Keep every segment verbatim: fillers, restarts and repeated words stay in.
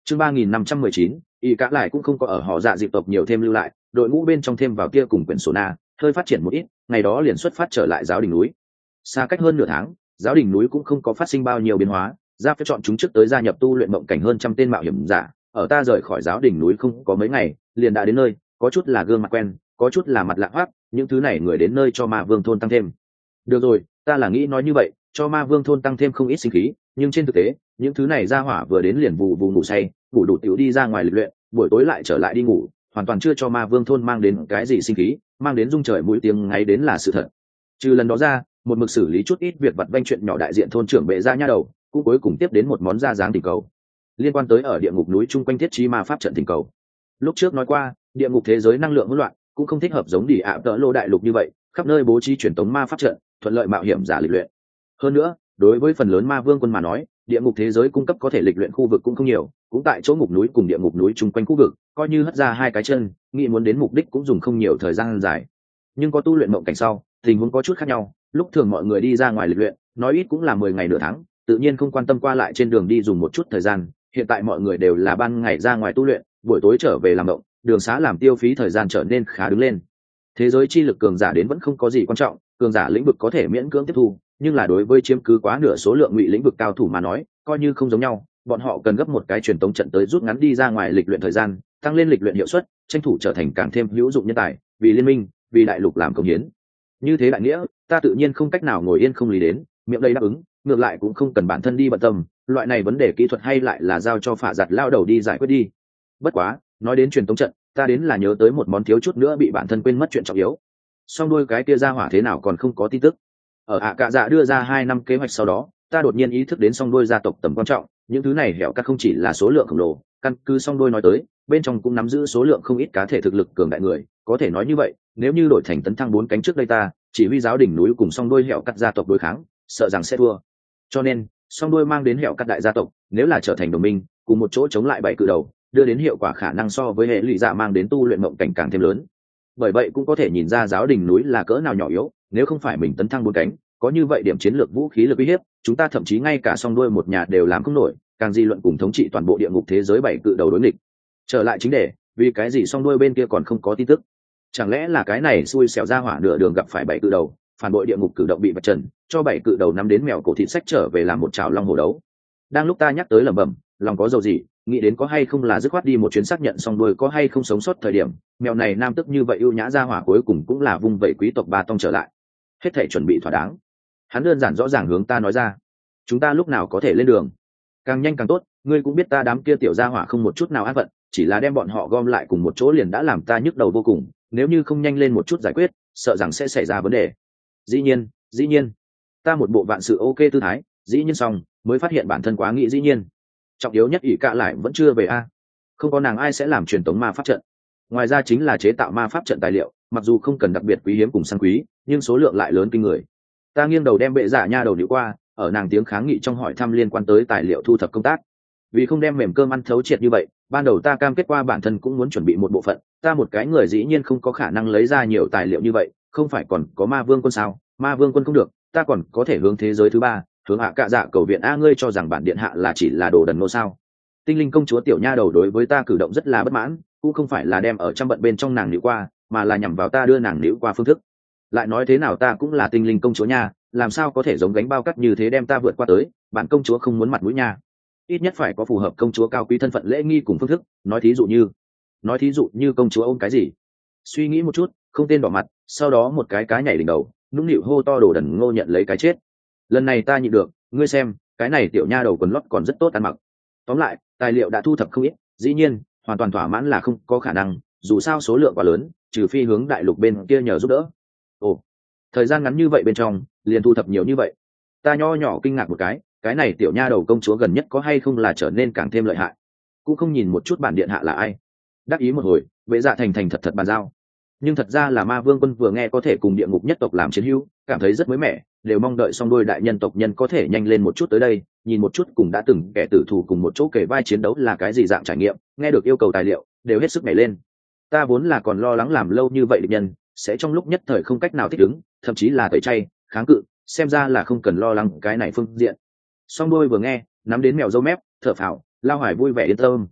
chương ba nghìn năm trăm mười chín, y cả lại cũng không có ở họ dạ dịp tộc nhiều thêm lưu lại, đội ngũ bên trong thêm vào kia cùng quyển sổ na hơi phát triển một ít, ngày đó liền xuất phát trở lại giáo đỉnh núi. Xa cách hơn nửa tháng, giáo đỉnh núi cũng không có phát sinh bao nhiêu biến hóa, ra phải chọn chúng trước tới gia nhập tu luyện mộng cảnh hơn trăm tên mạo hiểm giả, ở ta rời khỏi giáo đỉnh núi không có mấy ngày liền đã đến nơi, có chút là gương mặt quen, có chút là mặt lạ hoắc, những thứ này người đến nơi cho ma vương thôn tăng thêm. Được rồi, ta là nghĩ nói như vậy, cho ma vương thôn tăng thêm không ít sinh khí, nhưng trên thực tế những thứ này ra hỏa vừa đến liền vù vù ngủ say, ngủ đủ tiểu đi ra ngoài lịch luyện, buổi tối lại trở lại đi ngủ, hoàn toàn chưa cho ma vương thôn mang đến cái gì sinh khí, mang đến rung trời mũi tiếng ngáy đến là sự thật. Trừ lần đó ra, một mực xử lý chút ít việc vặt vanh chuyện nhỏ đại diện thôn trưởng bệ ra nha đầu, cũng cuối cùng tiếp đến một món ra dáng tình cầu liên quan tới ở địa ngục núi chung quanh thiết trí ma pháp trận tình cầu. Lúc trước nói qua, địa ngục thế giới năng lượng hỗn loạn, cũng không thích hợp giống đi ạ tợ lô đại lục như vậy, khắp nơi bố trí truyền tống ma pháp trận, thuận lợi mạo hiểm giả lịch luyện. Hơn nữa, đối với phần lớn ma vương quân mà nói, địa ngục thế giới cung cấp có thể lịch luyện khu vực cũng không nhiều, cũng tại chỗ ngục núi cùng địa ngục núi chung quanh khu vực, coi như hất ra hai cái chân, nghĩ muốn đến mục đích cũng dùng không nhiều thời gian dài. Nhưng có tu luyện mộng cảnh sau, tình huống có chút khác nhau, lúc thường mọi người đi ra ngoài lịch luyện, nói ít cũng là mười ngày nửa tháng, tự nhiên không quan tâm qua lại trên đường đi dùng một chút thời gian, hiện tại mọi người đều là ban ngày ra ngoài tu luyện, buổi tối trở về làm động, đường xá làm tiêu phí thời gian trở nên khá đứng lên. Thế giới chi lực cường giả đến vẫn không có gì quan trọng, cường giả lĩnh vực có thể miễn cưỡng tiếp thu, nhưng là đối với chiếm cứ quá nửa số lượng ngụy lĩnh vực cao thủ mà nói, coi như không giống nhau, bọn họ cần gấp một cái truyền tống trận tới rút ngắn đi ra ngoài lịch luyện thời gian, tăng lên lịch luyện hiệu suất, tranh thủ trở thành càng thêm hữu dụng nhân tài, vì liên minh, vì đại lục làm công hiến. Như thế đại nghĩa, ta tự nhiên không cách nào ngồi yên không lý đến, miệng đây đáp ứng, ngược lại cũng không cần bản thân đi bận tâm, loại này vấn đề kỹ thuật hay lại là giao cho phả giặt lao đầu đi giải quyết đi. Bất quá, nói đến truyền tống trận, ta đến là nhớ tới một món thiếu chút nữa bị bản thân quên mất chuyện trọng yếu. Song đôi cái kia ra hỏa thế nào còn không có tin tức. Ở ạ cạ dạ đưa ra hai năm kế hoạch sau đó, ta đột nhiên ý thức đến song đôi gia tộc tầm quan trọng, những thứ này hẻo cắt không chỉ là số lượng khổng lồ, căn cứ song đôi nói tới, bên trong cũng nắm giữ số lượng không ít cá thể thực lực cường đại người, có thể nói như vậy, nếu như đổi thành tấn thăng bốn cánh trước đây ta, chỉ huy giáo đỉnh núi cùng song đôi hẻo cắt gia tộc đối kháng, sợ rằng sẽ thua. Cho nên, song đôi mang đến hẻo cắt đại gia tộc, nếu là trở thành đồng minh, cùng một chỗ chống lại bảy cự đầu, đưa đến hiệu quả khả năng so với hệ lụy dạ mang đến tu luyện mộng cảnh càng thêm lớn. Bởi vậy cũng có thể nhìn ra giáo đỉnh núi là cỡ nào nhỏ yếu, nếu không phải mình tấn thăng bốn cánh, có như vậy điểm chiến lược vũ khí lực uy hiếp, chúng ta thậm chí ngay cả song đôi một nhà đều làm không nổi, càng di luận cùng thống trị toàn bộ địa ngục thế giới bảy cự đầu đối nghịch. Trở lại chính đề, vì cái gì song đôi bên kia còn không có tin tức? Chẳng lẽ là cái này xui xẻo ra hỏa nửa đường gặp phải bảy cự đầu, phản bội địa ngục cử động bị vạch trần, cho bảy cự đầu nắm đến mèo cổ thịt sách trở về làm một chảo long hổ đấu. Đang lúc ta nhắc tới lẩm bẩm, lòng có dầu gì, nghĩ đến có hay không là dứt khoát đi một chuyến xác nhận xong đuôi có hay không sống sót thời điểm, mèo này nam tức như vậy ưu nhã ra hỏa cuối cùng cũng là vung vẩy quý tộc ba tông trở lại. Hết thảy chuẩn bị thỏa đáng. Hắn đơn giản rõ ràng hướng ta nói ra, chúng ta lúc nào có thể lên đường? Càng nhanh càng tốt, ngươi cũng biết ta đám kia tiểu gia hỏa không một chút nào an phận, chỉ là đem bọn họ gom lại cùng một chỗ liền đã làm ta nhức đầu vô cùng, nếu như không nhanh lên một chút giải quyết, sợ rằng sẽ xảy ra vấn đề. Dĩ nhiên, dĩ nhiên. Ta một bộ vạn sự ok tư thái, dĩ nhiên xong, mới phát hiện bản thân quá nghĩ dĩ nhiên. Trọng yếu nhất ỷ cạ lại vẫn chưa về a. Không có nàng ai sẽ làm truyền tống ma pháp trận. Ngoài ra chính là chế tạo ma pháp trận tài liệu, mặc dù không cần đặc biệt quý hiếm cùng sang quý, nhưng số lượng lại lớn kinh người. Ta nghiêng đầu đem bệ giả nha đầu điệu qua, ở nàng tiếng kháng nghị trong hỏi thăm liên quan tới tài liệu thu thập công tác. Vì không đem mềm cơm ăn thấu triệt như vậy, ban đầu ta cam kết qua bản thân cũng muốn chuẩn bị một bộ phận, ta một cái người dĩ nhiên không có khả năng lấy ra nhiều tài liệu như vậy, không phải còn có ma vương quân sao? Ma vương quân không được, ta còn có thể hướng thế giới thứ ba, hướng hạ cạ dạ cầu viện. A, ngươi cho rằng bản điện hạ là chỉ là đồ đần nô sao? Tinh linh công chúa tiểu nha đầu đối với ta cử động rất là bất mãn, cũng không phải là đem ở trăm bận bên trong nàng nữ qua, mà là nhằm vào ta đưa nàng nữ qua phương thức. Lại nói thế nào ta cũng là tinh linh công chúa nha, làm sao có thể giống gánh bao cắt như thế đem ta vượt qua tới, bản công chúa không muốn mặt mũi nha. Ít nhất phải có phù hợp công chúa cao quý thân phận lễ nghi cùng phương thức, nói thí dụ như nói thí dụ như công chúa ôm cái gì? Suy nghĩ một chút, không tên đỏ mặt, sau đó một cái cá nhảy đỉnh đầu, nũng nịu hô to đồ đần ngô nhận lấy cái chết. Lần này ta nhịn được, ngươi xem, cái này tiểu nha đầu quần lót còn rất tốt ăn mặc. Tóm lại, tài liệu đã thu thập không ít, dĩ nhiên, hoàn toàn thỏa mãn là không có khả năng, dù sao số lượng quá lớn, trừ phi hướng đại lục bên kia nhờ giúp đỡ. Ồ, thời gian ngắn như vậy bên trong, liền thu thập nhiều như vậy. Ta nho nhỏ kinh ngạc một cái, cái này tiểu nha đầu công chúa gần nhất có hay không là trở nên càng thêm lợi hại. Cũng không nhìn một chút bản điện hạ là ai. Đắc ý một hồi, vệ dạ thành thành thật thật bàn giao. Nhưng thật ra là ma vương quân vừa nghe có thể cùng địa ngục nhất tộc làm chiến hữu, cảm thấy rất mới mẻ, đều mong đợi xong đôi đại nhân tộc nhân có thể nhanh lên một chút tới đây, nhìn một chút cùng đã từng kẻ tử thù cùng một chỗ kể vai chiến đấu là cái gì dạng trải nghiệm, nghe được yêu cầu tài liệu, đều hết sức nhảy lên. Ta vốn là còn lo lắng làm lâu như vậy địch nhân sẽ trong lúc nhất thời không cách nào thích ứng, thậm chí là tẩy chay, kháng cự, xem ra là không cần lo lắng cái này phương diện. Song đôi vừa nghe, nắm đến mèo râu mép, thở phào, lao hoài vui vẻ yên tâm,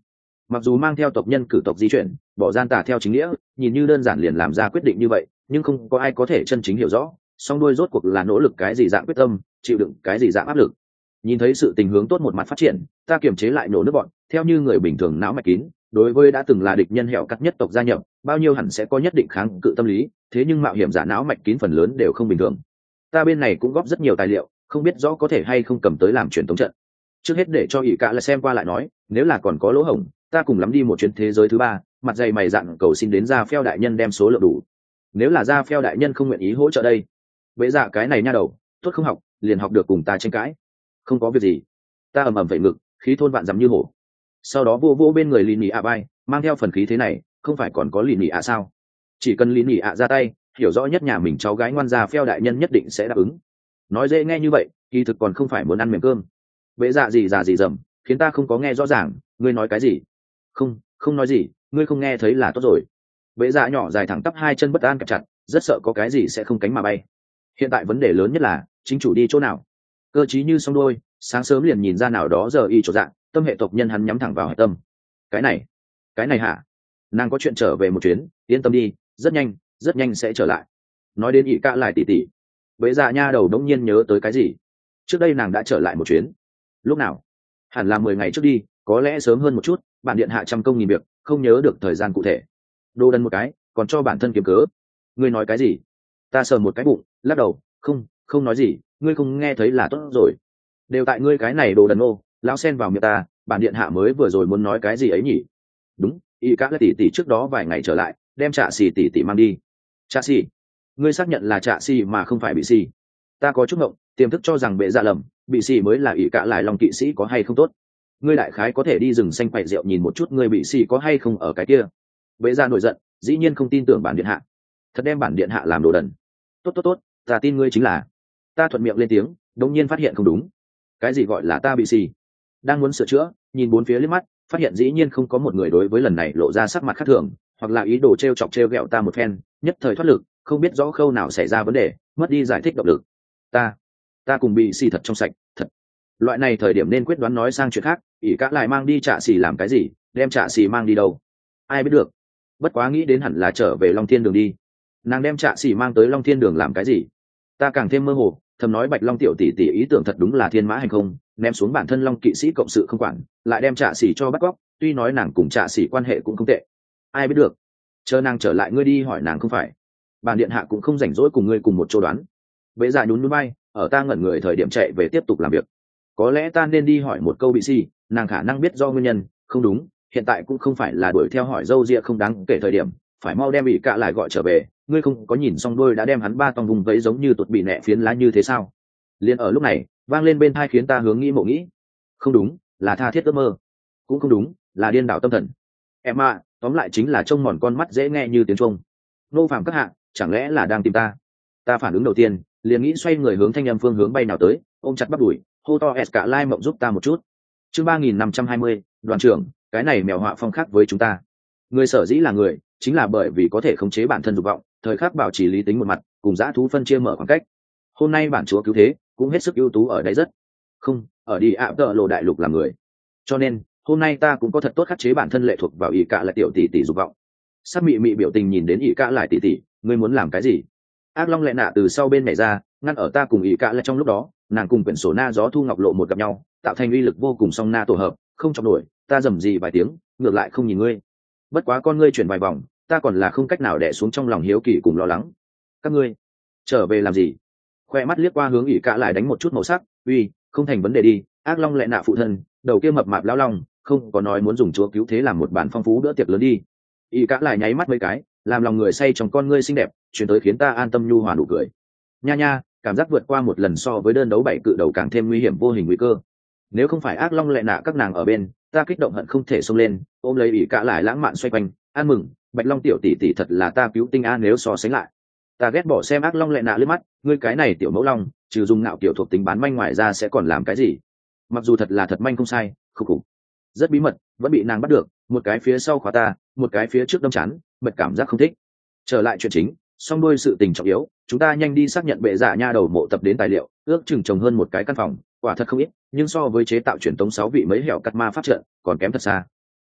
Mặc dù mang theo tộc nhân cử tộc di chuyển, bỏ gian tà theo chính nghĩa, nhìn như đơn giản liền làm ra quyết định như vậy, nhưng không có ai có thể chân chính hiểu rõ song đuôi rốt cuộc là nỗ lực cái gì dạng quyết tâm, chịu đựng cái gì dạng áp lực. Nhìn thấy sự tình hướng tốt một mặt phát triển, ta kiềm chế lại nổ nước bọn, theo như người bình thường não mạch kín, đối với đã từng là địch nhân hẻo cắt nhất tộc gia nhập, bao nhiêu hẳn sẽ có nhất định kháng cự tâm lý, thế nhưng mạo hiểm giả não mạch kín phần lớn đều không bình thường. Ta bên này cũng góp rất nhiều tài liệu, không biết rõ có thể hay không cầm tới làm truyền thống trận. Trước hết để cho ỷ cả là xem qua lại nói, nếu là còn có lỗ hổng, ta cùng lắm đi một chuyến thế giới thứ ba, mặt dày mày dặn cầu xin đến ra phèo đại nhân đem số lượng đủ. Nếu là ra phèo đại nhân không nguyện ý hỗ trợ đây, vậy dạ cái này nha đầu, tốt không học, liền học được cùng ta tranh cãi. Không có việc gì. Ta ầm ầm vẩy ngực, khí thôn vạn dặm như hổ. Sau đó vô vô bên người lì nỉ ạ bay, mang theo phần khí thế này, không phải còn có lì nỉ ạ sao? Chỉ cần lì nỉ ạ ra tay, hiểu rõ nhất nhà mình cháu gái ngoan ra phèo đại nhân nhất định sẽ đáp ứng. Nói dễ nghe như vậy, kỳ thực còn không phải muốn ăn mềm cơm. Vậy dạ gì già gì dầm, khiến ta không có nghe rõ ràng, ngươi nói cái gì? Không, không nói gì, ngươi không nghe thấy là tốt rồi. Vậy dạ nhỏ dài thẳng tắp hai chân bất an kẹp chặt, rất sợ có cái gì sẽ không cánh mà bay. Hiện tại vấn đề lớn nhất là chính chủ đi chỗ nào. Cơ chí như song đôi, sáng sớm liền nhìn ra nào đó giờ y chỗ dạng, tâm hệ tộc nhân hắn nhắm thẳng vào hệ tâm. Cái này, cái này hả? Nàng có chuyện trở về một chuyến, yên tâm đi, rất nhanh, rất nhanh sẽ trở lại. Nói đến ỷ cả lại tỉ tỉ, vậy dạ nha đầu đống nhiên nhớ tới cái gì. Trước đây nàng đã trở lại một chuyến. Lúc nào? Hẳn là mười ngày trước đi, có lẽ sớm hơn một chút. Bản điện hạ trăm công nghìn việc, không nhớ được thời gian cụ thể. Đồ đần một cái, còn cho bản thân kiếm cớ. Ngươi nói cái gì? Ta sờ một cái bụng, lắc đầu, không, không nói gì, ngươi không nghe thấy là tốt rồi. Đều tại ngươi cái này đồ đần ô, lão sen vào miệng ta, bản điện hạ mới vừa rồi muốn nói cái gì ấy nhỉ? Đúng, y các tỷ tỷ trước đó vài ngày trở lại, đem trạ xì tỷ tỷ mang đi. Trạ xì? Ngươi xác nhận là trạ xì mà không phải bị xì? Ta có chút ngộng, tiềm thức cho rằng bệ dạ lầm, bị xì mới là ỷ cả lại lòng kỵ sĩ có hay không tốt. Ngươi đại khái có thể đi rừng xanh quậy rượu nhìn một chút ngươi bị xì có hay không ở cái kia. Bệ dạ nổi giận, dĩ nhiên không tin tưởng bản điện hạ, thật đem bản điện hạ làm đồ đần. Tốt tốt tốt, ta tin ngươi chính là. Ta thuận miệng lên tiếng, đống nhiên phát hiện không đúng. Cái gì gọi là ta bị xì? Đang muốn sửa chữa, nhìn bốn phía liếc mắt, phát hiện dĩ nhiên không có một người đối với lần này lộ ra sắc mặt khác thường, hoặc là ý đồ t r e o chọc t r e o g ẹ o ta một phen, nhất thời thoát lực, không biết rõ khâu nào xảy ra vấn đề, mất đi giải thích động lực. Ta, ta cùng bị xì thật trong sạch, thật. Loại này thời điểm nên quyết đoán nói sang chuyện khác, ỷ cả lại mang đi trạ xì làm cái gì, đem trạ xì mang đi đâu? Ai biết được. Bất quá nghĩ đến hẳn là trở về Long Thiên Đường đi. Nàng đem trạ xì mang tới Long Thiên Đường làm cái gì? Ta càng thêm mơ hồ, thầm nói Bạch Long tiểu tỷ tỷ ý tưởng thật đúng là thiên mã hành không, ném xuống bản thân Long kỵ sĩ cộng sự không quản, lại đem trạ xỉ cho bắt cóc, tuy nói nàng cùng trạ xỉ quan hệ cũng không tệ. Ai biết được, chờ nàng trở lại ngươi đi hỏi nàng không phải. Bản điện hạ cũng không rảnh rỗi cùng ngươi cùng một chỗ đoán. Bệ dạ nhún núi bay, ở ta ngẩn người thời điểm chạy về tiếp tục làm việc. Có lẽ ta nên đi hỏi một câu bị si, nàng khả năng biết do nguyên nhân, không đúng, hiện tại cũng không phải là đuổi theo hỏi dâu ria không đáng kể thời điểm, phải mau đem bị cạ lại gọi trở về. Ngươi không có nhìn xong đôi đã đem hắn ba tòng vùng vẫy giống như tuột bị nẹ phiến lá như thế sao? Liên ở lúc này, vang lên bên tai khiến ta hướng nghĩ mộ nghĩ. Không đúng, là tha thiết ước mơ. Cũng không đúng, là điên đảo tâm thần. Em à, tóm lại chính là trông mòn con mắt dễ nghe như tiếng chuông. Nô phàm các hạ, chẳng lẽ là đang tìm ta? Ta phản ứng đầu tiên, liền nghĩ xoay người hướng thanh âm phương hướng bay nào tới, ôm chặt bắp đùi, hô to s cả lai mộng giúp ta một chút. Chương ba nghìn năm trăm hai mươi, đoàn trưởng, cái này mèo họa phong khác với chúng ta. Người sở dĩ là người, chính là bởi vì có thể khống chế bản thân dục vọng, thời khắc bảo trì lý tính một mặt, cùng dã thú phân chia mở khoảng cách. Hôm nay bản chúa cứu thế cũng hết sức ưu tú ở đây rất không ở đi ạ tợ lộ đại lục làm người, cho nên hôm nay ta cũng có thật tốt khắc chế bản thân lệ thuộc vào ỷ cả lại tiểu tỷ tỷ dục vọng. Sắc mị mị biểu tình nhìn đến ỷ cả lại tỷ tỷ, ngươi muốn làm cái gì? Ác long lệ nạ từ sau bên nhảy ra, ngăn ở ta cùng ỷ cả lại trong lúc đó. Nàng cùng quyển sổ na gió thu ngọc lộ một gặp nhau, tạo thành uy lực vô cùng song na tổ hợp, không chọc nổi. Ta dầm gì vài tiếng, ngược lại không nhìn ngươi. Bất quá con ngươi chuyển vài vòng, ta còn là không cách nào đè xuống trong lòng hiếu kỳ cùng lo lắng. Các ngươi trở về làm gì? Khoe mắt liếc qua hướng ỷ cả lại đánh một chút màu sắc, uy, không thành vấn đề đi. Ác long lệ nạ phụ thân, đầu kia mập mạp lão long, không có nói muốn dùng chúa cứu thế làm một bản phong phú bữa tiệc lớn đi. ỷ cả lại nháy mắt mấy cái, làm lòng người say trong con ngươi xinh đẹp, chuyển tới khiến ta an tâm nhu hòa nụ cười. Nha nha, cảm giác vượt qua một lần so với đơn đấu bảy cự đầu càng thêm nguy hiểm vô hình nguy cơ. Nếu không phải ác long lệ nạ các nàng ở bên, ta kích động hận không thể xông lên ôm lấy ỷ cả lại lãng mạn xoay quanh, ăn mừng. Bạch long tiểu tỷ tỷ thật là ta cứu tinh a, nếu so sánh lại ta ghét bỏ xem ác long lệ nạ lướt mắt, ngươi cái này tiểu mẫu long, trừ dùng ngạo kiểu thuộc tính bán manh ngoài ra sẽ còn làm cái gì? Mặc dù thật là thật manh không sai, khục khục, rất bí mật, vẫn bị nàng bắt được, một cái phía sau khóa ta, một cái phía trước đâm chán, mệt cảm giác không thích. Trở lại chuyện chính, xong đôi sự tình trọng yếu, chúng ta nhanh đi xác nhận bệ dạ nha đầu mộ tập đến tài liệu, ước chừng trồng hơn một cái căn phòng, quả thật không ít, nhưng so với chế tạo truyền tống sáu vị mấy hẻo cắt ma pháp trận còn kém thật xa.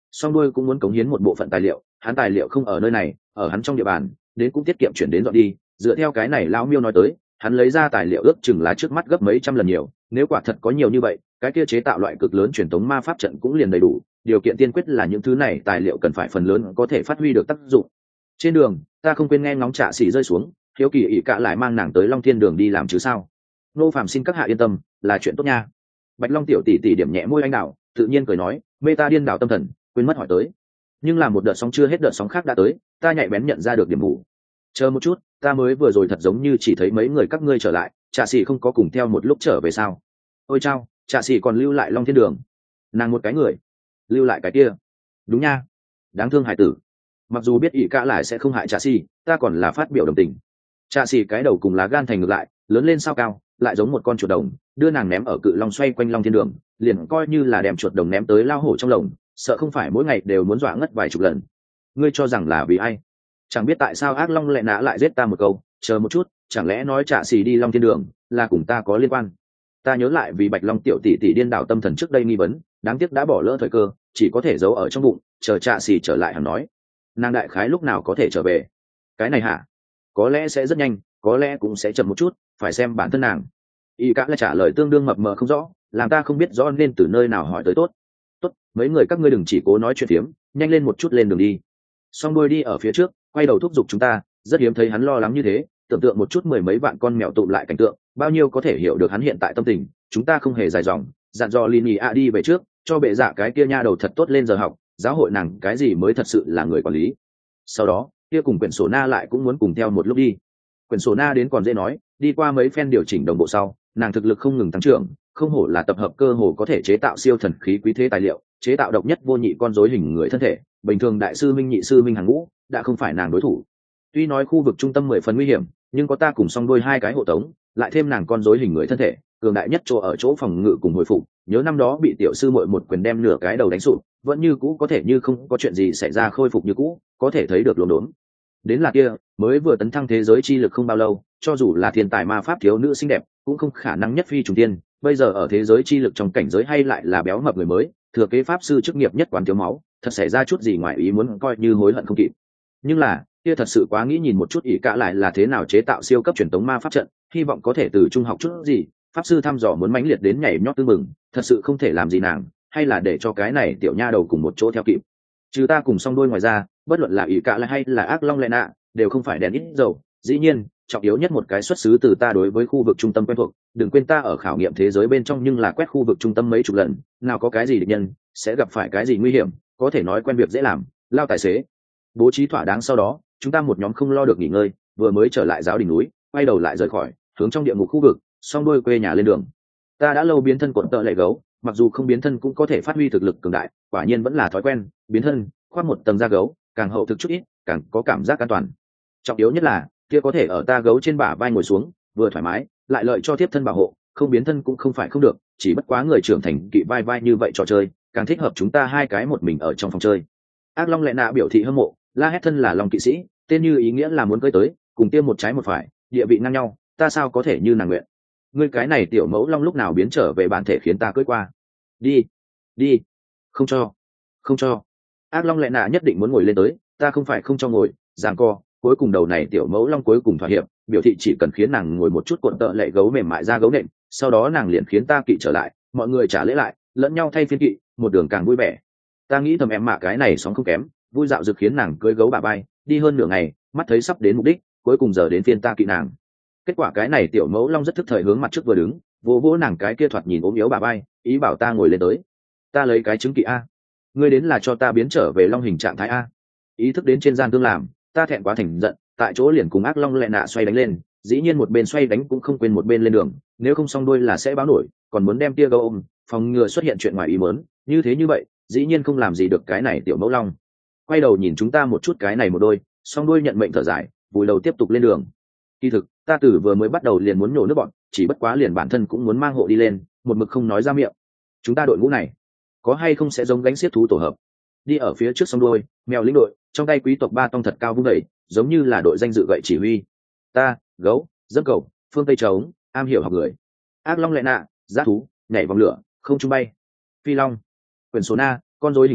song đuôi cũng muốn cống hiến một bộ phận tài liệu, hắn tài liệu không ở nơi này, ở hắn trong địa bàn, đến cũng tiết kiệm chuyển đến dọn đi. Dựa theo cái này lão miêu nói tới, hắn lấy ra tài liệu ước chừng là trước mắt gấp mấy trăm lần nhiều, nếu quả thật có nhiều như vậy, cái kia chế tạo loại cực lớn truyền thống ma pháp trận cũng liền đầy đủ. Điều kiện tiên quyết là những thứ này tài liệu cần phải phần lớn có thể phát huy được tác dụng. Trên đường, ta không quên nghe ngóng Trạ Sĩ rơi xuống, hiếu kỳ ỷ cả lại mang nàng tới Long Thiên Đường đi làm chứ sao? Nô Phạm xin các hạ yên tâm, là chuyện tốt nha. Bạch Long tiểu tỷ tỷ điểm nhẹ môi anh đào, tự nhiên cười nói, mê ta điên đảo tâm thần, quên mất hỏi tới. Nhưng là một đợt sóng chưa hết đợt sóng khác đã tới, ta nhạy bén nhận ra được điểm mù. Chờ một chút, ta mới vừa rồi thật giống như chỉ thấy mấy người các ngươi trở lại, Trạ Sĩ không có cùng theo một lúc trở về sao? Ôi chao, Trạ Sĩ còn lưu lại Long Thiên Đường. Nàng một cái người, lưu lại cái kia. Đúng nha, đáng thương hải tử. Mặc dù biết ỷ cả lại sẽ không hại Trạ Sĩ, ta còn là phát biểu đồng tình. Trạ Sĩ cái đầu cùng lá gan thành ngược lại, lớn lên sao cao, lại giống một con chuột đồng, đưa nàng ném ở cự long xoay quanh Long Thiên Đường, liền coi như là đem chuột đồng ném tới lao hổ trong lồng, sợ không phải mỗi ngày đều muốn dọa ngất vài chục lần. Ngươi cho rằng là vì ai? Chẳng biết tại sao ác long lệ nã lại giết ta một câu, chờ một chút, chẳng lẽ nói Trạ Sĩ đi Long Thiên Đường là cùng ta có liên quan? Ta nhớ lại vì Bạch Long tiểu tỷ tỷ điên đảo tâm thần trước đây nghi vấn, đáng tiếc đã bỏ lỡ thời cơ, chỉ có thể giấu ở trong bụng, chờ Trạ Sĩ trở lại hẳn nói. Nàng đại khái lúc nào có thể trở về? Cái này hả? Có lẽ sẽ rất nhanh, có lẽ cũng sẽ chậm một chút, phải xem bản thân nàng. Y cả lại trả lời tương đương mập mờ không rõ, làm ta không biết rõ nên từ nơi nào hỏi tới tốt. Tốt, mấy người các ngươi đừng chỉ cố nói chuyện phiếm, nhanh lên một chút lên đường đi. Song đuôi đi ở phía trước, quay đầu thúc giục chúng ta, rất hiếm thấy hắn lo lắng như thế, tưởng tượng một chút mười mấy vạn con mèo tụ lại cảnh tượng, bao nhiêu có thể hiểu được hắn hiện tại tâm tình. Chúng ta không hề dài dòng, dặn dò Lini a đi về trước, cho bệ dạ cái kia nha đầu thật tốt lên giờ học, giáo hội nàng cái gì mới thật sự là người quản lý. Sau đó, kia cùng quyển sổ na lại cũng muốn cùng theo một lúc đi. Quyển sổ na đến còn dễ nói, đi qua mấy phen điều chỉnh đồng bộ sau, nàng thực lực không ngừng tăng trưởng, không hổ là tập hợp cơ hồ có thể chế tạo siêu thần khí quý thế tài liệu, chế tạo độc nhất vô nhị con rối hình người thân thể, bình thường đại sư minh nhị sư minh hàng ngũ đã không phải nàng đối thủ. Tuy nói khu vực trung tâm mười phần nguy hiểm, nhưng có ta cùng song đôi hai cái hộ tống, lại thêm nàng con rối hình người thân thể, cường đại nhất chỗ ở chỗ phòng ngự cùng hồi phục. Nhớ năm đó bị tiểu sư muội một quyền đem nửa cái đầu đánh sụp, vẫn như cũ có thể như không có chuyện gì xảy ra khôi phục như cũ, có thể thấy được luống đốn. Đến là kia, mới vừa tấn thăng thế giới chi lực không bao lâu, cho dù là thiên tài ma pháp thiếu nữ xinh đẹp, cũng không khả năng nhất phi trùng tiên. Bây giờ ở thế giới chi lực trong cảnh giới hay lại là béo mập người mới, thừa kế pháp sư chức nghiệp nhất quán thiếu máu, thật xảy ra chút gì ngoài ý muốn coi như hối hận không kịp. Nhưng là, kia thật sự quá nghĩ nhìn một chút ỷ cả lại là thế nào chế tạo siêu cấp truyền tống ma pháp trận, hy vọng có thể từ trung học chút gì. Pháp sư thăm dò muốn mãnh liệt đến nhảy nhót tương mừng, thật sự không thể làm gì nàng, hay là để cho cái này tiểu nha đầu cùng một chỗ theo kịp. Trừ ta cùng song đôi ngoài ra, bất luận là ỷ cả lại hay là ác long lệ nạ, đều không phải đèn ít dầu. Dĩ nhiên, trọng yếu nhất một cái xuất xứ từ ta đối với khu vực trung tâm quen thuộc, đừng quên ta ở khảo nghiệm thế giới bên trong nhưng là quét khu vực trung tâm mấy chục lần, nào có cái gì địch nhân, sẽ gặp phải cái gì nguy hiểm, có thể nói quen việc dễ làm, lao tài xế. Bố trí thỏa đáng sau đó, chúng ta một nhóm không lo được nghỉ ngơi, vừa mới trở lại giáo đỉnh núi, quay đầu lại rời khỏi, hướng trong địa ngục khu vực, song đôi quê nhà lên đường. Ta đã lâu biến thân cuộn tợ lệ gấu, mặc dù không biến thân cũng có thể phát huy thực lực cường đại, quả nhiên vẫn là thói quen, biến thân, khoác một tầng da gấu, càng hậu thực chút ít, càng có cảm giác an toàn. Trọng yếu nhất là, kia có thể ở ta gấu trên bả vai ngồi xuống, vừa thoải mái, lại lợi cho tiếp thân bảo hộ, không biến thân cũng không phải không được, chỉ bất quá người trưởng thành kỵ vai vai như vậy trò chơi, càng thích hợp chúng ta hai cái một mình ở trong phòng chơi. Ác long lệ nạ biểu thị hâm mộ, la hét thân là long kỵ sĩ, tên như ý nghĩa là muốn cưới tới, cùng tiêm một trái một phải, địa vị ngang nhau, ta sao có thể như nàng nguyện. Ngươi cái này tiểu mẫu long lúc nào biến trở về bản thể khiến ta cưới qua. Đi, đi, không cho, không cho. Ác long lệ nạ nhất định muốn ngồi lên tới, ta không phải không cho ngồi, giằng co, cuối cùng đầu này tiểu mẫu long cuối cùng thỏa hiệp, biểu thị chỉ cần khiến nàng ngồi một chút cuộn tợ lệ gấu mềm mại ra gấu nệm, sau đó nàng liền khiến ta kỵ trở lại, mọi người trả lễ lại, lẫn nhau thay phiên kỵ, một đường càng vui vẻ. Ta nghĩ thầm em mạ cái này sóng không kém, vui dạo dực khiến nàng cưới gấu bà bay, đi hơn nửa ngày, mắt thấy sắp đến mục đích, cuối cùng giờ đến phiên ta kỵ nàng. Kết quả cái này tiểu mẫu long rất thức thời hướng mặt trước vừa đứng, vỗ vỗ nàng cái kia thoạt nhìn ốm yếu bà bay, ý bảo ta ngồi lên tới. Ta lấy cái chứng kỵ a. Ngươi đến là cho ta biến trở về long hình trạng thái a. Ý thức đến trên gian tương làm, ta thẹn quá thành giận, tại chỗ liền cùng ác long lệ nạ xoay đánh lên, dĩ nhiên một bên xoay đánh cũng không quên một bên lên đường, nếu không xong đôi là sẽ báo nổi, còn muốn đem tia gấu ôm, phòng ngừa xuất hiện chuyện ngoài ý muốn, như thế như vậy, dĩ nhiên không làm gì được cái này tiểu mẫu long. Quay đầu nhìn chúng ta một chút cái này một đôi, xong đôi nhận mệnh thở dài, vùi đầu tiếp tục lên đường. Kỳ thực, ta từ vừa mới bắt đầu liền muốn nhổ nước bọn, chỉ bất quá liền bản thân cũng muốn mang hộ đi lên, một mực không nói ra miệng. Chúng ta đội ngũ này, có hay không sẽ giống gánh xiết thú tổ hợp. Đi ở phía trước song đôi, mèo lĩnh đội, trong tay quý tộc ba tông thật cao vung đẩy, giống như là đội danh dự gậy chỉ huy. Ta, gấu, dẫm cầu, phương tây trống, am hiểu học người. Ác long lệ nạ, giá thú, nhảy vòng lửa, không trung bay. Phi long, quyển số na, con rối hình người,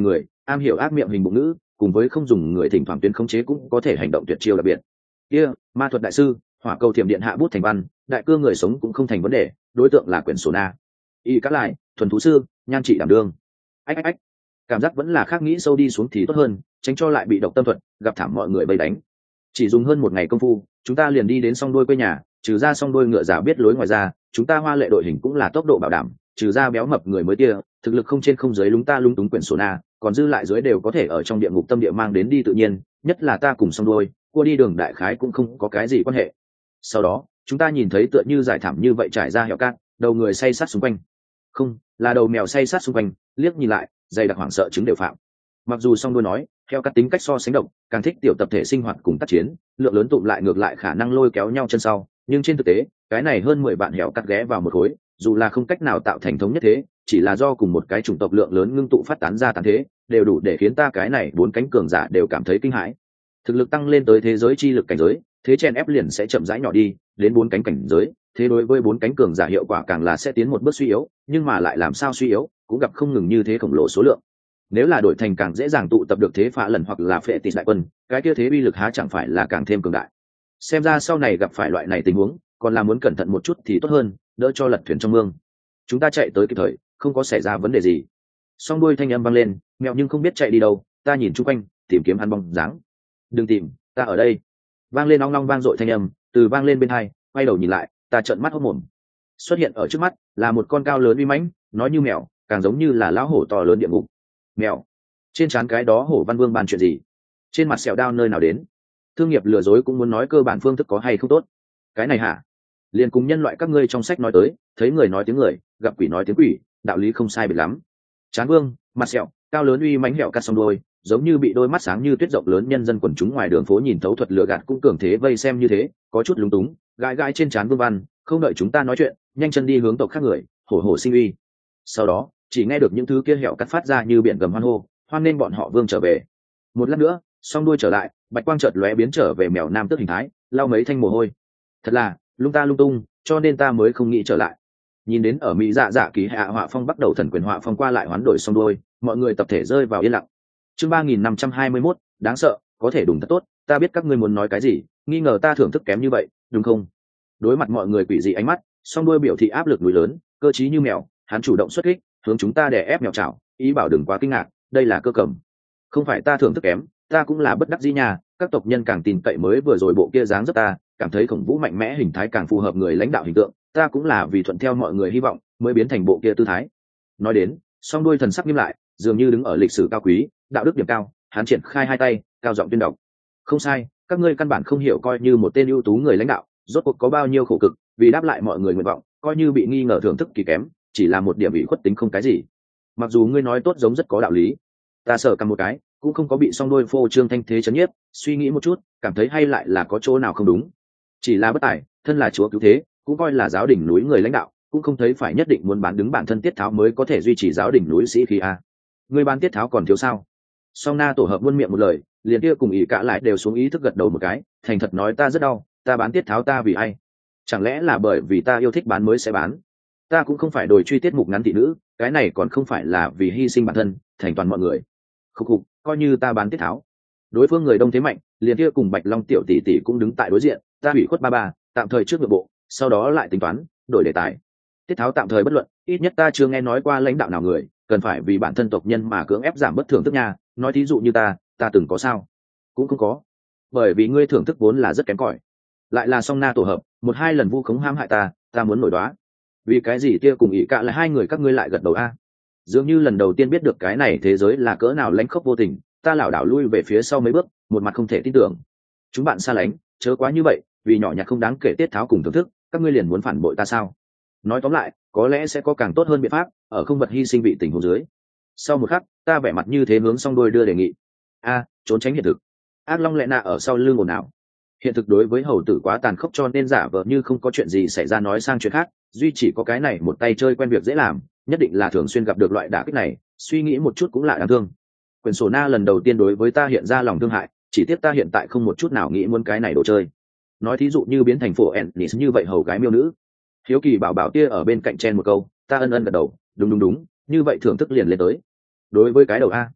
am hiểu ác miệng hình bụng ngữ, cùng với không dùng người thỉnh thoảng tuyến khống chế cũng có thể hành động tuyệt chiêu đặc biệt. Kia, ma thuật đại sư, hỏa cầu thiểm điện hạ bút thành văn, đại cương người sống cũng không thành vấn đề, đối tượng là quyển sổ na. Y cắt lại, thuần thú sư, nhan trị đảm đương. Ách ách ách. Cảm giác vẫn là khác nghĩ sâu đi xuống thì tốt hơn, tránh cho lại bị độc tâm thuật, gặp thảm mọi người vây đánh. Chỉ dùng hơn một ngày công phu, chúng ta liền đi đến song đuôi quê nhà, trừ ra song đuôi ngựa giả biết lối ngoài ra, chúng ta hoa lệ đội hình cũng là tốc độ bảo đảm, trừ ra béo mập người mới kia, thực lực không trên không dưới lúng ta lung túng quyển sổ na, còn dư lại dưới đều có thể ở trong địa ngục tâm địa mang đến đi tự nhiên, nhất là ta cùng song đuôi, cua đi đường đại khái cũng không có cái gì quan hệ. Sau đó, chúng ta nhìn thấy tựa như giải thảm như vậy trải ra hẻo cát, đầu người say sát xung quanh. Không, là đầu mèo say sát xung quanh, liếc nhìn lại, dày đặc hoảng sợ chứng đều phạm. Mặc dù song đuôi nói, theo các tính cách so sánh độc, càng thích tiểu tập thể sinh hoạt cùng tác chiến, lượng lớn tụm lại ngược lại khả năng lôi kéo nhau chân sau, nhưng trên thực tế, cái này hơn mười bạn hẻo cắt ghé vào một khối, dù là không cách nào tạo thành thống nhất thế, chỉ là do cùng một cái chủng tộc lượng lớn ngưng tụ phát tán ra tàn thế, đều đủ để khiến ta cái này bốn cánh cường giả đều cảm thấy kinh hãi. Thực lực tăng lên tới thế giới chi lực cảnh giới, thế chen ép liền sẽ chậm rãi nhỏ đi, đến bốn cánh cảnh giới, thế đối với bốn cánh cường giả hiệu quả càng là sẽ tiến một bước suy yếu, nhưng mà lại làm sao suy yếu, cũng gặp không ngừng như thế khổng lồ số lượng. Nếu là đổi thành càng dễ dàng tụ tập được thế phá lần hoặc là phệ tịt đại quân, cái kia thế uy lực há chẳng phải là càng thêm cường đại. Xem ra sau này gặp phải loại này tình huống, còn là muốn cẩn thận một chút thì tốt hơn, đỡ cho lật thuyền trong mương. Chúng ta chạy tới kịp thời, không có xảy ra vấn đề gì. Song đuôi thanh âm vang lên, mèo nhưng không biết chạy đi đâu, ta nhìn chung quanh, tìm kiếm hắn bóng dáng. Đừng tìm, ta ở đây. Vang lên ong long vang dội thanh âm, từ vang lên bên hai, quay đầu nhìn lại, ta trợn mắt hốt mồm. Xuất hiện ở trước mắt là một con cao lớn uy mãnh, nói như mèo, càng giống như là lão hổ to lớn địa ngục. Mèo, trên trán cái đó hổ văn vương bàn chuyện gì? Trên mặt sẹo đao nơi nào đến? Thương nghiệp lừa dối cũng muốn nói cơ bản phương thức có hay không tốt. Cái này hả? Liền cùng nhân loại các ngươi trong sách nói tới, thấy người nói tiếng người, gặp quỷ nói tiếng quỷ, đạo lý không sai biệt lắm. Trán vương, mặt sẹo, cao lớn uy mãnh hẹo cắt song đôi, giống như bị đôi mắt sáng như tuyết rộng lớn nhân dân quần chúng ngoài đường phố nhìn thấu thuật lừa gạt cũng cường thế vây xem như thế, có chút lúng túng, gãi gãi trên trán vương văn, không đợi chúng ta nói chuyện, nhanh chân đi hướng tộc khác người, hổ hổ sinh uy. Sau đó, chỉ nghe được những thứ kia hẹo cắt phát ra như biển gầm hoan hô, hoan nên bọn họ vương trở về. Một lát nữa, song đuôi trở lại, bạch quang chợt lóe biến trở về mèo nam tước hình thái, lau mấy thanh mồ hôi. Thật là lung ta lung tung, cho nên ta mới không nghĩ trở lại. Nhìn đến ở mỹ dạ dạ kỳ hạ họa phong bắt đầu thần quyền họa phong qua lại hoán đổi song đuôi, mọi người tập thể rơi vào yên lặng. Chương ba nghìn năm trăm hai mươi mốt, đáng sợ, có thể đúng thật tốt, ta biết các ngươi muốn nói cái gì, nghi ngờ ta thưởng thức kém như vậy, đúng không? Đối mặt mọi người quỷ dị ánh mắt, song đuôi biểu thị áp lực núi lớn, cơ trí như mèo, hắn chủ động xuất kích, hướng chúng ta đè ép mèo chảo, ý bảo đừng quá kinh ngạc, đây là cơ cầm. Không phải ta thưởng thức kém, ta cũng là bất đắc dĩ nhà, các tộc nhân càng tin cậy mới vừa rồi bộ kia dáng rất ta, cảm thấy khổng vũ mạnh mẽ hình thái càng phù hợp người lãnh đạo hình tượng, ta cũng là vì thuận theo mọi người hy vọng mới biến thành bộ kia tư thái. Nói đến, song đuôi thần sắc nghiêm lại, dường như đứng ở lịch sử cao quý, đạo đức điểm cao, hắn triển khai hai tay, cao giọng tuyên đọc. Không sai, các ngươi căn bản không hiểu coi như một tên ưu tú người lãnh đạo, rốt cuộc có bao nhiêu khổ cực, vì đáp lại mọi người nguyện vọng, coi như bị nghi ngờ thưởng thức kỳ kém, chỉ là một điểm bị khuất tính không cái gì. Mặc dù ngươi nói tốt giống rất có đạo lý, ta sợ cầm một cái, cũng không có bị song đôi phô trương thanh thế chấn nhiếp, suy nghĩ một chút, cảm thấy hay lại là có chỗ nào không đúng. Chỉ là bất tài, thân là chúa cứu thế, cũng coi là giáo đỉnh núi người lãnh đạo, cũng không thấy phải nhất định muốn bán đứng bản thân tiết tháo mới có thể duy trì giáo đỉnh núi sĩ khí a. Người bán tiết tháo còn thiếu sao? Song na tổ hợp buôn miệng một lời, liền kia cùng ý cả lại đều xuống ý thức gật đầu một cái, thành thật nói ta rất đau, ta bán tiết tháo ta vì ai? Chẳng lẽ là bởi vì ta yêu thích bán mới sẽ bán? Ta cũng không phải đồi truy tiết mục ngắn thị nữ, cái này còn không phải là vì hy sinh bản thân, thành toàn mọi người. Khục khục, coi như ta bán tiết tháo. Đối phương người đông thế mạnh, liền kia cùng Bạch Long tiểu tỷ tỷ cũng đứng tại đối diện, ta hủy khuất ba ba, tạm thời trước nội bộ, sau đó lại tính toán, đổi đề tài. Tiết tháo tạm thời bất luận, ít nhất ta chưa nghe nói qua lãnh đạo nào người cần phải vì bản thân tộc nhân mà cưỡng ép giảm bất thưởng thức nha, nói thí dụ như ta, ta từng có sao? Cũng không có. Bởi vì ngươi thưởng thức vốn là rất kém cỏi. Lại là song na tổ hợp, một hai lần vu khống hãm hại ta, ta muốn nổi đoá. Vì cái gì kia cùng ý cả là hai người các ngươi lại gật đầu a? Dường như lần đầu tiên biết được cái này thế giới là cỡ nào lãnh khốc vô tình, ta lảo đảo lui về phía sau mấy bước, một mặt không thể tin tưởng. Chúng bạn xa lánh, chớ quá như vậy, vì nhỏ nhặt không đáng kể tiết tháo cùng thưởng thức, các ngươi liền muốn phản bội ta sao? Nói tóm lại, có lẽ sẽ có càng tốt hơn biện pháp, ở không vật hy sinh bị tình huống dưới. Sau một khắc, ta vẻ mặt như thế hướng song đôi đưa đề nghị. A, trốn tránh hiện thực. Ác Long lệ nạ ở sau lưng ồn ào. Hiện thực đối với hầu tử quá tàn khốc cho nên giả vờ như không có chuyện gì xảy ra nói sang chuyện khác, duy chỉ có cái này một tay chơi quen việc dễ làm, nhất định là thường xuyên gặp được loại đả kích này, suy nghĩ một chút cũng là đáng thương. Quyền sổ na lần đầu tiên đối với ta hiện ra lòng thương hại, chỉ tiếc ta hiện tại không một chút nào nghĩ muốn cái này đồ chơi. Nói thí dụ như biến thành phổ Ennis như vậy hầu gái miêu nữ. Hiếu kỳ bảo bảo tia ở bên cạnh chen một câu, ta ân ân gật đầu, đúng đúng đúng, như vậy thưởng thức liền lên tới. Đối với cái đầu a,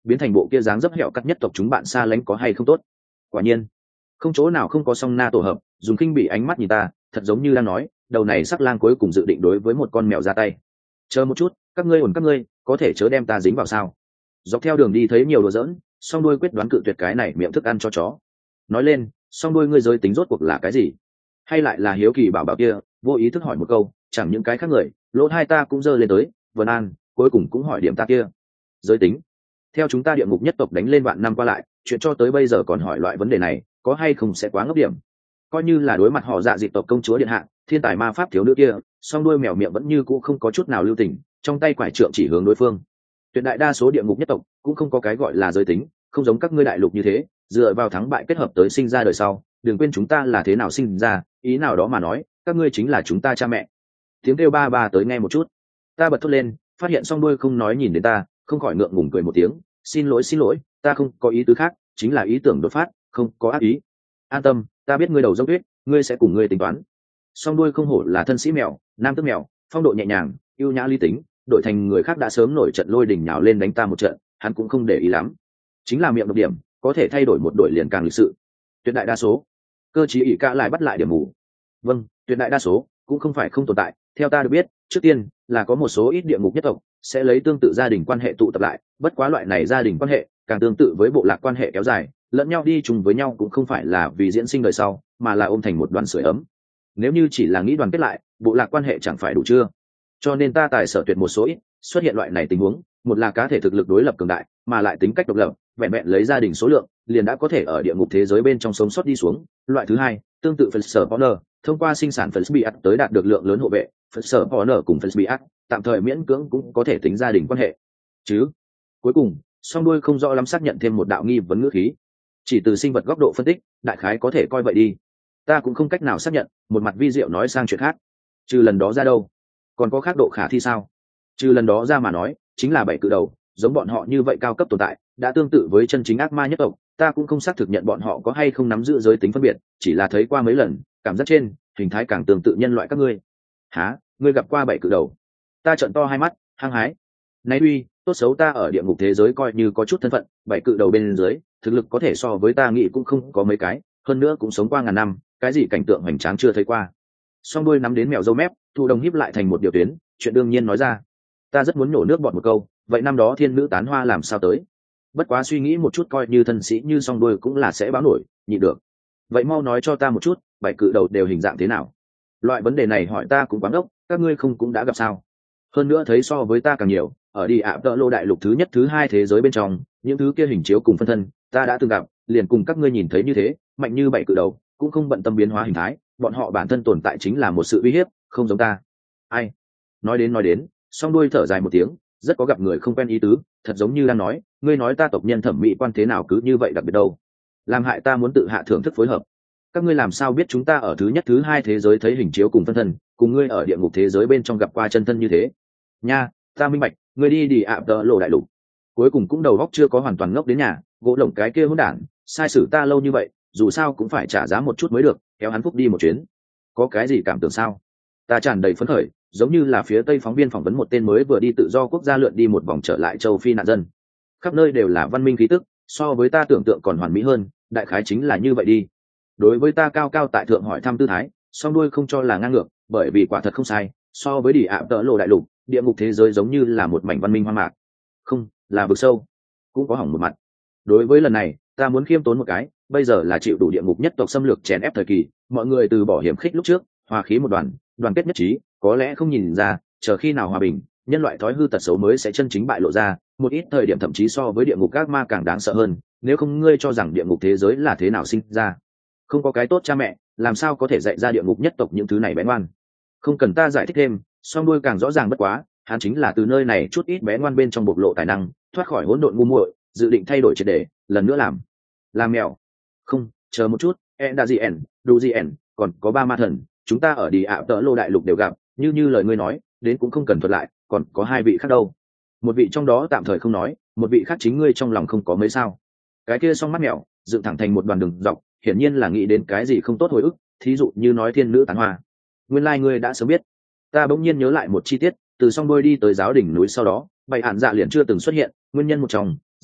biến thành bộ kia dáng dấp hẹo cắt nhất tộc chúng bạn xa lánh có hay không tốt. Quả nhiên không chỗ nào không có song na tổ hợp. Dùng khinh bị ánh mắt nhìn ta, thật giống như đang nói đầu này sắc lang cuối cùng dự định đối với một con mèo ra tay. Chờ một chút, các ngươi ổn các ngươi có thể chớ đem ta dính vào sao? Dọc theo đường đi thấy nhiều đùa giỡn, song đuôi quyết đoán cự tuyệt cái này miệng thức ăn cho chó. Nói lên, song đuôi ngươi giới tính rốt cuộc là cái gì? Hay lại là hiếu kỳ bảo bảo kia vô ý thức hỏi một câu, chẳng những cái khác người lỗ hai ta cũng giơ lên tới vân an, cuối cùng cũng hỏi điểm ta kia giới tính. Theo chúng ta địa ngục nhất tộc đánh lên vạn năm qua lại, chuyện cho tới bây giờ còn hỏi loại vấn đề này có hay không sẽ quá ngốc điểm. Coi như là đối mặt họ dạ dị tộc công chúa điện hạ thiên tài ma pháp thiếu nữ kia, song đuôi mèo miệng vẫn như cũ không có chút nào lưu tình, trong tay quải trượng chỉ hướng đối phương. Tuyệt đại đa số địa ngục nhất tộc cũng không có cái gọi là giới tính, không giống các ngươi đại lục như thế dựa vào thắng bại kết hợp tới sinh ra đời sau. Đừng quên chúng ta là thế nào sinh ra, ý nào đó mà nói các ngươi chính là chúng ta cha mẹ. Tiếng kêu ba ba tới nghe một chút. Ta bật thốt lên, phát hiện song đuôi không nói nhìn đến ta, không khỏi ngượng ngùng cười một tiếng. Xin lỗi xin lỗi, ta không có ý tứ khác, chính là ý tưởng đột phát, không có ác ý. An tâm, ta biết ngươi đầu dốc tuyết, ngươi sẽ cùng ngươi tính toán. Song đuôi không hổ là thân sĩ mèo, nam tước mèo, phong độ nhẹ nhàng, yêu nhã lý tính, đổi thành người khác đã sớm nổi trận lôi đình nhào lên đánh ta một trận, hắn cũng không để ý lắm. Chính là miệng độc điểm có thể thay đổi một đội liền càng lịch sự. Tuyệt đại đa số cơ chí ỷ cả lại bắt lại điểm mù. Vâng, tuyệt đại đa số cũng không phải không tồn tại. Theo ta được biết, trước tiên là có một số ít địa ngục nhất tộc sẽ lấy tương tự gia đình quan hệ tụ tập lại, bất quá loại này gia đình quan hệ càng tương tự với bộ lạc quan hệ kéo dài, lẫn nhau đi chung với nhau cũng không phải là vì diễn sinh đời sau, mà là ôm thành một đoàn sưởi ấm. Nếu như chỉ là nghĩ đoàn kết lại, bộ lạc quan hệ chẳng phải đủ chưa? Cho nên ta tài sở tuyệt một số ít xuất hiện loại này tình huống, một là cá thể thực lực đối lập cường đại, mà lại tính cách độc lập, vẹn vẹn lấy gia đình số lượng liền đã có thể ở địa ngục thế giới bên trong sống sót đi xuống. Loại thứ hai, tương tự Felser Honor, thông qua sinh sản Felsbiat tới đạt được lượng lớn hộ vệ. Felser Honor cùng Felsbiat tạm thời miễn cưỡng cũng có thể tính gia đình quan hệ. Chứ cuối cùng, song đuôi không rõ lắm xác nhận thêm một đạo nghi vấn ngữ khí. Chỉ từ sinh vật góc độ phân tích, đại khái có thể coi vậy đi. Ta cũng không cách nào xác nhận, một mặt vi diệu nói sang chuyện khác. Trừ lần đó ra đâu? Còn có khác độ khả thi sao? Trừ lần đó ra mà nói, chính là bảy cự đầu, giống bọn họ như vậy cao cấp tồn tại, đã tương tự với chân chính ác ma nhất tộc. Ta cũng không xác thực nhận bọn họ có hay không nắm giữ giới tính phân biệt, chỉ là thấy qua mấy lần, cảm giác trên hình thái càng tương tự nhân loại các ngươi. Hả? Ngươi gặp qua bảy cự đầu? Ta trợn to hai mắt, hăng hái. Này uy, tốt xấu ta ở địa ngục thế giới coi như có chút thân phận, bảy cự đầu bên dưới, thực lực có thể so với ta nghĩ cũng không có mấy cái, hơn nữa cũng sống qua ngàn năm, cái gì cảnh tượng hoành tráng chưa thấy qua. Song đuôi nắm đến mèo râu mép, thu đồng híp lại thành một điều tuyến, chuyện đương nhiên nói ra. Ta rất muốn nổ nước bọt một câu, vậy năm đó thiên nữ tán hoa làm sao tới? Bất quá suy nghĩ một chút coi như thân sĩ như song đuôi cũng là sẽ báo nổi, nhịn được. Vậy mau nói cho ta một chút, bảy cự đầu đều hình dạng thế nào? Loại vấn đề này hỏi ta cũng quáng ốc, các ngươi không cũng đã gặp sao? Hơn nữa thấy so với ta càng nhiều, ở đi ạ tợ lô đại lục thứ nhất thứ hai thế giới bên trong, những thứ kia hình chiếu cùng phân thân, ta đã từng gặp, liền cùng các ngươi nhìn thấy như thế, mạnh như bảy cự đầu, cũng không bận tâm biến hóa hình thái, bọn họ bản thân tồn tại chính là một sự uy hiếp, không giống ta. Ai? Nói đến nói đến, song đuôi thở dài một tiếng, rất có gặp người không quen ý tứ, thật giống như đang nói, ngươi nói ta tộc nhân thẩm mỹ quan thế nào cứ như vậy đặc biệt đâu? Làm hại ta muốn tự hạ thưởng thức phối hợp. Các ngươi làm sao biết chúng ta ở thứ nhất thứ hai thế giới thấy hình chiếu cùng phân thân, cùng ngươi ở địa ngục thế giới bên trong gặp qua chân thân như thế? Nha, ta minh bạch, ngươi đi đi ạ tợ lộ đại lục. Cuối cùng cũng đầu óc chưa có hoàn toàn ngốc đến nhà, gỗ lổng cái kia hỗn đản, sai sử ta lâu như vậy, dù sao cũng phải trả giá một chút mới được, kéo hắn phúc đi một chuyến. Có cái gì cảm tưởng sao? Ta tràn đầy phấn khởi, giống như là phía tây phóng viên phỏng vấn một tên mới vừa đi tự do quốc gia lượn đi một vòng trở lại châu Phi nạn dân. Khắp nơi đều là văn minh khí tức, so với ta tưởng tượng còn hoàn mỹ hơn, đại khái chính là như vậy đi. Đối với ta cao cao tại thượng hỏi thăm tư thái, song đuôi không cho là ngang ngược, bởi vì quả thật không sai, so với đi ạ tợ lộ đại lục, địa ngục thế giới giống như là một mảnh văn minh hoang mạc, không là vực sâu, cũng có hỏng một mặt. Đối với lần này, ta muốn khiêm tốn một cái, bây giờ là chịu đủ địa ngục nhất tộc xâm lược chèn ép thời kỳ, mọi người từ bỏ hiểm khích lúc trước, hòa khí một đoàn, đoàn kết nhất trí, có lẽ không nhìn ra, chờ khi nào hòa bình, nhân loại thói hư tật xấu mới sẽ chân chính bại lộ ra, một ít thời điểm thậm chí so với địa ngục các ma càng đáng sợ hơn. Nếu không ngươi cho rằng địa ngục thế giới là thế nào sinh ra? Không có cái tốt cha mẹ, làm sao có thể dạy ra địa ngục nhất tộc những thứ này bé ngoan? Không cần ta giải thích thêm, song đuôi càng rõ ràng bất quá, hắn chính là từ nơi này chút ít bé ngoan bên trong bộc lộ tài năng, thoát khỏi hỗn độn ngu muội, dự định thay đổi triệt để, lần nữa làm làm mèo. Không, chờ một chút, en đã gì en, đủ gì en, còn có ba ma thần, chúng ta ở đi ạ tợ lô đại lục đều gặp, như như lời ngươi nói, đến cũng không cần thuật lại, còn có hai vị khác đâu. Một vị trong đó tạm thời không nói, một vị khác chính ngươi trong lòng không có mấy sao? Cái kia song mắt mèo dựng thẳng thành một đoàn đường dọc, hiển nhiên là nghĩ đến cái gì không tốt hồi ức, thí dụ như nói thiên nữ tán hoa. Nguyên lai like ngươi đã sớm biết. Ta bỗng nhiên nhớ lại một chi tiết, từ song đôi đi tới giáo đỉnh núi sau đó, bảy hạn dạ liền chưa từng xuất hiện, nguyên nhân một trong,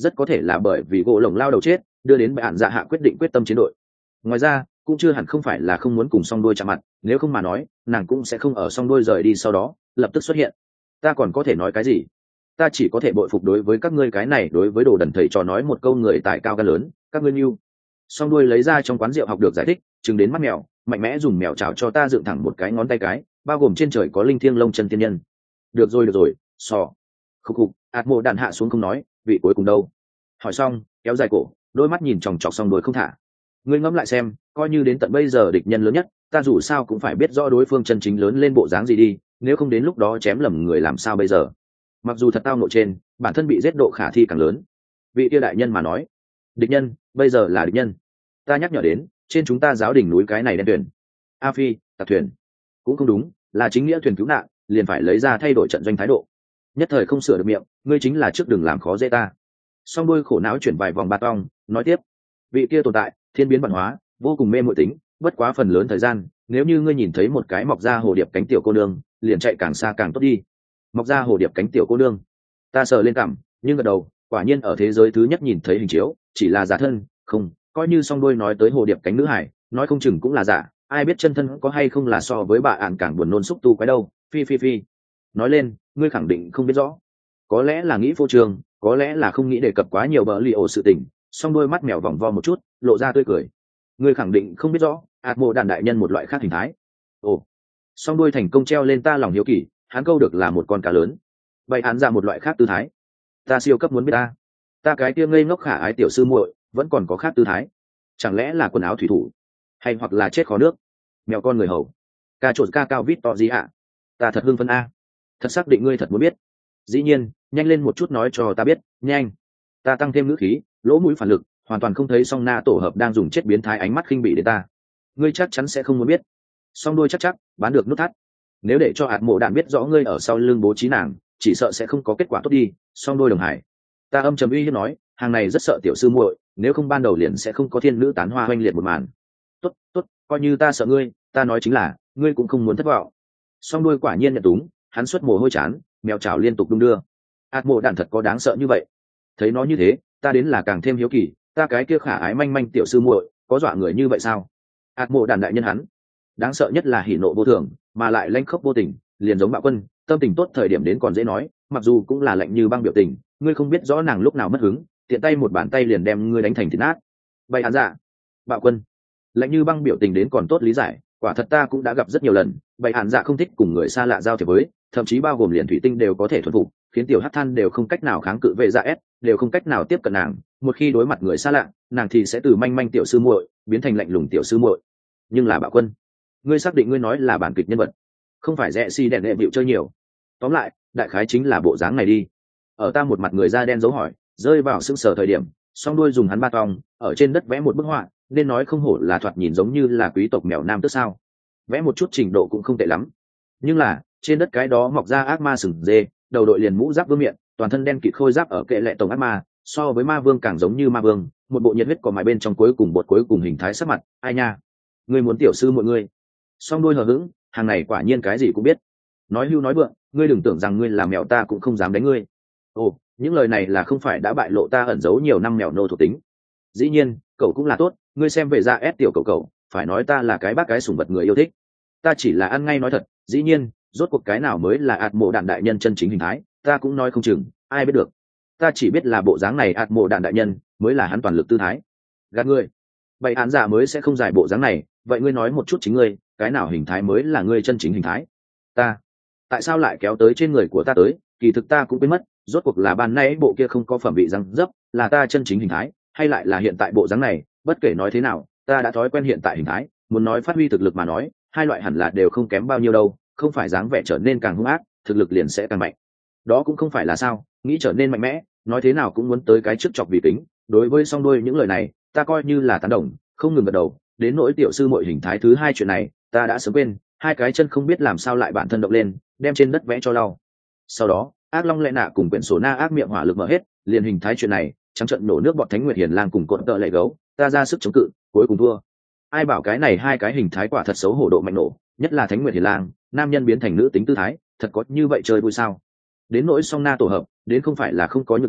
rất có thể là bởi vì gỗ lồng lao đầu chết đưa đến bệ ạn dạ hạ quyết định quyết tâm chiến đội. Ngoài ra cũng chưa hẳn không phải là không muốn cùng song đôi chạm mặt, nếu không mà nói nàng cũng sẽ không ở song đôi rời đi sau đó lập tức xuất hiện. Ta còn có thể nói cái gì? Ta chỉ có thể bội phục đối với các ngươi cái này đối với đồ đần thầy trò nói một câu người tài cao gan lớn, các ngươi yêu. Song đuôi lấy ra trong quán rượu học được giải thích, chừng đến mắt mèo, mạnh mẽ dùng mèo chảo cho ta dựng thẳng một cái ngón tay cái, bao gồm trên trời có linh thiêng lông chân tiên nhân. Được rồi được rồi, sò. Khúc khục, ạt mộ đạn hạ xuống không nói, vị cuối cùng đâu? Hỏi xong, kéo dài cổ, đôi mắt nhìn chòng chọc song đuôi không thả. Ngươi ngẫm lại xem, coi như đến tận bây giờ địch nhân lớn nhất, ta dù sao cũng phải biết rõ đối phương chân chính lớn lên bộ dáng gì đi, nếu không đến lúc đó chém lầm người làm sao bây giờ? Mặc dù thật tao nội trên, bản thân bị giết độ khả thi càng lớn. Vị kia đại nhân mà nói, địch nhân bây giờ là địch nhân. Ta nhắc nhở đến, trên chúng ta giáo đỉnh núi cái này đen thuyền, a phi tặc thuyền cũng không đúng, là chính nghĩa thuyền cứu nạn, liền phải lấy ra thay đổi trận doanh thái độ. Nhất thời không sửa được miệng, ngươi chính là trước đừng làm khó dễ ta. Song đôi khổ não chuyển vài vòng ba tong, nói tiếp, vị kia tồn tại thiên biến văn hóa, vô cùng mê muội tính, bất quá phần lớn thời gian, nếu như ngươi nhìn thấy một cái mọc ra hồ điệp cánh tiểu cô nương, liền chạy càng xa càng tốt đi. Mọc ra hồ điệp cánh tiểu cô nương, ta sờ lên cằm, nhưng gật đầu, quả nhiên ở thế giới thứ nhất nhìn thấy hình chiếu, chỉ là giả thân, không, coi như song đôi nói tới hồ điệp cánh nữ hải, nói không chừng cũng là giả, ai biết chân thân có hay không là so với bà ạn càng buồn nôn xúc tu quái đâu. Phi phi phi. Nói lên, ngươi khẳng định không biết rõ. Có lẽ là nghĩ phô trương, có lẽ là không nghĩ đề cập quá nhiều bỡ li ổ sự tình, song đôi mắt mèo vòng vo một chút, lộ ra tươi cười. Ngươi khẳng định không biết rõ, ạt mộ đàn đại nhân một loại khác hình thái. Ồ. Song đôi thành công treo lên ta lòng hiếu kỳ, hắn câu được là một con cá lớn. Vậy hắn ra một loại khác tư thái. Ta siêu cấp muốn biết ta. Ta cái kia ngây ngốc khả ái tiểu sư muội, vẫn còn có khác tư thái. Chẳng lẽ là quần áo thủy thủ, hay hoặc là chết khó nước, mèo con người hầu, ca trộn ca cao vít to gì ạ? Ta thật hưng phấn a. Thật xác định ngươi thật muốn biết. Dĩ nhiên, nhanh lên một chút nói cho ta biết, nhanh. Ta tăng thêm ngữ khí, lỗ mũi phản lực, hoàn toàn không thấy song na tổ hợp đang dùng chết biến thái ánh mắt khinh bỉ đến ta. Ngươi chắc chắn sẽ không muốn biết. Song đôi chắc chắc bán được nút thắt. Nếu để cho hạt mộ đạn biết rõ ngươi ở sau lưng bố trí nàng, chỉ sợ sẽ không có kết quả tốt đi. Song đôi đồng hải, ta âm trầm uy hiếp nói, hàng này rất sợ tiểu sư muội, nếu không ban đầu liền sẽ không có thiên nữ tán hoa oanh liệt một màn. Tốt tốt, coi như ta sợ ngươi, ta nói chính là ngươi cũng không muốn thất vọng. Song đôi quả nhiên nhận túng, hắn xuất mồ hôi chán, mèo chảo liên tục đung đưa. Hạt mộ đạn thật có đáng sợ như vậy? Thấy nó như thế, ta đến là càng thêm hiếu kỳ, ta cái kia khả ái manh manh tiểu sư muội có dọa người như vậy sao? Hạt mộ đạn đại nhân hắn đáng sợ nhất là hỉ nộ vô thường, mà lại lanh khốc vô tình, liền giống Bạo Quân, tâm tình tốt thời điểm đến còn dễ nói, mặc dù cũng là lạnh như băng biểu tình, ngươi không biết rõ nàng lúc nào mất hứng, tiện tay một bàn tay liền đem ngươi đánh thành thịt nát. Bày hắn dạ, Bạo Quân, lạnh như băng biểu tình đến còn tốt lý giải, quả thật ta cũng đã gặp rất nhiều lần. Bày hắn dạ không thích cùng người xa lạ giao thiệp với, thậm chí bao gồm liền thủy tinh đều có thể thuần phục, khiến tiểu hắc than đều không cách nào kháng cự vệ dạ ép, đều không cách nào tiếp cận nàng. Một khi đối mặt người xa lạ, nàng thì sẽ từ manh manh tiểu sư muội biến thành lạnh lùng tiểu sư muội. Nhưng là Bạo Quân, ngươi xác định ngươi nói là bản kịch nhân vật, không phải rẽ si đèn đệ bịu chơi nhiều. Tóm lại, đại khái chính là bộ dáng này đi. Ở ta một mặt người da đen dấu hỏi, rơi vào sững sờ thời điểm, song đuôi dùng hắn ba tong ở trên đất vẽ một bức họa, nên nói không hổ là thoạt nhìn giống như là quý tộc mèo nam tức sao. Vẽ một chút trình độ cũng không tệ lắm, nhưng là trên đất cái đó mọc ra ác ma sừng dê, đầu đội liền mũ giáp vương miệng, toàn thân đen kịt khôi giáp ở kệ lệ tổng ác ma, so với ma vương càng giống như ma vương, một bộ nhiệt huyết có mài bên trong cuối cùng bột cuối cùng hình thái sắc mặt. Ai nha, ngươi muốn tiểu sư mọi người? Song đuôi hờ hững, hàng này quả nhiên cái gì cũng biết. Nói hưu nói vượng, ngươi đừng tưởng rằng ngươi là mèo ta cũng không dám đánh ngươi. Ồ, những lời này là không phải đã bại lộ ta ẩn giấu nhiều năm mèo nô thuộc tính. Dĩ nhiên, cậu cũng là tốt, ngươi xem về ra ép tiểu cậu cậu, phải nói ta là cái bác cái sủng vật người yêu thích. Ta chỉ là ăn ngay nói thật, dĩ nhiên, rốt cuộc cái nào mới là ạt mộ đạn đại nhân chân chính hình thái, ta cũng nói không chừng, ai biết được. Ta chỉ biết là bộ dáng này ạt mộ đạn đại nhân mới là hắn toàn lực tư thái. Gạt ngươi. Vậy án giả mới sẽ không giải bộ dáng này, vậy ngươi nói một chút chính ngươi, cái nào hình thái mới là ngươi chân chính hình thái? Ta, tại sao lại kéo tới trên người của ta tới? Kỳ thực ta cũng quên mất, rốt cuộc là ban nay bộ kia không có phẩm vị răng dấp, là ta chân chính hình thái, hay lại là hiện tại bộ dáng này? Bất kể nói thế nào, ta đã thói quen hiện tại hình thái, muốn nói phát huy thực lực mà nói, hai loại hẳn là đều không kém bao nhiêu đâu, không phải dáng vẻ trở nên càng hung ác, thực lực liền sẽ càng mạnh. Đó cũng không phải là sao, nghĩ trở nên mạnh mẽ, nói thế nào cũng muốn tới cái trước chọc vì tính. Đối với song đuôi những lời này, ta coi như là tán đồng, không ngừng gật đầu. Đến nỗi tiểu sư muội hình thái thứ hai chuyện này, ta đã sớm quên, hai cái chân không biết làm sao lại bản thân động lên, đem trên đất vẽ cho lau. Sau đó, ác long lệ nạ cùng quyển sổ na ác miệng hỏa lực mở hết, liền hình thái chuyện này, trắng trận nổ nước bọt Thánh Nguyệt Hiền Lang cùng cột tợ lệ gấu, ta ra sức chống cự, cuối cùng thua. Ai bảo cái này hai cái hình thái quả thật xấu hổ độ mạnh nổ, nhất là Thánh Nguyệt Hiền Lang, nam nhân biến thành nữ tính tư thái, thật có như vậy chơi vui sao? Đến nỗi song na tổ hợp, đến không phải là không có nhược điểm,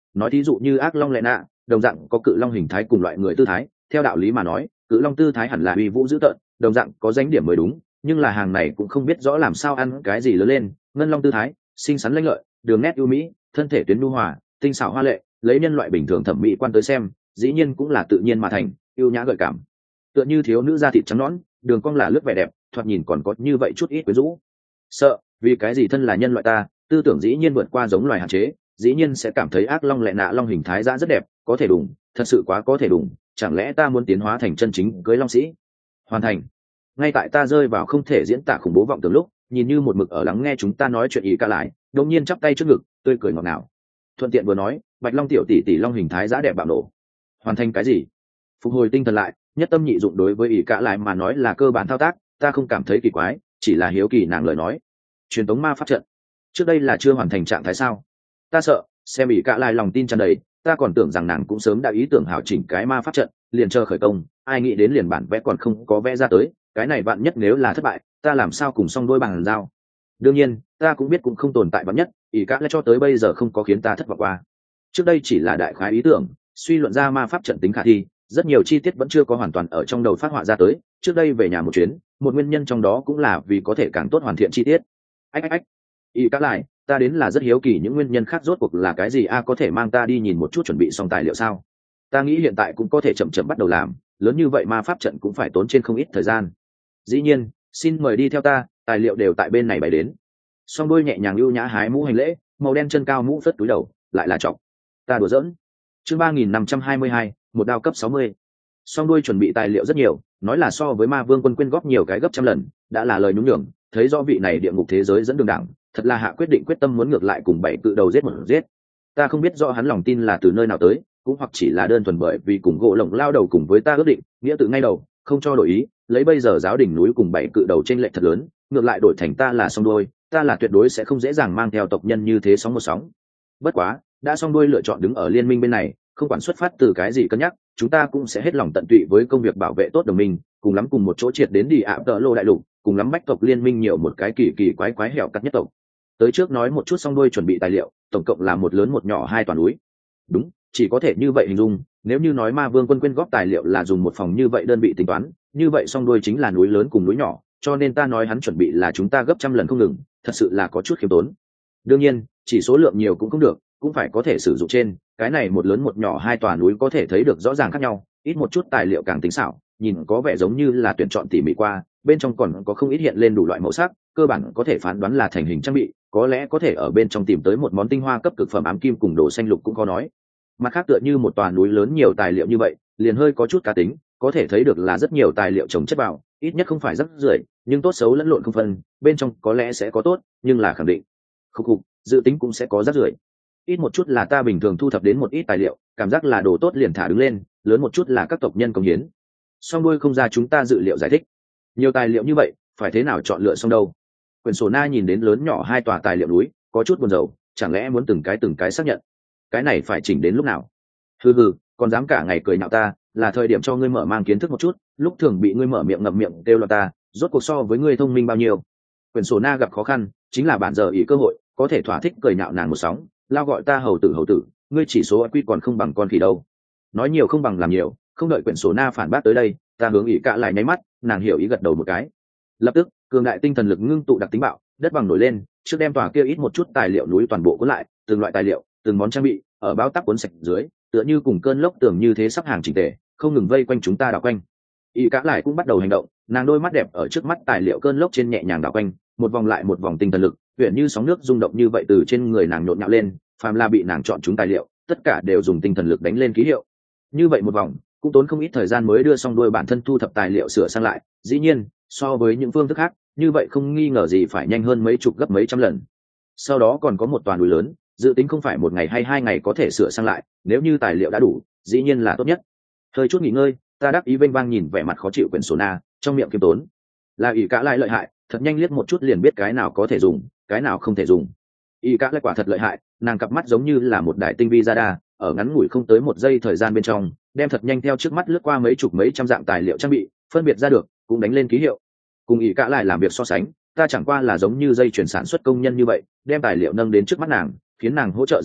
nói thí dụ như ác long lệ nạ đồng dạng có cự long hình thái cùng loại người tư thái, theo đạo lý mà nói cự long tư thái hẳn là uy vũ dữ tợn, đồng dạng có danh điểm mới đúng, nhưng là hàng này cũng không biết rõ làm sao ăn cái gì lớn lên. Ngân long tư thái xinh xắn lanh lợi, đường nét ưu mỹ, thân thể tuyến nhu hòa, tinh xảo hoa lệ, lấy nhân loại bình thường thẩm mỹ quan tới xem dĩ nhiên cũng là tự nhiên mà thành, yêu nhã gợi cảm, tựa như thiếu nữ da thịt trắng nõn, đường cong là lướt vẻ đẹp, thoạt nhìn còn có như vậy chút ít quyến rũ. Sợ vì cái gì thân là nhân loại ta tư tưởng dĩ nhiên vượt qua giống loài hạn chế, dĩ nhiên sẽ cảm thấy ác long lệ nạ long hình thái ra rất đẹp, có thể đủng, thật sự quá có thể đủng, chẳng lẽ ta muốn tiến hóa thành chân chính cưới long sĩ? Hoàn thành. Ngay tại ta rơi vào không thể diễn tả khủng bố vọng tưởng lúc, nhìn như một mực ở lắng nghe chúng ta nói chuyện ý cả lại, đột nhiên chắp tay trước ngực, tươi cười ngọt ngào. Thuận tiện vừa nói, bạch long tiểu tỷ tỷ long hình thái giá đẹp bạo nổ. Hoàn thành cái gì? Phục hồi tinh thần lại, nhất tâm nhị dụng đối với ý cả lại mà nói là cơ bản thao tác, ta không cảm thấy kỳ quái, chỉ là hiếu kỳ nàng lời nói. Truyền tống ma pháp trận, trước đây là chưa hoàn thành trạng thái sao? Ta sợ, xem ý cả lại lòng tin tràn đầy, ta còn tưởng rằng nàng cũng sớm đã ý tưởng hảo chỉnh cái ma pháp trận, liền chờ khởi công, ai nghĩ đến liền bản vẽ còn không có vẽ ra tới, cái này vạn nhất nếu là thất bại, ta làm sao cùng song đôi bằng dao? Đương nhiên, ta cũng biết cũng không tồn tại vạn nhất, ý cả lại cho tới bây giờ không có khiến ta thất vọng qua. Trước đây chỉ là đại khái ý tưởng, suy luận ra ma pháp trận tính khả thi, rất nhiều chi tiết vẫn chưa có hoàn toàn ở trong đầu phát họa ra tới. Trước đây về nhà một chuyến, một nguyên nhân trong đó cũng là vì có thể càng tốt hoàn thiện chi tiết. Ách ách ách, ý cả lại, ta đến là rất hiếu kỳ những nguyên nhân khác rốt cuộc là cái gì. A có thể mang ta đi nhìn một chút chuẩn bị xong tài liệu sao? Ta nghĩ hiện tại cũng có thể chậm chậm bắt đầu làm, lớn như vậy ma pháp trận cũng phải tốn trên không ít thời gian. Dĩ nhiên, xin mời đi theo ta, tài liệu đều tại bên này bày đến. Song đôi nhẹ nhàng lưu nhã hái mũ hành lễ, màu đen chân cao mũ phất túi đầu, lại là trọng. Ta đùa giỡn. Chương ba nghìn năm trăm hai mươi hai, một đao cấp sáu mươi. Song đôi chuẩn bị tài liệu rất nhiều, nói là so với ma vương quân quyên góp nhiều cái gấp trăm lần, đã là lời nhún nhường, thấy rõ vị này địa ngục thế giới dẫn đường đảng, thật là hạ quyết định quyết tâm muốn ngược lại cùng bảy cự đầu giết một giết. Ta không biết rõ hắn lòng tin là từ nơi nào tới, cũng hoặc chỉ là đơn thuần bởi vì cùng gỗ lồng lao đầu cùng với ta ước định, nghĩa từ ngay đầu, không cho đổi ý, lấy bây giờ giáo đỉnh núi cùng bảy cự đầu trên lệch thật lớn, ngược lại đổi thành ta là song đôi, ta là tuyệt đối sẽ không dễ dàng mang theo tộc nhân như thế sóng một sóng. Bất quá, đã song đôi lựa chọn đứng ở liên minh bên này, không quản xuất phát từ cái gì cân nhắc, chúng ta cũng sẽ hết lòng tận tụy với công việc bảo vệ tốt đồng minh, cùng lắm cùng một chỗ triệt đến đi ạ tợ lô đại lục, cùng lắm bách tộc liên minh nhiều một cái kỳ kỳ quái quái hẻo cắt nhất tộc. Tới trước nói một chút song đôi chuẩn bị tài liệu, tổng cộng là một lớn một nhỏ hai toàn núi. Đúng, chỉ có thể như vậy hình dung, nếu như nói ma vương quân quyên góp tài liệu là dùng một phòng như vậy đơn vị tính toán, như vậy song đôi chính là núi lớn cùng núi nhỏ, cho nên ta nói hắn chuẩn bị là chúng ta gấp trăm lần không ngừng, thật sự là có chút khiêm tốn. Đương nhiên, chỉ số lượng nhiều cũng không được, cũng phải có thể sử dụng trên, cái này một lớn một nhỏ hai tòa núi có thể thấy được rõ ràng khác nhau, ít một chút tài liệu càng tính xảo, nhìn có vẻ giống như là tuyển chọn tỉ mỉ qua, bên trong còn có không ít hiện lên đủ loại màu sắc, cơ bản có thể phán đoán là thành hình trang bị, có lẽ có thể ở bên trong tìm tới một món tinh hoa cấp cực phẩm ám kim cùng đồ xanh lục cũng có nói. Mặt khác tựa như một tòa núi lớn nhiều tài liệu như vậy, liền hơi có chút cá tính, có thể thấy được là rất nhiều tài liệu trồng chất vào, ít nhất không phải rất rưởi, nhưng tốt xấu lẫn lộn không phân, bên trong có lẽ sẽ có tốt, nhưng là khẳng định. Khục khục, dự tính cũng sẽ có rất rưởi. Ít một chút là ta bình thường thu thập đến một ít tài liệu, cảm giác là đồ tốt liền thả đứng lên, lớn một chút là các tộc nhân công hiến. Song đôi không ra chúng ta dự liệu giải thích. Nhiều tài liệu như vậy, phải thế nào chọn lựa xong đâu? Quyển sổ na nhìn đến lớn nhỏ hai tòa tài liệu núi, có chút buồn rầu, chẳng lẽ muốn từng cái từng cái xác nhận? Cái này phải chỉnh đến lúc nào? Hừ hừ, còn dám cả ngày cười nhạo ta, là thời điểm cho ngươi mở mang kiến thức một chút, lúc thường bị ngươi mở miệng ngậm miệng kêu là ta, rốt cuộc so với ngươi thông minh bao nhiêu? Quyển sổ na gặp khó khăn, chính là bản giờ ý cơ hội, có thể thỏa thích cười nhạo nàng một sóng, lao gọi ta hầu tử hầu tử, ngươi chỉ số i kiu còn không bằng con khỉ đâu. Nói nhiều không bằng làm nhiều, không đợi quyển sổ na phản bác tới đây, ta hướng ý cả lại nháy mắt, nàng hiểu ý gật đầu một cái. Lập tức, cường đại tinh thần lực ngưng tụ đặc tính bạo, đất bằng nổi lên, trước đem tòa kia ít một chút tài liệu núi toàn bộ cuốn lại, từng loại tài liệu, từng món trang bị, ở báo tắc cuốn sạch dưới, tựa như cùng cơn lốc tường như thế sắp hàng chỉnh tề, không ngừng vây quanh chúng ta đảo quanh. Ý cả lại cũng bắt đầu hành động, nàng đôi mắt đẹp ở trước mắt tài liệu cơn lốc trên nhẹ nhàng đảo quanh, một vòng lại một vòng tinh thần lực, huyền như sóng nước rung động như vậy từ trên người nàng nhộn nhạo lên, phàm là bị nàng chọn chúng tài liệu, tất cả đều dùng tinh thần lực đánh lên ký hiệu. Như vậy một vòng, cũng tốn không ít thời gian mới đưa xong đôi bản thân thu thập tài liệu sửa sang lại, dĩ nhiên, so với những phương thức khác, như vậy không nghi ngờ gì phải nhanh hơn mấy chục gấp mấy trăm lần. Sau đó còn có một toàn núi lớn, dự tính không phải một ngày hay hai ngày có thể sửa sang lại, nếu như tài liệu đã đủ, dĩ nhiên là tốt nhất. Hơi chút nghỉ ngơi, ta đáp ý vênh vang nhìn vẻ mặt khó chịu quyển sổ na, trong miệng kiêm tốn. Là ỷ cả lại lợi hại, thật nhanh liếc một chút liền biết cái nào có thể dùng, cái nào không thể dùng. ỷ cả lại quả thật lợi hại, nàng cặp mắt giống như là một đại tinh vi radar, ở ngắn ngủi không tới một giây thời gian bên trong, đem thật nhanh theo trước mắt lướt qua mấy chục mấy trăm dạng tài liệu trang bị, phân biệt ra được, cũng đánh lên ký hiệu. Cùng ỷ cả lại làm việc so sánh, ta chẳng qua là giống như dây chuyển sản xuất công nhân như vậy, đem tài liệu nâng đến trước mắt nàng, khiến nàng hỗ trợ giám định,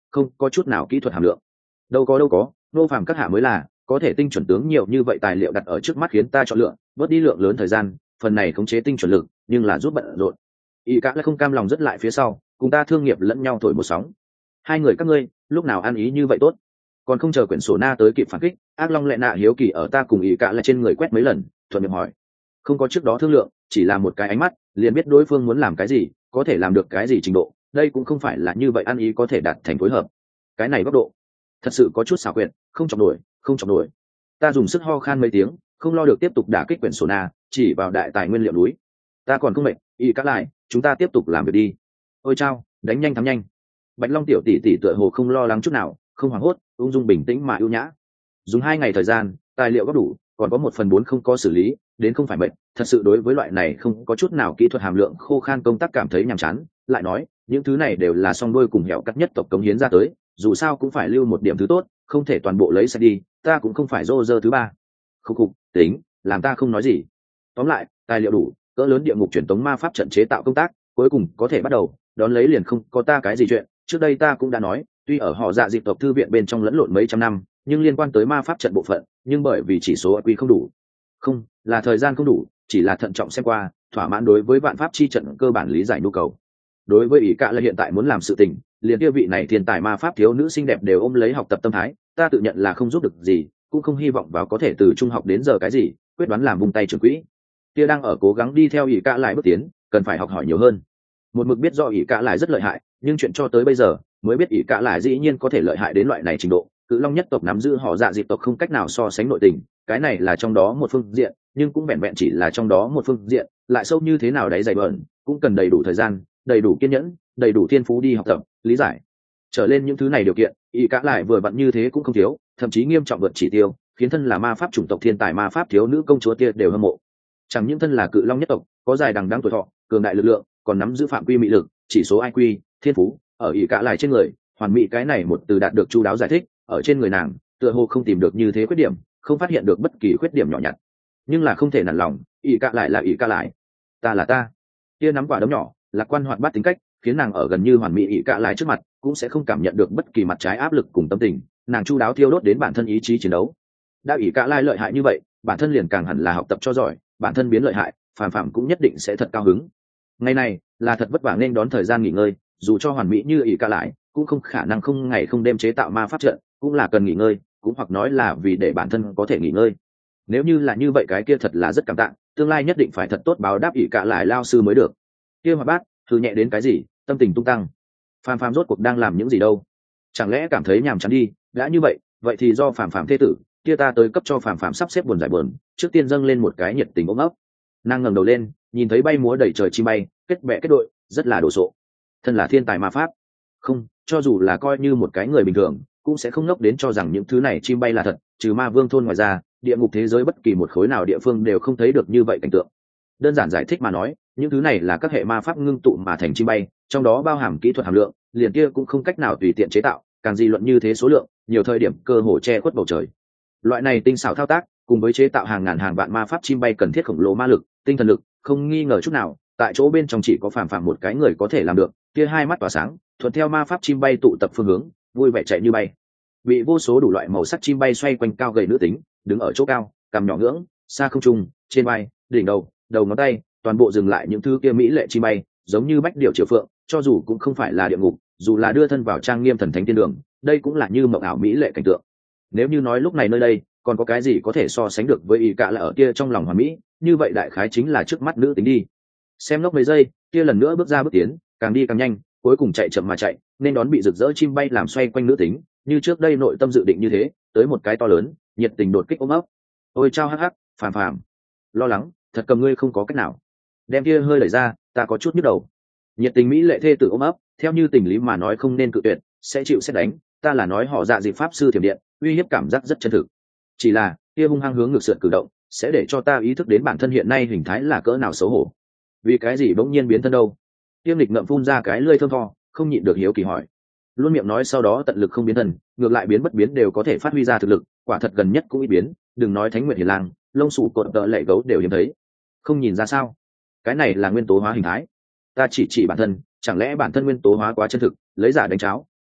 không có chút nào kỹ thuật hàm lượng. Đâu có đâu có, nô phàm các hạ mới là có thể tinh chuẩn tướng nhiều như vậy tài liệu đặt ở trước mắt khiến ta chọn lựa, bớt đi lượng lớn thời gian, phần này khống chế tinh chuẩn lực, nhưng là giúp bận rộn. Y cả lại không cam lòng rất lại phía sau, cùng ta thương nghiệp lẫn nhau thổi một sóng. Hai người các ngươi, lúc nào ăn ý như vậy tốt? Còn không chờ quyển sổ na tới kịp phản kích, ác long lệ nạ hiếu kỳ ở ta cùng Y cả lại trên người quét mấy lần, thuận miệng hỏi. Không có trước đó thương lượng, chỉ là một cái ánh mắt, liền biết đối phương muốn làm cái gì, có thể làm được cái gì trình độ, đây cũng không phải là như vậy ăn ý có thể đạt thành phối hợp. Cái này góc độ, thật sự có chút xảo quyệt, không chọc nổi, không chọc nổi. Ta dùng sức ho khan mấy tiếng, không lo được tiếp tục đả kích quyển sổ na, chỉ vào đại tài nguyên liệu núi. Ta còn không mệt, Y cả lại, chúng ta tiếp tục làm việc đi. Ôi chao, đánh nhanh thắng nhanh. Bạch Long tiểu tỷ tỷ tựa hồ không lo lắng chút nào, không hoảng hốt, ung dung bình tĩnh mà ưu nhã. Dùng hai ngày thời gian, tài liệu góp đủ, còn có một phần bốn không có xử lý, đến không phải mệt. Thật sự đối với loại này không có chút nào kỹ thuật hàm lượng khô khan công tác cảm thấy nhàm chán. Lại nói, những thứ này đều là song đôi cùng hẻo cắt nhất tộc cống hiến ra tới, dù sao cũng phải lưu một điểm thứ tốt, không thể toàn bộ lấy sạch đi. Ta cũng không phải rô rơ thứ ba. Khúc khục, tính, làm ta không nói gì. Tóm lại, tài liệu đủ, cỡ lớn địa ngục truyền tống ma pháp trận chế tạo công tác, cuối cùng có thể bắt đầu. Đón lấy liền không có ta cái gì chuyện. Trước đây ta cũng đã nói, tuy ở họ dạ dịp tộc thư viện bên trong lẫn lộn mấy trăm năm, nhưng liên quan tới ma pháp trận bộ phận, nhưng bởi vì chỉ số quy không đủ, không là thời gian không đủ, chỉ là thận trọng xem qua, thỏa mãn đối với vạn pháp chi trận cơ bản lý giải nhu cầu. Đối với ý cả là hiện tại muốn làm sự tình, liền kia vị này thiên tài ma pháp thiếu nữ xinh đẹp đều ôm lấy học tập tâm thái, ta tự nhận là không giúp được gì, cũng không hy vọng vào có thể từ trung học đến giờ cái gì, quyết đoán làm vung tay trưởng quỹ. Kia đang ở cố gắng đi theo ý cả lại bước tiến, cần phải học hỏi nhiều hơn. Một mực biết do ý cả lại rất lợi hại, nhưng chuyện cho tới bây giờ mới biết ý cả lại dĩ nhiên có thể lợi hại đến loại này trình độ. Cự long nhất tộc nắm giữ họ dạ dịp tộc không cách nào so sánh nội tình, cái này là trong đó một phương diện, nhưng cũng vẹn vẹn chỉ là trong đó một phương diện, lại sâu như thế nào đấy dày bẩn, cũng cần đầy đủ thời gian, đầy đủ kiên nhẫn, đầy đủ thiên phú đi học tập, lý giải. Trở lên những thứ này điều kiện, ý cả lại vừa vặn như thế cũng không thiếu, thậm chí nghiêm trọng vượt chỉ tiêu, khiến thân là ma pháp chủng tộc thiên tài ma pháp thiếu nữ công chúa kia đều hâm mộ. Chẳng những thân là cự long nhất tộc, có dài đằng đẵng tuổi thọ, cường đại lực lượng, còn nắm giữ phạm quy mị lực, chỉ số i kiu, thiên phú, ở ý cả lại trên người, hoàn mỹ cái này một từ đạt được chu đáo giải thích, ở trên người nàng, tựa hồ không tìm được như thế khuyết điểm, không phát hiện được bất kỳ khuyết điểm nhỏ nhặt. Nhưng là không thể nản lòng, ý cả lại là ý cả lại, ta là ta. Kia nắm quả đấm nhỏ, lạc quan hoạt bát tính cách, khiến nàng ở gần như hoàn mỹ ý cả lại trước mặt, cũng sẽ không cảm nhận được bất kỳ mặt trái áp lực cùng tâm tình, nàng chu đáo thiêu đốt đến bản thân ý chí chiến đấu. Đã ý cả lại lợi hại như vậy, bản thân liền càng hẳn là học tập cho giỏi, bản thân biến lợi hại, phàm phàm cũng nhất định sẽ thật cao hứng. Ngày này là thật vất vả nên đón thời gian nghỉ ngơi, dù cho hoàn mỹ như ý cả lại, cũng không khả năng không ngày không đêm chế tạo ma pháp trận, cũng là cần nghỉ ngơi, cũng hoặc nói là vì để bản thân có thể nghỉ ngơi. Nếu như là như vậy cái kia thật là rất cảm tạ, tương lai nhất định phải thật tốt báo đáp ý cả lại lao sư mới được. Kia mà bác, thử nhẹ đến cái gì, tâm tình tung tăng. Phàm phàm rốt cuộc đang làm những gì đâu? Chẳng lẽ cảm thấy nhàm chán đi, đã như vậy, vậy thì do phàm phàm thế tử, kia ta tới cấp cho phàm phàm sắp xếp buồn giải buồn, trước tiên dâng lên một cái nhiệt tình ôm ấp. Nàng ngẩng đầu lên, nhìn thấy bay múa đầy trời chim bay, kết bè kết đội, rất là đồ sộ. Thân là thiên tài ma pháp, không, cho dù là coi như một cái người bình thường, cũng sẽ không ngốc đến cho rằng những thứ này chim bay là thật, trừ ma vương thôn ngoài ra, địa ngục thế giới bất kỳ một khối nào địa phương đều không thấy được như vậy cảnh tượng. Đơn giản giải thích mà nói, những thứ này là các hệ ma pháp ngưng tụ mà thành chim bay, trong đó bao hàm kỹ thuật hàm lượng, liền kia cũng không cách nào tùy tiện chế tạo, càng di luận như thế số lượng, nhiều thời điểm cơ hồ che khuất bầu trời. Loại này tinh xảo thao tác, cùng với chế tạo hàng ngàn hàng vạn ma pháp chim bay cần thiết khổng lồ ma lực, tinh thần lực, không nghi ngờ chút nào, tại chỗ bên trong chỉ có phàm phàm một cái người có thể làm được. Kia hai mắt tỏa sáng, thuận theo ma pháp chim bay tụ tập phương hướng, vui vẻ chạy như bay. Bị vô số đủ loại màu sắc chim bay xoay quanh cao gầy nữ tính, đứng ở chỗ cao, cằm nhỏ ngưỡng, xa không trung, trên vai, đỉnh đầu, đầu ngón tay, toàn bộ dừng lại những thứ kia mỹ lệ chim bay, giống như bách điểu triều phượng, cho dù cũng không phải là địa ngục, dù là đưa thân vào trang nghiêm thần thánh thiên đường, đây cũng là như mộng ảo mỹ lệ cảnh tượng. Nếu như nói lúc này nơi đây còn có cái gì có thể so sánh được với ý cả là ở kia trong lòng hoàn mỹ, như vậy đại khái chính là trước mắt nữ tính đi. Xem lốc mấy giây, kia lần nữa bước ra bước tiến, càng đi càng nhanh, cuối cùng chạy chậm mà chạy, nên đón bị rực rỡ chim bay làm xoay quanh nữ tính, như trước đây nội tâm dự định như thế, tới một cái to lớn, nhiệt tình đột kích ôm ấp. Ôi chao hắc hắc, phàm phàm, lo lắng, thật cầm ngươi không có cách nào. Đem kia hơi đẩy ra, ta có chút nhức đầu. Nhiệt tình mỹ lệ thê tử ôm ấp, theo như tình lý mà nói không nên cự tuyệt, sẽ chịu xét đánh, ta là nói họ dạ dịp pháp sư thiểm điện, uy hiếp cảm giác rất chân thực. Chỉ là kia hung hăng hướng ngược sượt cử động, sẽ để cho ta ý thức đến bản thân hiện nay hình thái là cỡ nào xấu hổ. Vì cái gì bỗng nhiên biến thân đâu? Tiêm lịch ngậm phun ra cái lưỡi thơm tho, không nhịn được hiếu kỳ hỏi. Luôn miệng nói sau đó tận lực không biến thân, ngược lại biến bất biến đều có thể phát huy ra thực lực, quả thật gần nhất cũng ít biến, đừng nói thánh nguyện hiền lang, lông sủ cột tợ lệ gấu đều hiếm thấy. Không nhìn ra sao? Cái này là nguyên tố hóa hình thái. Ta chỉ chỉ bản thân, chẳng lẽ bản thân nguyên tố hóa quá chân thực, lấy giả đánh cháo,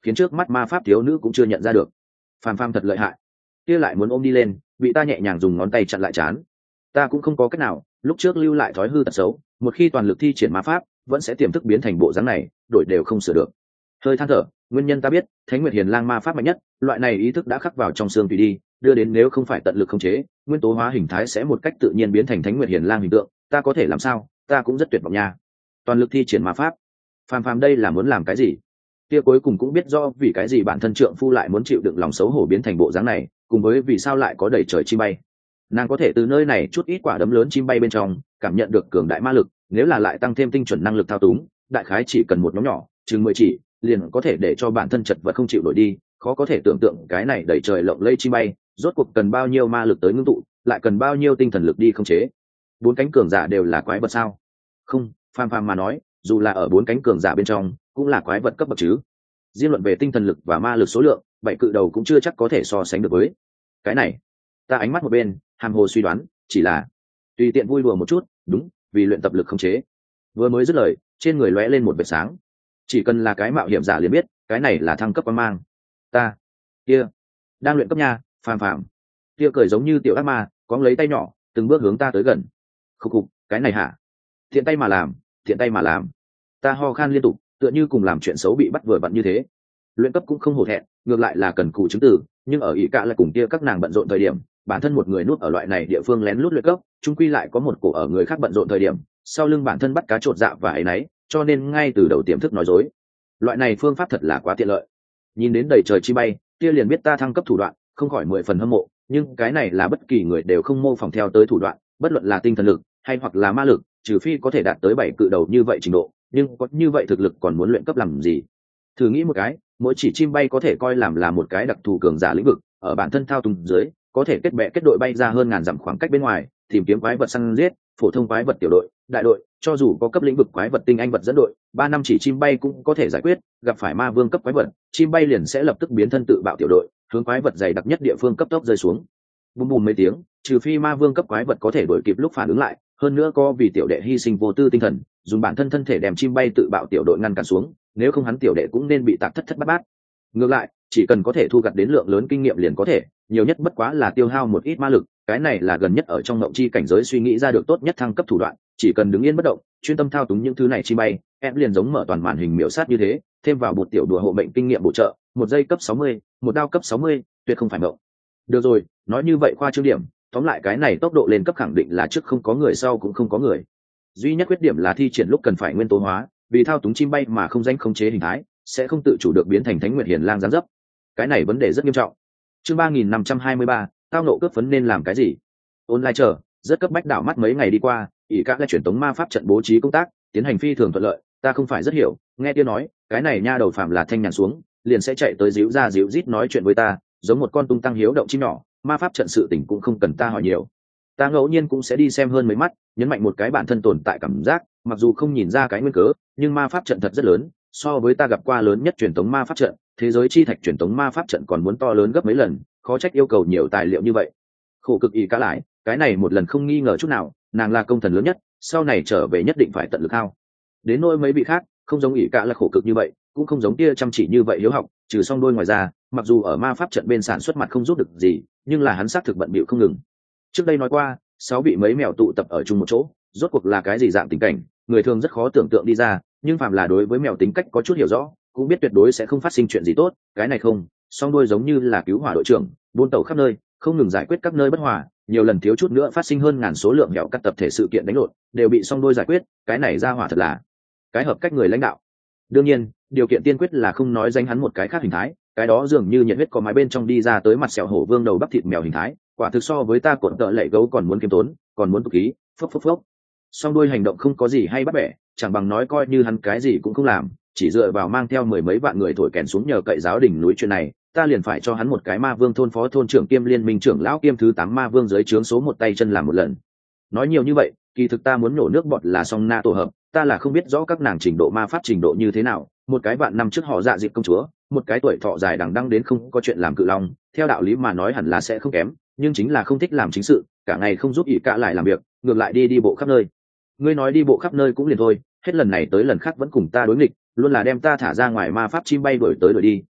khiến trước mắt ma pháp thiếu nữ cũng chưa nhận ra được. Phàm Phàm thật lợi hại. Kia lại muốn ôm đi lên, bị ta nhẹ nhàng dùng ngón tay chặn lại chán. Ta cũng không có cách nào, lúc trước lưu lại thói hư tật xấu, một khi toàn lực thi triển ma pháp vẫn sẽ tiềm thức biến thành bộ dáng này, đổi đều không sửa được. Hơi than thở, nguyên nhân ta biết, Thánh Nguyệt Hiền Lang ma pháp mạnh nhất, loại này ý thức đã khắc vào trong xương tùy đi, đưa đến nếu không phải tận lực khống chế, nguyên tố hóa hình thái sẽ một cách tự nhiên biến thành Thánh Nguyệt Hiền Lang hình tượng, ta có thể làm sao, ta cũng rất tuyệt vọng nha. Toàn lực thi triển ma pháp. Phàm Phàm đây là muốn làm cái gì? Kia cuối cùng cũng biết do vì cái gì bản thân trượng phu lại muốn chịu đựng lòng xấu hổ biến thành bộ dáng này, cùng với vì sao lại có đầy trời chim bay. Nàng có thể từ nơi này chút ít quả đấm lớn chim bay bên trong cảm nhận được cường đại ma lực, nếu là lại tăng thêm tinh chuẩn năng lực thao túng, đại khái chỉ cần một nhóm nhỏ chừng mười chỉ liền có thể để cho bản thân chật vật không chịu nổi đi. Khó có thể tưởng tượng cái này đầy trời lộng lây chim bay rốt cuộc cần bao nhiêu ma lực tới ngưng tụ, lại cần bao nhiêu tinh thần lực đi khống chế. Bốn cánh cường giả đều là quái vật sao? Không, Phàm Phàm mà nói, dù là ở bốn cánh cường giả bên trong cũng là quái vật cấp bậc chứ. Riêng luận về tinh thần lực và ma lực số lượng, bảy cự đầu cũng chưa chắc có thể so sánh được với cái này. Ta ánh mắt một bên hàm hồ suy đoán, chỉ là tùy tiện vui đùa một chút, đúng, vì luyện tập lực khống chế. Vừa mới dứt lời, trên người lóe lên một vệt sáng. Chỉ cần là cái mạo hiểm giả liền biết, cái này là thăng cấp quan mang. Ta, kia, đang luyện cấp nha, Phàm Phàm. Kia cười giống như tiểu ác ma, cóng lấy tay nhỏ, từng bước hướng ta tới gần. Khục khục, cái này hả? Thiện tay mà làm, thiện tay mà làm. Ta ho khan liên tục, tựa như cùng làm chuyện xấu bị bắt vừa vặn như thế. Luyện cấp cũng không hổ thẹn, ngược lại là cần cù chứng tử, nhưng ở ý cả là cùng kia các nàng bận rộn thời điểm, bản thân một người nuốt ở loại này địa phương lén lút luyện cấp, chung quy lại có một cổ ở người khác bận rộn thời điểm, sau lưng bản thân bắt cá trột dạ và ấy nấy, cho nên ngay từ đầu tiềm thức nói dối. Loại này phương pháp thật là quá tiện lợi. Nhìn đến đầy trời chi bay, kia liền biết ta thăng cấp thủ đoạn, không khỏi mười phần hâm mộ, nhưng cái này là bất kỳ người đều không mô phỏng theo tới thủ đoạn, bất luận là tinh thần lực hay hoặc là ma lực, trừ phi có thể đạt tới bảy cự đầu như vậy trình độ, nhưng có như vậy thực lực còn muốn luyện cấp làm gì? Thử nghĩ một cái, mỗi chỉ chim bay có thể coi làm là một cái đặc thù cường giả lĩnh vực, ở bản thân thao túng dưới, có thể kết bè kết đội bay ra hơn ngàn dặm khoảng cách bên ngoài, tìm kiếm quái vật săn giết, phổ thông quái vật tiểu đội, đại đội, cho dù có cấp lĩnh vực quái vật tinh anh vật dẫn đội, ba năm chỉ chim bay cũng có thể giải quyết, gặp phải ma vương cấp quái vật, chim bay liền sẽ lập tức biến thân tự bạo tiểu đội, hướng quái vật dày đặc nhất địa phương cấp tốc rơi xuống. Bùm bùm mấy tiếng, trừ phi ma vương cấp quái vật có thể đuổi kịp lúc phản ứng lại, hơn nữa có vì tiểu đệ hy sinh vô tư tinh thần, dùng bản thân thân thể đem chim bay tự bạo tiểu đội ngăn cản xuống, nếu không hắn tiểu đệ cũng nên bị tạc thất thất bát bát. Ngược lại, chỉ cần có thể thu gặt đến lượng lớn kinh nghiệm liền có thể, nhiều nhất bất quá là tiêu hao một ít ma lực, cái này là gần nhất ở trong ngộng chi cảnh giới suy nghĩ ra được tốt nhất thăng cấp thủ đoạn, chỉ cần đứng yên bất động, chuyên tâm thao túng những thứ này chim bay, em liền giống mở toàn màn hình miểu sát như thế, thêm vào một tiểu đùa hộ mệnh kinh nghiệm bổ trợ, một giây cấp sáu mươi, một đao cấp sáu mươi, tuyệt không phải ngộng. Được rồi, nói như vậy khoa trương điểm, tóm lại cái này tốc độ lên cấp khẳng định là trước không có người sau cũng không có người. Duy nhất khuyết điểm là thi triển lúc cần phải nguyên tố hóa, vì thao túng chim bay mà không danh khống chế hình thái, sẽ không tự chủ được biến thành Thánh Nguyệt Hiền Lang giáng dấp. Cái này vấn đề rất nghiêm trọng. Chương ba nghìn năm trăm hai mươi ba, tao nộ cướp phấn nên làm cái gì? Online chờ, rất cấp bách đảo mắt mấy ngày đi qua, ỷ các lại chuyển tống ma pháp trận bố trí công tác, tiến hành phi thường thuận lợi, ta không phải rất hiểu, nghe tiếng nói, cái này nha đầu phạm là thanh nhàn xuống, liền sẽ chạy tới díu ra díu rít nói chuyện với ta, giống một con tung tăng hiếu động chim nhỏ, ma pháp trận sự tình cũng không cần ta hỏi nhiều. Ta ngẫu nhiên cũng sẽ đi xem hơn mấy mắt, nhấn mạnh một cái bản thân tồn tại cảm giác, mặc dù không nhìn ra cái nguyên cớ, nhưng ma pháp trận thật rất lớn, so với ta gặp qua lớn nhất truyền thống ma pháp trận, thế giới chi thạch truyền thống ma pháp trận còn muốn to lớn gấp mấy lần, khó trách yêu cầu nhiều tài liệu như vậy. Khổ cực ý cá lại, cái này một lần không nghi ngờ chút nào, nàng là công thần lớn nhất, sau này trở về nhất định phải tận lực hao. Đến nỗi mấy vị khác, không giống ý cả là khổ cực như vậy, cũng không giống tia chăm chỉ như vậy hiếu học, trừ song đôi ngoài ra, mặc dù ở ma pháp trận bên sản xuất mặt không giúp được gì, nhưng là hắn xác thực bận bịu không ngừng. Trước đây nói qua, sáu vị mấy mèo tụ tập ở chung một chỗ, rốt cuộc là cái gì dạng tình cảnh, người thường rất khó tưởng tượng đi ra, nhưng phàm là đối với mèo tính cách có chút hiểu rõ, cũng biết tuyệt đối sẽ không phát sinh chuyện gì tốt. Cái này không, song đôi giống như là cứu hỏa đội trưởng, buôn tàu khắp nơi, không ngừng giải quyết các nơi bất hòa, nhiều lần thiếu chút nữa phát sinh hơn ngàn số lượng mèo cắt tập thể sự kiện đánh lộn, đều bị song đôi giải quyết. Cái này ra hỏa thật là cái hợp cách người lãnh đạo. Đương nhiên, điều kiện tiên quyết là không nói danh hắn một cái khác hình thái, cái đó dường như nhiệt huyết có mái bên trong đi ra tới mặt sẹo hổ vương đầu bắp thịt mèo hình thái, quả thực so với ta cột tợ lệ gấu còn muốn kiêm tốn, còn muốn tục khí, phốc phốc phốc. Song đuôi hành động không có gì hay bắt bẻ, chẳng bằng nói coi như hắn cái gì cũng không làm, chỉ dựa vào mang theo mười mấy vạn người thổi kèn xuống nhờ cậy giáo đỉnh núi chuyện này, ta liền phải cho hắn một cái ma vương thôn phó thôn trưởng kiêm liên minh trưởng lão kiêm thứ tám ma vương dưới trướng số một tay chân làm một lần. Nói nhiều như vậy, kỳ thực ta muốn nổ nước bọt là song na tổ hợp, ta là không biết rõ các nàng trình độ ma pháp trình độ như thế nào, một cái vạn năm trước họ dạ dịp công chúa, một cái tuổi thọ dài đằng đăng đến không có chuyện làm cự long, theo đạo lý mà nói hẳn là sẽ không kém, nhưng chính là không thích làm chính sự, cả ngày không giúp ỷ cả lại làm việc, ngược lại đi đi bộ khắp nơi. Ngươi nói đi bộ khắp nơi cũng liền thôi, hết lần này tới lần khác vẫn cùng ta đối nghịch, luôn là đem ta thả ra ngoài ma pháp chim bay đuổi tới đuổi đi,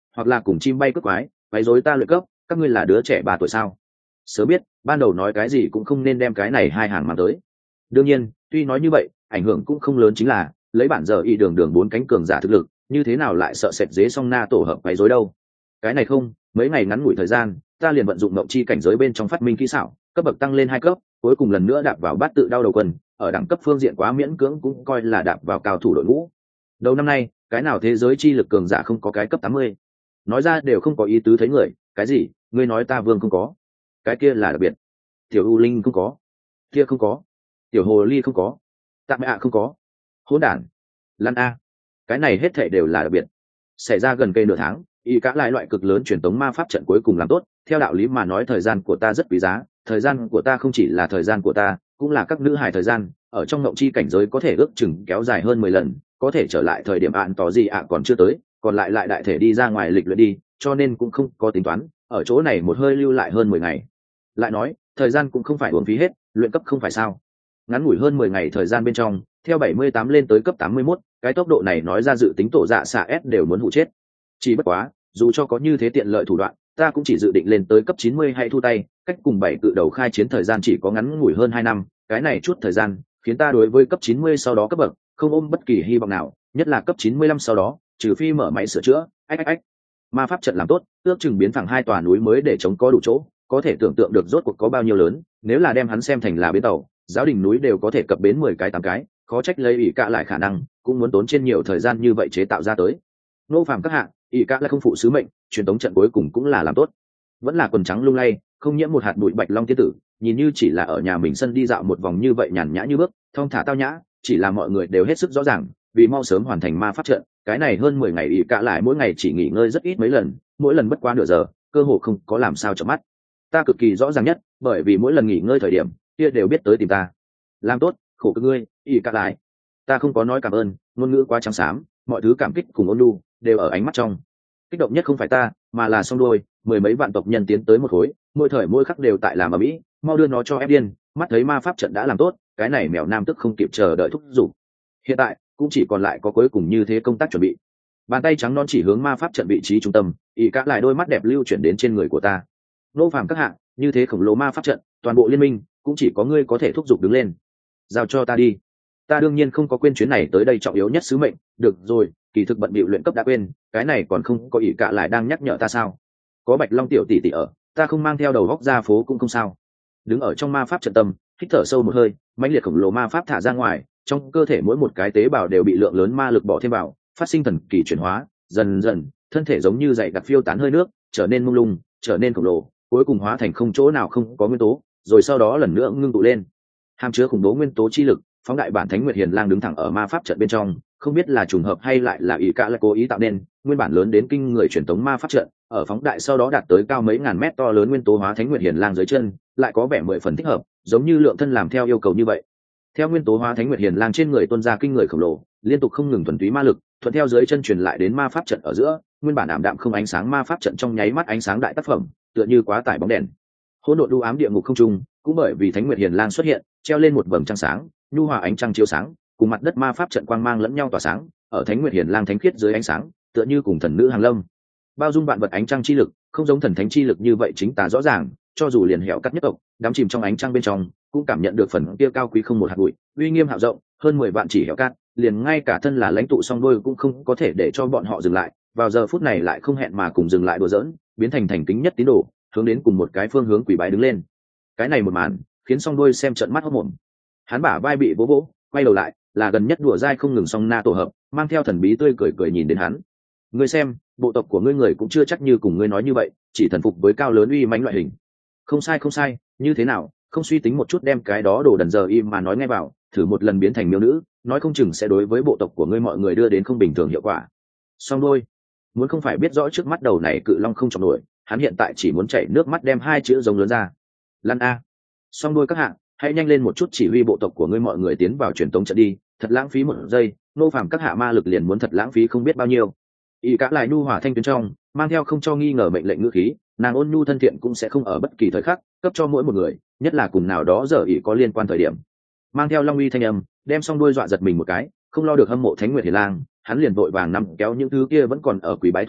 hoặc là cùng chim bay cướp quái quấy rối ta luyện cấp, các ngươi là đứa trẻ ba tuổi sao? Sớm biết ban đầu nói cái gì cũng không nên đem cái này hai hàng mang tới. Đương nhiên tuy nói như vậy ảnh hưởng cũng không lớn, chính là lấy bản giờ y đường đường bốn cánh cường giả thực lực như thế nào lại sợ sệt dế song na tổ hợp quấy rối đâu. Cái này không, mấy ngày ngắn ngủi thời gian ta liền vận dụng ngộng chi cảnh giới bên trong phát minh kỹ xảo, cấp bậc tăng lên hai cấp, cuối cùng lần nữa đạp vào bát tự đau đầu quân, ở đẳng cấp phương diện quá miễn cưỡng cũng coi là đạp vào cao thủ đội ngũ. Đầu năm nay cái nào thế giới chi lực cường giả không có cái cấp tám mươi? Nói ra đều không có ý tứ thấy người. Cái gì? Ngươi nói ta vương không có? Cái kia là đặc biệt. Tiểu U Linh không có, kia không có, tiểu hồ ly không có, tạm mẹ ạ không có. Hỗn đản, lăn a, cái này hết thảy đều là đặc biệt. Xảy ra gần cây nửa tháng, y cả lại loại cực lớn truyền tống ma pháp trận cuối cùng làm tốt. Theo đạo lý mà nói thời gian của ta rất quý giá, thời gian của ta không chỉ là thời gian của ta, cũng là các nữ hài thời gian, ở trong ngộng chi cảnh giới có thể ước chừng kéo dài hơn mười lần, có thể trở lại thời điểm ạn tỏ gì ạ còn chưa tới, còn lại lại đại thể đi ra ngoài lịch luyện đi, cho nên cũng không có tính toán ở chỗ này một hơi lưu lại hơn mười ngày. Lại nói thời gian cũng không phải uổng phí hết, luyện cấp không phải sao? Ngắn ngủi hơn mười ngày thời gian bên trong, theo bảy mươi tám lên tới cấp tám mươi mốt, cái tốc độ này nói ra dự tính tổ dạ xạ S đều muốn hụ chết. Chỉ bất quá, dù cho có như thế tiện lợi thủ đoạn, ta cũng chỉ dự định lên tới cấp chín mươi hay thu tay, cách cùng bảy cự đầu khai chiến thời gian chỉ có ngắn ngủi hơn hai năm, cái này chút thời gian khiến ta đối với cấp chín mươi sau đó cấp bậc không ôm bất kỳ hy vọng nào, nhất là cấp chín mươi lăm sau đó, trừ phi mở máy sửa chữa. Ách ách ách. Ma pháp trận làm tốt, ước chừng biến thẳng hai tòa núi mới để chống có đủ chỗ, có thể tưởng tượng được rốt cuộc có bao nhiêu lớn, nếu là đem hắn xem thành là bến tàu, giáo đình núi đều có thể cập bến mười cái tám cái, khó trách lấy ỷ cả lại khả năng cũng muốn tốn trên nhiều thời gian như vậy chế tạo ra tới. Nô phàm các hạng, ỷ cả lại không phụ sứ mệnh, truyền tống trận cuối cùng cũng là làm tốt. Vẫn là quần trắng lung lay, không nhiễm một hạt bụi bạch long tiên tử, nhìn như chỉ là ở nhà mình sân đi dạo một vòng như vậy nhàn nhã như bước, thong thả tao nhã, chỉ là mọi người đều hết sức rõ ràng, vì mau sớm hoàn thành ma pháp trận, cái này hơn mười ngày ỷ cả lại mỗi ngày chỉ nghỉ ngơi rất ít mấy lần, mỗi lần bất quá nửa giờ, cơ hồ không có làm sao chợp mắt. Ta cực kỳ rõ ràng nhất, bởi vì mỗi lần nghỉ ngơi thời điểm kia đều biết tới tìm ta. Làm tốt, khổ cực ngươi, ỷ cả lại. Ta không có nói cảm ơn, ngôn ngữ quá trắng xám, mọi thứ cảm kích cùng ôn nhu đều ở ánh mắt trong. Kích động nhất không phải ta, mà là song đôi, mười mấy vạn tộc nhân tiến tới một khối, mỗi thời mỗi khắc đều tại làm ở mỹ, mau đưa nó cho ép điên. Mắt thấy ma pháp trận đã làm tốt, cái này mèo nam tức không kịp chờ đợi thúc giục. Hiện tại cũng chỉ còn lại có cuối cùng như thế công tác chuẩn bị. Bàn tay trắng non chỉ hướng ma pháp trận vị trí trung tâm, ỷ cả lại đôi mắt đẹp lưu chuyển đến trên người của ta. Nô phàm các hạng, như thế khổng lồ ma pháp trận, toàn bộ liên minh cũng chỉ có ngươi có thể thúc giục đứng lên. Giao cho ta đi. Ta đương nhiên không có quên chuyến này tới đây trọng yếu nhất sứ mệnh. Được rồi, kỳ thực bận bịu luyện cấp đã quên, cái này còn không có ỷ cả lại đang nhắc nhở ta sao? Có bạch long tiểu tỷ tỷ ở, ta không mang theo đầu góc ra phố cũng không sao. Đứng ở trong ma pháp trận tâm, hít thở sâu một hơi, mãnh liệt khổng lồ ma pháp thả ra ngoài, trong cơ thể mỗi một cái tế bào đều bị lượng lớn ma lực bỏ thêm vào, phát sinh thần kỳ chuyển hóa, dần dần thân thể giống như dày đặc phiêu tán hơi nước, trở nên mông lung, trở nên khổng lồ, cuối cùng hóa thành không chỗ nào không có nguyên tố, rồi sau đó lần nữa ngưng tụ lên, hàm chứa khủng bố nguyên tố chi lực. Phóng đại bản thánh nguyệt hiền lang đứng thẳng ở ma pháp trận bên trong, không biết là trùng hợp hay lại là ỷ cả lại cố ý tạo nên nguyên bản lớn đến kinh người truyền tống ma pháp trận, ở phóng đại sau đó đạt tới cao mấy ngàn mét to lớn nguyên tố hóa thánh nguyệt hiền lang dưới chân, lại có vẻ mười phần thích hợp, giống như lượng thân làm theo yêu cầu như vậy. Theo nguyên tố hóa thánh nguyệt hiền lang trên người tuôn ra kinh người khổng lồ, liên tục không ngừng thuần túy ma lực, thuận theo dưới chân truyền lại đến ma pháp trận ở giữa, nguyên bản ảm đạm không ánh sáng ma pháp trận trong nháy mắt ánh sáng đại tác phẩm, tựa như quá tải bóng đèn. Hỗn độn u ám địa ngục không trung, cũng bởi vì thánh nguyệt hiền lang xuất hiện, treo lên một vầng trăng sáng, nhu hòa ánh trăng chiếu sáng, cùng mặt đất ma pháp trận quang mang lẫn nhau tỏa sáng, ở thánh nguyệt hiền lang thánh khiết dưới ánh sáng, tựa như cùng thần nữ hàng lâm. Bao dung vạn vật ánh trăng chi lực, không giống thần thánh chi lực như vậy chính tà rõ ràng, cho dù liền hẻo cắt nhất tộc, đắm chìm trong ánh trăng bên trong, cũng cảm nhận được phần kia cao quý không một hạt bụi, uy nghiêm hạo rộng, hơn mười vạn chỉ hẻo cát, liền ngay cả thân là lãnh tụ song đôi cũng không có thể để cho bọn họ dừng lại, vào giờ phút này lại không hẹn mà cùng dừng lại đùa giỡn, biến thành thành kính nhất tín đồ, hướng đến cùng một cái phương hướng quỳ bái đứng lên. Cái này một màn, khiến song đôi xem trợn mắt hốt mồm. Hắn bả vai bị vỗ vỗ, quay đầu lại, là gần nhất đùa dai không ngừng song na tổ hợp, mang theo thần bí tươi cười cười nhìn đến hắn. Ngươi xem, bộ tộc của ngươi người cũng chưa chắc như cùng ngươi nói như vậy, chỉ thần phục với cao lớn uy mãnh loại hình. Không sai không sai, như thế nào, không suy tính một chút đem cái đó đồ đần giờ im mà nói ngay vào, thử một lần biến thành miêu nữ, nói không chừng sẽ đối với bộ tộc của ngươi mọi người đưa đến không bình thường hiệu quả. Song đôi, muốn không phải biết rõ trước mắt đầu này cự long không chọc nổi, hắn hiện tại chỉ muốn chảy nước mắt đem hai chữ giống lớn ra. Lăn a. Song đôi các hạng, hãy nhanh lên một chút chỉ huy bộ tộc của ngươi mọi người tiến vào truyền tống trận đi, thật lãng phí một giây, nô phàm các hạ ma lực liền muốn thật lãng phí không biết bao nhiêu. Y cả lại nhu hòa thanh tuyến trong, mang theo không cho nghi ngờ mệnh lệnh ngữ khí, nàng ôn nhu thân thiện cũng sẽ không ở bất kỳ thời khắc cấp cho mỗi một người, nhất là cùng nào đó giờ ỷ có liên quan thời điểm. Mang theo long uy thanh âm, đem song đuôi dọa giật mình một cái, không lo được hâm mộ thánh nguyệt hiền lang, hắn liền vội vàng nằm kéo những thứ kia vẫn còn ở quỷ bái thủ hạ,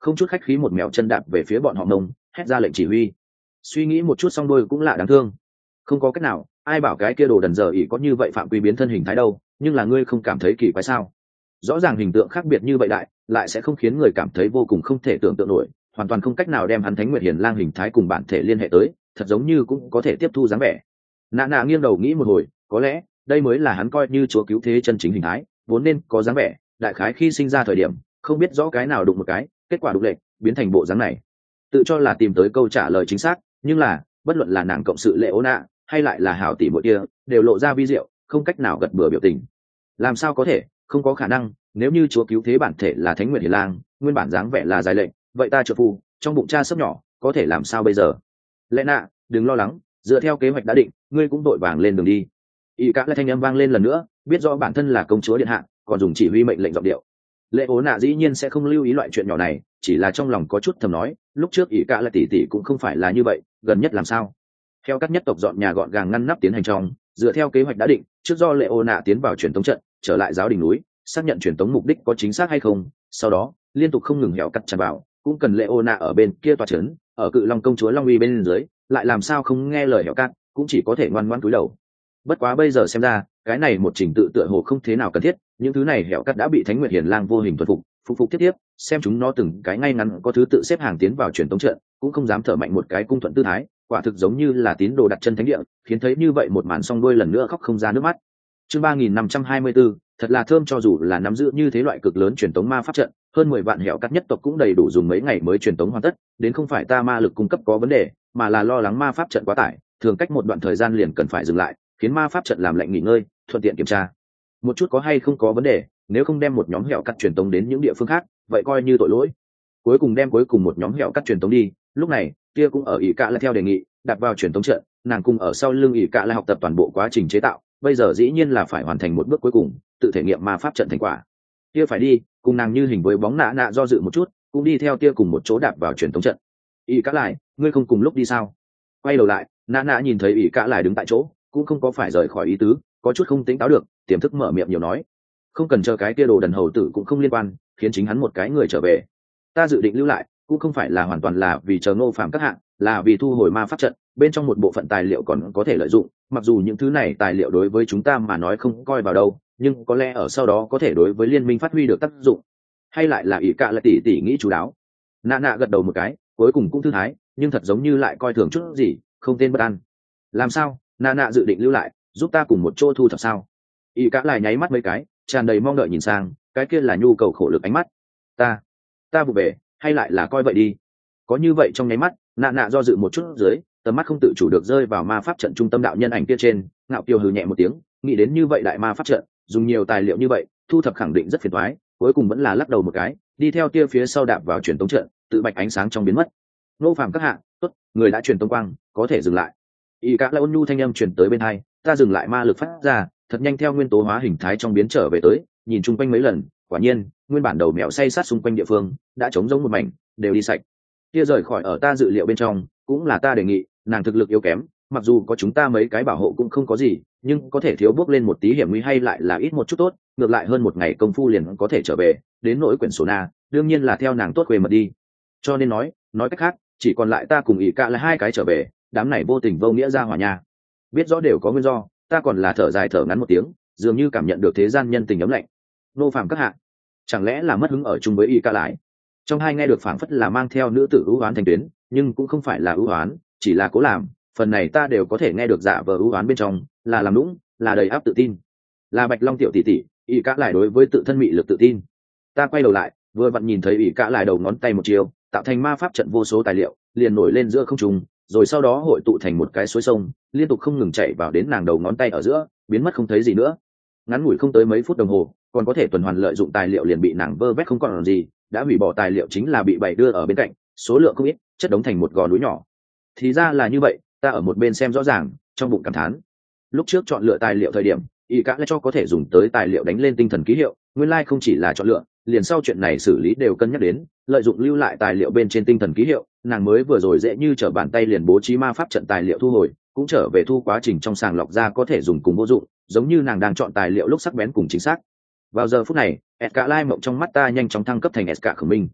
không chút khách khí một mèo chân đạp về phía bọn họ nông, hét ra lệnh chỉ huy. Suy nghĩ một chút xong đôi cũng lạ đáng thương. Không có cách nào, ai bảo cái kia đồ đần giờ ỉ có như vậy phạm quy biến thân hình thái đâu, nhưng là ngươi không cảm thấy kỳ quái sao? Rõ ràng hình tượng khác biệt như vậy đại, lại sẽ không khiến người cảm thấy vô cùng không thể tưởng tượng nổi, hoàn toàn không cách nào đem hắn Thánh Nguyệt Hiền Lang hình thái cùng bản thể liên hệ tới, thật giống như cũng có thể tiếp thu dáng vẻ. Nạ nạ nghiêng đầu nghĩ một hồi, có lẽ đây mới là hắn coi như chúa cứu thế chân chính hình thái, vốn nên có dáng vẻ, đại khái khi sinh ra thời điểm, không biết rõ cái nào đụng một cái, kết quả đụng lệch, biến thành bộ dáng này. Tự cho là tìm tới câu trả lời chính xác, nhưng là, bất luận là nàng cộng sự Lệ Ố Nạ, hay lại là hảo tỷ muội kia, đều lộ ra vi diệu, không cách nào gật bừa biểu tình. Làm sao có thể, không có khả năng, nếu như chúa cứu thế bản thể là Thánh Nguyệt Hiền Lang, nguyên bản dáng vẻ là dài lệnh, vậy ta trợ phu, trong bụng cha sấp nhỏ, có thể làm sao bây giờ? Lệ Nạ, đừng lo lắng, dựa theo kế hoạch đã định, ngươi cũng đội vàng lên đường đi. Y cả lại thanh âm vang lên lần nữa, biết rõ bản thân là công chúa điện hạ, còn dùng chỉ huy mệnh lệnh giọng điệu. Lệ Ố Nạ dĩ nhiên sẽ không lưu ý loại chuyện nhỏ này, chỉ là trong lòng có chút thầm nói, lúc trước Y cả là tỷ tỷ cũng không phải là như vậy, gần nhất làm sao? Theo các nhất tộc dọn nhà gọn gàng ngăn nắp tiến hành trong, dựa theo kế hoạch đã định, trước do Lệ Ố Nạ tiến vào truyền tống trận, trở lại giáo đình núi, xác nhận truyền tống mục đích có chính xác hay không, sau đó liên tục không ngừng hẻo cắt tràn vào, cũng cần Lệ Ố Nạ ở bên kia tọa trấn, ở Cự Long công chúa Long Uy bên dưới, lại làm sao không nghe lời hẻo cắt, cũng chỉ có thể ngoan ngoãn cúi đầu. Bất quá bây giờ xem ra, cái này một trình tự tựa hồ không thế nào cần thiết, những thứ này hẻo cắt đã bị Thánh Nguyệt Hiền Lang vô hình thuần phục, phục phục tiếp tiếp, xem chúng nó từng cái ngay ngắn có thứ tự xếp hàng tiến vào truyền tống trận, cũng không dám thở mạnh một cái cung thuận tư thái, quả thực giống như là tín đồ đặt chân thánh địa, khiến thấy như vậy một màn song đôi lần nữa khóc không ra nước mắt. Chương ba nghìn năm trăm hai mươi tư, thật là thơm, cho dù là nắm giữ như thế loại cực lớn truyền tống ma pháp trận, hơn mười vạn hẻo cắt nhất tộc cũng đầy đủ dùng mấy ngày mới truyền tống hoàn tất, đến không phải ta ma lực cung cấp có vấn đề, mà là lo lắng ma pháp trận quá tải, thường cách một đoạn thời gian liền cần phải dừng lại, khiến ma pháp trận làm lạnh nghỉ ngơi, thuận tiện kiểm tra một chút có hay không có vấn đề, nếu không đem một nhóm hẻo cắt truyền tống đến những địa phương khác, vậy coi như tội lỗi. Cuối cùng đem cuối cùng một nhóm hẻo cắt truyền tống đi, lúc này kia cũng ở ỷ cạ lại theo đề nghị đặt vào truyền tống trận, nàng cùng ở sau lưng ỷ cạ lại học tập toàn bộ quá trình chế tạo, bây giờ dĩ nhiên là phải hoàn thành một bước cuối cùng, tự thể nghiệm ma pháp trận thành quả. Kia phải đi, cùng nàng như hình với bóng nạ nạ do dự một chút, cũng đi theo kia cùng một chỗ đạp vào truyền tống trận. ỷ cạ lại, ngươi không cùng lúc đi sao? Quay đầu lại, nạ nạ nhìn thấy ỷ cạ lại đứng tại chỗ, cũng không có phải rời khỏi ý tứ, có chút không tính táo được, tiềm thức mở miệng nhiều nói, không cần chờ cái kia đồ đần hầu tử cũng không liên quan, khiến chính hắn một cái người trở về. Ta dự định lưu lại, cũng không phải là hoàn toàn là vì chờ Ngô Phàm các hạng, là vì thu hồi ma pháp trận, bên trong một bộ phận tài liệu còn có thể lợi dụng, mặc dù những thứ này tài liệu đối với chúng ta mà nói không coi vào đâu, nhưng có lẽ ở sau đó có thể đối với liên minh phát huy được tác dụng. Hay lại là ỷ cạ là tỷ tỷ nghĩ chú đáo. Nạ nạ gật đầu một cái, cuối cùng cũng thư thái, nhưng thật giống như lại coi thường chút gì, không tên bất an. Làm sao? Nạ nạ dự định lưu lại, giúp ta cùng một chỗ thu thập sao? ỷ cạ lại nháy mắt mấy cái, tràn đầy mong đợi nhìn sang, cái kia là nhu cầu khổ lực ánh mắt. Ta, ta vụ về, hay lại là coi vậy đi. Có như vậy trong nháy mắt, nạ nạ do dự một chút dưới, tầm mắt không tự chủ được rơi vào ma pháp trận trung tâm đạo nhân ảnh kia trên, ngạo kiều hừ nhẹ một tiếng, nghĩ đến như vậy đại ma pháp trận, dùng nhiều tài liệu như vậy, thu thập khẳng định rất phiền toái, cuối cùng vẫn là lắc đầu một cái, đi theo tia phía sau đạp vào truyền tống trận, tự bạch ánh sáng trong biến mất. Nô Phàm các hạ, tốt, người đã truyền tống quang, có thể dừng lại. Y cả là ôn nhu thanh âm truyền tới bên hai, ta dừng lại ma lực phát ra, thật nhanh theo nguyên tố hóa hình thái trong biến trở về tới, nhìn chung quanh mấy lần, quả nhiên, nguyên bản đầu mèo say sát xung quanh địa phương đã trống rỗng một mảnh, đều đi sạch. Kia rời khỏi ở ta dự liệu bên trong, cũng là ta đề nghị, nàng thực lực yếu kém, mặc dù có chúng ta mấy cái bảo hộ cũng không có gì, nhưng có thể thiếu bước lên một tí hiểm nguy hay lại là ít một chút tốt, ngược lại hơn một ngày công phu liền có thể trở về, đến nỗi quyển sổ na, đương nhiên là theo nàng tốt quê mật đi. Cho nên nói, nói cách khác, chỉ còn lại ta cùng ỷ cả là hai cái trở về, đám này vô tình vô nghĩa ra hỏa nhà. Biết rõ đều có nguyên do, ta còn là thở dài thở ngắn một tiếng, dường như cảm nhận được thế gian nhân tình ấm lạnh. Nô Phàm các hạ, chẳng lẽ là mất hứng ở chung với y ca lại? Trong hai nghe được phảng phất là mang theo nữ tử ưu oán thành tuyến, nhưng cũng không phải là ưu oán, chỉ là cố làm, phần này ta đều có thể nghe được dạ vờ ưu oán bên trong, là làm lũng, là đầy áp tự tin, là Bạch Long tiểu tỷ tỷ, y ca lại đối với tự thân mị lực tự tin. Ta quay đầu lại, vừa vặn nhìn thấy y ca lại đầu ngón tay một chiều, tạo thành ma pháp trận vô số tài liệu, liền nổi lên giữa không trung, rồi sau đó hội tụ thành một cái suối sông, liên tục không ngừng chảy vào đến nàng đầu ngón tay ở giữa, biến mất không thấy gì nữa. Ngắn ngủi không tới mấy phút đồng hồ, còn có thể tuần hoàn lợi dụng tài liệu liền bị nàng vơ vét không còn gì, đã hủy bỏ tài liệu chính là bị bày đưa ở bên cạnh, số lượng không ít, chất đống thành một gò núi nhỏ. Thì ra là như vậy, ta ở một bên xem rõ ràng, trong bụng cảm thán. Lúc trước chọn lựa tài liệu thời điểm, y cả lại cho có thể dùng tới tài liệu đánh lên tinh thần ký hiệu, nguyên lai like không chỉ là chọn lựa, liền sau chuyện này xử lý đều cân nhắc đến, lợi dụng lưu lại tài liệu bên trên tinh thần ký hiệu, nàng mới vừa rồi dễ như trở bàn tay liền bố trí ma pháp trận tài liệu thu hồi, cũng trở về thu quá trình trong sàng lọc ra có thể dùng cùng vô dụng, giống như nàng đang chọn tài liệu lúc sắc bén cùng chính xác. Vào giờ phút này, Esca Lai mộng trong mắt ta nhanh chóng thăng cấp thành Esca khổng minh.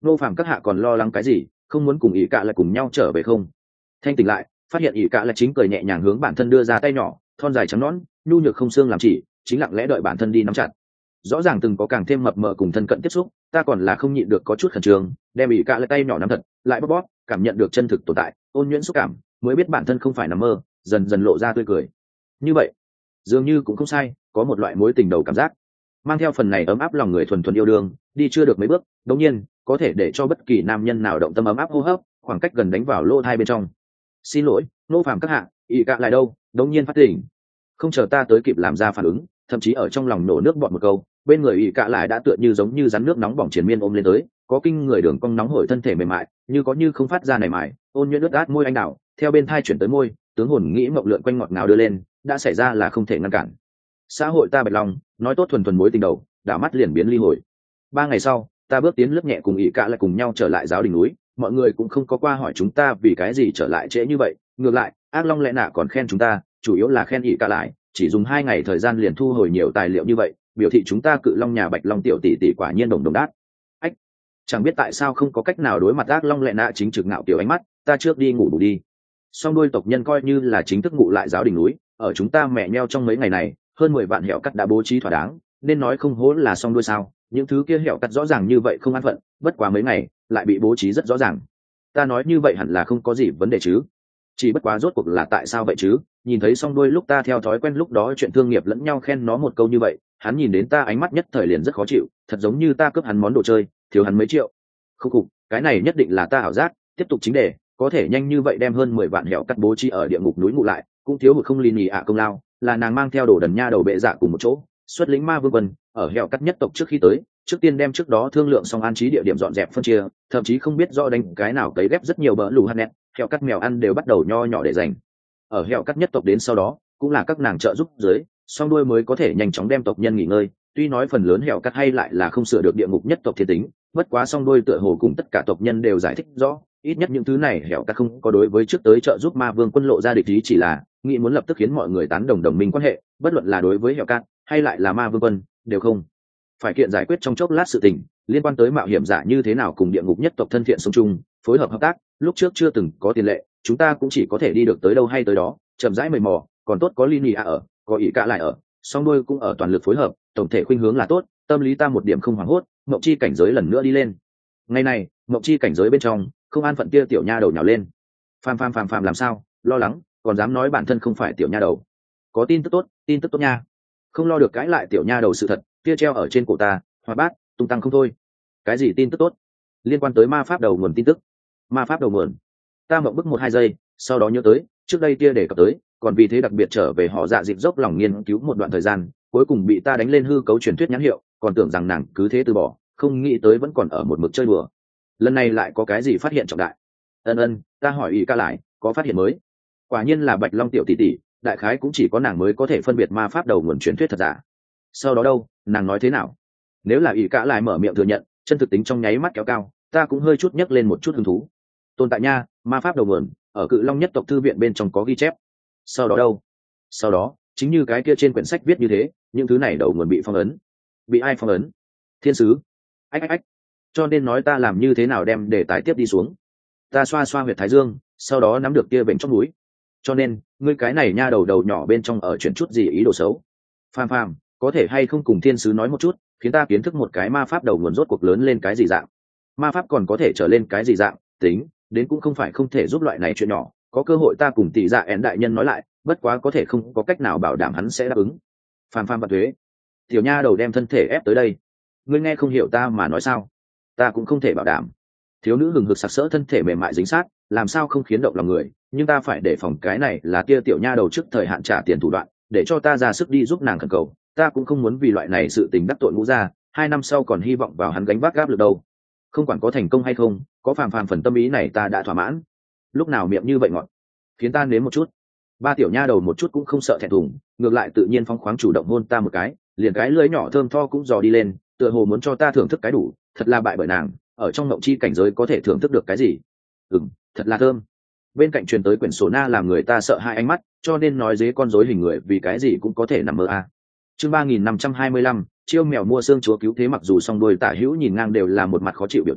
nô phàm các hạ còn lo lắng cái gì, không muốn cùng ỷ cạ lại cùng nhau trở về không? Thanh tỉnh lại, phát hiện ỷ cạ lại chính cười nhẹ nhàng hướng bản thân đưa ra tay nhỏ, thon dài trắng nõn, nhu nhược không xương làm chỉ, chính lặng lẽ đợi bản thân đi nắm chặt. Rõ ràng từng có càng thêm mập mờ cùng thân cận tiếp xúc, ta còn là không nhịn được có chút khẩn trương, đem ỷ cạ lại tay nhỏ nắm thật, lại bóp bóp, cảm nhận được chân thực tồn tại, ôn nhuyễn xúc cảm, mới biết bản thân không phải nằm mơ, dần dần lộ ra tươi cười. Như vậy, dường như cũng không sai, có một loại mối tình đầu cảm giác, mang theo phần này ấm áp lòng người thuần thuần yêu đương, đi chưa được mấy bước, đột nhiên có thể để cho bất kỳ nam nhân nào động tâm ấm áp hô hấp, khoảng cách gần đánh vào lỗ hai bên trong. Xin lỗi, nô phàm các hạ, ỷ cạ lại đâu? Đột nhiên phát tỉnh, không chờ ta tới kịp làm ra phản ứng, thậm chí ở trong lòng nổ nước bọt một câu, bên người ỷ cạ lại đã tựa như giống như rắn nước nóng bỏng triền miên ôm lên tới, có kinh người đường cong nóng hổi thân thể mềm mại, như có như không phát ra này mại, ôn nhuyễn ướt át môi anh đào, theo bên thai chuyển tới môi, tướng hồn nghĩ mộng lượn quanh ngọt ngào đưa lên, đã xảy ra là không thể ngăn cản. Xã hội ta bạch lòng, nói tốt thuần thuần mối tình đầu, đảo mắt liền biến ly hồi. Ba ngày sau, ta bước tiến lướt nhẹ cùng ỷ cạ lại cùng nhau trở lại giáo đình núi, mọi người cũng không có qua hỏi chúng ta vì cái gì trở lại trễ như vậy, ngược lại ác long lẽ nạ còn khen chúng ta, chủ yếu là khen ỷ cạ lại chỉ dùng hai ngày thời gian liền thu hồi nhiều tài liệu như vậy, biểu thị chúng ta cự long nhà bạch long tiểu tỷ tỷ quả nhiên đồng đồng đát. Ách, chẳng biết tại sao không có cách nào đối mặt ác long lẽ nạ chính trực ngạo kiểu ánh mắt, ta trước đi ngủ bù đi. Song đuôi tộc nhân coi như là chính thức ngụ lại giáo đình núi, ở chúng ta mẹ nheo trong mấy ngày này, hơn mười vạn hẻo cắt đã bố trí thỏa đáng, nên nói không hố là song đuôi sao? Những thứ kia hẻo cắt rõ ràng như vậy không an phận, bất quá mấy ngày lại bị bố trí rất rõ ràng. Ta nói như vậy hẳn là không có gì vấn đề chứ? Chỉ bất quá rốt cuộc là tại sao vậy chứ? Nhìn thấy song đuôi lúc ta theo thói quen lúc đó chuyện thương nghiệp lẫn nhau khen nó một câu như vậy, hắn nhìn đến ta ánh mắt nhất thời liền rất khó chịu, thật giống như ta cướp hắn món đồ chơi, thiếu hắn mấy triệu. Khúc khục, cái này nhất định là ta ảo giác. Tiếp tục chính đề, có thể nhanh như vậy đem hơn mười vạn hẻo cắt bố trí ở địa ngục núi ngụ lại, cũng thiếu hụt không lì nhì ạ công lao, là nàng mang theo đồ đần nha đầu bệ dạ cùng một chỗ, xuất lĩnh ma vương quân ở hẻo cắt nhất tộc trước khi tới, trước tiên đem trước đó thương lượng xong an trí địa điểm dọn dẹp phân chia, thậm chí không biết rõ đánh cái nào cấy ghép rất nhiều bỡ lù hạt nét, hẻo cắt mèo ăn đều bắt đầu nho nhỏ để dành. Ở hẻo cắt nhất tộc đến sau đó, cũng là các nàng trợ giúp dưới, song đuôi mới có thể nhanh chóng đem tộc nhân nghỉ ngơi. Tuy nói phần lớn hẻo cắt hay lại là không sửa được địa ngục nhất tộc thiên tính, bất quá song đuôi tựa hồ cùng tất cả tộc nhân đều giải thích rõ, ít nhất những thứ này hẻo cắt không có đối với trước tới trợ giúp ma vương quân lộ ra địch ý, chỉ là nghĩ muốn lập tức khiến mọi người tán đồng đồng minh quan hệ, bất luận là đối với hẻo cắt hay lại là ma vương quân, đều không phải kiện giải quyết trong chốc lát sự tình liên quan tới mạo hiểm giả như thế nào cùng địa ngục nhất tộc thân thiện sống chung, phối hợp hợp tác, lúc trước chưa từng có tiền lệ, chúng ta cũng chỉ có thể đi được tới đâu hay tới đó, chậm rãi mầy mò, còn tốt có Linia ở, có ỷ cạ lại ở, song đuôi cũng ở toàn lực phối hợp, tổng thể khuynh hướng là tốt, tâm lý ta một điểm không hoảng hốt, mộng chi cảnh giới lần nữa đi lên. Ngày này, mộng chi cảnh giới bên trong, không an phận kia tiểu nha đầu nhào lên. Phàm phàm phàm phàm làm sao, lo lắng, còn dám nói bản thân không phải tiểu nha đầu. Có tin tức tốt, tin tức tốt nha. Không lo được cãi lại tiểu nha đầu sự thật, kia treo ở trên cổ ta, hoa bát, tung tăng không thôi. Cái gì tin tức tốt? Liên quan tới ma pháp đầu nguồn tin tức. Ma pháp đầu nguồn. Ta mộng bức một hai giây, sau đó nhớ tới, trước đây kia đề cập tới, còn vì thế đặc biệt trở về họ dạ dịp dốc lòng nghiên cứu một đoạn thời gian, cuối cùng bị ta đánh lên hư cấu truyền thuyết nhãn hiệu, còn tưởng rằng nàng cứ thế từ bỏ, không nghĩ tới vẫn còn ở một mực chơi đùa. Lần này lại có cái gì phát hiện trọng đại? Ân ân, ta hỏi ý ca lại, có phát hiện mới? Quả nhiên là Bạch Long tiểu tỷ tỷ, đại khái cũng chỉ có nàng mới có thể phân biệt ma pháp đầu nguồn truyền thuyết thật giả. Sau đó đâu, nàng nói thế nào? Nếu là ý ca lại mở miệng thừa nhận, chân thực tính trong nháy mắt kéo cao, ta cũng hơi chút nhấc lên một chút hứng thú. Tồn tại nha, ma pháp đầu nguồn ở Cự Long nhất tộc thư viện bên trong có ghi chép. Sau đó đâu? Sau đó, chính như cái kia trên quyển sách viết như thế, những thứ này đầu nguồn bị phong ấn. Bị ai phong ấn? Thiên sứ. Ách ách ách. Cho nên nói ta làm như thế nào đem đề tài tiếp đi xuống. Ta xoa xoa huyệt thái dương, sau đó nắm được kia bệnh trong núi. Cho nên, ngươi cái này nha đầu đầu nhỏ bên trong ở chuyện chút gì ý đồ xấu. Phàm phàm, có thể hay không cùng thiên sứ nói một chút, khiến ta kiến thức một cái ma pháp đầu nguồn rốt cuộc lớn lên cái gì dạng. Ma pháp còn có thể trở lên cái gì dạng, tính, đến cũng không phải không thể giúp loại này chuyện nhỏ, có cơ hội ta cùng tỷ dạ én đại nhân nói lại, bất quá có thể không có cách nào bảo đảm hắn sẽ đáp ứng. Phàm phàm và thuế. Tiểu nha đầu đem thân thể ép tới đây. Ngươi nghe không hiểu ta mà nói sao? Ta cũng không thể bảo đảm. Thiếu nữ hừng hực sặc sỡ thân thể mềm mại dính sát, làm sao không khiến động lòng người, nhưng ta phải đề phòng cái này là tia tiểu nha đầu trước thời hạn trả tiền thủ đoạn, để cho ta ra sức đi giúp nàng khẩn cầu, ta cũng không muốn vì loại này sự tình đắc tội ngũ ra, hai năm sau còn hy vọng vào hắn gánh vác gáp được đâu. Không quản có thành công hay không, có phàm phàm phần tâm ý này ta đã thỏa mãn. Lúc nào miệng như vậy ngọt, khiến ta nếm một chút. Ba tiểu nha đầu một chút cũng không sợ thẹn thùng, ngược lại tự nhiên phóng khoáng chủ động hôn ta một cái, liền cái lưỡi nhỏ thơm tho cũng dò đi lên, tựa hồ muốn cho ta thưởng thức cái đủ, thật là bại bởi nàng, ở trong ngộng chi cảnh giới có thể thưởng thức được cái gì? Ừm, thật là thơm. Bên cạnh truyền tới quyển sổ na làm người ta sợ hai ánh mắt, cho nên nói dế con rối hình người vì cái gì cũng có thể nằm mơ a. À. Chương ba nghìn năm trăm hai mươi lăm, chiêu mèo mua xương chúa cứu thế, mặc dù song đôi tả hữu nhìn ngang đều là một mặt khó chịu biểu tình,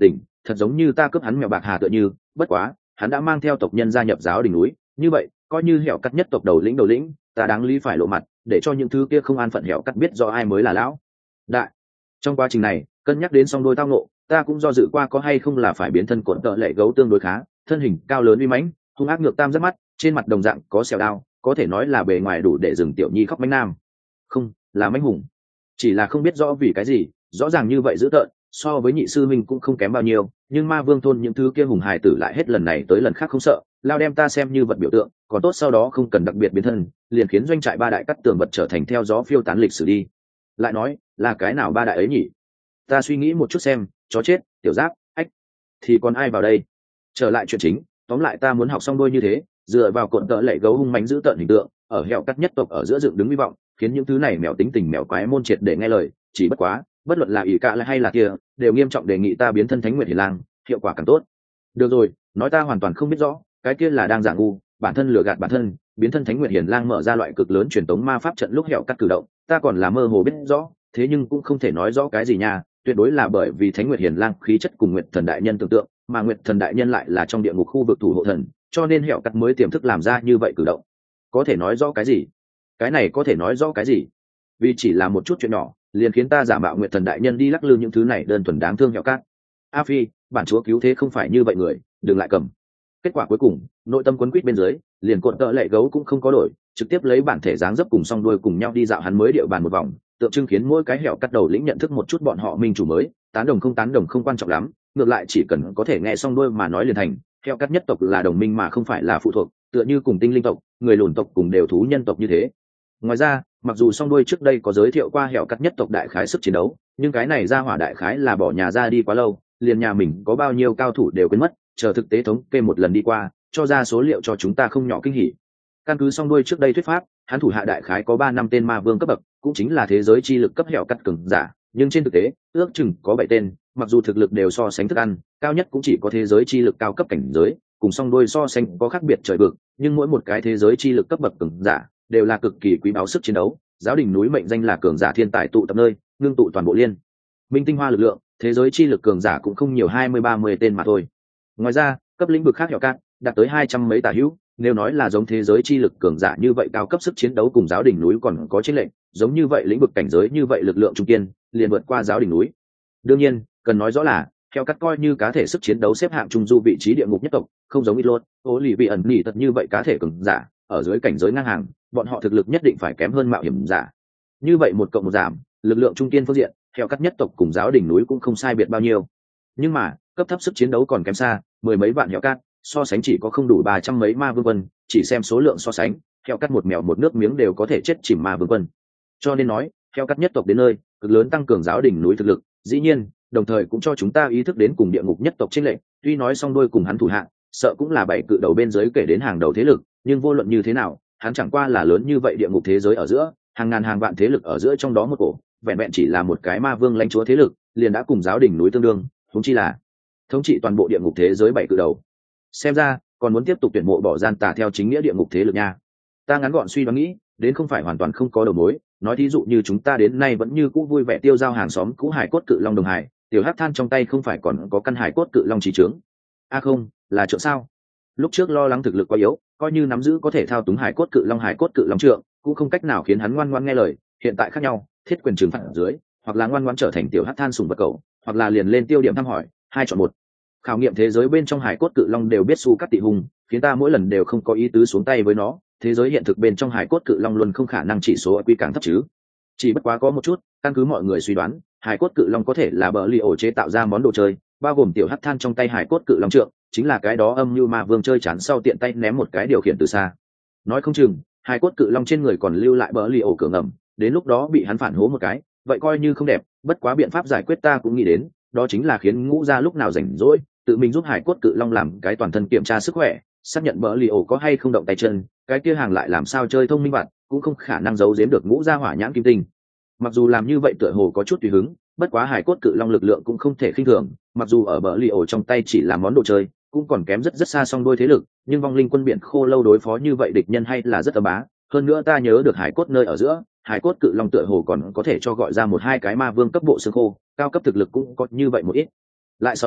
thật giống như ta cướp hắn mèo bạc hà tựa như, bất quá hắn đã mang theo tộc nhân gia nhập giáo đình núi, như vậy coi như hẻo cắt nhất tộc đầu lĩnh đầu lĩnh, ta đáng lý phải lộ mặt để cho những thứ kia không an phận hẻo cắt biết do ai mới là lão đại. Trong quá trình này cân nhắc đến song đôi tao nộ, ta cũng do dự qua có hay không là phải biến thân cuộn tợ lệ gấu tương đối khá, thân hình cao lớn uy mãnh, hung ác ngược tam rất mắt, trên mặt đồng dạng có sẹo đao, có thể nói là bề ngoài đủ để dừng tiểu nhi khóc mánh nam, không là mánh hùng. Chỉ là không biết rõ vì cái gì rõ ràng như vậy dữ tợn, so với nhị sư minh cũng không kém bao nhiêu, nhưng ma vương thôn những thứ kia hùng hài tử lại hết lần này tới lần khác không sợ, lao đem ta xem như vật biểu tượng, còn tốt sau đó không cần đặc biệt biến thân, liền khiến doanh trại ba đại cắt tường vật trở thành theo gió phiêu tán lịch sử đi. Lại nói là cái nào ba đại ấy nhỉ? Ta suy nghĩ một chút xem, chó chết, tiểu giáp, ách, thì còn ai vào đây? Trở lại chuyện chính, tóm lại ta muốn học xong đôi như thế, dựa vào cuộn tợ lệ gấu hung mãnh giữ tợn hình tượng, ở hẻo cắt nhất tộc ở giữa dựng đứng hy vọng, khiến những thứ này mèo tính tình mèo quái môn triệt để nghe lời. Chỉ bất quá, bất luận là ỷ cả hay là kia, đều nghiêm trọng đề nghị ta biến thân Thánh Nguyệt Hiền Lang, hiệu quả càng tốt. Được rồi, nói ta hoàn toàn không biết rõ, cái kia là đang giả ngu, bản thân lừa gạt bản thân, biến thân Thánh Nguyệt Hiền Lang mở ra loại cực lớn truyền tống ma pháp trận lúc hẻo cắt cử động, ta còn là mơ hồ biết rõ, thế nhưng cũng không thể nói rõ cái gì nha, tuyệt đối là bởi vì Thánh Nguyệt Hiền Lang khí chất cùng Nguyệt Thần đại nhân tưởng tượng, mà Nguyệt Thần đại nhân lại là trong địa ngục khu vực thủ hộ thần, cho nên hẻo cắt mới tiềm thức làm ra như vậy cử động. Có thể nói rõ cái gì? Cái này có thể nói rõ cái gì? Vì chỉ là một chút chuyện nhỏ, liền khiến ta giả mạo Nguyệt Thần đại nhân đi lắc lư những thứ này đơn thuần đáng thương hẻo cắt. A Phi, bản chúa cứu thế không phải như vậy người, đừng lại cầm. Kết quả cuối cùng, nội tâm quấn quýt bên dưới, liền cuộn tợ lệ gấu cũng không có đổi, trực tiếp lấy bản thể dáng dấp cùng song đuôi cùng nhau đi dạo hắn mới địa bàn một vòng, tượng trưng khiến mỗi cái hẻo cắt đầu lĩnh nhận thức một chút bọn họ minh chủ mới, tán đồng không tán đồng không quan trọng lắm, ngược lại chỉ cần có thể nghe song đuôi mà nói liền thành. Hẻo cắt nhất tộc là đồng minh mà không phải là phụ thuộc, tựa như cùng tinh linh tộc, người lùn tộc cùng đều thú nhân tộc như thế. Ngoài ra, mặc dù song đuôi trước đây có giới thiệu qua hẻo cắt nhất tộc đại khái sức chiến đấu, nhưng cái này ra hỏa đại khái là bỏ nhà ra đi quá lâu, liền nhà mình có bao nhiêu cao thủ đều quên mất, chờ thực tế thống kê một lần đi qua, cho ra số liệu cho chúng ta không nhỏ kinh hỉ. Căn cứ song đuôi trước đây thuyết pháp, hắn thủ hạ đại khái có ba năm tên ma vương cấp bậc, cũng chính là thế giới chi lực cấp hẻo cắt cường giả, nhưng trên thực tế, ước chừng có bảy tên, mặc dù thực lực đều so sánh thức ăn, cao nhất cũng chỉ có thế giới chi lực cao cấp cảnh giới, cùng song đuôi so sánh có khác biệt trời vực, nhưng mỗi một cái thế giới chi lực cấp bậc cường giả đều là cực kỳ quý báu sức chiến đấu. Giáo đình núi mệnh danh là cường giả thiên tài tụ tập nơi, ngưng tụ toàn bộ liên minh tinh hoa lực lượng, thế giới chi lực cường giả cũng không nhiều hai mươi ba mươi tên mà thôi. Ngoài ra, cấp lĩnh vực khác hẻo cắt đạt tới hai trăm mấy tả hữu, nếu nói là giống thế giới chi lực cường giả như vậy cao cấp sức chiến đấu cùng giáo đình núi còn có chênh lệch, giống như vậy lĩnh vực cảnh giới như vậy lực lượng trung kiên liền vượt qua giáo đình núi. Đương nhiên, cần nói rõ là hẻo cắt coi như cá thể sức chiến đấu xếp hạng trung du vị trí địa ngục nhất tộc, không giống ít lốt, ô lì vị ẩn nỉ tật như vậy cá thể cường giả, ở dưới cảnh giới ngang hàng, bọn họ thực lực nhất định phải kém hơn mạo hiểm giả. Như vậy một cộng một giảm, lực lượng trung kiên phương diện, hẻo cắt nhất tộc cùng giáo đình núi cũng không sai biệt bao nhiêu. Nhưng mà, cấp thấp sức chiến đấu còn kém xa, mười mấy vạn hẻo cắt, so sánh chỉ có không đủ ba trăm mấy ma vương quân, chỉ xem số lượng so sánh, hẻo cắt một mèo một nước miếng đều có thể chết chìm ma vương quân. Cho nên nói, hẻo cắt nhất tộc đến nơi, cực lớn tăng cường giáo đình núi thực lực, dĩ nhiên, đồng thời cũng cho chúng ta ý thức đến cùng địa ngục nhất tộc chênh lệch, tuy nói song đôi cùng hắn thủ hạng, sợ cũng là bảy cự đầu bên dưới kể đến hàng đầu thế lực, nhưng vô luận như thế nào, hắn chẳng qua là lớn như vậy địa ngục thế giới ở giữa, hàng ngàn hàng vạn thế lực ở giữa trong đó một cổ, vẹn vẹn chỉ là một cái ma vương lãnh chúa thế lực, liền đã cùng giáo đình núi tương đương, huống chi là thống trị toàn bộ địa ngục thế giới bảy cự đầu. Xem ra còn muốn tiếp tục tuyển mộ bỏ gian tà theo chính nghĩa địa ngục thế lực nha. Ta ngắn gọn suy đoán nghĩ, đến không phải hoàn toàn không có đầu mối, nói thí dụ như chúng ta đến nay vẫn như cũ vui vẻ tiêu giao hàng xóm cũ hải cốt cự long đồng hải, tiểu hắc than trong tay không phải còn có căn hải cốt cự long trí trướng. A à không, là trượng sao? Lúc trước lo lắng thực lực quá yếu, coi như nắm giữ có thể thao túng hải cốt cự long hải cốt cự long trượng, cũng không cách nào khiến hắn ngoan ngoãn nghe lời, hiện tại khác nhau, thiết quyền trừng phạt ở dưới, hoặc là ngoan ngoãn trở thành tiểu hắc than sùng vật cầu, hoặc là liền lên tiêu điểm thăm hỏi, hai chọn một. Khảo nghiệm thế giới bên trong hải cốt cự long đều biết su cắt tị hùng, khiến ta mỗi lần đều không có ý tứ xuống tay với nó, thế giới hiện thực bên trong hải cốt cự long luôn không khả năng chỉ số i kiu càng thấp chứ. Chỉ bất quá có một chút, căn cứ mọi người suy đoán, hải cốt cự long có thể là bờ li ổ chế tạo ra món đồ chơi, bao gồm tiểu hắc than trong tay hải cốt cự long trượng, chính là cái đó âm như ma vương chơi chán sau tiện tay ném một cái điều khiển từ xa. Nói không chừng, hải cốt cự long trên người còn lưu lại bờ li ổ cửa ngầm, đến lúc đó bị hắn phản hố một cái, vậy coi như không đẹp, bất quá biện pháp giải quyết ta cũng nghĩ đến, đó chính là khiến ngũ gia lúc nào rảnh rỗi, tự mình giúp hải cốt cự long làm cái toàn thân kiểm tra sức khỏe, xác nhận bờ li ổ có hay không động tay chân, cái kia hàng lại làm sao chơi thông minh vặt, cũng không khả năng giấu giếm được ngũ gia hỏa nhãn kim tinh. Mặc dù làm như vậy tựa hồ có chút tùy hứng, bất quá hải cốt cự long lực lượng cũng không thể khinh thường, mặc dù ở bờ li ổ trong tay chỉ là món đồ chơi, cũng còn kém rất rất xa song đôi thế lực, nhưng vong linh quân biển khô lâu đối phó như vậy địch nhân hay là rất âm bá. Hơn nữa ta nhớ được hải cốt nơi ở giữa, hải cốt cự long tựa hồ còn có thể cho gọi ra một hai cái ma vương cấp bộ xương khô, cao cấp thực lực cũng có như vậy một ít. Lại sau đó,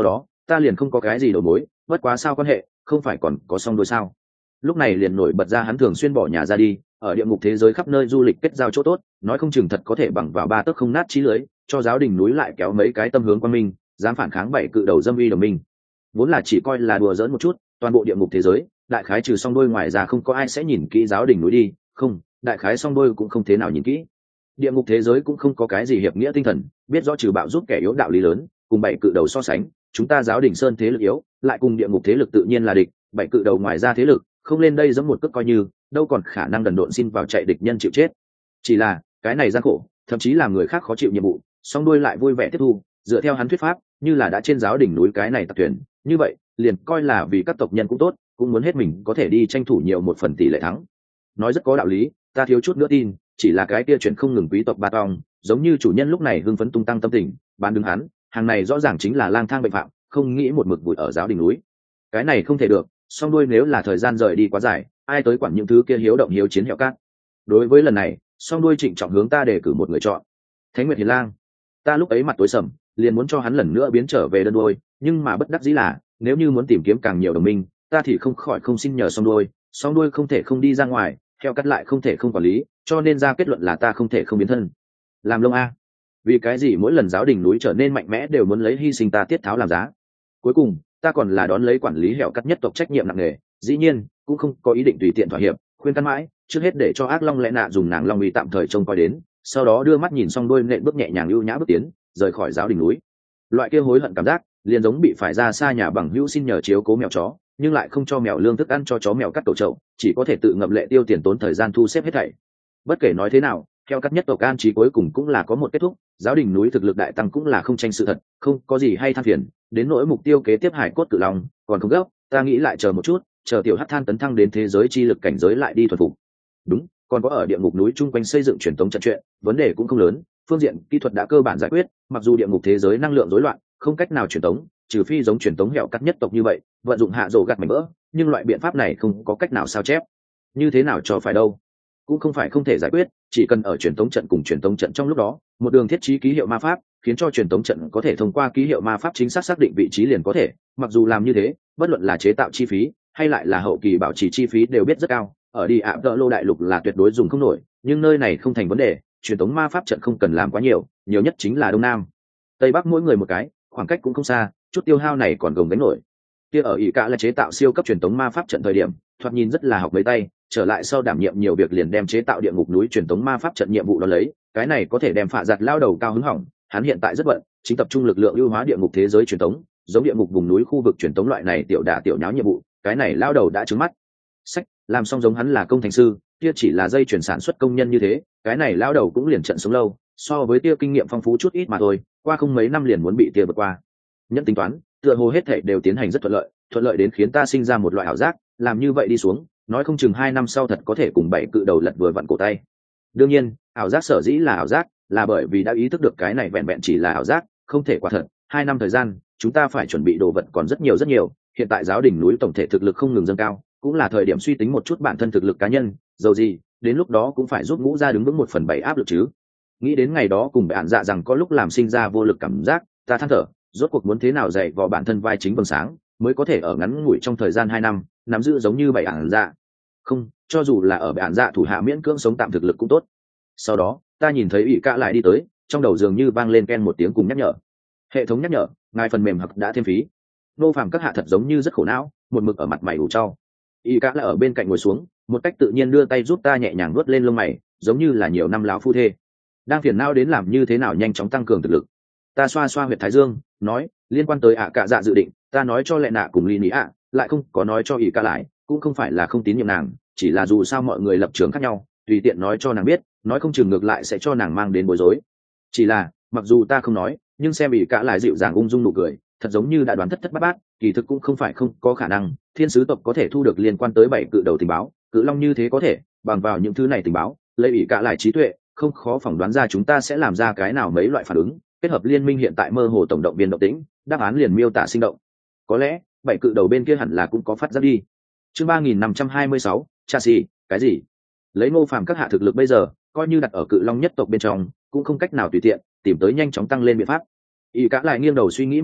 ta liền không có cái gì đầu mối, bất quá sao quan hệ, không phải còn có song đôi sao? Lúc này liền nổi bật ra hắn thường xuyên bỏ nhà ra đi, ở địa ngục thế giới khắp nơi du lịch kết giao chỗ tốt, nói không chừng thật có thể bằng vào ba tấc không nát chí lưới, cho giáo đình núi lại kéo mấy cái tâm hướng quan minh, dám phản kháng bảy cự đầu dâm uy đồng minh. Vốn là chỉ coi là đùa giỡn một chút, toàn bộ địa ngục thế giới, đại khái trừ song đôi ngoài ra không có ai sẽ nhìn kỹ giáo đình núi đi, không, đại khái song đôi cũng không thế nào nhìn kỹ. Địa ngục thế giới cũng không có cái gì hiệp nghĩa tinh thần, biết rõ trừ bạo giúp kẻ yếu đạo lý lớn, cùng bảy cự đầu so sánh, chúng ta giáo đình sơn thế lực yếu, lại cùng địa ngục thế lực tự nhiên là địch, bảy cự đầu ngoài ra thế lực, không lên đây giống một cước coi như, đâu còn khả năng đần độn xin vào chạy địch nhân chịu chết. Chỉ là, cái này gian khổ, thậm chí làm người khác khó chịu nhiệm vụ, song đôi lại vui vẻ tiếp thu, dựa theo hắn thuyết pháp, như là đã trên giáo đỉnh núi cái này tập tuyển, như vậy, liền coi là vì các tộc nhân cũng tốt, cũng muốn hết mình có thể đi tranh thủ nhiều một phần tỷ lệ thắng. Nói rất có đạo lý, ta thiếu chút nữa tin, chỉ là cái kia chuyện không ngừng quý tộc ba tong, giống như chủ nhân lúc này hưng phấn tung tăng tâm tình, bán đứng hắn, hàng này rõ ràng chính là lang thang bệnh phạm, không nghĩ một mực vùi ở giáo đỉnh núi. Cái này không thể được, song đuôi nếu là thời gian rời đi quá dài, ai tới quản những thứ kia hiếu động hiếu chiến hẹo cát. Đối với lần này, song đuôi trịnh trọng hướng ta đề cử một người chọn, Thánh Nguyệt Hiền Lang. Ta lúc ấy mặt tối sầm, liền muốn cho hắn lần nữa biến trở về đơn đuôi, nhưng mà bất đắc dĩ là, nếu như muốn tìm kiếm càng nhiều đồng minh, ta thì không khỏi không xin nhờ song đuôi, song đuôi không thể không đi ra ngoài, theo cắt lại không thể không quản lý, cho nên ra kết luận là ta không thể không biến thân. Làm lông a, vì cái gì mỗi lần giáo đình núi trở nên mạnh mẽ đều muốn lấy hy sinh ta tiết tháo làm giá. Cuối cùng, ta còn là đón lấy quản lý hẻo cắt nhất tộc trách nhiệm nặng nề, dĩ nhiên cũng không có ý định tùy tiện thỏa hiệp, khuyên căn mãi, trước hết để cho ác long lẽ nạ dùng nàng long uy tạm thời trông coi đến, sau đó đưa mắt nhìn xong đôi nện bước nhẹ nhàng ưu nhã bước tiến, rời khỏi giáo đình núi. Loại kia hối hận cảm giác, liền giống bị phải ra xa nhà bằng hữu xin nhờ chiếu cố mèo chó, nhưng lại không cho mèo lương thức ăn cho chó mèo cắt tổ chậu, chỉ có thể tự ngậm lệ tiêu tiền tốn thời gian thu xếp hết thảy. Bất kể nói thế nào, theo các nhất tộc an trí cuối cùng cũng là có một kết thúc, giáo đình núi thực lực đại tăng cũng là không tranh sự thật, không có gì hay than phiền, đến nỗi mục tiêu kế tiếp hải cốt cự long, còn không gấp, ta nghĩ lại chờ một chút, chờ tiểu hắc than tấn thăng đến thế giới chi lực cảnh giới lại đi thuần phục. Đúng, còn có ở địa ngục núi chung quanh xây dựng truyền thống trận chuyện, vấn đề cũng không lớn, phương diện kỹ thuật đã cơ bản giải quyết, mặc dù địa ngục thế giới năng lượng rối loạn, không cách nào truyền thống, trừ phi giống truyền thống hẻo cắt nhất tộc như vậy, vận dụng hạ rổ gặt mảnh vỡ, nhưng loại biện pháp này không có cách nào sao chép. Như thế nào cho phải đâu? Cũng không phải không thể giải quyết, chỉ cần ở truyền thống trận cùng truyền thống trận trong lúc đó, một đường thiết trí ký hiệu ma pháp, khiến cho truyền thống trận có thể thông qua ký hiệu ma pháp chính xác xác định vị trí liền có thể, mặc dù làm như thế, bất luận là chế tạo chi phí hay lại là hậu kỳ bảo trì chi phí đều biết rất cao, ở đi ạ đỡ lô đại lục là tuyệt đối dùng không nổi, nhưng nơi này không thành vấn đề, truyền thống ma pháp trận không cần làm quá nhiều, nhiều nhất chính là đông nam tây bắc mỗi người một cái, khoảng cách cũng không xa, chút tiêu hao này còn gồng gánh nổi. Kia ở ỷ cả là chế tạo siêu cấp truyền thống ma pháp trận thời điểm, thoạt nhìn rất là học mấy tay, trở lại sau đảm nhiệm nhiều việc liền đem chế tạo địa ngục núi truyền thống ma pháp trận nhiệm vụ đó lấy, cái này có thể đem phạ giặt lao đầu cao hứng hỏng, hắn hiện tại rất bận, chính tập trung lực lượng ưu hóa địa ngục thế giới truyền thống, giống địa ngục vùng núi khu vực truyền thống loại này tiểu đả tiểu nháo nhiệm vụ, cái này lao đầu đã trứng mắt. Sách, làm xong giống hắn là công thành sư, kia chỉ là dây chuyển sản xuất công nhân như thế, cái này lao đầu cũng liền trận sống lâu, so với tia kinh nghiệm phong phú chút ít mà thôi, qua không mấy năm liền muốn bị tia vượt qua. Nhận tính toán, tựa hồ hết thảy đều tiến hành rất thuận lợi, thuận lợi đến khiến ta sinh ra một loại ảo giác, làm như vậy đi xuống, nói không chừng hai năm sau thật có thể cùng bảy cự đầu lật vừa vặn cổ tay. Đương nhiên, ảo giác sở dĩ là ảo giác, là bởi vì đã ý thức được cái này vẹn vẹn chỉ là ảo giác, không thể quả thật. Hai năm thời gian, chúng ta phải chuẩn bị đồ vật còn rất nhiều rất nhiều, hiện tại giáo đỉnh núi tổng thể thực lực không ngừng dâng cao, cũng là thời điểm suy tính một chút bản thân thực lực cá nhân, dầu gì, đến lúc đó cũng phải giúp ngũ ra đứng vững một phần bảy áp lực chứ. Nghĩ đến ngày đó cùng bạn dạ rằng có lúc làm sinh ra vô lực cảm giác, ta than thở, rốt cuộc muốn thế nào dạy vào bản thân vai chính vầng sáng, mới có thể ở ngắn ngủi trong thời gian hai năm, nắm giữ giống như bảy ản dạ. Không, cho dù là ở bạn dạ thủ hạ miễn cưỡng sống tạm thực lực cũng tốt. Sau đó, ta nhìn thấy ỷ cả lại đi tới, trong đầu dường như vang lên ken một tiếng cùng nhắc nhở. Hệ thống nhắc nhở, ngài phần mềm hặc đã thêm phí. Nô phàm các hạ thật giống như rất khổ não, một mực ở mặt mày ủ trau. ỷ cả lại ở bên cạnh ngồi xuống, một cách tự nhiên đưa tay giúp ta nhẹ nhàng vuốt lên lông mày, giống như là nhiều năm láo phu thê đang phiền não đến làm như thế nào nhanh chóng tăng cường thực lực. Ta xoa xoa huyệt thái dương, nói, liên quan tới ạ cả dạ dự định, ta nói cho lệ nạ cùng ly nị ạ, lại không có nói cho ỷ cả lại, cũng không phải là không tín nhiệm nàng, chỉ là dù sao mọi người lập trường khác nhau, tùy tiện nói cho nàng biết, nói không chừng ngược lại sẽ cho nàng mang đến bối rối. Chỉ là, mặc dù ta không nói, nhưng xem ỷ cả lại dịu dàng ung dung nụ cười, thật giống như đã đoán thất thất bát bát, kỳ thực cũng không phải không có khả năng, thiên sứ tộc có thể thu được liên quan tới bảy cự đầu tình báo, cự long như thế có thể, bằng vào những thứ này tình báo, lấy ỷ cả lại trí tuệ, không khó phỏng đoán ra chúng ta sẽ làm ra cái nào mấy loại phản ứng, kết hợp liên minh hiện tại mơ hồ tổng động viên động tĩnh, đáp án liền miêu tả sinh động. Có lẽ bảy cự đầu bên kia hẳn là cũng có phát giác đi. Chương ba nghìn năm trăm hai mươi sáu, chassis, cái gì? Lấy Ngô Phàm các hạ thực lực bây giờ, coi như đặt ở cự long nhất tộc bên trong, cũng không cách nào tùy tiện tìm tới nhanh chóng tăng lên biện pháp. Y cả lại nghiêng đầu suy nghĩ một chút,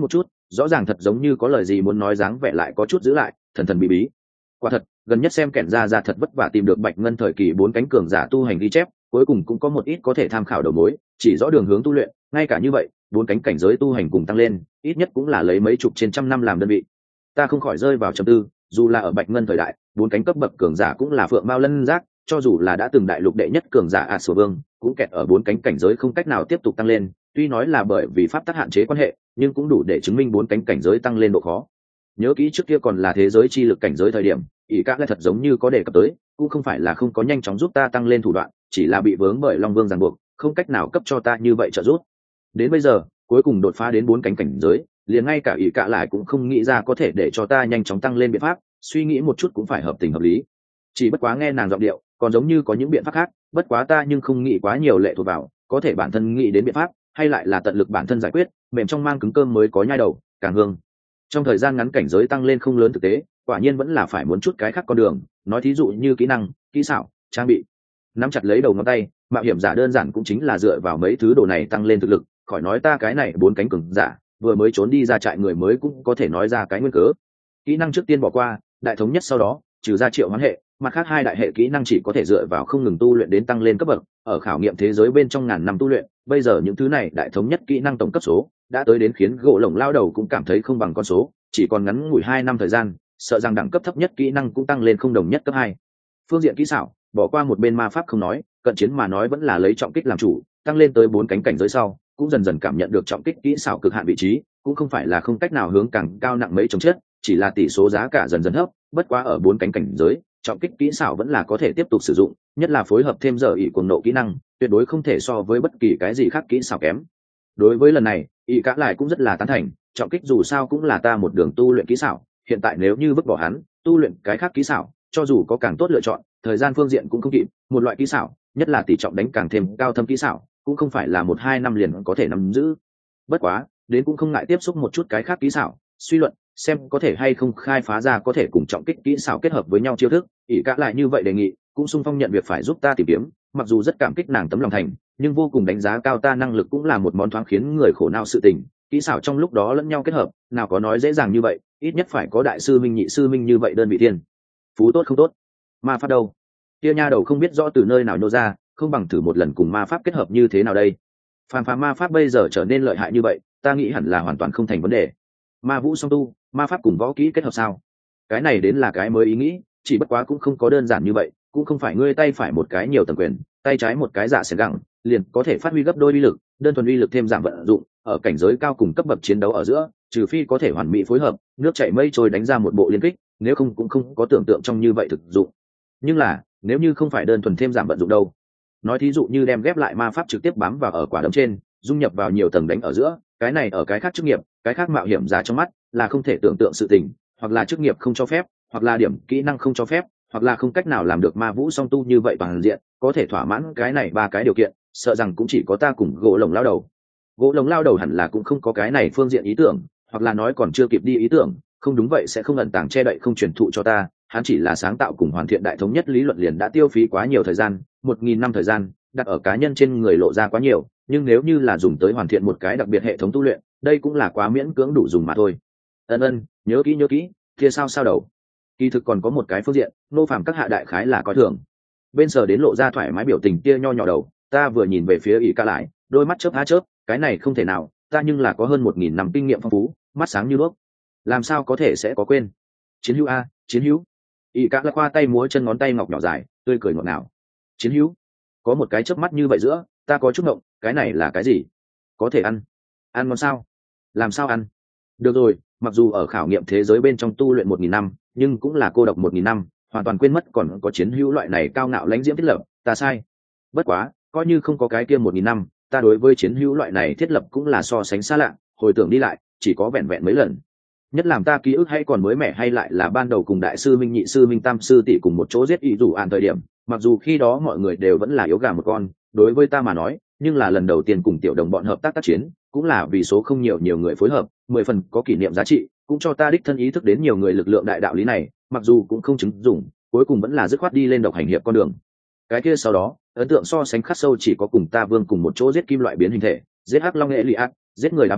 rõ ràng thật giống như có lời gì muốn nói, dáng vẻ lại có chút giữ lại, thần thần bí bí. Quả thật, gần nhất xem kẻn ra ra thật vất vả tìm được bạch ngân thời kỳ bốn cánh cường giả tu hành ghi chép, cuối cùng cũng có một ít có thể tham khảo đầu mối, chỉ rõ đường hướng tu luyện. Ngay cả như vậy, bốn cánh cảnh giới tu hành cùng tăng lên, ít nhất cũng là lấy mấy chục trên trăm năm làm đơn vị. Ta không khỏi rơi vào trầm tư, dù là ở bạch ngân thời đại, bốn cánh cấp bậc cường giả cũng là phượng mao lân giác, cho dù là đã từng đại lục đệ nhất cường giả a sổ vương cũng kẹt ở bốn cánh cảnh giới không cách nào tiếp tục tăng lên. Tuy nói là bởi vì pháp tắc hạn chế quan hệ, nhưng cũng đủ để chứng minh bốn cánh cảnh giới tăng lên độ khó. Nhớ kỹ trước kia còn là thế giới chi lực cảnh giới thời điểm, ý cả lại thật giống như có đề cập tới, cũng không phải là không có nhanh chóng giúp ta tăng lên thủ đoạn, chỉ là bị vướng bởi long vương ràng buộc, không cách nào cấp cho ta như vậy trợ giúp. Đến bây giờ, cuối cùng đột phá đến bốn cánh cảnh giới, liền ngay cả ý cả lại cũng không nghĩ ra có thể để cho ta nhanh chóng tăng lên biện pháp, suy nghĩ một chút cũng phải hợp tình hợp lý. Chỉ bất quá nghe nàng giọng điệu, còn giống như có những biện pháp khác, bất quá ta nhưng không nghĩ quá nhiều lệ thuộc vào, có thể bản thân nghĩ đến biện pháp, hay lại là tận lực bản thân giải quyết, mềm trong mang cứng cơm mới có nhai đầu, càng hương. Trong thời gian ngắn cảnh giới tăng lên không lớn thực tế, quả nhiên vẫn là phải muốn chút cái khác con đường, nói thí dụ như kỹ năng, kỹ xảo, trang bị. Nắm chặt lấy đầu ngón tay, mạo hiểm giả đơn giản cũng chính là dựa vào mấy thứ đồ này tăng lên thực lực, khỏi nói ta cái này bốn cánh cường giả, vừa mới trốn đi ra trại người mới cũng có thể nói ra cái nguyên cớ. Kỹ năng trước tiên bỏ qua, đại thống nhất sau đó, trừ ra triệu hoán hệ, mặt khác hai đại hệ kỹ năng chỉ có thể dựa vào không ngừng tu luyện đến tăng lên cấp bậc, ở khảo nghiệm thế giới bên trong ngàn năm tu luyện, bây giờ những thứ này đại thống nhất kỹ năng tổng cấp số đã tới đến khiến gỗ lồng lao đầu cũng cảm thấy không bằng con số, chỉ còn ngắn ngủi hai năm thời gian, sợ rằng đẳng cấp thấp nhất kỹ năng cũng tăng lên không đồng nhất cấp hai. Phương diện kỹ xảo, bỏ qua một bên ma pháp không nói, cận chiến mà nói vẫn là lấy trọng kích làm chủ, tăng lên tới bốn cánh cảnh giới sau, cũng dần dần cảm nhận được trọng kích kỹ xảo cực hạn vị trí, cũng không phải là không cách nào hướng càng cao nặng mấy chống chết, chỉ là tỷ số giá cả dần dần thấp, bất quá ở bốn cánh cảnh giới, trọng kích kỹ xảo vẫn là có thể tiếp tục sử dụng, nhất là phối hợp thêm giờ ỷ cuồng nộ kỹ năng, tuyệt đối không thể so với bất kỳ cái gì khác kỹ xảo kém. Đối với lần này, ỷ cả lại cũng rất là tán thành, trọng kích dù sao cũng là ta một đường tu luyện kỹ xảo, hiện tại nếu như vứt bỏ hắn, tu luyện cái khác kỹ xảo, cho dù có càng tốt lựa chọn, thời gian phương diện cũng không kịp, một loại kỹ xảo, nhất là tỷ trọng đánh càng thêm cao thâm kỹ xảo, cũng không phải là một hai năm liền có thể nắm giữ. Bất quá, đến cũng không ngại tiếp xúc một chút cái khác kỹ xảo, suy luận xem có thể hay không khai phá ra có thể cùng trọng kích kỹ xảo kết hợp với nhau chiêu thức. ỷ cả lại như vậy đề nghị, cũng sung phong nhận việc phải giúp ta tìm kiếm, mặc dù rất cảm kích nàng tấm lòng thành, nhưng vô cùng đánh giá cao ta năng lực cũng là một món thoáng khiến người khổ não sự tình. Kỹ xảo trong lúc đó lẫn nhau kết hợp, nào có nói dễ dàng như vậy, ít nhất phải có đại sư minh nhị sư minh như vậy đơn vị thiên phú tốt không tốt. Ma pháp đâu? Kia nha đầu không biết rõ từ nơi nào nhô ra, không bằng thử một lần cùng ma pháp kết hợp như thế nào đây. Phàm phàm ma pháp bây giờ trở nên lợi hại như vậy, ta nghĩ hẳn là hoàn toàn không thành vấn đề. Ma vũ song tu, ma pháp cùng võ kỹ kết hợp sao? Cái này đến là cái mới ý nghĩ, chỉ bất quá cũng không có đơn giản như vậy, cũng không phải ngươi tay phải một cái nhiều tầng quyền, tay trái một cái dạ sẽ gẳng, liền có thể phát huy gấp đôi uy lực, đơn thuần uy lực thêm giảm vận dụng, ở cảnh giới cao cùng cấp bậc chiến đấu ở giữa, trừ phi có thể hoàn mỹ phối hợp, nước chảy mây trôi đánh ra một bộ liên kích, nếu không cũng không có tưởng tượng trong như vậy thực dụng. Nhưng là, nếu như không phải đơn thuần thêm giảm vận dụng đâu? Nói thí dụ như đem ghép lại ma pháp trực tiếp bám vào ở quả đấm trên, dung nhập vào nhiều tầng đánh ở giữa, cái này ở cái khác chức nghiệp, cái khác mạo hiểm giả trong mắt là không thể tưởng tượng sự tình, hoặc là chức nghiệp không cho phép, hoặc là điểm kỹ năng không cho phép, hoặc là không cách nào làm được ma vũ song tu như vậy bằng diện, có thể thỏa mãn cái này ba cái điều kiện, sợ rằng cũng chỉ có ta cùng gỗ lồng lao đầu. Gỗ lồng lao đầu hẳn là cũng không có cái này phương diện ý tưởng, hoặc là nói còn chưa kịp đi ý tưởng, không đúng vậy sẽ không ẩn tàng che đậy không truyền thụ cho ta, hắn chỉ là sáng tạo cùng hoàn thiện đại thống nhất lý luận liền đã tiêu phí quá nhiều thời gian, một nghìn năm thời gian, đặt ở cá nhân trên người lộ ra quá nhiều, nhưng nếu như là dùng tới hoàn thiện một cái đặc biệt hệ thống tu luyện, đây cũng là quá miễn cưỡng đủ dùng mà thôi. Ân ân, nhớ kỹ nhớ kỹ, kia sao sao đầu. Kỳ thực còn có một cái phương diện, nô phàm các hạ đại khái là coi thường. Bên sở đến lộ ra thoải mái biểu tình kia nho nhỏ đầu, ta vừa nhìn về phía ỷ ca lại, đôi mắt chớp há chớp, cái này không thể nào, ta nhưng là có hơn một nghìn năm kinh nghiệm phong phú, mắt sáng như đuốc, làm sao có thể sẽ có quên. Chiến hữu a, chiến hữu. ỷ ca lại khoa tay múa chân ngón tay ngọc nhỏ dài, tươi cười ngọt ngào. Chiến hữu, có một cái chớp mắt như vậy giữa, ta có chút ngộng, cái này là cái gì? Có thể ăn? Ăn ngon sao? Làm sao ăn? Được rồi, mặc dù ở khảo nghiệm thế giới bên trong tu luyện một nghìn năm, nhưng cũng là cô độc một nghìn năm, hoàn toàn quên mất còn có chiến hữu loại này cao ngạo lãnh diễm thiết lập, ta sai. Bất quá, coi như không có cái kia một nghìn năm, ta đối với chiến hữu loại này thiết lập cũng là so sánh xa lạ, hồi tưởng đi lại, chỉ có vẹn vẹn mấy lần. Nhất làm ta ký ức hay còn mới mẻ hay lại là ban đầu cùng đại sư Minh nhị sư Minh tam sư tỷ cùng một chỗ giết ý rủ an thời điểm, mặc dù khi đó mọi người đều vẫn là yếu gà một con, đối với ta mà nói, nhưng là lần đầu tiên cùng tiểu đồng bọn hợp tác tác chiến, cũng là vì số không nhiều nhiều người phối hợp, mười phần có kỷ niệm giá trị, cũng cho ta đích thân ý thức đến nhiều người lực lượng đại đạo lý này, mặc dù cũng không chứng dụng, cuối cùng vẫn là dứt khoát đi lên độc hành hiệp con đường. Cái kia sau đó, ấn tượng so sánh khắc sâu chỉ có cùng ta vương cùng một chỗ giết kim loại biến hình thể, giết hắc long nghệ liệt, giết người đá vương,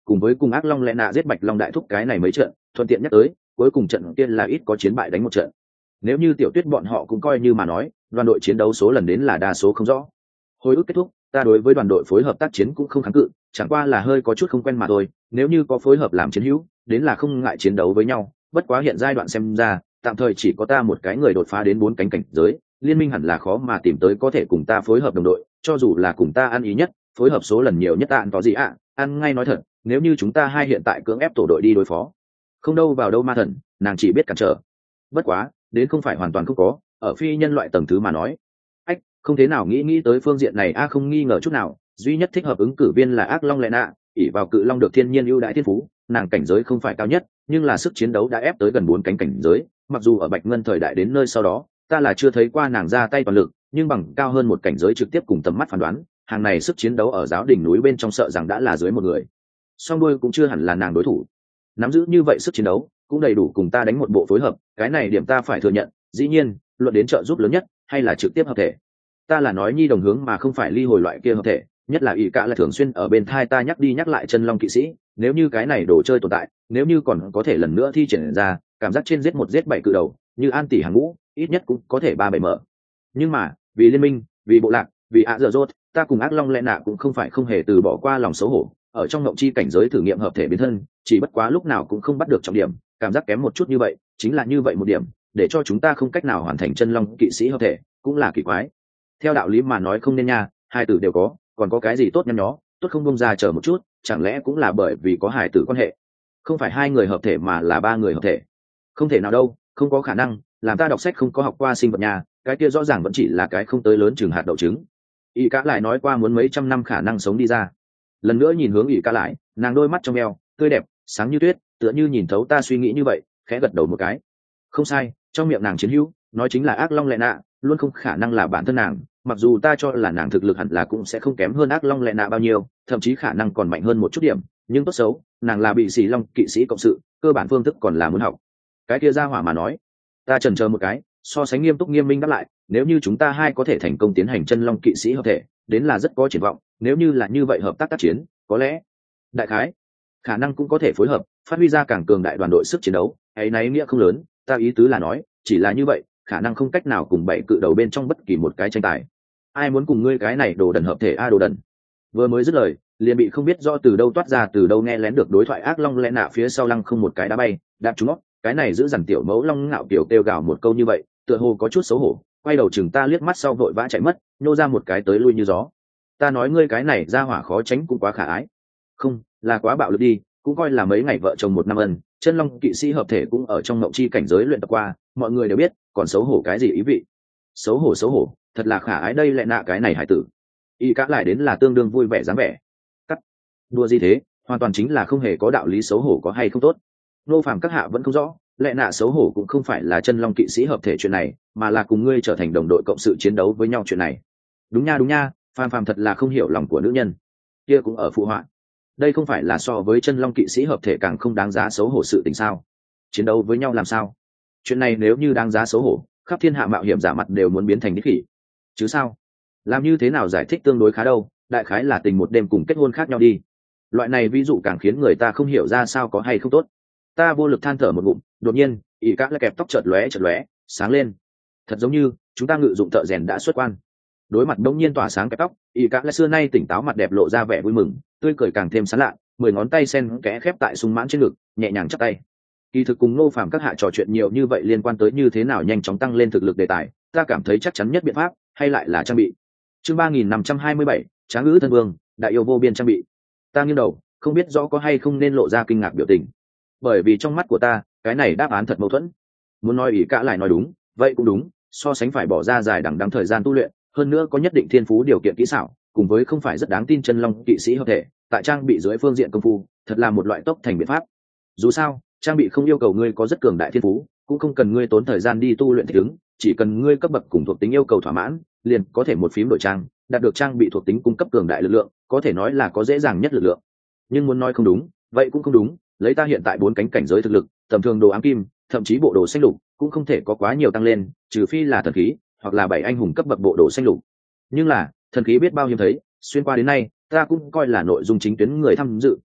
cùng với cùng ác long lẽ nạ giết bạch long đại thúc cái này mấy trận thuận tiện nhắc tới cuối cùng trận kia là ít có chiến bại đánh một trận. Nếu như tiểu tuyết bọn họ cũng coi như mà nói đoàn đội chiến đấu số lần đến là đa số không rõ. Hồi ức kết thúc, ta đối với đoàn đội phối hợp tác chiến cũng không kháng cự, chẳng qua là hơi có chút không quen mà thôi. Nếu như có phối hợp làm chiến hữu đến là không ngại chiến đấu với nhau, bất quá hiện giai đoạn xem ra tạm thời chỉ có ta một cái người đột phá đến bốn cánh cảnh giới, liên minh hẳn là khó mà tìm tới có thể cùng ta phối hợp đồng đội, cho dù là cùng ta ăn ý nhất phối hợp số lần nhiều nhất tạn có gì ạ. Ăn ngay nói thật, nếu như chúng ta hai hiện tại cưỡng ép tổ đội đi đối phó không đâu vào đâu ma thần, nàng chỉ biết cản trở. Bất quá đến không phải hoàn toàn không có, ở phi nhân loại tầng thứ mà nói ách không thế nào nghĩ nghĩ tới phương diện này a không nghi ngờ chút nào. Duy nhất thích hợp ứng cử viên là ác long lệ nạ, ỷ vào cự long được thiên nhiên ưu đãi thiên phú, nàng cảnh giới không phải cao nhất nhưng là sức chiến đấu đã ép tới gần bốn cánh cảnh giới. Mặc dù ở bạch ngân thời đại đến nơi sau đó ta là chưa thấy qua nàng ra tay toàn lực, nhưng bằng cao hơn một cảnh giới trực tiếp cùng tầm mắt phán đoán hàng này sức chiến đấu ở giáo đỉnh núi bên trong sợ rằng đã là dưới một người, song đuôi cũng chưa hẳn là nàng đối thủ. Nắm giữ như vậy sức chiến đấu cũng đầy đủ cùng ta đánh một bộ phối hợp, cái này điểm ta phải thừa nhận. Dĩ nhiên luận đến trợ giúp lớn nhất hay là trực tiếp hợp thể, ta là nói nhi đồng hướng mà không phải ly hồi loại kia hợp thể. Nhất là ỷ cả là thường xuyên ở bên thai ta nhắc đi nhắc lại chân long kỵ sĩ, nếu như cái này đồ chơi tồn tại, nếu như còn có thể lần nữa thi triển ra cảm giác trên giết một giết bảy cự đầu như an tỷ hàng ngũ, ít nhất cũng có thể ba bảy mở. Nhưng mà vì liên minh, vì bộ lạc, vì ạ dở dốt, ta cùng ác long lẽ nạ cũng không phải không hề từ bỏ qua lòng xấu hổ. Ở trong ngộng chi cảnh giới thử nghiệm hợp thể biến thân, chỉ bất quá lúc nào cũng không bắt được trọng điểm, cảm giác kém một chút như vậy, chính là như vậy một điểm để cho chúng ta không cách nào hoàn thành chân long kỵ sĩ hợp thể, cũng là kỳ quái. Theo đạo lý mà nói không nên nha, hai tử đều có, còn có cái gì tốt nhăn nhó, tốt không bông ra chờ một chút, chẳng lẽ cũng là bởi vì có hài tử quan hệ, không phải hai người hợp thể mà là ba người hợp thể? Không thể nào đâu, không có khả năng, làm ta đọc sách không có học qua sinh vật nhà, cái kia rõ ràng vẫn chỉ là cái không tới lớn chừng hạt đậu trứng. Y cá lại nói qua muốn mấy trăm năm khả năng sống đi ra. Lần nữa nhìn hướng Y cá lại, nàng đôi mắt trong eo tươi đẹp sáng như tuyết, tựa như nhìn thấu ta suy nghĩ như vậy, khẽ gật đầu một cái. Không sai, trong miệng nàng chiến hữu nói chính là ác long lệ nạ, luôn không khả năng là bản thân nàng. Mặc dù ta cho là nàng thực lực hẳn là cũng sẽ không kém hơn ác long lệ nạ bao nhiêu, thậm chí khả năng còn mạnh hơn một chút điểm, nhưng tốt xấu nàng là bị xì long kỵ sĩ cộng sự, cơ bản phương thức còn là muốn học. Cái kia ra hỏa mà nói, ta chần chờ một cái, so sánh nghiêm túc nghiêm minh đáp lại, nếu như chúng ta hai có thể thành công tiến hành chân long kỵ sĩ hợp thể, đến là rất có triển vọng. Nếu như là như vậy hợp tác tác chiến, có lẽ đại khái khả năng cũng có thể phối hợp phát huy ra càng cường đại đoàn đội sức chiến đấu. Ấy nấy nghĩa không lớn, ta ý tứ là nói chỉ là như vậy, khả năng không cách nào cùng bảy cự đầu bên trong bất kỳ một cái tranh tài. Ai muốn cùng ngươi cái này đồ đần hợp thể a đồ đần. Vừa mới dứt lời liền bị không biết rõ từ đâu toát ra từ đâu nghe lén được đối thoại ác long lẽ nạ phía sau lăng không một cái đá bay đạp trúng nó. Cái này giữ dằn tiểu mẫu long ngạo kiểu kêu gào một câu như vậy, tựa hồ có chút xấu hổ, quay đầu chừng ta liếc mắt sau vội vã chạy mất, nhô ra một cái tới lui như gió. Ta nói ngươi cái này ra hỏa khó tránh cũng quá khả ái, không là quá bạo lực đi, cũng coi là mấy ngày vợ chồng một năm ân. Chân long kỵ sĩ hợp thể cũng ở trong ngộng chi cảnh giới luyện tập qua, mọi người đều biết, còn xấu hổ cái gì ý vị? Xấu hổ xấu hổ, thật là khả ái đây lại nạ cái này hải tử. Y cá lại đến là tương đương vui vẻ dáng vẻ. Cắt, đua gì thế, hoàn toàn chính là không hề có đạo lý, xấu hổ có hay không tốt. Nô phàm các hạ vẫn không rõ, lẽ nạ xấu hổ cũng không phải là chân long kỵ sĩ hợp thể chuyện này, mà là cùng ngươi trở thành đồng đội cộng sự chiến đấu với nhau chuyện này. Đúng nha đúng nha, phàm phàm thật là không hiểu lòng của nữ nhân kia cũng ở phụ họa. Đây không phải là so với chân long kỵ sĩ hợp thể càng không đáng giá xấu hổ sự tình sao? Chiến đấu với nhau làm sao? Chuyện này nếu như đáng giá xấu hổ, khắp thiên hạ mạo hiểm giả mặt đều muốn biến thành đích khỉ chứ sao? Làm như thế nào giải thích tương đối khá đâu, đại khái là tình một đêm cùng kết hôn khác nhau đi. Loại này ví dụ càng khiến người ta không hiểu ra sao có hay không tốt. Ta vô lực than thở một ngụm, đột nhiên ỷ các lại kẹp tóc chợt lóe chợt lóe sáng lên, thật giống như chúng ta ngự dụng thợ rèn đã xuất quan. Đối mặt đống nhiên tỏa sáng kẹp tóc, ỷ các lại xưa nay tỉnh táo mặt đẹp lộ ra vẻ vui mừng, tươi cười càng thêm sán lạ, mười ngón tay sen kẽ khép tại sung mãn trên ngực, nhẹ nhàng chắp tay. Kỳ thực cùng Ngô Phàm các hạ trò chuyện nhiều như vậy liên quan tới như thế nào nhanh chóng tăng lên thực lực đề tài, ta cảm thấy chắc chắn nhất biện pháp hay lại là trang bị. Chương ba nghìn năm trăm hai mươi bảy, Tráng ngữ thân vương, đại yêu vô biên trang bị. Ta nghiêng đầu, không biết rõ có hay không nên lộ ra kinh ngạc biểu tình, bởi vì trong mắt của ta, cái này đáp án thật mâu thuẫn. Muốn nói ỷ cả lại nói đúng, vậy cũng đúng, so sánh phải bỏ ra dài đằng đẵng thời gian tu luyện, hơn nữa có nhất định thiên phú điều kiện kỹ xảo, cùng với không phải rất đáng tin chân long kỵ sĩ hợp thể, tại trang bị dưới phương diện công phu, thật là một loại tốc thành biện pháp. Dù sao, trang bị không yêu cầu ngươi có rất cường đại thiên phú, cũng không cần ngươi tốn thời gian đi tu luyện thích ứng, chỉ cần ngươi cấp bậc cùng thuộc tính yêu cầu thỏa mãn, liền có thể một phím đổi trang, đạt được trang bị thuộc tính cung cấp cường đại lực lượng, có thể nói là có dễ dàng nhất lực lượng. Nhưng muốn nói không đúng, vậy cũng không đúng, lấy ta hiện tại bốn cánh cảnh giới thực lực, tầm thường đồ ám kim, thậm chí bộ đồ xanh lục, cũng không thể có quá nhiều tăng lên, trừ phi là thần khí, hoặc là bảy anh hùng cấp bậc bộ đồ xanh lục. Nhưng là, thần khí biết bao hiếm thấy, xuyên qua đến nay, ta cũng coi là nội dung chính tuyến người tham dự,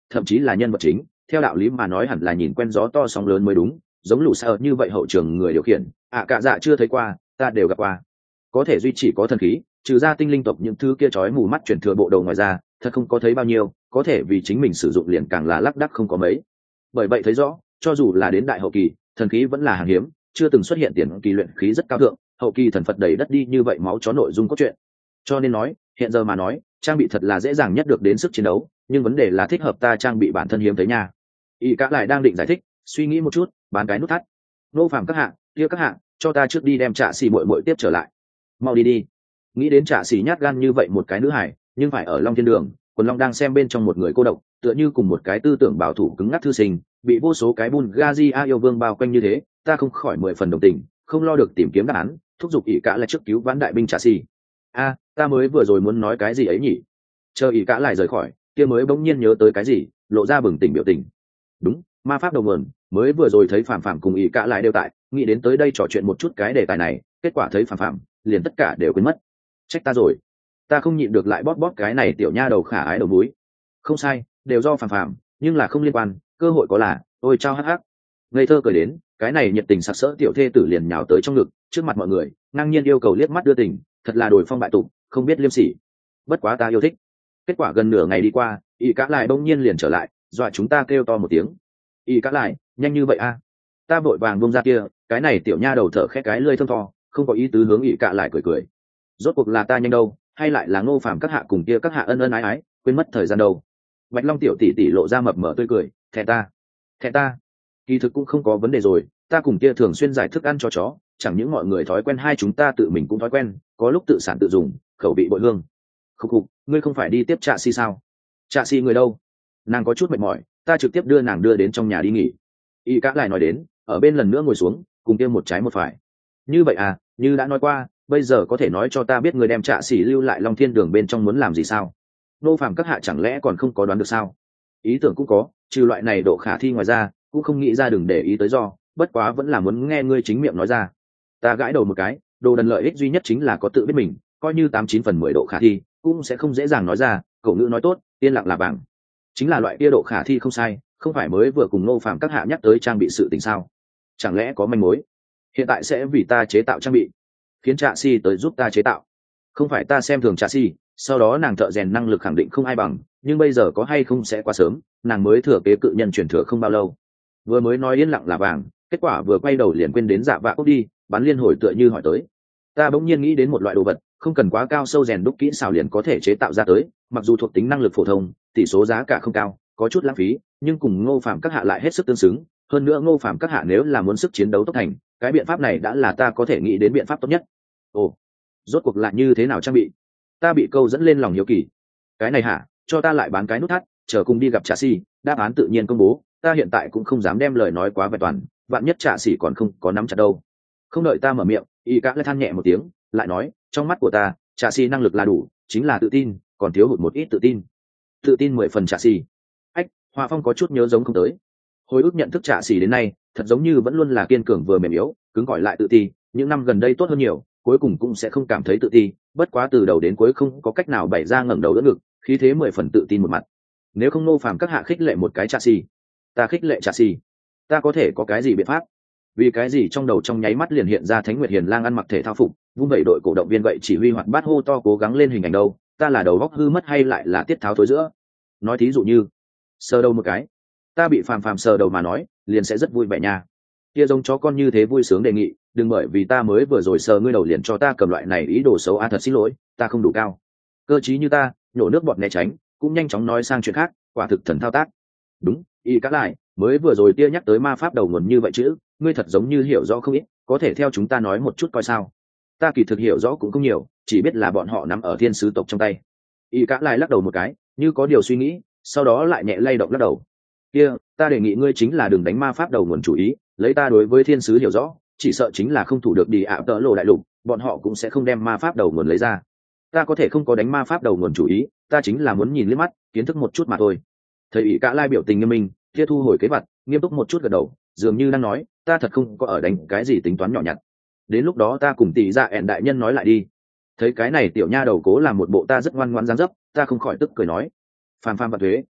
thậm chí là nhân vật chính, theo đạo lý mà nói hẳn là nhìn quen gió to sóng lớn mới đúng, giống lũ sợ như vậy hậu trường người điều khiển ạ cả dạ chưa thấy qua, ta đều gặp qua. Có thể duy chỉ có thần khí, trừ ra tinh linh tộc những thứ kia chói mù mắt chuyển thừa bộ đầu ngoài ra, thật không có thấy bao nhiêu, có thể vì chính mình sử dụng liền càng là lác đác không có mấy. Bởi vậy thấy rõ, cho dù là đến đại hậu kỳ, thần khí vẫn là hàng hiếm, chưa từng xuất hiện tiền kỳ luyện khí rất cao thượng, hậu kỳ thần phật đầy đất đi như vậy máu chó nội dung cốt truyện. Cho nên nói, hiện giờ mà nói, trang bị thật là dễ dàng nhất được đến sức chiến đấu, nhưng vấn đề là thích hợp ta trang bị bản thân hiếm thấy nha. Y cả lại đang định giải thích, suy nghĩ một chút, bán cái nút thắt. Nô phàm các hạ, kia các hạ, cho ta trước đi đem Trạ Xỉ muội muội tiếp trở lại. Mau đi đi. Nghĩ đến Trạ Xỉ nhát gan như vậy một cái nữ hải, nhưng phải ở Long Thiên Đường, Quần Long đang xem bên trong một người cô độc, tựa như cùng một cái tư tưởng bảo thủ cứng ngắc thư sinh, bị vô số cái Bulgaria yêu vương bao quanh như thế, ta không khỏi mười phần đồng tình, không lo được tìm kiếm đáp án, thúc giục ỷ cả lại trước cứu vãn đại binh Trạ Xỉ. A, ta mới vừa rồi muốn nói cái gì ấy nhỉ? Chờ ỷ cả lại rời khỏi, kia mới bỗng nhiên nhớ tới cái gì, lộ ra bừng tỉnh biểu tình. Đúng, ma pháp đầu nguồn, mới vừa rồi thấy Phạm Phạm cùng ỷ cả lại đều tại, nghĩ đến tới đây trò chuyện một chút cái đề tài này, kết quả thấy Phạm Phạm, liền tất cả đều quên mất. Trách ta rồi, ta không nhịn được lại bóp bóp cái này tiểu nha đầu khả ái đầu múi. Không sai, đều do Phạm Phạm, nhưng là không liên quan, cơ hội có là, ôi trao hắc hắc. Ngây thơ cười đến, cái này nhiệt tình sặc sỡ tiểu thê tử liền nhào tới trong ngực, trước mặt mọi người, ngang nhiên yêu cầu liếc mắt đưa tình, thật là đổi phong bại tục, không biết liêm sỉ. Bất quá ta yêu thích. Kết quả gần nửa ngày đi qua, ỷ cả lại bỗng nhiên liền trở lại, dọa chúng ta kêu to một tiếng. ỷ cả lại, nhanh như vậy a? Ta vội vàng bông ra kia, cái này tiểu nha đầu thở khẽ cái lưỡi thơm tho, không có ý tứ hướng ỷ cả lại cười cười. Rốt cuộc là ta nhanh đâu, hay lại là Ngô Phàm các hạ cùng kia các hạ ân ân ái ái, quên mất thời gian đâu. Bạch Long tiểu tỷ tỷ lộ ra mập mờ tươi cười, thẹn ta, thẹn ta. Kỳ thực cũng không có vấn đề rồi, ta cùng kia thường xuyên giải thức ăn cho chó, chẳng những mọi người thói quen hai chúng ta tự mình cũng thói quen, có lúc tự sản tự dùng, khẩu vị bội hương. Khục khục, ngươi không phải đi tiếp Trạ Xỉ sao? Trạ Xỉ người đâu? Nàng có chút mệt mỏi, ta trực tiếp đưa nàng đưa đến trong nhà đi nghỉ. Y cả lại nói đến, ở bên lần nữa ngồi xuống, cùng kia một trái một phải. Như vậy à, như đã nói qua, bây giờ có thể nói cho ta biết người đem Trạ Xỉ lưu lại Long Thiên Đường bên trong muốn làm gì sao? Nô Phàm các hạ chẳng lẽ còn không có đoán được sao? Ý tưởng cũng có, trừ loại này độ khả thi ngoài ra, cũng không nghĩ ra đừng để ý tới do, bất quá vẫn là muốn nghe ngươi chính miệng nói ra. Ta gãi đầu một cái, đồ đần lợi ích duy nhất chính là có tự biết mình, coi như tám chín phần mười độ khả thi, cũng sẽ không dễ dàng nói ra. Cậu ngữ nói tốt, yên lặng là bằng. Chính là loại kia độ khả thi không sai, không phải mới vừa cùng Nô Phàm các hạ nhắc tới trang bị sự tình sao? Chẳng lẽ có manh mối? Hiện tại sẽ vì ta chế tạo trang bị, khiến Trạ Xỉ tới giúp ta chế tạo. Không phải ta xem thường Trạ Xỉ, sau đó nàng thợ rèn năng lực khẳng định không ai bằng, nhưng bây giờ có hay không sẽ quá sớm, nàng mới thừa kế cự nhân truyền thừa không bao lâu. Vừa mới nói yên lặng là vàng, kết quả vừa quay đầu liền quên đến Dạ Vạ Cốc đi, bắn liên hồi tựa như hỏi tới. Ta bỗng nhiên nghĩ đến một loại đồ vật, không cần quá cao sâu rèn đúc kỹ xảo liền có thể chế tạo ra tới, mặc dù thuộc tính năng lực phổ thông, tỷ số giá cả không cao, có chút lãng phí, nhưng cùng Ngô Phàm các hạ lại hết sức tương xứng. Hơn nữa Ngô Phàm các hạ nếu là muốn sức chiến đấu tốc thành, cái biện pháp này đã là ta có thể nghĩ đến biện pháp tốt nhất. Ồ, rốt cuộc lại như thế nào trang bị? Ta bị câu dẫn lên lòng hiếu kỳ. Cái này hả, cho ta lại bán cái nút thắt, chờ cùng đi gặp Trạ Xỉ, đáp án tự nhiên công bố. Ta hiện tại cũng không dám đem lời nói quá vẹn toàn, vạn nhất Trạ Xỉ còn không có nắm chặt đâu. Không đợi ta mở miệng, y cả lại than nhẹ một tiếng, lại nói, trong mắt của ta, Trạ Xỉ năng lực là đủ, chính là tự tin, còn thiếu hụt một ít tự tin. Tự tin mười phần Trạ Xỉ. Ách, Hoa Phong có chút nhớ giống không tới. Hồi ức nhận thức Trạ Xỉ đến nay, thật giống như vẫn luôn là kiên cường vừa mềm yếu, cứng gọi lại tự ti, những năm gần đây tốt hơn nhiều, cuối cùng cũng sẽ không cảm thấy tự ti, bất quá từ đầu đến cuối không có cách nào bày ra ngẩng đầu đỡ ngực, khí thế mười phần tự tin một mặt. Nếu không Nô Phàm các hạ khích lệ một cái Trạ Xỉ, ta khích lệ Trạ Xỉ, ta có thể có cái gì biện pháp? Vì cái gì trong đầu trong nháy mắt liền hiện ra Thánh Nguyệt Hiền Lang ăn mặc thể thao phục, vung vẩy đội cổ động viên vậy chỉ huy hoạt bát hô to cố gắng lên hình ảnh đâu? Ta là đầu góc hư mất hay lại là tiết tháo thối giữa? Nói thí dụ như, sờ đầu một cái, ta bị Phàm Phàm sờ đầu mà nói, liền sẽ rất vui vẻ nha. Kia giống chó con như thế vui sướng đề nghị, đừng bởi vì ta mới vừa rồi sờ ngươi đầu liền cho ta cầm loại này ý đồ xấu a, thật xin lỗi, ta không đủ cao. Cơ trí như ta, nhổ nước bọt né tránh, cũng nhanh chóng nói sang chuyện khác, quả thực thần thao tác. Đúng, y cả lại, mới vừa rồi tia nhắc tới ma pháp đầu nguồn như vậy chứ, ngươi thật giống như hiểu rõ không ít, có thể theo chúng ta nói một chút coi sao? Ta kỳ thực hiểu rõ cũng không nhiều, chỉ biết là bọn họ nằm ở thiên sứ tộc trong tay. Y cả lại lắc đầu một cái, như có điều suy nghĩ, sau đó lại nhẹ lay động lắc đầu. Kia, ta đề nghị ngươi chính là đừng đánh ma pháp đầu nguồn chủ ý, lấy ta đối với thiên sứ hiểu rõ, chỉ sợ chính là không thủ được đi ạ tợ lộ đại lục, bọn họ cũng sẽ không đem ma pháp đầu nguồn lấy ra. Ta có thể không có đánh ma pháp đầu nguồn chủ ý, ta chính là muốn nhìn liếc mắt, kiến thức một chút mà thôi. Thầy ỷ cả lai biểu tình nghiêm minh, kia thu hồi kế vật, nghiêm túc một chút gật đầu, dường như đang nói, ta thật không có ở đánh cái gì tính toán nhỏ nhặt. Đến lúc đó ta cùng tỷ dạ ẹn đại nhân nói lại đi. Thấy cái này tiểu nha đầu cố làm một bộ ta rất ngoan ngoãn dáng dấp, ta không khỏi tức cười nói, phàm phàm và thuế.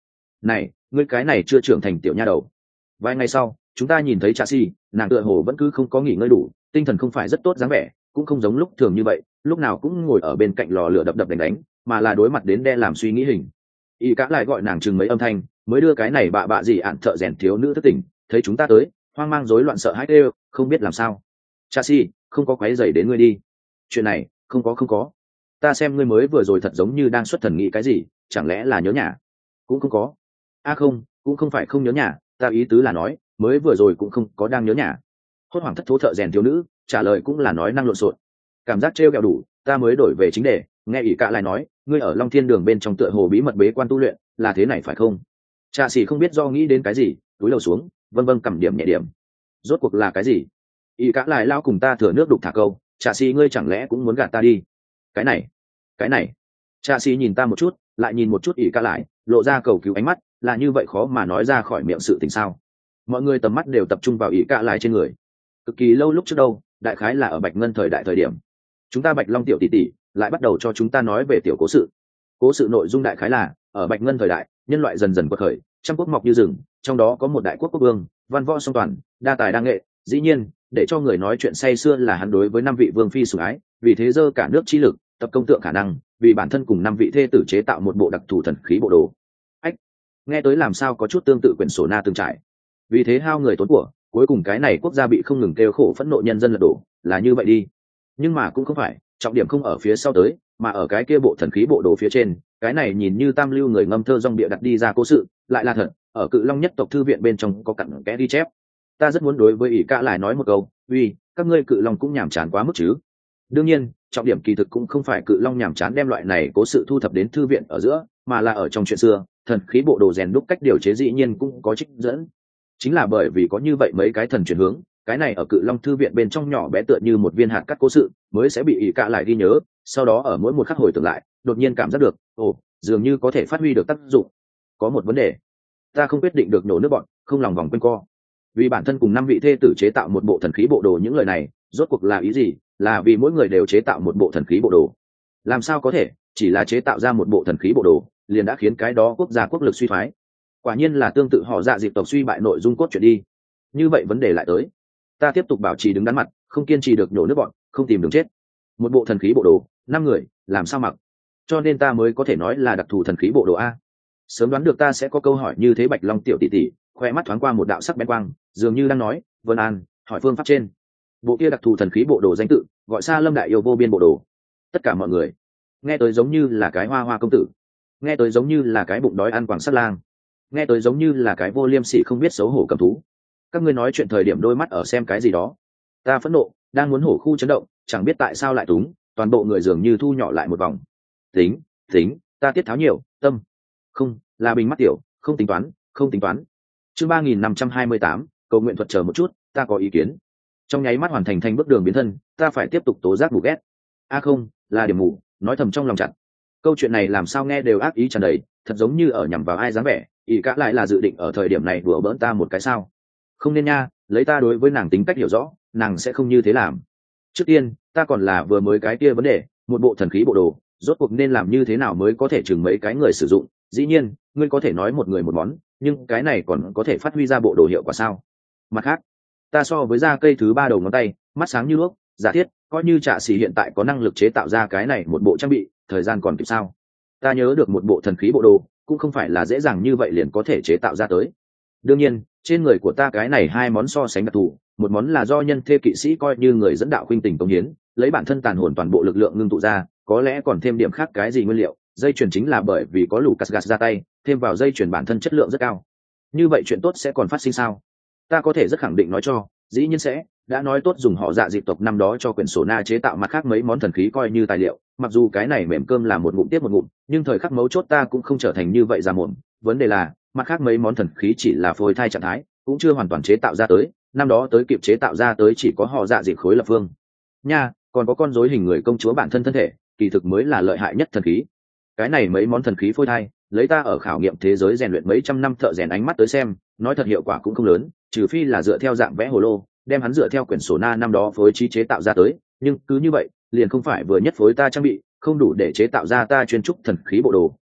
này ngươi cái này chưa trưởng thành tiểu nha đầu. Vài ngày sau chúng ta nhìn thấy Trà Si, nàng tựa hồ vẫn cứ không có nghỉ ngơi đủ, tinh thần không phải rất tốt dáng vẻ, cũng không giống lúc thường như vậy lúc nào cũng ngồi ở bên cạnh lò lửa đập đập đánh đánh, mà là đối mặt đến đe làm suy nghĩ hình. Y cả lại gọi nàng chừng mấy âm thanh mới đưa cái này bạ bạ gì ạn thợ rèn thiếu nữ thức tỉnh, thấy chúng ta tới hoang mang rối loạn sợ hãi đều không biết làm sao. Trà Si, không có quấy rầy đến ngươi đi. Chuyện này không có không có, ta xem ngươi mới vừa rồi thật giống như đang xuất thần nghĩ cái gì, chẳng lẽ là nhớ nhà? Cũng không có. A à không, cũng không phải không nhớ nhà, ta ý tứ là nói mới vừa rồi cũng không có đang nhớ nhà. Hốt hoảng thất thố thợ rèn thiếu nữ trả lời cũng là nói năng lộn xộn, cảm giác trêu ghẹo đủ, ta mới đổi về chính đề. Nghe ỷ cạ lại nói ngươi ở Long Thiên Đường bên trong tựa hồ bí mật bế quan tu luyện, là thế này phải không? Trà Sĩ không biết do nghĩ đến cái gì, túi lầu xuống vân vân cầm điểm nhẹ điểm. Rốt cuộc là cái gì? ỷ cạ lại lao cùng ta thừa nước đục thả câu, Trà Sĩ ngươi chẳng lẽ cũng muốn gạt ta đi? Cái này cái này Trà Sĩ nhìn ta một chút lại nhìn một chút ỷ cạ lại, lộ ra cầu cứu ánh mắt, là như vậy khó mà nói ra khỏi miệng sự tình sao? Mọi người tầm mắt đều tập trung vào ỷ cạ lại trên người. Cực kỳ lâu lúc trước đâu, đại khái là ở Bạch Ngân thời đại thời điểm, chúng ta Bạch Long tiểu tỷ tỷ lại bắt đầu cho chúng ta nói về tiểu cố sự. Cố sự nội dung đại khái là ở Bạch Ngân thời đại, nhân loại dần dần quật khởi, trăm quốc mọc như rừng, trong đó có một đại quốc quốc vương, văn võ song toàn, đa tài đa nghệ. Dĩ nhiên, để cho người nói chuyện say xưa là hắn đối với năm vị vương phi sủng ái, vì thế dơ cả nước chi lực, tập công tượng khả năng, vì bản thân cùng năm vị thê tử chế tạo một bộ đặc thù thần khí bộ đồ. Ách, nghe tới làm sao có chút tương tự quyển sổ na từng trải. Vì thế hao người tốn của, cuối cùng cái này quốc gia bị không ngừng kêu khổ phẫn nộ nhân dân lật đổ, là như vậy đi. Nhưng mà cũng không phải, trọng điểm không ở phía sau tới, mà ở cái kia bộ thần khí bộ đồ phía trên. Cái này nhìn như tam lưu người ngâm thơ dong bịa đặt đi ra cố sự, lại là thật. Ở Cự Long nhất tộc thư viện bên trong có cặn kẽ ghi chép. Ta rất muốn đối với ỷ cạ lại nói một câu, uy, các ngươi Cự Long cũng nhàm chán quá mức chứ. Đương nhiên, trọng điểm kỳ thực cũng không phải Cự Long nhàm chán đem loại này cố sự thu thập đến thư viện ở giữa, mà là ở trong chuyện xưa, thần khí bộ đồ rèn đúc cách điều chế dĩ nhiên cũng có trích dẫn. Chính là bởi vì có như vậy mấy cái thần chuyển hướng, cái này ở Cự Long thư viện bên trong nhỏ bé tựa như một viên hạt cắt cố sự, mới sẽ bị ỷ cạ lại ghi nhớ, sau đó ở mỗi một khắc hồi tưởng lại, đột nhiên cảm giác được, ồ, dường như có thể phát huy được tác dụng. Có một vấn đề, ta không quyết định được nhổ nước bọn, không lòng vòng quanh co. Vì bản thân cùng năm vị thê tử chế tạo một bộ thần khí bộ đồ, những lời này rốt cuộc là ý gì? Là vì mỗi người đều chế tạo một bộ thần khí bộ đồ? Làm sao có thể chỉ là chế tạo ra một bộ thần khí bộ đồ liền đã khiến cái đó quốc gia quốc lực suy thoái? Quả nhiên là tương tự họ dạ dịp tộc suy bại nội dung cốt truyện đi. Như vậy vấn đề lại tới, ta tiếp tục bảo trì đứng đắn mặt, không kiên trì được nhổ nước bọn, không tìm đường chết. Một bộ thần khí bộ đồ, năm người làm sao mặc? Cho nên ta mới có thể nói là đặc thù thần khí bộ đồ a. Sớm đoán được ta sẽ có câu hỏi như thế. Bạch Long tiểu tỷ tỷ khoe mắt thoáng qua một đạo sắc bén quang, dường như đang nói, Vân An, hỏi phương pháp trên. Bộ kia đặc thù thần khí bộ đồ danh tự gọi Sa Lâm đại yêu vô biên bộ đồ. Tất cả mọi người nghe tới giống như là cái hoa hoa công tử, nghe tới giống như là cái bụng đói ăn quảng sắt lang, nghe tới giống như là cái vô liêm sỉ không biết xấu hổ cầm thú. Các ngươi nói chuyện thời điểm đôi mắt ở xem cái gì đó? Ta phẫn nộ, đang muốn hổ khu chấn động, chẳng biết tại sao lại túng, toàn bộ người dường như thu nhỏ lại một vòng. Tính, tính, ta tiết tháo nhiều, tâm. Không, là bình mắt tiểu, không tính toán, không tính toán. Chương ba nghìn năm trăm hai mươi tám, cầu nguyện thuật chờ một chút, ta có ý kiến. Trong nháy mắt hoàn thành thành bước đường biến thân, ta phải tiếp tục tố giác mù ghét. A à không, là điểm mù, nói thầm trong lòng chặt. Câu chuyện này làm sao nghe đều ác ý tràn đầy, thật giống như ở nhằm vào ai dáng vẻ. Ý cả lại là dự định ở thời điểm này đùa bỡn ta một cái sao? Không nên nha, lấy ta đối với nàng tính cách hiểu rõ, nàng sẽ không như thế làm. Trước tiên, ta còn là vừa mới cái kia vấn đề, một bộ thần khí bộ đồ, rốt cuộc nên làm như thế nào mới có thể chừng mấy cái người sử dụng? Dĩ nhiên, ngươi có thể nói một người một món, nhưng cái này còn có thể phát huy ra bộ đồ hiệu quả sao? Mặt khác, ta so với da cây thứ ba đầu ngón tay, mắt sáng như đuốc, giả thiết, coi như Trạ Sĩ hiện tại có năng lực chế tạo ra cái này một bộ trang bị, thời gian còn kịp sao? Ta nhớ được một bộ thần khí bộ đồ, cũng không phải là dễ dàng như vậy liền có thể chế tạo ra tới. Đương nhiên, trên người của ta cái này hai món so sánh đặc thù, một món là do nhân thê kỵ sĩ coi như người dẫn đạo khuynh tình công hiến, lấy bản thân tàn hồn toàn bộ lực lượng ngưng tụ ra, có lẽ còn thêm điểm khác cái gì nguyên liệu. Dây chuyền chính là bởi vì có Lucas Gas ra tay, thêm vào dây chuyền bản thân chất lượng rất cao. Như vậy chuyện tốt sẽ còn phát sinh sao? Ta có thể rất khẳng định nói cho, dĩ nhiên sẽ. Đã nói tốt dùng họ dạ dịp tộc năm đó cho quyển sổ na chế tạo mặt khác mấy món thần khí coi như tài liệu, mặc dù cái này mềm cơm là một ngụm tiếp một ngụm, nhưng thời khắc mấu chốt ta cũng không trở thành như vậy ra muộn. Vấn đề là mặt khác mấy món thần khí chỉ là phôi thai trạng thái, cũng chưa hoàn toàn chế tạo ra tới, năm đó tới kịp chế tạo ra tới chỉ có họ dạ dịp khối lập phương nha, còn có con rối hình người công chúa bản thân thân thể, kỳ thực mới là lợi hại nhất thần khí. Cái này mấy món thần khí phôi thai, lấy ta ở khảo nghiệm thế giới rèn luyện mấy trăm năm thợ rèn ánh mắt tới xem, nói thật hiệu quả cũng không lớn, trừ phi là dựa theo dạng vẽ hồ lô, đem hắn dựa theo quyển sổ na năm đó phối trí chế tạo ra tới, nhưng cứ như vậy liền không phải vừa nhất phối ta trang bị, không đủ để chế tạo ra ta chuyên trúc thần khí bộ đồ,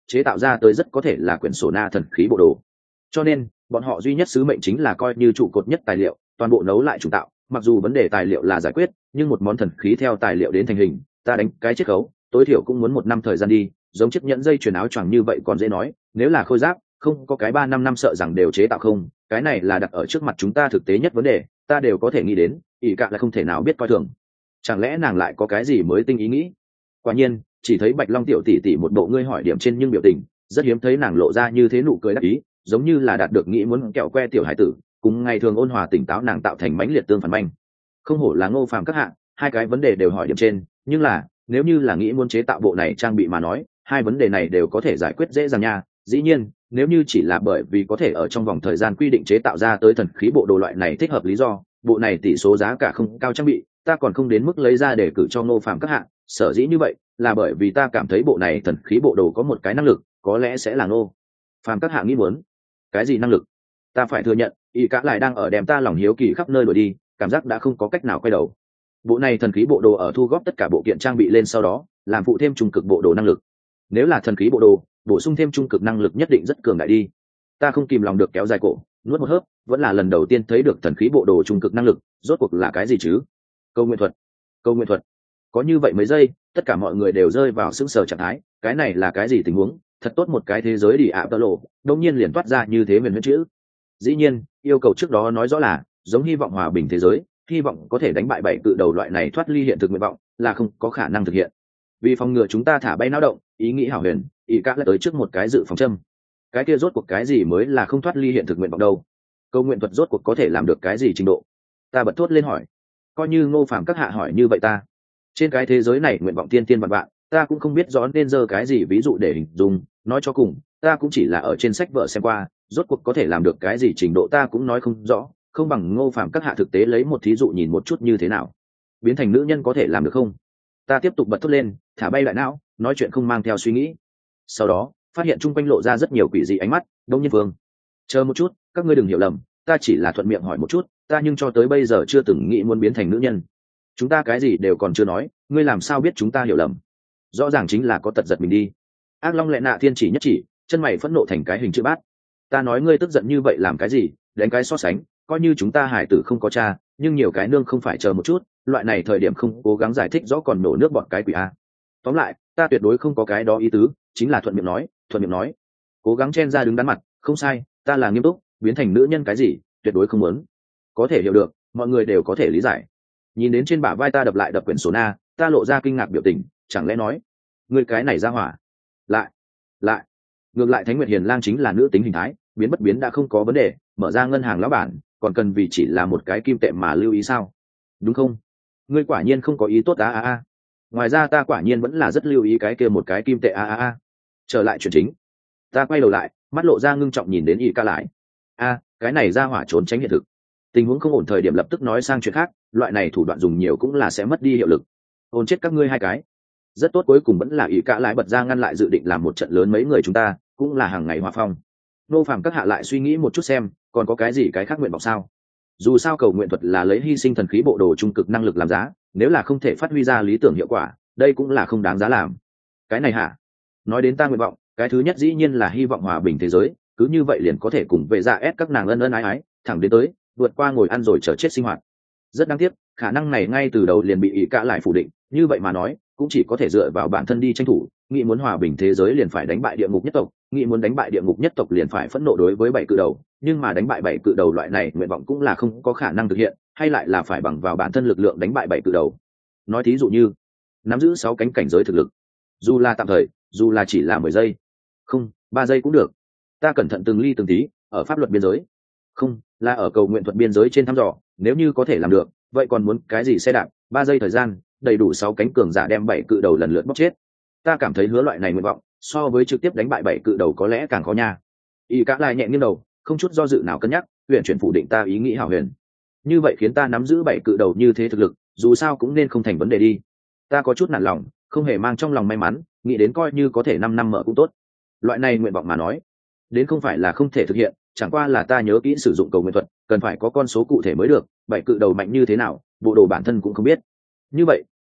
chế tạo ra tới rất có thể là quyển sổ na thần khí bộ đồ. Cho nên bọn họ duy nhất sứ mệnh chính là coi như trụ cột nhất tài liệu, toàn bộ nấu lại trùng tạo. Mặc dù vấn đề tài liệu là giải quyết, nhưng một món thần khí theo tài liệu đến thành hình, ta đánh cái chiết khấu tối thiểu cũng muốn một năm thời gian đi. Giống chiếc nhẫn dây chuyền áo choàng như vậy còn dễ nói, nếu là khôi giáp, không có cái ba năm năm sợ rằng đều chế tạo không. Cái này là đặt ở trước mặt chúng ta thực tế nhất vấn đề, ta đều có thể nghĩ đến, ỷ cạ là không thể nào biết coi thường. Chẳng lẽ nàng lại có cái gì mới tinh ý nghĩ? Quả nhiên, chỉ thấy Bạch Long tiểu tỷ tỷ một bộ ngươi hỏi điểm trên nhưng biểu tình, rất hiếm thấy nàng lộ ra như thế nụ cười đắc ý, giống như là đạt được nghĩ muốn kẹo que tiểu hải tử, cùng ngày thường ôn hòa tỉnh táo nàng tạo thành mãnh liệt tương phản manh. Không hổ là Ngô Phàm các hạ, hai cái vấn đề đều hỏi điểm trên, nhưng là nếu như là nghĩ muốn chế tạo bộ này trang bị mà nói, hai vấn đề này đều có thể giải quyết dễ dàng nha. Dĩ nhiên, nếu như chỉ là bởi vì có thể ở trong vòng thời gian quy định chế tạo ra tới thần khí bộ đồ loại này thích hợp lý do, bộ này tỷ số giá cả không cao trang bị, ta còn không đến mức lấy ra để cử cho Ngô Phàm các hạ. Sở dĩ như vậy là bởi vì ta cảm thấy bộ này thần khí bộ đồ có một cái năng lực, có lẽ sẽ là Ngô Phàm các hạ nghĩ muốn. Cái gì năng lực? Ta phải thừa nhận, y cả lại đang ở đem ta lòng hiếu kỳ khắp nơi đuổi đi, cảm giác đã không có cách nào quay đầu. Bộ này thần khí bộ đồ ở thu góp tất cả bộ kiện trang bị lên sau đó, làm phụ thêm trung cực bộ đồ năng lực. Nếu là thần khí bộ đồ, bổ sung thêm trung cực năng lực nhất định rất cường đại đi. Ta không kìm lòng được kéo dài cổ, nuốt một hớp, vẫn là lần đầu tiên thấy được thần khí bộ đồ trung cực năng lực, rốt cuộc là cái gì chứ? Câu nguyện thuật. Câu nguyện thuật. Có như vậy mấy giây, tất cả mọi người đều rơi vào sững sờ trạng thái, cái này là cái gì tình huống? Thật tốt một cái thế giới đi ạ tơ lộ, đột nhiên liền toát ra như thế huyền huyễn chữ. Dĩ nhiên, yêu cầu trước đó nói rõ là, giống hy vọng hòa bình thế giới, hy vọng có thể đánh bại bảy cự đầu loại này thoát ly hiện thực nguyện vọng, là không có khả năng thực hiện. Vì phòng ngừa chúng ta thả bay não động, ý nghĩ hảo huyền, ý các lại tới trước một cái dự phòng châm. Cái kia rốt cuộc cái gì mới là không thoát ly hiện thực nguyện vọng đâu? Câu nguyện thuật rốt cuộc có thể làm được cái gì trình độ? Ta bật thốt lên hỏi. Coi như Ngô Phàm các hạ hỏi như vậy ta. Trên cái thế giới này nguyện vọng tiên tiên vạn vạn, ta cũng không biết rõ nên giơ cái gì ví dụ để hình dung, nói cho cùng, ta cũng chỉ là ở trên sách vở xem qua, rốt cuộc có thể làm được cái gì trình độ ta cũng nói không rõ, không bằng Ngô Phàm các hạ thực tế lấy một thí dụ nhìn một chút như thế nào. Biến thành nữ nhân có thể làm được không? Ta tiếp tục bật thốt lên, thả bay lại não, nói chuyện không mang theo suy nghĩ. Sau đó, phát hiện chung quanh lộ ra rất nhiều quỷ dị ánh mắt. Đông Nhiên Vương, chờ một chút, các ngươi đừng hiểu lầm, ta chỉ là thuận miệng hỏi một chút, ta nhưng cho tới bây giờ chưa từng nghĩ muốn biến thành nữ nhân. Chúng ta cái gì đều còn chưa nói, ngươi làm sao biết chúng ta hiểu lầm? Rõ ràng chính là có tật giật mình đi. Ác Long Lệ Nạ Thiên chỉ nhất chỉ, chân mày phẫn nộ thành cái hình chữ bát. Ta nói ngươi tức giận như vậy làm cái gì? Đánh cái so sánh, coi như chúng ta hải tử không có cha, nhưng nhiều cái nương không phải chờ một chút, loại này thời điểm không cố gắng giải thích rõ còn nổ nước bọn cái quỷ a. Tóm lại, ta tuyệt đối không có cái đó ý tứ, chính là thuận miệng nói, thuận miệng nói. Cố gắng chen ra đứng đắn mặt, không sai, ta là nghiêm túc, biến thành nữ nhân cái gì, tuyệt đối không muốn. Có thể hiểu được, mọi người đều có thể lý giải. Nhìn đến trên bả vai ta đập lại đập quyển sổ na, ta lộ ra kinh ngạc biểu tình, chẳng lẽ nói, người cái này ra hỏa. Lại, lại, ngược lại Thánh Nguyệt Hiền Lang chính là nữ tính hình thái, biến bất biến đã không có vấn đề, mở ra ngân hàng lão bản, còn cần vì chỉ là một cái kim tệ mà lưu ý sao? Đúng không? Ngươi quả nhiên không có ý tốt a a a. Ngoài ra ta quả nhiên vẫn là rất lưu ý cái kia một cái kim tệ a a a. Trở lại chuyện chính, ta quay đầu lại, mắt lộ ra ngưng trọng nhìn đến Y Ca lại. A, cái này ra hỏa trốn tránh hiện thực. Tình huống không ổn thời điểm lập tức nói sang chuyện khác, loại này thủ đoạn dùng nhiều cũng là sẽ mất đi hiệu lực. Ôn chết các ngươi hai cái. Rất tốt, cuối cùng vẫn là Y Ca lại bật ra ngăn lại dự định làm một trận lớn mấy người chúng ta, cũng là hàng ngày hòa phong. Nô Phàm các hạ lại suy nghĩ một chút xem, còn có cái gì cái khác nguyện vọng sao? Dù sao cầu nguyện thuật là lấy hy sinh thần khí bộ đồ trung cực năng lực làm giá, nếu là không thể phát huy ra lý tưởng hiệu quả, đây cũng là không đáng giá làm. Cái này hả? Nói đến ta nguyện vọng, cái thứ nhất dĩ nhiên là hy vọng hòa bình thế giới, cứ như vậy liền có thể cùng về dạ ép các nàng ân ân ái ái, thẳng đến tới, vượt qua ngồi ăn rồi chờ chết sinh hoạt. Rất đáng tiếc, khả năng này ngay từ đầu liền bị ý cả lại phủ định, như vậy mà nói, cũng chỉ có thể dựa vào bản thân đi tranh thủ, nghĩ muốn hòa bình thế giới liền phải đánh bại địa ngục nhất tộc, nghĩ muốn đánh bại địa ngục nhất tộc liền phải phẫn nộ đối với bảy cự đầu, nhưng mà đánh bại bảy cự đầu loại này nguyện vọng cũng là không có khả năng thực hiện, hay lại là phải bằng vào bản thân lực lượng đánh bại bảy cự đầu. Nói thí dụ như nắm giữ sáu cánh cảnh giới thực lực, dù là tạm thời, dù là chỉ là mười giây, không, ba giây cũng được. Ta cẩn thận từng ly từng tí, ở pháp luật biên giới, không, là ở cầu nguyện thuật biên giới trên thăm dò, nếu như có thể làm được, vậy còn muốn cái gì xe đạp, ba giây thời gian, đầy đủ sáu cánh cường giả đem bảy cự đầu lần lượt bóc chết. Ta cảm thấy hứa loại này nguyện vọng, so với trực tiếp đánh bại bảy cự đầu có lẽ càng khó nha. Y Cả lại nhẹ nghiêng đầu, không chút do dự nào cân nhắc, huyện chuyển phủ định ta ý nghĩ hảo huyền. Như vậy khiến ta nắm giữ bảy cự đầu như thế thực lực, dù sao cũng nên không thành vấn đề đi. Ta có chút nản lòng, không hề mang trong lòng may mắn, nghĩ đến coi như có thể năm năm mở cũng tốt. Loại này nguyện vọng mà nói, đến không phải là không thể thực hiện, chẳng qua là ta nhớ kỹ sử dụng cầu nguyện thuật, cần phải có con số cụ thể mới được, bảy cự đầu mạnh như thế nào, bộ đồ bản thân cũng không biết. Như vậy,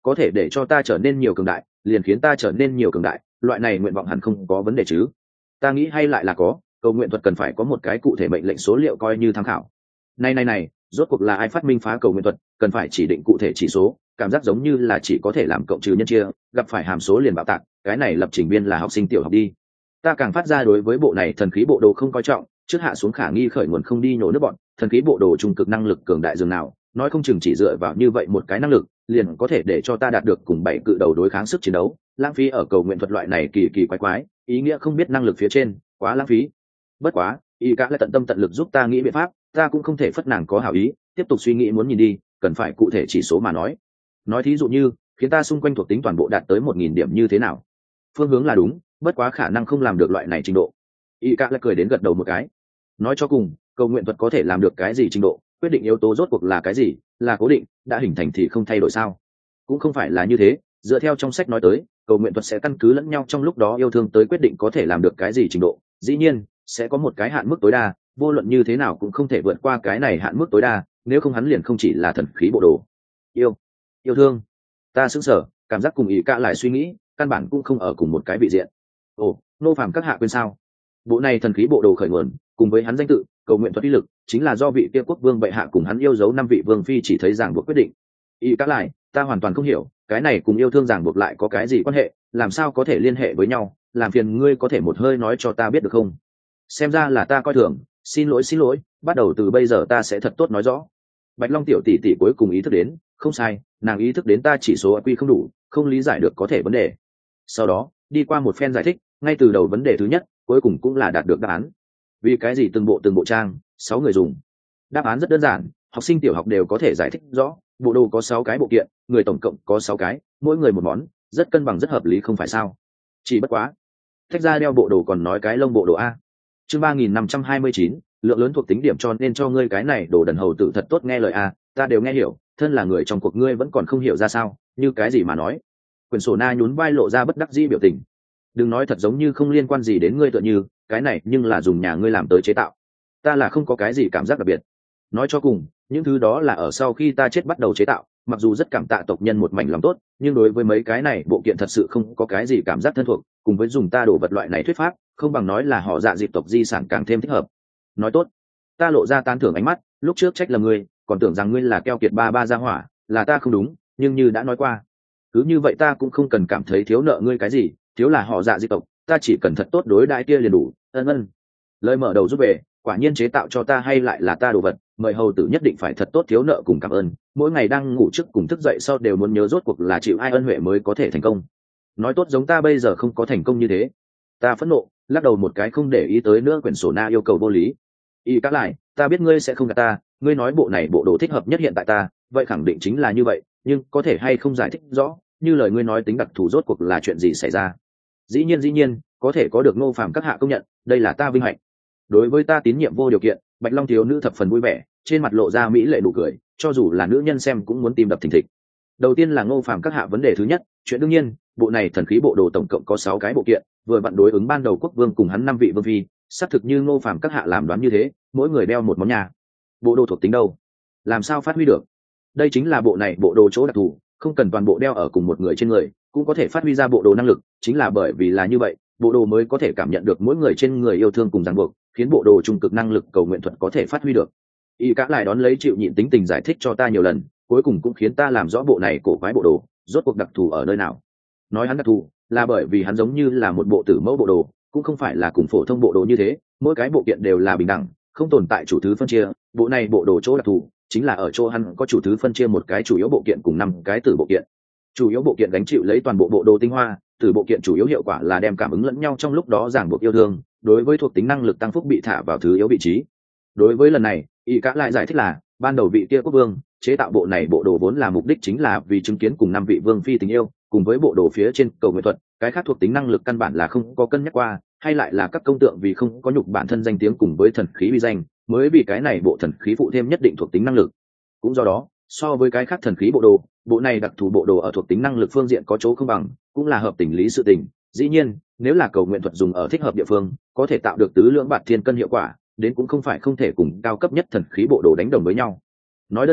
có thể để cho ta trở nên nhiều cường đại liền khiến ta trở nên nhiều cường đại, loại này nguyện vọng hẳn không có vấn đề chứ. Ta nghĩ hay lại là có, cầu nguyện thuật cần phải có một cái cụ thể mệnh lệnh số liệu coi như tham khảo. Này này này, rốt cuộc là ai phát minh phá cầu nguyện thuật, cần phải chỉ định cụ thể chỉ số, cảm giác giống như là chỉ có thể làm cộng trừ nhân chia, gặp phải hàm số liền bạo tạc, cái này lập trình viên là học sinh tiểu học đi. Ta càng phát ra đối với bộ này thần khí bộ đồ không coi trọng, trước hạ xuống khả nghi khởi nguồn không đi nhổ nước bọn, thần khí bộ đồ trung cực năng lực cường đại dường nào, nói không chừng chỉ dựa vào như vậy một cái năng lực, liền có thể để cho ta đạt được cùng bảy cự đầu đối kháng sức chiến đấu, lãng phí ở cầu nguyện thuật loại này kỳ kỳ quái quái, ý nghĩa không biết năng lực phía trên, quá lãng phí. Bất quá, y cả lại tận tâm tận lực giúp ta nghĩ biện pháp, ta cũng không thể phất nàng có hảo ý, tiếp tục suy nghĩ muốn nhìn đi, cần phải cụ thể chỉ số mà nói. Nói thí dụ như, khiến ta xung quanh thuộc tính toàn bộ đạt tới một nghìn điểm như thế nào? Phương hướng là đúng, bất quá khả năng không làm được loại này trình độ. Y cả lại cười đến gật đầu một cái. Nói cho cùng, cầu nguyện thuật có thể làm được cái gì trình độ, quyết định yếu tố rốt cuộc là cái gì, là cố định, đã hình thành thì không thay đổi sao? Cũng không phải là như thế, dựa theo trong sách nói tới, cầu nguyện thuật sẽ căn cứ lẫn nhau trong lúc đó yêu thương tới quyết định có thể làm được cái gì trình độ. Dĩ nhiên, sẽ có một cái hạn mức tối đa, vô luận như thế nào cũng không thể vượt qua cái này hạn mức tối đa, nếu không hắn liền không chỉ là thần khí bộ đồ. Yêu, yêu thương. Ta sững sờ, cảm giác cùng ý cả lại suy nghĩ, căn bản cũng không ở cùng một cái vị diện. Ồ, nô phàm các hạ quên sao? Bộ này thần khí bộ đồ khởi nguồn, cùng với hắn danh tự, cầu nguyện thuật uy lực, chính là do vị kia quốc vương bệ hạ cùng hắn yêu dấu năm vị vương phi chỉ thấy ràng buộc quyết định. Ý cả lại, ta hoàn toàn không hiểu, cái này cùng yêu thương ràng buộc lại có cái gì quan hệ, làm sao có thể liên hệ với nhau, làm phiền ngươi có thể một hơi nói cho ta biết được không? Xem ra là ta coi thường, xin lỗi xin lỗi, bắt đầu từ bây giờ ta sẽ thật tốt nói rõ. Bạch Long tiểu tỷ tỷ cuối cùng ý thức đến, không sai, nàng ý thức đến ta chỉ số i kiu không đủ, không lý giải được có thể vấn đề. Sau đó, đi qua một phen giải thích, ngay từ đầu vấn đề thứ nhất, cuối cùng cũng là đạt được đáp án. Vì cái gì từng bộ từng bộ trang, sáu người dùng? Đáp án rất đơn giản, học sinh tiểu học đều có thể giải thích rõ, bộ đồ có sáu cái bộ kiện, người tổng cộng có sáu cái, mỗi người một món, rất cân bằng rất hợp lý không phải sao? Chỉ bất quá, tách ra đeo bộ đồ còn nói cái lông bộ đồ a. Chương ba nghìn năm trăm hai mươi chín, lượng lớn thuộc tính điểm cho nên cho ngươi cái này đồ đần hầu tử thật tốt nghe lời a, ta đều nghe hiểu, thân là người trong cuộc ngươi vẫn còn không hiểu ra sao, như cái gì mà nói. Quyển sổ na nhún vai lộ ra bất đắc dĩ biểu tình. Đừng nói thật giống như không liên quan gì đến ngươi tựa như, cái này nhưng là dùng nhà ngươi làm tới chế tạo. Ta là không có cái gì cảm giác đặc biệt. Nói cho cùng, những thứ đó là ở sau khi ta chết bắt đầu chế tạo, mặc dù rất cảm tạ tộc nhân một mảnh lòng tốt, nhưng đối với mấy cái này bộ kiện thật sự không có cái gì cảm giác thân thuộc, cùng với dùng ta đổ vật loại này thuyết pháp, không bằng nói là họ dạ dịp tộc di sản càng thêm thích hợp. Nói tốt. Ta lộ ra tán thưởng ánh mắt, lúc trước trách là ngươi, còn tưởng rằng ngươi là keo kiệt ba ba gia hỏa, là ta không đúng, nhưng như đã nói qua, cứ như vậy ta cũng không cần cảm thấy thiếu nợ ngươi cái gì, thiếu là họ dạ dịp tộc, ta chỉ cần thật tốt đối đãi kia liền đủ. Ân ân. Lời mở đầu giúp về, quả nhiên chế tạo cho ta hay lại là ta đồ vật, mời hầu tử nhất định phải thật tốt thiếu nợ cùng cảm ơn, mỗi ngày đang ngủ trước cùng thức dậy sau đều muốn nhớ rốt cuộc là chịu ai ân huệ mới có thể thành công. Nói tốt giống ta bây giờ không có thành công như thế. Ta phẫn nộ, lắc đầu một cái không để ý tới nữa quyển sổ na yêu cầu vô lý. Y các lại, ta biết ngươi sẽ không gạt ta, ngươi nói bộ này bộ đồ thích hợp nhất hiện tại ta, vậy khẳng định chính là như vậy, nhưng có thể hay không giải thích rõ, như lời ngươi nói tính đặc thù rốt cuộc là chuyện gì xảy ra. Dĩ nhiên dĩ nhiên, có thể có được Ngô Phàm các hạ công nhận, đây là ta vinh hạnh. Đối với ta tín nhiệm vô điều kiện, Bạch Long thiếu nữ thập phần vui vẻ, trên mặt lộ ra mỹ lệ nụ cười, cho dù là nữ nhân xem cũng muốn tìm đập thình thịch. Đầu tiên là Ngô Phàm các hạ vấn đề thứ nhất, chuyện đương nhiên, bộ này thần khí bộ đồ tổng cộng có sáu cái bộ kiện, vừa vặn đối ứng ban đầu quốc vương cùng hắn năm vị vương phi, xác thực như Ngô Phàm các hạ làm đoán như thế, mỗi người đeo một món nhà. Bộ đồ thuộc tính đâu? Làm sao phát huy được? Đây chính là bộ này bộ đồ chỗ đặc thù, không cần toàn bộ đeo ở cùng một người trên người, cũng có thể phát huy ra bộ đồ năng lực, chính là bởi vì là như vậy, bộ đồ mới có thể cảm nhận được mỗi người trên người yêu thương cùng ràng buộc, khiến bộ đồ trung cực năng lực cầu nguyện thuật có thể phát huy được. Y cả lại đón lấy chịu nhịn tính tình giải thích cho ta nhiều lần, cuối cùng cũng khiến ta làm rõ bộ này cổ quái bộ đồ rốt cuộc đặc thù ở nơi nào. Nói hắn đặc thù là bởi vì hắn giống như là một bộ tử mẫu bộ đồ, cũng không phải là cùng phổ thông bộ đồ như thế, mỗi cái bộ kiện đều là bình đẳng, không tồn tại chủ thứ phân chia. Bộ này bộ đồ chỗ đặc thù chính là ở chỗ hắn có chủ thứ phân chia một cái chủ yếu bộ kiện cùng năm cái tử bộ kiện. Chủ yếu bộ kiện gánh chịu lấy toàn bộ bộ đồ tinh hoa, tử bộ kiện chủ yếu hiệu quả là đem cảm ứng lẫn nhau trong lúc đó ràng buộc yêu thương, đối với thuộc tính năng lực tăng phúc bị thả vào thứ yếu vị trí. Đối với lần này, Y cả lại giải thích là ban đầu vị kia quốc vương chế tạo bộ này bộ đồ vốn là mục đích chính là vì chứng kiến cùng năm vị vương phi tình yêu, cùng với bộ đồ phía trên cầu nguyện thuật, cái khác thuộc tính năng lực căn bản là không có cân nhắc qua, hay lại là các công tượng vì không có nhục bản thân danh tiếng cùng với thần khí uy danh, mới vì cái này bộ thần khí phụ thêm nhất định thuộc tính năng lực. Cũng do đó, so với cái khác thần khí bộ đồ, bộ này đặc thù bộ đồ ở thuộc tính năng lực phương diện có chỗ không bằng, cũng là hợp tình lý sự tình. Dĩ nhiên, nếu là cầu nguyện thuật dùng ở thích hợp địa phương, có thể tạo được tứ lưỡng bạt thiên cân hiệu quả, đến cũng không phải không thể cùng cao cấp nhất thần khí bộ đồ đánh đồng với nhau. Nói đơn giản,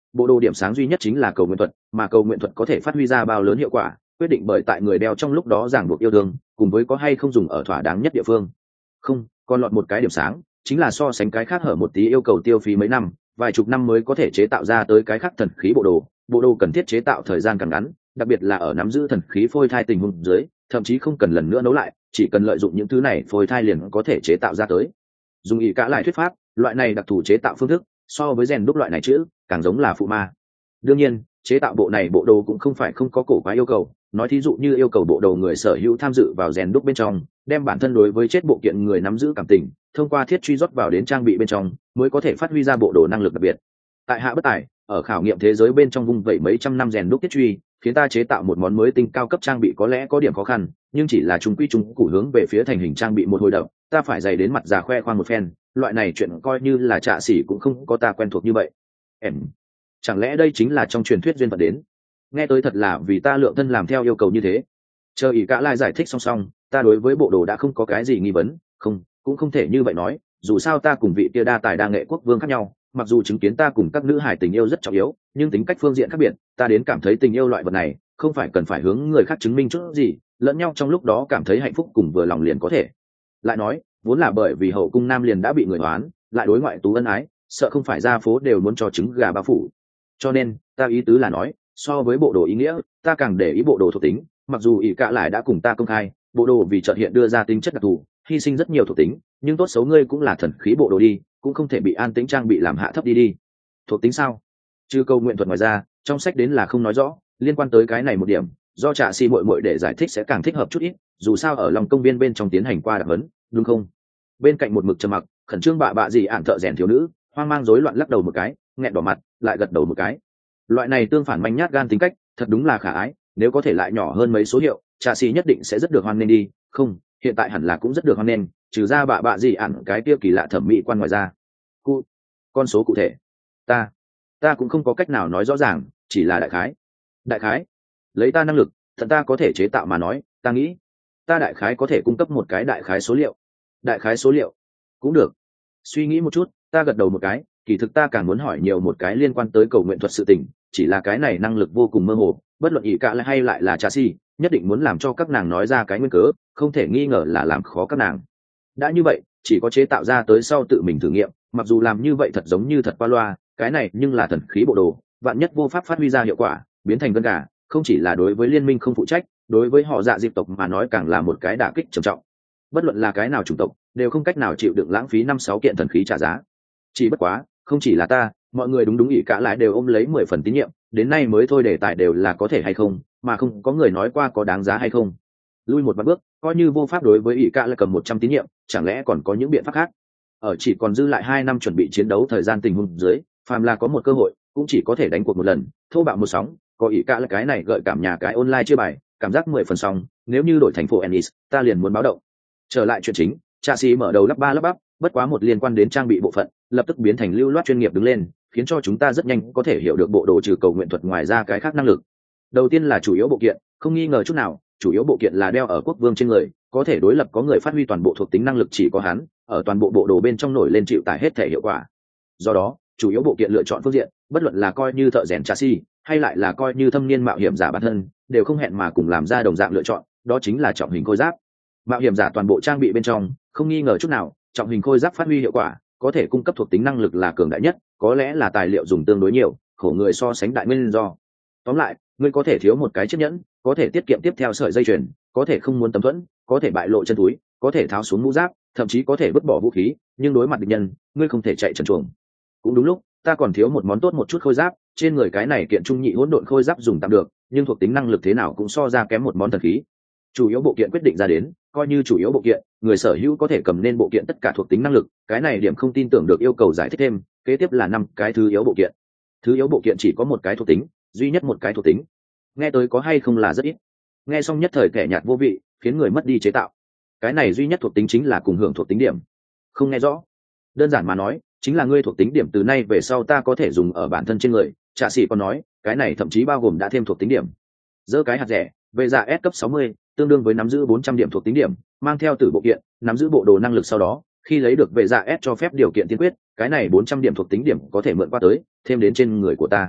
bộ đồ điểm sáng duy nhất chính là cầu nguyện thuật, mà cầu nguyện thuật có thể phát huy ra bao lớn hiệu quả quyết định bởi tại người đeo trong lúc đó ràng buộc yêu đương cùng với có hay không dùng ở thỏa đáng nhất địa phương. Không, còn lọt một cái điểm sáng chính là so sánh cái khác hở một tí yêu cầu tiêu phí mấy năm vài chục năm mới có thể chế tạo ra tới cái khác thần khí bộ đồ. Bộ đồ cần thiết chế tạo thời gian càng ngắn, đặc biệt là ở nắm giữ thần khí phôi thai tình huống dưới, thậm chí không cần lần nữa nấu lại, chỉ cần lợi dụng những thứ này phôi thai liền có thể chế tạo ra tới. Dùng ý cả lại thuyết pháp, loại này đặc thù chế tạo phương thức so với rèn đúc loại này chữ càng giống là phụ ma. Đương nhiên, chế tạo bộ này bộ đồ cũng không phải không có cổ quái yêu cầu, nói thí dụ như yêu cầu bộ đồ người sở hữu tham dự vào rèn đúc bên trong, đem bản thân đối với chết bộ kiện người nắm giữ cảm tình, thông qua thiết truy rót vào đến trang bị bên trong, mới có thể phát huy ra bộ đồ năng lực đặc biệt. Tại hạ bất tài, ở khảo nghiệm thế giới bên trong vung vẩy mấy trăm năm rèn đúc thiết truy, khiến ta chế tạo một món mới tinh cao cấp trang bị có lẽ có điểm khó khăn, nhưng chỉ là trung quy trung cụ hướng về phía thành hình trang bị một hồi đầu, ta phải dày đến mặt già khoe khoang một phen, loại này chuyện coi như là trạ xỉ cũng không có ta quen thuộc như vậy. Em, chẳng lẽ đây chính là trong truyền thuyết duyên phận đến? Nghe tới thật là vì ta lượng thân làm theo yêu cầu như thế. Chờ ý cả lại giải thích song song, ta đối với bộ đồ đã không có cái gì nghi vấn, không, cũng không thể như vậy nói, dù sao ta cùng vị kia đa tài đa nghệ quốc vương khác nhau, mặc dù chứng kiến ta cùng các nữ hải tình yêu rất trọng yếu, nhưng tính cách phương diện khác biệt, ta đến cảm thấy tình yêu loại vật này không phải cần phải hướng người khác chứng minh chút gì, lẫn nhau trong lúc đó cảm thấy hạnh phúc cùng vừa lòng liền có thể. Lại nói, vốn là bởi vì hậu cung nam liền đã bị người oán, lại đối ngoại tú ân ái, sợ không phải ra phố đều muốn cho trứng gà bao phủ. Cho nên, ta ý tứ là nói, so với bộ đồ ý nghĩa, ta càng để ý bộ đồ thuộc tính, mặc dù ý cả lại đã cùng ta công khai, bộ đồ vì chợt hiện đưa ra tính chất đặc thù, hy sinh rất nhiều thuộc tính, nhưng tốt xấu ngươi cũng là thần khí bộ đồ đi, cũng không thể bị an tĩnh trang bị làm hạ thấp đi đi. Thuộc tính sao? Chứ câu nguyện thuật ngoài ra, trong sách đến là không nói rõ, liên quan tới cái này một điểm, do Trạ Si muội muội để giải thích sẽ càng thích hợp chút ít, dù sao ở lòng công viên bên trong tiến hành qua đặc huấn, đúng không? Bên cạnh một mực trầm mặc, khẩn trương bạ bạ gì ản thợ rèn thiếu nữ, hoang mang rối loạn lắc đầu một cái, nghẹn đỏ mặt, lại gật đầu một cái. Loại này tương phản manh nhát gan tính cách, thật đúng là khả ái, nếu có thể lại nhỏ hơn mấy số hiệu, Trạ Si nhất định sẽ rất được hoan nghênh đi, không, hiện tại hẳn là cũng rất được hoan nghênh, trừ ra bạ bạ gì ản cái kia kỳ lạ thẩm mỹ quan ngoài ra. Cụ, con số cụ thể, ta, ta cũng không có cách nào nói rõ ràng, chỉ là đại khái. Đại khái, lấy ta năng lực, thật ta có thể chế tạo mà nói, ta nghĩ, ta đại khái có thể cung cấp một cái đại khái số liệu. Đại khái số liệu, cũng được. Suy nghĩ một chút, ta gật đầu một cái, kỳ thực ta càng muốn hỏi nhiều một cái liên quan tới cầu nguyện thuật sự tình, chỉ là cái này năng lực vô cùng mơ hồ, bất luận ý cả lại hay lại là Trạ Si, nhất định muốn làm cho các nàng nói ra cái nguyên cớ, không thể nghi ngờ là làm khó các nàng. Đã như vậy, chỉ có chế tạo ra tới sau tự mình thử nghiệm, mặc dù làm như vậy thật giống như thật qua loa, cái này nhưng là thần khí bộ đồ, vạn nhất vô pháp phát huy ra hiệu quả, biến thành gân gà, không chỉ là đối với liên minh không phụ trách, đối với họ Dạ Diệp tộc mà nói càng là một cái đả kích trầm trọng. Bất luận là cái nào chủng tộc, đều không cách nào chịu đựng lãng phí năm sáu kiện thần khí trả giá. Chỉ bất quá, không chỉ là ta, mọi người đúng đúng ý cả lại đều ôm lấy mười phần tín nhiệm, đến nay mới thôi đề tài đều là có thể hay không, mà không có người nói qua có đáng giá hay không. Lui một bước, coi như vô pháp đối với ý cả lại cầm một trăm tín nhiệm, chẳng lẽ còn có những biện pháp khác? Ở chỉ còn dư lại hai năm chuẩn bị chiến đấu thời gian tình huống dưới, phàm là có một cơ hội, cũng chỉ có thể đánh cuộc một lần, thô bạo một sóng, có ý cả là cái này gợi cảm nhà cái online chưa bài, cảm giác mười phần xong, nếu như đổi thành phố Ennis, ta liền muốn báo động. Trở lại chuyện chính, Trạ Si mở đầu lắp ba lắp bắp, bất quá một liên quan đến trang bị bộ phận, lập tức biến thành lưu loát chuyên nghiệp đứng lên, khiến cho chúng ta rất nhanh có thể hiểu được bộ đồ trừ cầu nguyện thuật ngoài ra cái khác năng lực. Đầu tiên là chủ yếu bộ kiện, không nghi ngờ chút nào, chủ yếu bộ kiện là đeo ở quốc vương trên người, có thể đối lập có người phát huy toàn bộ thuộc tính năng lực chỉ có hắn, ở toàn bộ bộ đồ bên trong nổi lên chịu tải hết thể hiệu quả. Do đó, chủ yếu bộ kiện lựa chọn phương diện, bất luận là coi như thợ rèn Trạ Si, hay lại là coi như thâm niên mạo hiểm giả bản thân, đều không hẹn mà cùng làm ra đồng dạng lựa chọn, đó chính là trọng hình khôi giáp. Mạo hiểm giả toàn bộ trang bị bên trong, không nghi ngờ chút nào, trọng hình khôi giáp phát huy hiệu quả, có thể cung cấp thuộc tính năng lực là cường đại nhất, có lẽ là tài liệu dùng tương đối nhiều, khổ người so sánh đại nguyên do. Tóm lại, ngươi có thể thiếu một cái chiếc nhẫn, có thể tiết kiệm tiếp theo sợi dây chuyền, có thể không muốn tấm thuẫn, có thể bại lộ chân túi, có thể tháo xuống mũ giáp, thậm chí có thể vứt bỏ vũ khí, nhưng đối mặt địch nhân, ngươi không thể chạy trần truồng. Cũng đúng lúc, ta còn thiếu một món tốt một chút khôi giáp, trên người cái này kiện trung nhị hỗn độn khôi giáp dùng tạm được, nhưng thuộc tính năng lực thế nào cũng so ra kém một món thần khí. Chủ yếu bộ kiện quyết định ra đến, coi như chủ yếu bộ kiện, người sở hữu có thể cầm nên bộ kiện tất cả thuộc tính năng lực, cái này điểm không tin tưởng được yêu cầu giải thích thêm, kế tiếp là năm cái thứ yếu bộ kiện. Thứ yếu bộ kiện chỉ có một cái thuộc tính, duy nhất một cái thuộc tính. Nghe tới có hay không là rất ít. Nghe xong nhất thời kẻ nhạt vô vị, khiến người mất đi chế tạo. Cái này duy nhất thuộc tính chính là cùng hưởng thuộc tính điểm. Không nghe rõ. Đơn giản mà nói, chính là ngươi thuộc tính điểm từ nay về sau ta có thể dùng ở bản thân trên người. Trạ Si còn nói, cái này thậm chí bao gồm đã thêm thuộc tính điểm. Giơ cái hạt rẻ, về dạ S cấp sáu mươi, tương đương với nắm giữ bốn trăm điểm thuộc tính điểm, mang theo tử bộ kiện, nắm giữ bộ đồ năng lực sau đó, khi lấy được về dạ S cho phép điều kiện tiên quyết, cái này bốn trăm điểm thuộc tính điểm có thể mượn qua tới, thêm đến trên người của ta.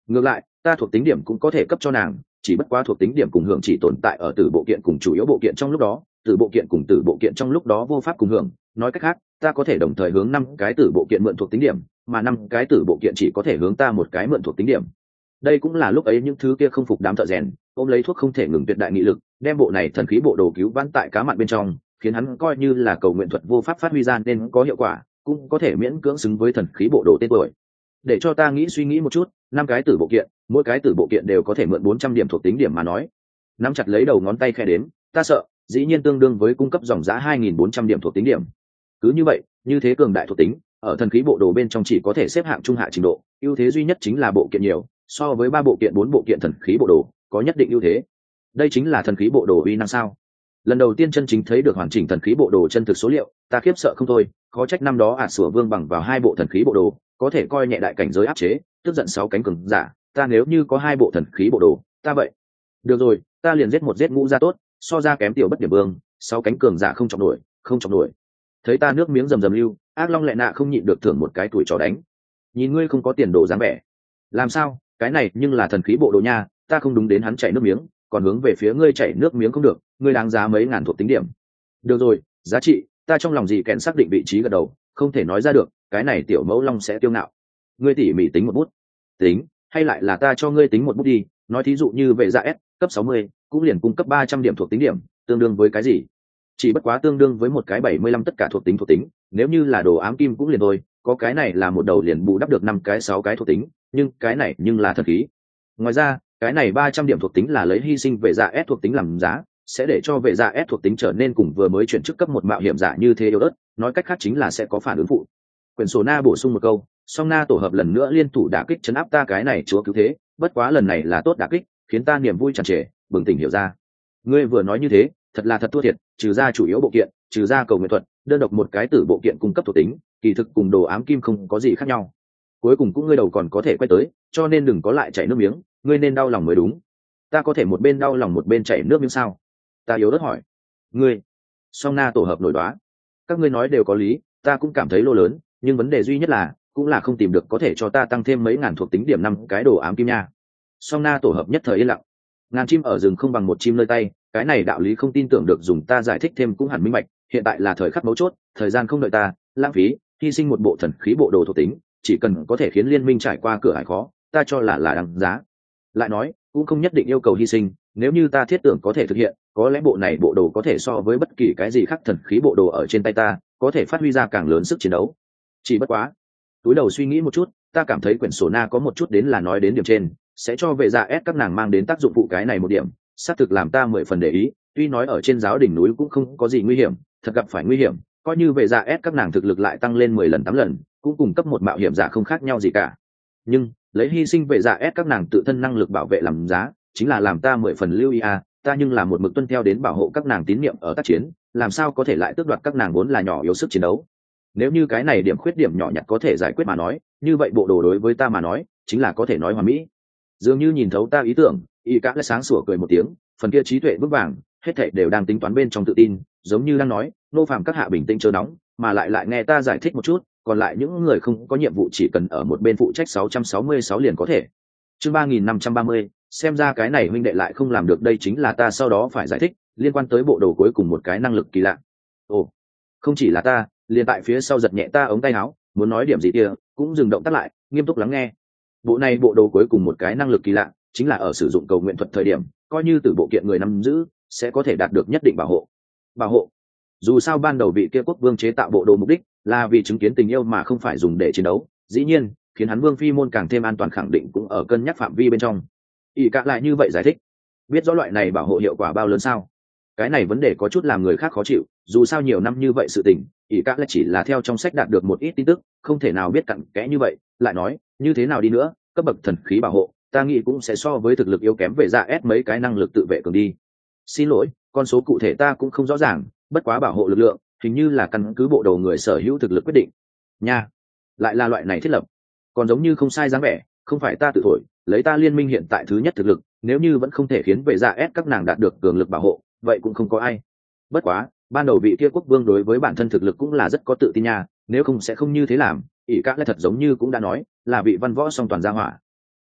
Ngược lại ta thuộc tính điểm cũng có thể cấp cho nàng, chỉ bất quá thuộc tính điểm cùng hưởng chỉ tồn tại ở tử bộ kiện cùng chủ yếu bộ kiện trong lúc đó, tử bộ kiện cùng tử bộ kiện trong lúc đó vô pháp cùng hưởng. Nói cách khác, ta có thể đồng thời hướng năm cái tử bộ kiện mượn thuộc tính điểm, mà năm cái tử bộ kiện chỉ có thể hướng ta một cái mượn thuộc tính điểm. Đây cũng là lúc ấy những thứ kia không phục đám thợ rèn ôm lấy thuốc không thể ngừng tuyệt đại nghị lực, đem bộ này thần khí bộ đồ cứu vãn tại cá mặn bên trong, khiến hắn coi như là cầu nguyện thuật vô pháp phát huy ra nên có hiệu quả, cũng có thể miễn cưỡng xứng với thần khí bộ đồ tên tuổi. Để cho ta nghĩ suy nghĩ một chút, năm cái tử bộ kiện, mỗi cái tử bộ kiện đều có thể mượn bốn trăm điểm thuộc tính điểm mà nói. Nắm chặt lấy đầu ngón tay khe đếm, ta sợ, dĩ nhiên tương đương với cung cấp dòng giá hai nghìn bốn trăm điểm thuộc tính điểm. Cứ như vậy, như thế cường đại thuộc tính, ở thần khí bộ đồ bên trong chỉ có thể xếp hạng trung hạ trình độ, ưu thế duy nhất chính là bộ kiện nhiều, so với ba bộ kiện bốn bộ kiện thần khí bộ đồ, có nhất định ưu thế. Đây chính là thần khí bộ đồ uy năng sao? Lần đầu tiên chân chính thấy được hoàn chỉnh thần khí bộ đồ chân thực số liệu, ta khiếp sợ không thôi, khó trách năm đó ả sủa vương bằng vào hai bộ thần khí bộ đồ, có thể coi nhẹ đại cảnh giới áp chế, tức giận sáu cánh cường giả, ta nếu như có hai bộ thần khí bộ đồ, ta vậy. Được rồi, ta liền giết một giết ngũ ra tốt, so ra kém tiểu bất điểm vương, sáu cánh cường giả không trọng nổi, không trọng nổi. Thấy ta nước miếng rầm rầm lưu, ác long lệ nạ không nhịn được thưởng một cái tuổi trò đánh. Nhìn ngươi không có tiền đồ dáng vẻ. Làm sao, cái này nhưng là thần khí bộ đồ nha, ta không đúng đến hắn chảy nước miếng, còn hướng về phía ngươi chảy nước miếng không được, ngươi đáng giá mấy ngàn thuộc tính điểm. Được rồi, giá trị, ta trong lòng gì kèn xác định vị trí gật đầu, không thể nói ra được, cái này tiểu mẫu long sẽ tiêu ngạo. Ngươi tỉ mỉ tính một bút. Tính, hay lại là ta cho ngươi tính một bút đi, nói thí dụ như vệ dạ S, cấp sáu mươi, cũng liền cung cấp ba trăm điểm thuộc tính điểm, tương đương với cái gì? Chỉ bất quá tương đương với một cái bảy mươi lăm tất cả thuộc tính thuộc tính, nếu như là đồ ám kim cũng liền thôi, có cái này là một đầu liền bù đắp được năm cái sáu cái thuộc tính, nhưng cái này nhưng là thần khí. Ngoài ra, cái này ba trăm điểm thuộc tính là lấy hy sinh vệ dạ S thuộc tính làm giá, sẽ để cho vệ dạ S thuộc tính trở nên cùng vừa mới chuyển chức cấp một mạo hiểm giả như thế yếu ớt, nói cách khác chính là sẽ có phản ứng phụ. Quyển sổ na bổ sung một câu, song na tổ hợp lần nữa liên thủ đả kích chấn áp ta cái này chúa cứu thế, bất quá lần này là tốt đả kích, khiến ta niềm vui tràn trề, bừng tỉnh hiểu ra. Ngươi vừa nói như thế, thật là thật thua thiệt, trừ ra chủ yếu bộ kiện, trừ ra cầu nguyện thuật, đơn độc một cái tử bộ kiện cung cấp thuộc tính, kỳ thực cùng đồ ám kim không có gì khác nhau. Cuối cùng cũng ngươi đầu còn có thể quay tới, cho nên đừng có lại chảy nước miếng, ngươi nên đau lòng mới đúng. Ta có thể một bên đau lòng một bên chảy nước miếng sao? Ta yếu đất hỏi. Ngươi, song na tổ hợp nổi đoá. Các ngươi nói đều có lý, ta cũng cảm thấy lô lớn, nhưng vấn đề duy nhất là, cũng là không tìm được có thể cho ta tăng thêm mấy ngàn thuộc tính điểm năm cái đồ ám kim nha. Song na tổ hợp nhất thời yên lặng. Ngàn chim ở rừng không bằng một chim nơi tay, cái này đạo lý không tin tưởng được dùng ta giải thích thêm cũng hẳn minh bạch, hiện tại là thời khắc mấu chốt, thời gian không đợi ta, lãng phí, hy sinh một bộ thần khí bộ đồ thuộc tính, chỉ cần có thể khiến liên minh trải qua cửa ải khó, ta cho là là đáng giá. Lại nói, cũng không nhất định yêu cầu hy sinh, nếu như ta thiết tưởng có thể thực hiện, có lẽ bộ này bộ đồ có thể so với bất kỳ cái gì khác thần khí bộ đồ ở trên tay ta, có thể phát huy ra càng lớn sức chiến đấu. Chỉ bất quá, túi đầu suy nghĩ một chút, ta cảm thấy quyển sổ na có một chút đến là nói đến điểm trên, sẽ cho vệ dạ S các nàng mang đến tác dụng phụ cái này một điểm, xác thực làm ta mười phần để ý, tuy nói ở trên giáo đỉnh núi cũng không có gì nguy hiểm, thật gặp phải nguy hiểm, coi như vệ dạ S các nàng thực lực lại tăng lên mười lần tám lần, cũng cùng cấp một mạo hiểm giả không khác nhau gì cả. Nhưng, lấy hy sinh vệ dạ S các nàng tự thân năng lực bảo vệ làm giá, chính là làm ta mười phần lưu ý à, ta nhưng là một mực tuân theo đến bảo hộ các nàng tín nhiệm ở tác chiến, làm sao có thể lại tước đoạt các nàng vốn là nhỏ yếu sức chiến đấu. Nếu như cái này điểm khuyết điểm nhỏ nhặt có thể giải quyết mà nói, như vậy bộ đồ đối với ta mà nói, chính là có thể nói hoàn mỹ. Dường như nhìn thấu ta ý tưởng, y cả lại sáng sủa cười một tiếng, phần kia trí tuệ vững vàng, hết thảy đều đang tính toán bên trong tự tin, giống như đang nói, nô phàm các hạ bình tĩnh chớ nóng, mà lại lại nghe ta giải thích một chút, còn lại những người không có nhiệm vụ chỉ cần ở một bên phụ trách sáu trăm sáu mươi sáu liền có thể. Chương ba nghìn năm trăm ba mươi, xem ra cái này huynh đệ lại không làm được, đây chính là ta sau đó phải giải thích, liên quan tới bộ đồ cuối cùng một cái năng lực kỳ lạ. Ồ, không chỉ là ta, liền tại phía sau giật nhẹ ta ống tay áo, muốn nói điểm gì kia, cũng dừng động tác lại, nghiêm túc lắng nghe. Bộ này bộ đồ cuối cùng một cái năng lực kỳ lạ, chính là ở sử dụng cầu nguyện thuật thời điểm, coi như từ bộ kiện người nắm giữ, sẽ có thể đạt được nhất định bảo hộ. Bảo hộ. Dù sao ban đầu vị kia quốc vương chế tạo bộ đồ mục đích là vì chứng kiến tình yêu mà không phải dùng để chiến đấu, dĩ nhiên, khiến hắn vương phi môn càng thêm an toàn khẳng định cũng ở cân nhắc phạm vi bên trong. Ỷ cả lại như vậy giải thích. Biết rõ loại này bảo hộ hiệu quả bao lớn sao? Cái này vấn đề có chút làm người khác khó chịu, dù sao nhiều năm như vậy sự tình, ỷ cả lại chỉ là theo trong sách đạt được một ít tin tức, không thể nào biết cặn kẽ như vậy, lại nói, như thế nào đi nữa, cấp bậc thần khí bảo hộ, ta nghĩ cũng sẽ so với thực lực yếu kém về dạ S mấy cái năng lực tự vệ cường đi. Xin lỗi, con số cụ thể ta cũng không rõ ràng, bất quá bảo hộ lực lượng, hình như là căn cứ bộ đồ người sở hữu thực lực quyết định. Nha, lại là loại này thiết lập, còn giống như không sai dáng vẻ, không phải ta tự thổi, lấy ta liên minh hiện tại thứ nhất thực lực, nếu như vẫn không thể khiến về dạ S các nàng đạt được cường lực bảo hộ, vậy cũng không có ai. Bất quá, ban đầu vị kia quốc vương đối với bản thân thực lực cũng là rất có tự tin nha, nếu không sẽ không như thế làm. Ỷ cả lại thật giống như cũng đã nói, là vị văn võ song toàn gia hỏa.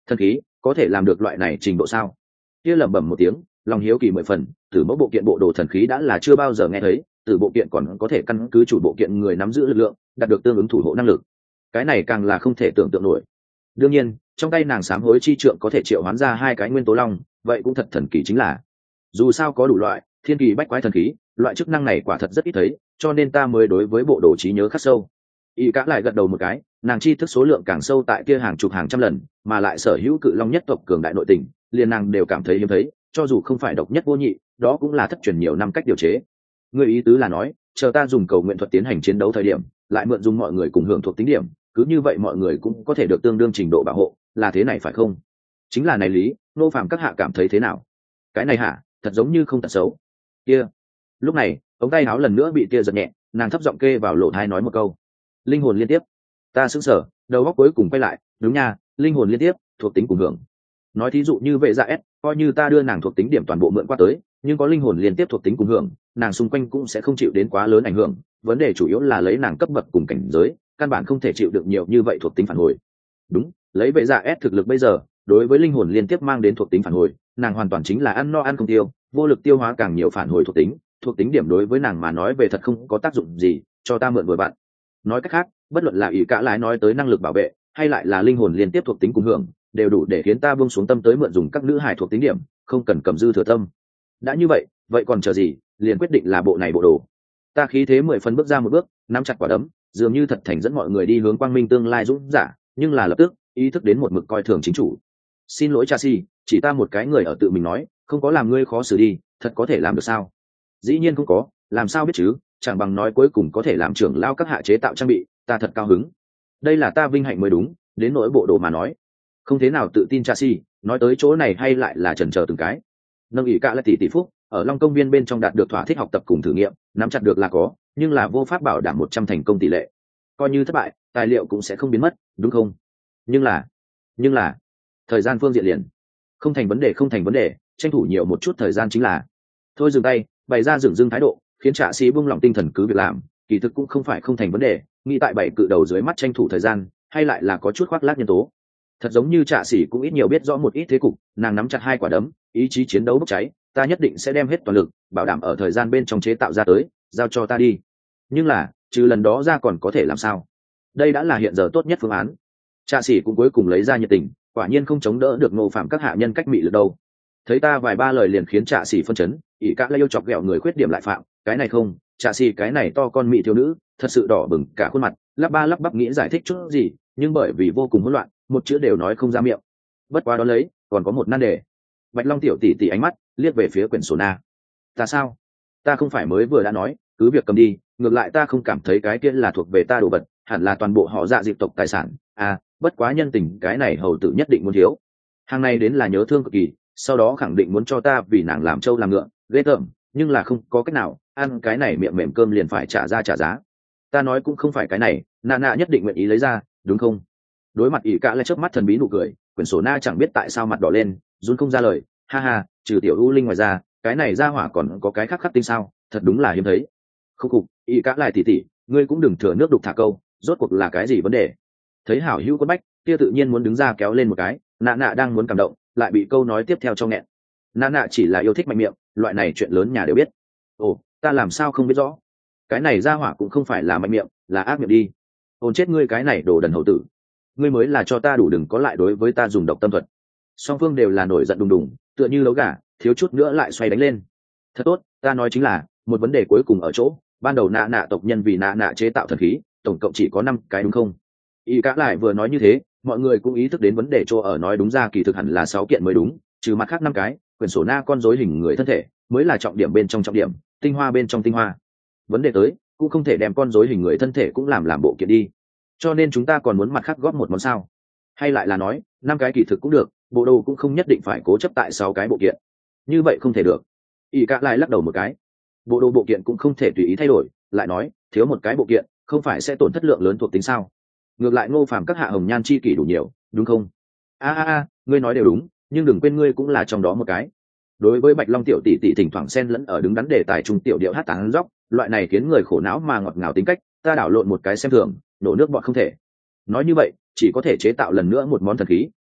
Thần khí có thể làm được loại này trình độ sao? Kia lẩm bẩm một tiếng, lòng hiếu kỳ mười phần. Từ mẫu bộ kiện bộ đồ thần khí đã là chưa bao giờ nghe thấy, từ bộ kiện còn có thể căn cứ chủ bộ kiện người nắm giữ lực lượng, đạt được tương ứng thủ hộ năng lực. Cái này càng là không thể tưởng tượng nổi. Đương nhiên, trong tay nàng sám hối chi trượng có thể triệu hoán ra hai cái nguyên tố long, vậy cũng thật thần kỳ chính là. Dù sao có đủ loại thiên kỳ bách quái thần khí, loại chức năng này quả thật rất ít thấy, cho nên ta mới đối với bộ đồ trí nhớ khắc sâu. Y Cả lại gật đầu một cái, nàng tri thức số lượng càng sâu tại kia hàng chục hàng trăm lần, mà lại sở hữu cự long nhất tộc cường đại nội tình, liền nàng đều cảm thấy hiếm thấy, cho dù không phải độc nhất vô nhị, đó cũng là thất truyền nhiều năm cách điều chế. Người ý tứ là nói, chờ ta dùng cầu nguyện thuật tiến hành chiến đấu thời điểm, lại mượn dùng mọi người cùng hưởng thuộc tính điểm, cứ như vậy mọi người cũng có thể được tương đương trình độ bảo hộ, là thế này phải không? Chính là này lý, nô phàm các hạ cảm thấy thế nào? Cái này hả, thật giống như không tật xấu. Kia. Lúc này, ống tay áo lần nữa bị tia giật nhẹ, nàng thấp giọng kê vào lỗ tai nói một câu. Linh hồn liên tiếp. Ta sững sờ, đầu óc cuối cùng quay lại, đúng nha, linh hồn liên tiếp, thuộc tính cùng hưởng. Nói thí dụ như vệ dạ S, coi như ta đưa nàng thuộc tính điểm toàn bộ mượn qua tới, nhưng có linh hồn liên tiếp thuộc tính cùng hưởng, nàng xung quanh cũng sẽ không chịu đến quá lớn ảnh hưởng, vấn đề chủ yếu là lấy nàng cấp bậc cùng cảnh giới, căn bản không thể chịu được nhiều như vậy thuộc tính phản hồi. Đúng, lấy vệ dạ S thực lực bây giờ, đối với linh hồn liên tiếp mang đến thuộc tính phản hồi, nàng hoàn toàn chính là ăn no ăn không tiêu, vô lực tiêu hóa càng nhiều phản hồi thuộc tính, thuộc tính điểm đối với nàng mà nói về thật không có tác dụng gì, cho ta mượn vừa bạn. Nói cách khác, bất luận là ý cả lái nói tới năng lực bảo vệ, hay lại là linh hồn liên tiếp thuộc tính cùng hưởng, đều đủ để khiến ta buông xuống tâm tới mượn dùng các nữ hài thuộc tính điểm, không cần cầm dư thừa tâm. Đã như vậy, vậy còn chờ gì, liền quyết định là bộ này bộ đồ. Ta khí thế mười phần bước ra một bước, nắm chặt quả đấm, dường như thật thành dẫn mọi người đi hướng quang minh tương lai dũng giả, nhưng là lập tức ý thức đến một mực coi thường chính chủ. Xin lỗi cha si, chỉ ta một cái người ở tự mình nói, không có làm ngươi khó xử đi, thật có thể làm được sao? Dĩ nhiên không có, làm sao biết chứ, chẳng bằng nói cuối cùng có thể làm trưởng lao các hạ chế tạo trang bị, ta thật cao hứng. Đây là ta vinh hạnh mới đúng, đến nỗi bộ đồ mà nói, không thế nào tự tin cha si, nói tới chỗ này hay lại là chần chờ từng cái. Nâng ỷ cả là tỷ tỷ phúc, ở Long công viên bên trong đạt được thỏa thích học tập cùng thử nghiệm, nắm chặt được là có, nhưng là vô pháp bảo đảm một trăm thành công tỷ lệ. Coi như thất bại, tài liệu cũng sẽ không biến mất, đúng không? Nhưng là, nhưng là, thời gian phương diện liền, không thành vấn đề không thành vấn đề, tranh thủ nhiều một chút thời gian chính là. Thôi dừng tay, bày ra dửng dưng thái độ, khiến trạ sĩ buông lòng tinh thần cứ việc làm, kỳ thực cũng không phải không thành vấn đề, nghĩ tại bảy cự đầu dưới mắt tranh thủ thời gian, hay lại là có chút khoác lác nhân tố. Thật giống như trạ sĩ cũng ít nhiều biết rõ một ít thế cục, nàng nắm chặt hai quả đấm, ý chí chiến đấu bốc cháy, ta nhất định sẽ đem hết toàn lực, bảo đảm ở thời gian bên trong chế tạo ra tới, giao cho ta đi. Nhưng là, trừ lần đó ra còn có thể làm sao? Đây đã là hiện giờ tốt nhất phương án. Trạ sĩ cũng cuối cùng lấy ra nhiệt tình, quả nhiên không chống đỡ được Ngô Phạm các hạ nhân cách mị lực đâu. Thấy ta vài ba lời liền khiến trạ sĩ phân chấn, ỷ cả lại yêu chọc ghẹo người khuyết điểm lại phạm, cái này không, trạ sĩ cái này to con mị thiếu nữ, thật sự đỏ bừng cả khuôn mặt, lắp ba lắp bắp nghĩ giải thích chút gì, nhưng bởi vì vô cùng hỗn loạn, một chữ đều nói không ra miệng. Bất quá đó lấy, còn có một nan đề. Bạch Long tiểu tỷ tỷ ánh mắt liếc về phía quyển sổ na. Ta sao? Ta không phải mới vừa đã nói, cứ việc cầm đi, ngược lại ta không cảm thấy cái kia là thuộc về ta đồ vật, hẳn là toàn bộ họ Dạ Diệp tộc tài sản. À, bất quá nhân tình cái này hầu tử nhất định muốn thiếu. Hàng này đến là nhớ thương cực kỳ, sau đó khẳng định muốn cho ta vì nàng làm trâu làm ngựa, ghê tởm, nhưng là không có cách nào, ăn cái này miệng mềm cơm liền phải trả ra trả giá. Ta nói cũng không phải cái này, nạ nạ nhất định nguyện ý lấy ra, đúng không? Đối mặt ỷ cả lại chớp mắt thần bí nụ cười, quyển sổ na chẳng biết tại sao mặt đỏ lên, run không ra lời, ha ha, trừ tiểu u linh ngoài ra, cái này ra hỏa còn có cái khác khắc tinh sao, thật đúng là hiếm thấy. Khúc cục, ỷ cả lại tỉ tỉ, ngươi cũng đừng thừa nước đục thả câu, rốt cuộc là cái gì vấn đề? Thấy hảo hữu quất bách, kia tự nhiên muốn đứng ra kéo lên một cái, nạ nạ đang muốn cảm động, lại bị câu nói tiếp theo cho nghẹn. Nạ nạ chỉ là yêu thích mạnh miệng, loại này chuyện lớn nhà đều biết. Ồ, ta làm sao không biết rõ? Cái này ra hỏa cũng không phải là mạnh miệng, là ác miệng đi. Ôn chết ngươi cái này đồ đần hậu tử, ngươi mới là cho ta đủ đừng có lại đối với ta dùng độc tâm thuật. Song phương đều là nổi giận đùng đùng, tựa như lấu gà, thiếu chút nữa lại xoay đánh lên. Thật tốt, ta nói chính là một vấn đề cuối cùng ở chỗ, ban đầu nạ nạ tộc nhân vì nạ nạ chế tạo thần khí, tổng cộng chỉ có năm cái đúng không? Y cả lại vừa nói như thế, mọi người cũng ý thức đến vấn đề chỗ ở, nói đúng ra kỳ thực hẳn là sáu kiện mới đúng, trừ mặt khác năm cái, quyển sổ na con rối hình người thân thể mới là trọng điểm bên trong trọng điểm, tinh hoa bên trong tinh hoa. Vấn đề tới, cũng không thể đem con rối hình người thân thể cũng làm làm bộ kiện đi. Cho nên chúng ta còn muốn mặt khác góp một món sao? Hay lại là nói, năm cái kỳ thực cũng được, bộ đồ cũng không nhất định phải cố chấp tại sáu cái bộ kiện. Như vậy không thể được. Y cả lại lắc đầu một cái. Bộ đồ bộ kiện cũng không thể tùy ý thay đổi, lại nói, thiếu một cái bộ kiện, không phải sẽ tổn thất lượng lớn thuộc tính sao? Ngược lại Ngô Phàm các hạ hồng nhan chi kỷ đủ nhiều, đúng không? A a a, ngươi nói đều đúng, nhưng đừng quên ngươi cũng là trong đó một cái. Đối với Bạch Long tiểu tỷ tỷ thỉnh thoảng xen lẫn ở đứng đắn đề tài trung tiểu điệu hát tán dóc, loại này khiến người khổ não mà ngọt ngào tính cách, ta đảo lộn một cái xem thường, đổ nước bọn không thể. Nói như vậy, chỉ có thể chế tạo lần nữa một món thần khí,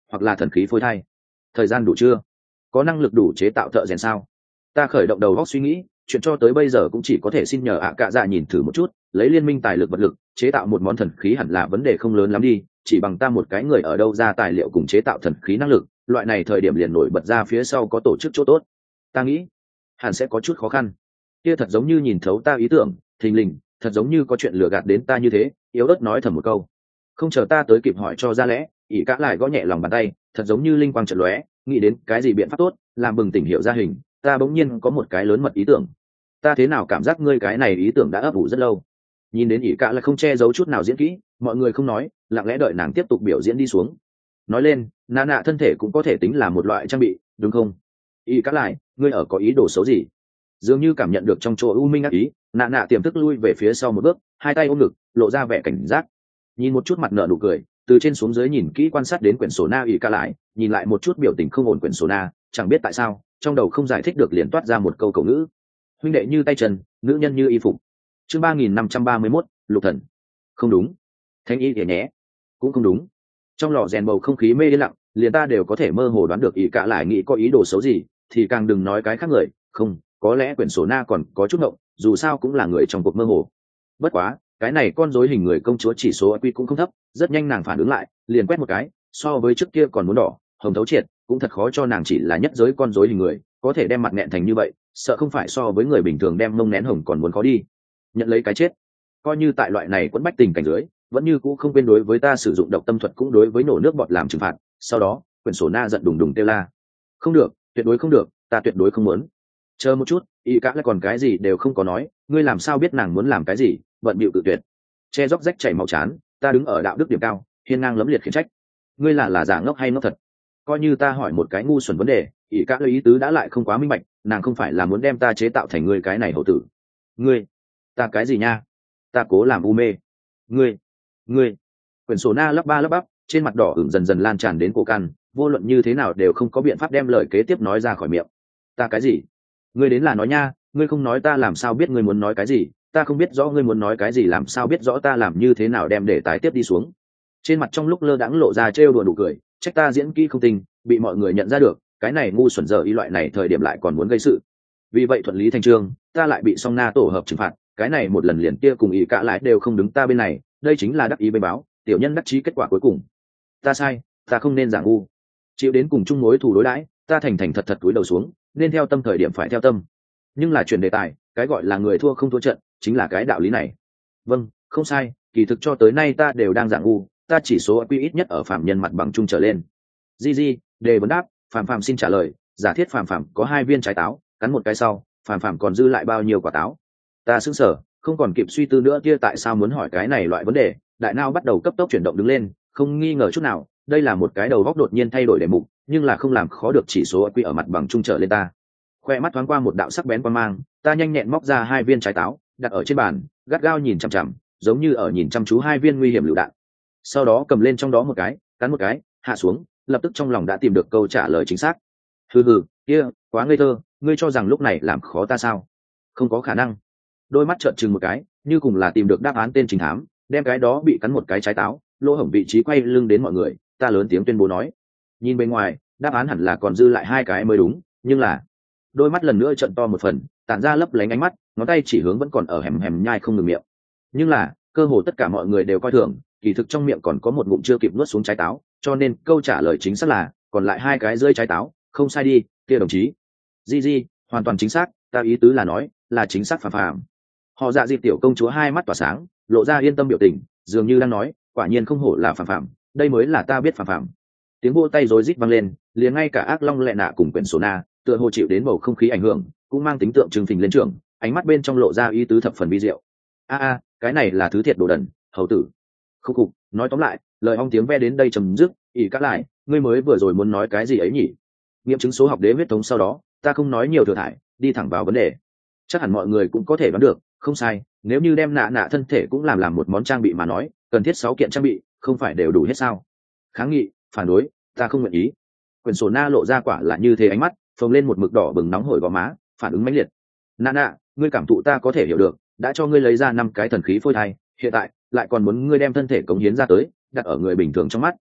hoặc là thần khí phôi thai. Thời gian đủ chưa? Có năng lực đủ chế tạo thợ rèn sao? Ta khởi động đầu góc suy nghĩ, chuyện cho tới bây giờ cũng chỉ có thể xin nhờ ạ cạ dạ nhìn thử một chút, lấy liên minh tài lực vật lực chế tạo một món thần khí hẳn là vấn đề không lớn lắm đi, chỉ bằng ta một cái người ở đâu ra tài liệu cùng chế tạo thần khí năng lực, loại này thời điểm liền nổi bật ra phía sau có tổ chức chỗ tốt. Ta nghĩ hẳn sẽ có chút khó khăn. Kia thật giống như nhìn thấu ta ý tưởng, thình lình, thật giống như có chuyện lừa gạt đến ta như thế, yếu ớt nói thầm một câu. Không chờ ta tới kịp hỏi cho ra lẽ, ỷ cả lại gõ nhẹ lòng bàn tay, thật giống như linh quang chợt lóe, nghĩ đến cái gì biện pháp tốt, làm bừng tỉnh hiểu ra hình, ta bỗng nhiên có một cái lớn mật ý tưởng. Ta thế nào cảm giác ngươi cái này ý tưởng đã ấp ủ rất lâu. Nhìn đến ỷ cả lại không che giấu chút nào diễn kỹ, mọi người không nói, lặng lẽ đợi nàng tiếp tục biểu diễn đi xuống. Nói lên, nà nạ thân thể cũng có thể tính là một loại trang bị, đúng không? ỷ cả lại, ngươi ở có ý đồ xấu gì? Dường như cảm nhận được trong chỗ u minh ác ý, nà nạ tiềm thức lui về phía sau một bước, hai tay ôm ngực, lộ ra vẻ cảnh giác. Nhìn một chút mặt nợ nụ cười, từ trên xuống dưới nhìn kỹ quan sát đến quyển sổ na ỷ cả lại, nhìn lại một chút biểu tình không ổn quyển sổ na, chẳng biết tại sao trong đầu không giải thích được liền toát ra một câu cầu ngữ: huynh đệ như tay chân, nữ nhân như y phục. Chương ba nghìn năm trăm ba mươi mốt, lục thần. Không đúng. Thanh y thì nhé, cũng không đúng. Trong lò rèn bầu không khí mê yên lặng, liền ta đều có thể mơ hồ đoán được ỷ cả lại nghĩ có ý đồ xấu gì, thì càng đừng nói cái khác người. Không, có lẽ quyển sổ na còn có chút ngộng, dù sao cũng là người trong cuộc mơ hồ. Bất quá cái này con rối hình người công chúa chỉ số i kiu cũng không thấp, rất nhanh nàng phản ứng lại, liền quét một cái, so với trước kia còn muốn đỏ hồng thấu triệt, cũng thật khó cho nàng chỉ là nhất giới con rối hình người có thể đem mặt nẹn thành như vậy, sợ không phải so với người bình thường đem mông nén hồng còn muốn khó đi. Nhận lấy cái chết, coi như tại loại này quẫn bách tình cảnh dưới, vẫn như cũ không quên đối với ta sử dụng độc tâm thuật, cũng đối với nổ nước bọt làm trừng phạt. Sau đó quyển sổ na giận đùng đùng kêu la: không được, tuyệt đối không được, ta tuyệt đối không muốn. Chờ một chút, y cả lại còn cái gì đều không có nói, ngươi làm sao biết nàng muốn làm cái gì? Bận bịu tự tuyệt, che róc rách chảy máu chán, ta đứng ở đạo đức điểm cao, hiên ngang lẫm liệt khiển trách. Ngươi là là giả ngốc hay ngốc thật? Coi như ta hỏi một cái ngu xuẩn vấn đề, ỷ cả lời ý tứ đã lại không quá minh bạch, nàng không phải là muốn đem ta chế tạo thành ngươi cái này hậu tử? Ngươi, ta cái gì nha? Ta cố làm u mê. Ngươi, ngươi. Quyển sổ na lắp ba lắp bắp, trên mặt đỏ ửng dần dần lan tràn đến cổ căn, vô luận như thế nào đều không có biện pháp đem lời kế tiếp nói ra khỏi miệng. Ta cái gì? Ngươi đến là nói nha, ngươi không nói ta làm sao biết ngươi muốn nói cái gì? Ta không biết rõ ngươi muốn nói cái gì, làm sao biết rõ ta làm như thế nào đem để tái tiếp đi xuống. Trên mặt trong lúc lơ đãng lộ ra trêu đùa nụ cười, trách ta diễn kỹ không tinh, bị mọi người nhận ra được, cái này ngu xuẩn giờ ý loại này thời điểm lại còn muốn gây sự. Vì vậy thuận lý thành trương, ta lại bị song na tổ hợp trừng phạt, cái này một lần liền kia cùng ý cả lại đều không đứng ta bên này, đây chính là đắc ý bên báo, tiểu nhân đắc chí kết quả cuối cùng. Ta sai, ta không nên giả ngu, chịu đến cùng chung mối thù đối đãi, ta thành thành thật thật cúi đầu xuống, nên theo tâm thời điểm phải theo tâm. Nhưng là chuyển đề tài, cái gọi là người thua không thua trận, chính là cái đạo lý này. Vâng, không sai, kỳ thực cho tới nay ta đều đang giả ngu, ta chỉ số i kiu ít nhất ở phạm nhân mặt bằng chung trở lên. Di Di, đề vấn đáp, Phạm Phạm xin trả lời, giả thiết Phạm Phạm có hai viên trái táo, cắn một cái sau, Phạm Phạm còn dư lại bao nhiêu quả táo? Ta sững sờ, không còn kịp suy tư nữa kia tại sao muốn hỏi cái này loại vấn đề, đại não bắt đầu cấp tốc chuyển động đứng lên, không nghi ngờ chút nào, đây là một cái đầu góc đột nhiên thay đổi đề mục, nhưng là không làm khó được chỉ số i kiu ở mặt bằng chung trở lên ta. Khoe mắt thoáng qua một đạo sắc bén quan mang, ta nhanh nhẹn móc ra hai viên trái táo, đặt ở trên bàn, gắt gao nhìn chằm chằm, giống như ở nhìn chăm chú hai viên nguy hiểm lựu đạn. Sau đó cầm lên trong đó một cái, cắn một cái, hạ xuống, lập tức trong lòng đã tìm được câu trả lời chính xác. Hừ hừ, kia, quá ngây thơ, ngươi cho rằng lúc này làm khó ta sao? Không có khả năng. Đôi mắt trợn trừng một cái, như cùng là tìm được đáp án tên trình thám, đem cái đó bị cắn một cái trái táo, lỗ hổng vị trí quay lưng đến mọi người, ta lớn tiếng tuyên bố nói. Nhìn bên ngoài, đáp án hẳn là còn dư lại hai cái mới đúng, nhưng là đôi mắt lần nữa trợn to một phần, tản ra lấp lánh ánh mắt, ngón tay chỉ hướng vẫn còn ở hẻm hẻm nhai không ngừng miệng. Nhưng là cơ hồ tất cả mọi người đều coi thường, kỳ thực trong miệng còn có một ngụm chưa kịp nuốt xuống trái táo, cho nên câu trả lời chính xác là còn lại hai cái rơi trái táo, không sai đi, kia đồng chí. Di Di, hoàn toàn chính xác, ta ý tứ là nói, là chính xác. Phàm Phàm. Họ Dạ Dịp tiểu công chúa hai mắt tỏa sáng, lộ ra yên tâm biểu tình, dường như đang nói, quả nhiên không hổ là Phàm Phàm, đây mới là ta biết Phàm Phàm. Tiếng vỗ tay rối rít vang lên, liền ngay cả ác long lệ nạ cùng quyển sổ na, tựa hồ chịu đến bầu không khí ảnh hưởng, cũng mang tính tượng trưng phình lên trường, ánh mắt bên trong lộ ra ý tứ thập phần vi diệu. A a, cái này là thứ thiệt đồ đần, hầu tử. Khúc khục, nói tóm lại, lời ong tiếng ve đến đây chấm dứt, ỷ cả lại, ngươi mới vừa rồi muốn nói cái gì ấy nhỉ? Nghiệm chứng số học đế huyết thống sau đó, ta không nói nhiều thừa thải, đi thẳng vào vấn đề. Chắc hẳn mọi người cũng có thể đoán được, không sai, nếu như đem nạ nạ thân thể cũng làm làm một món trang bị mà nói, cần thiết sáu kiện trang bị, không phải đều đủ hết sao? Kháng nghị, phản đối, ta không nguyện ý. Quyển sổ na lộ ra quả là như thế, ánh mắt phồng lên một mực đỏ bừng nóng hổi gò má, phản ứng mãnh liệt. Nạ nạ, ngươi cảm thụ ta có thể hiểu được, đã cho ngươi lấy ra năm cái thần khí phôi thai, hiện tại lại còn muốn ngươi đem thân thể cống hiến ra tới, đặt ở người bình thường trong mắt,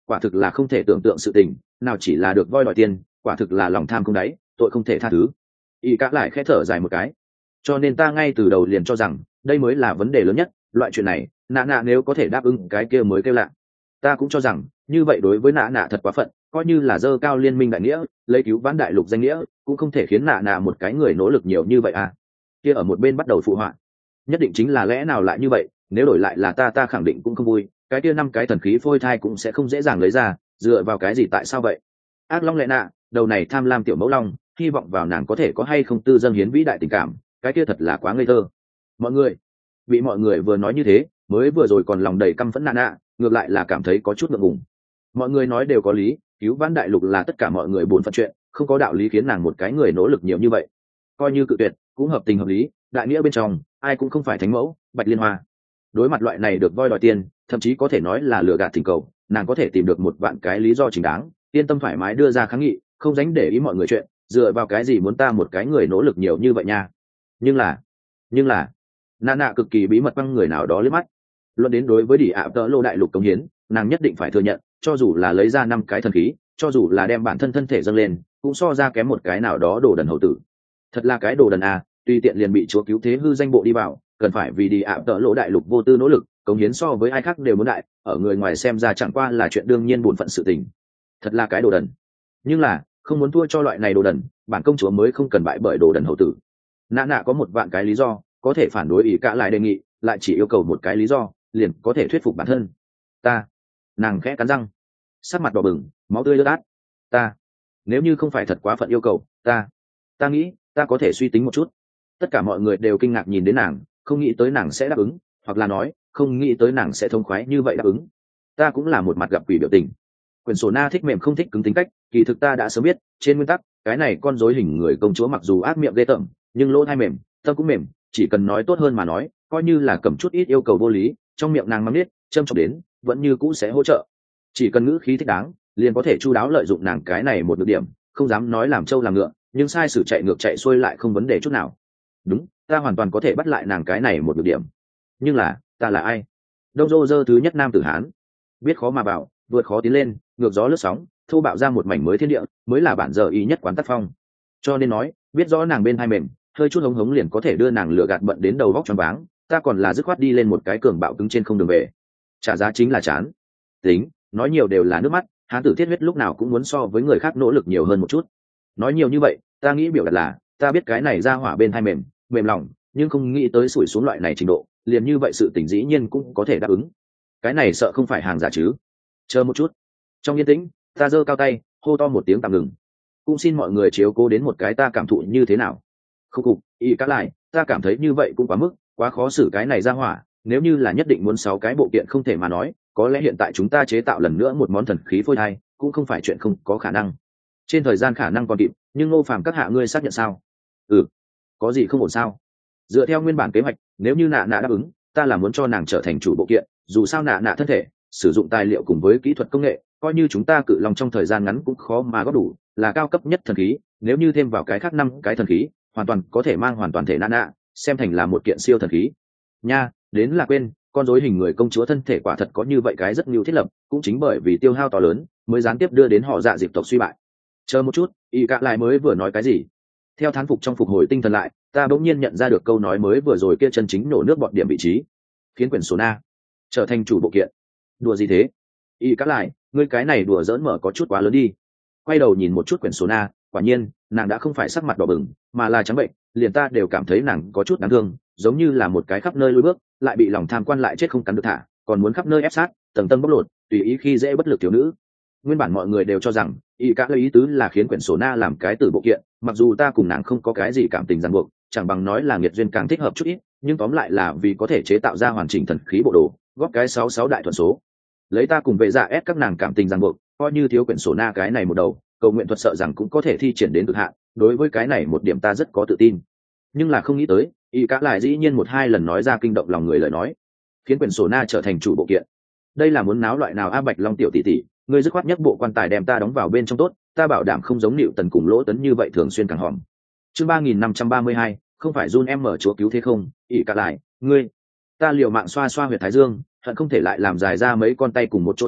quả thực là không thể tưởng tượng sự tình, nào chỉ là được voi đòi tiền, quả thực là lòng tham không đáy, tội không thể tha thứ. Y cả lại khẽ thở dài một cái. Cho nên ta ngay từ đầu liền cho rằng đây mới là vấn đề lớn nhất, loại chuyện này nạ nạ nếu có thể đáp ứng cái kia mới kêu lạ. Ta cũng cho rằng như vậy đối với nạ nạ thật quá phận, coi như là dơ cao liên minh đại nghĩa, lấy cứu vãn đại lục danh nghĩa, cũng không thể khiến nạ nạ một cái người nỗ lực nhiều như vậy à. Kia ở một bên bắt đầu phụ họa, nhất định chính là lẽ nào lại như vậy, nếu đổi lại là ta ta khẳng định cũng không vui, cái kia năm cái thần khí phôi thai cũng sẽ không dễ dàng lấy ra, dựa vào cái gì tại sao vậy? Ác long lệ nạ, đầu này tham lam tiểu mẫu long, hy vọng vào nàng có thể có hay không tư dâng hiến vĩ đại tình cảm, cái kia thật là quá ngây thơ. Mọi người bị mọi người vừa nói như thế, mới vừa rồi còn lòng đầy căm phẫn nạ nạ, ngược lại là cảm thấy có chút ngượng ngùng. Mọi người nói đều có lý, cứu vãn đại lục là tất cả mọi người buồn phận chuyện, không có đạo lý khiến nàng một cái người nỗ lực nhiều như vậy. Coi như cự tuyệt cũng hợp tình hợp lý, đại nghĩa bên trong ai cũng không phải thánh mẫu bạch liên hoa. Đối mặt loại này được voi đòi tiền, thậm chí có thể nói là lừa gạt thỉnh cầu, nàng có thể tìm được một vạn cái lý do chính đáng, yên tâm thoải mái đưa ra kháng nghị, không dánh để ý mọi người chuyện, dựa vào cái gì muốn ta một cái người nỗ lực nhiều như vậy nha. Nhưng là nhưng là nạ nạ cực kỳ bí mật băng người nào đó liếc mắt. Luận đến đối với đỉ ạ tợ lô đại lục công hiến, nàng nhất định phải thừa nhận, cho dù là lấy ra năm cái thần khí, cho dù là đem bản thân thân thể dâng lên, cũng so ra kém một cái nào đó đồ đần hậu tử. Thật là cái đồ đần à, tuy tiện liền bị chúa cứu thế hư danh bộ đi vào, cần phải vì đi ạ tợ lỗ đại lục vô tư nỗ lực cống hiến so với ai khác đều muốn đại, ở người ngoài xem ra chẳng qua là chuyện đương nhiên bổn phận sự tình. Thật là cái đồ đần. Nhưng là không muốn thua cho loại này đồ đần, bản công chúa mới không cần bại bởi đồ đần hậu tử. Nạ nạ có một vạn cái lý do có thể phản đối ý cả lại đề nghị, lại chỉ yêu cầu một cái lý do liền có thể thuyết phục bản thân. Ta nàng khẽ cắn răng, sắc mặt đỏ bừng, máu tươi ướt át. Ta nếu như không phải thật quá phận yêu cầu, ta ta nghĩ ta có thể suy tính một chút. Tất cả mọi người đều kinh ngạc nhìn đến nàng, không nghĩ tới nàng sẽ đáp ứng, hoặc là nói không nghĩ tới nàng sẽ thông khoái như vậy đáp ứng. Ta cũng là một mặt gặp quỷ biểu tình. Quyền sổ na thích mềm không thích cứng tính cách, kỳ thực ta đã sớm biết, trên nguyên tắc cái này con rối hình người công chúa mặc dù ác miệng ghê tởm, nhưng lỗ tai mềm, tâm cũng mềm, chỉ cần nói tốt hơn mà nói, coi như là cầm chút ít yêu cầu vô lý, trong miệng nàng mắng biết, châm chọc đến, vẫn như cũ sẽ hỗ trợ. Chỉ cần ngữ khí thích đáng, liền có thể chu đáo lợi dụng nàng cái này một nhược điểm, không dám nói làm trâu làm ngựa, nhưng sai sử chạy ngược chạy xuôi lại không vấn đề chút nào. Đúng, ta hoàn toàn có thể bắt lại nàng cái này một nhược điểm. Nhưng là ta là ai? Đông Dô Dơ thứ nhất nam tử Hán, biết khó mà bảo, vượt khó tiến lên, ngược gió lướt sóng, thô bạo ra một mảnh mới thiên địa, mới là bản giờ ý nhất quán tác phong. Cho nên nói, biết rõ nàng bên hai mềm, hơi chút hống hống liền có thể đưa nàng lừa gạt bận đến đầu vóc choáng váng, ta còn là dứt khoát đi lên một cái cường bạo cứng trên không đường về. Trả giá chính là chán. Tính, nói nhiều đều là nước mắt, Hán tử thiết huyết lúc nào cũng muốn so với người khác nỗ lực nhiều hơn một chút. Nói nhiều như vậy, ta nghĩ biểu đạt là, ta biết cái này ra hỏa bên hai mềm, mềm lòng, nhưng không nghĩ tới sủi xuống loại này trình độ, liền như vậy sự tình dĩ nhiên cũng có thể đáp ứng. Cái này sợ không phải hàng giả chứ? Chờ một chút. Trong yên tĩnh, ta giơ cao tay, hô to một tiếng tạm ngừng. Cũng xin mọi người chiếu cố đến một cái ta cảm thụ như thế nào. Khúc cục, ý cá lại, ta cảm thấy như vậy cũng quá mức, quá khó xử cái này ra hỏa, nếu như là nhất định muốn sáu cái bộ kiện không thể mà nói, có lẽ hiện tại chúng ta chế tạo lần nữa một món thần khí phôi thai, cũng không phải chuyện không có khả năng. Trên thời gian khả năng còn kịp, nhưng Ngô Phàm các hạ ngươi xác nhận sao? Ừ, có gì không ổn sao? Dựa theo nguyên bản kế hoạch, nếu như nạ nạ đáp ứng, ta là muốn cho nàng trở thành chủ bộ kiện, dù sao nạ nạ thân thể, sử dụng tài liệu cùng với kỹ thuật công nghệ, coi như chúng ta cự lòng trong thời gian ngắn cũng khó mà góp đủ, là cao cấp nhất thần khí, nếu như thêm vào cái khác năm cái thần khí, hoàn toàn có thể mang hoàn toàn thể nạ nạ, xem thành là một kiện siêu thần khí. Nha, đến là quên, con rối hình người công chúa thân thể quả thật có như vậy cái rất nhiều thiết lập, cũng chính bởi vì tiêu hao to lớn, mới gián tiếp đưa đến họ dạ dịp tộc suy bại. Chờ một chút, y cạ lại mới vừa nói cái gì? Theo thán phục trong phục hồi tinh thần lại, ta bỗng nhiên nhận ra được câu nói mới vừa rồi kia chân chính nổ nước bọt điểm vị trí. Khiến quyển sổ na trở thành chủ bộ kiện. Đùa gì thế? Y cạ lại, ngươi cái này đùa giỡn mở có chút quá lớn đi. Quay đầu nhìn một chút quyển sổ na, quả nhiên, nàng đã không phải sắc mặt đỏ bừng, mà là trắng bệnh, liền ta đều cảm thấy nàng có chút đáng thương, giống như là một cái khắp nơi lùi bước, lại bị lòng tham quan lại chết không cắn được thả, còn muốn khắp nơi ép sát, tầng tầng bóc lột, tùy ý khi dễ bất lực thiếu nữ. Nguyên bản mọi người đều cho rằng y cả lời ý tứ là khiến quyển sổ na làm cái từ bộ kiện, mặc dù ta cùng nàng không có cái gì cảm tình ràng buộc, chẳng bằng nói là nghiệt duyên càng thích hợp chút ít, nhưng tóm lại là vì có thể chế tạo ra hoàn chỉnh thần khí bộ đồ, góp cái sáu sáu đại thuận số. Lấy ta cùng vệ dạ ép các nàng cảm tình ràng buộc, coi như thiếu quyển sổ na cái này một đầu, cầu nguyện thuật sợ rằng cũng có thể thi triển đến cực hạn, đối với cái này một điểm ta rất có tự tin. Nhưng là không nghĩ tới, y cả lại dĩ nhiên một hai lần nói ra kinh động lòng người lời nói, khiến quyển sổ na trở thành chủ bộ kiện. Đây là muốn náo loại nào a Bạch Long tiểu tỷ tỷ, ngươi dứt khoát nhất bộ quan tài đem ta đóng vào bên trong tốt, ta bảo đảm không giống Nịu Tần cùng Lỗ Tấn như vậy thường xuyên càng hòm. Chương ba nghìn năm trăm ba mươi hai, không phải Jun em mở chúa cứu thế không? Ỷ cả lại, ngươi, ta liều mạng xoa xoa huyệt thái dương, hận không thể lại làm dài ra mấy con tay cùng một chỗ xoa,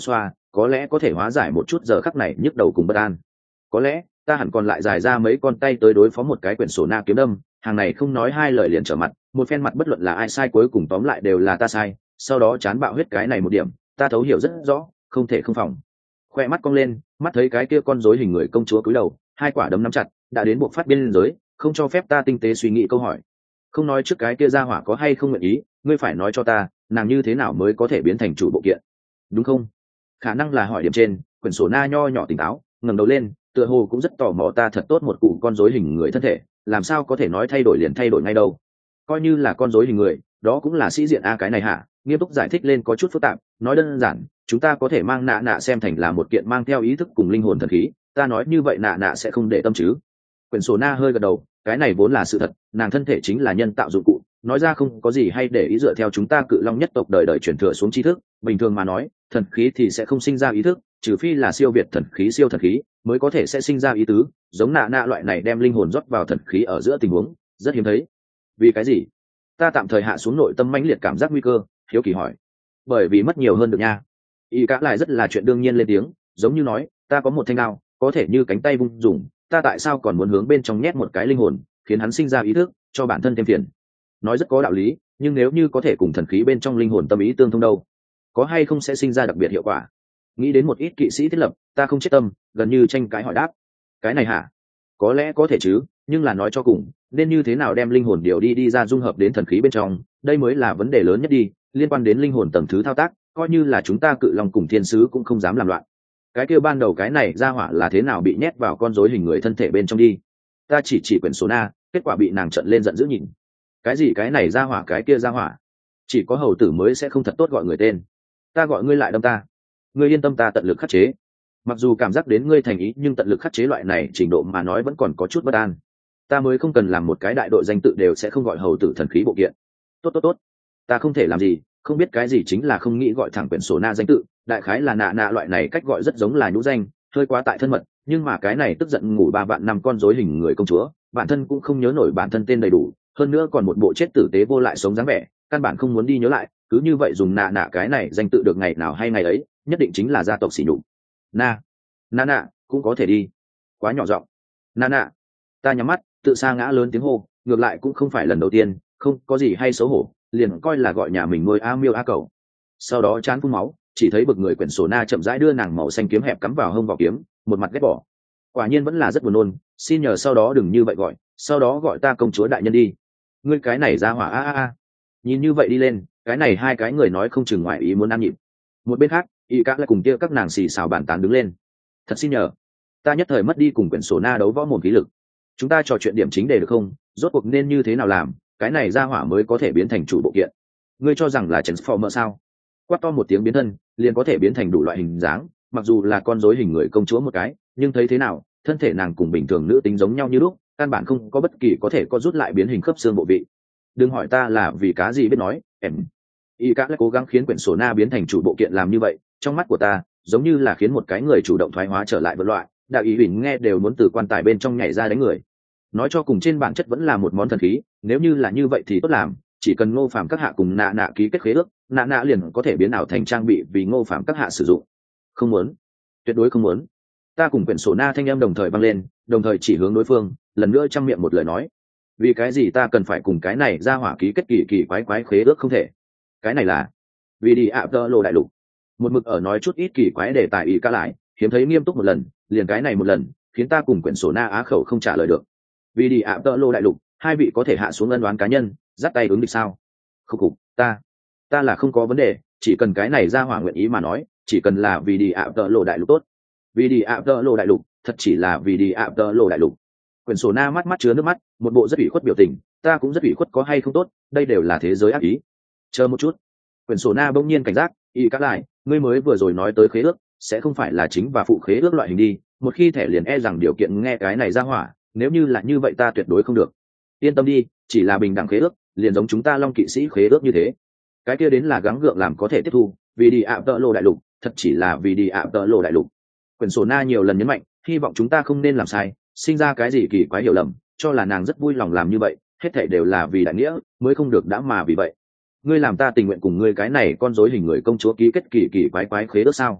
có lẽ có thể hóa giải một chút giờ khắc này nhức đầu cùng bất an. Có lẽ ta hẳn còn lại dài ra mấy con tay tới đối phó một cái quyển sổ na kiếm đâm, hàng này không nói hai lời liền trở mặt, một phen mặt bất luận là ai sai cuối cùng tóm lại đều là ta sai, sau đó chán bạo huyết cái này một điểm ta thấu hiểu rất rõ, không thể không phòng. Khoe mắt cong lên, mắt thấy cái kia con rối hình người công chúa cúi đầu, hai quả đấm nắm chặt đã đến buộc phát biên giới, không cho phép ta tinh tế suy nghĩ câu hỏi. Không nói trước cái kia ra hỏa có hay không nguyện ý, ngươi phải nói cho ta nàng như thế nào mới có thể biến thành chủ bộ kiện, đúng không? Khả năng là hỏi điểm trên, quyển sổ na nho nhỏ tỉnh táo ngẩng đầu lên, tựa hồ cũng rất tò mò ta thật tốt một cụ con rối hình người thân thể làm sao có thể nói thay đổi liền thay đổi ngay đâu. Coi như là con rối hình người đó cũng là sĩ diện a. Cái này hả? Nghiêm túc giải thích lên có chút phức tạp, nói đơn giản chúng ta có thể mang nạ nạ xem thành là một kiện mang theo ý thức cùng linh hồn thần khí, ta nói như vậy nạ nạ sẽ không để tâm chứ? Quyển sổ na hơi gật đầu, cái này vốn là sự thật, nàng thân thể chính là nhân tạo dụng cụ, nói ra không có gì hay để ý, dựa theo chúng ta cự long nhất tộc đời đời truyền thừa xuống tri thức, bình thường mà nói thần khí thì sẽ không sinh ra ý thức, trừ phi là siêu việt thần khí siêu thần khí mới có thể sẽ sinh ra ý tứ, giống nạ nạ loại này đem linh hồn rót vào thần khí ở giữa tình huống rất hiếm thấy. Vì cái gì? Ta tạm thời hạ xuống nội tâm mãnh liệt cảm giác nguy cơ, hiếu kỳ hỏi. Bởi vì mất nhiều hơn được nha. Y cả lại rất là chuyện đương nhiên lên tiếng, giống như nói ta có một thanh đao có thể như cánh tay vung dùng, ta tại sao còn muốn hướng bên trong nhét một cái linh hồn khiến hắn sinh ra ý thức, cho bản thân thêm phiền? Nói rất có đạo lý, nhưng nếu như có thể cùng thần khí bên trong linh hồn tâm ý tương thông đâu, có hay không sẽ sinh ra đặc biệt hiệu quả? Nghĩ đến một ít kỵ sĩ thiết lập, ta không chết tâm, gần như tranh cãi hỏi đáp. Cái này hả? Có lẽ có thể chứ, nhưng là nói cho cùng nên như thế nào đem linh hồn điều đi đi ra dung hợp đến thần khí bên trong, đây mới là vấn đề lớn nhất đi, liên quan đến linh hồn tầng thứ thao tác, coi như là chúng ta cự long cùng thiên sứ cũng không dám làm loạn. Cái kia ban đầu cái này ra hỏa là thế nào bị nhét vào con rối hình người thân thể bên trong đi? Ta chỉ chỉ quyển số na, kết quả bị nàng trợn lên giận dữ nhìn. Cái gì cái này ra hỏa cái kia ra hỏa? Chỉ có hầu tử mới sẽ không thật tốt gọi người tên. Ta gọi ngươi lại đâm ta. Ngươi yên tâm, ta tận lực khắc chế. Mặc dù cảm giác đến ngươi thành ý, nhưng tận lực khắc chế loại này trình độ mà nói vẫn còn có chút bất an. Ta mới không cần làm một cái đại đội danh tự đều sẽ không gọi hầu tử thần khí bộ kiện. Tốt tốt tốt, ta không thể làm gì, không biết cái gì chính là không nghĩ gọi thẳng quyển sổ na danh tự, đại khái là nạ nạ loại này cách gọi rất giống là nhũ danh, hơi quá tại thân mật, nhưng mà cái này tức giận ngủ ba vạn năm con rối hình người công chúa, bản thân cũng không nhớ nổi bản thân tên đầy đủ, hơn nữa còn một bộ chết tử tế vô lại sống dáng vẻ, căn bản không muốn đi nhớ lại, cứ như vậy dùng nạ nạ cái này danh tự được ngày nào hay ngày ấy, nhất định chính là gia tộc xỉ nhục. Na, nạ nạ cũng có thể đi. Quá nhỏ giọng. Nạ nạ. Ta nhắm mắt, tự sa ngã lớn tiếng hô, ngược lại cũng không phải lần đầu tiên, không có gì hay xấu hổ, liền coi là gọi nhà mình nuôi a miêu a cầu. Sau đó chán phun máu, chỉ thấy bực người quyển sổ na chậm rãi đưa nàng màu xanh kiếm hẹp cắm vào hông vào kiếm, một mặt ghét bỏ. Quả nhiên vẫn là rất buồn nôn, xin nhờ sau đó đừng như vậy gọi, sau đó gọi ta công chúa đại nhân đi. Ngươi cái này ra hỏa a a a. Nhìn như vậy đi lên, cái này hai cái người nói không chừng ngoại ý muốn ăn nhịp. Một bên khác, y các lại cùng kia các nàng xì xào bàn tán đứng lên. Thật xin nhờ, ta nhất thời mất đi cùng quyển sổ na đấu võ mồm khí lực. Chúng ta trò chuyện điểm chính đề được không? Rốt cuộc nên như thế nào làm, cái này ra hỏa mới có thể biến thành chủ bộ kiện? Ngươi cho rằng là Transformer sao? Quát to một tiếng biến thân, liền có thể biến thành đủ loại hình dáng, mặc dù là con rối hình người công chúa một cái, nhưng thấy thế nào, thân thể nàng cùng bình thường nữ tính giống nhau như lúc, căn bản không có bất kỳ có thể có rút lại biến hình khớp xương bộ vị. Đừng hỏi ta là vì cá gì biết nói, em. Y các lại cố gắng khiến quyển sổ na biến thành chủ bộ kiện làm như vậy, trong mắt của ta, giống như là khiến một cái người chủ động thoái hóa trở lại vật loại, đạo ý huỳnh nghe đều muốn từ quan tài bên trong nhảy ra đánh người. Nói cho cùng trên bản chất vẫn là một món thần khí, nếu như là như vậy thì tốt làm, chỉ cần Ngô Phàm các hạ cùng nạ nạ ký kết khế ước, nạ nạ liền có thể biến ảo thành trang bị vì Ngô Phàm các hạ sử dụng. Không muốn, tuyệt đối không muốn. Ta cùng quyển sổ na thanh âm đồng thời vang lên, đồng thời chỉ hướng đối phương, lần nữa trăm miệng một lời nói. Vì cái gì ta cần phải cùng cái này ra hỏa ký kết kỳ kỳ quái quái khế ước không thể? Cái này là vì đi ạ tơ lộ đại lục. Một mực ở nói chút ít kỳ quái để tài ý ca lại, hiếm thấy nghiêm túc một lần, liền cái này một lần, khiến ta cùng quyển sổ na á khẩu không trả lời được. Vì đi ạ tơ lộ đại lục, hai vị có thể hạ xuống ân đoán cá nhân, dắt tay ứng địch sao? Không cục, ta, ta là không có vấn đề, chỉ cần cái này ra hỏa nguyện ý mà nói, chỉ cần là vì đi ạ tơ lộ đại lục tốt. Vì đi ạ tơ lộ đại lục, thật chỉ là vì đi ạ tơ lộ đại lục. Quyển sổ na mắt mắt chứa nước mắt, một bộ rất ủy khuất biểu tình, ta cũng rất ủy khuất có hay không tốt, đây đều là thế giới ác ý. Chờ một chút. Quyển sổ na bỗng nhiên cảnh giác, y các lại, ngươi mới vừa rồi nói tới khế ước, sẽ không phải là chính và phụ khế ước loại hình đi, một khi thẻ liền e rằng điều kiện nghe cái này ra hỏa, nếu như là như vậy ta tuyệt đối không được. Yên tâm đi, chỉ là bình đẳng khế ước, liền giống chúng ta long kỵ sĩ khế ước như thế. Cái kia đến là gắng gượng làm có thể tiếp thu, vì đi ạ tợ lộ đại lục, thật chỉ là vì đi ạ tợ lộ đại lục. Quyển sổ na nhiều lần nhấn mạnh, hy vọng chúng ta không nên làm sai, sinh ra cái gì kỳ quái hiểu lầm, cho là nàng rất vui lòng làm như vậy, hết thảy đều là vì đại nghĩa, mới không được đã mà vì vậy. Ngươi làm ta tình nguyện cùng ngươi cái này con rối hình người công chúa ký kết kỳ kỳ quái quái khế ước sao?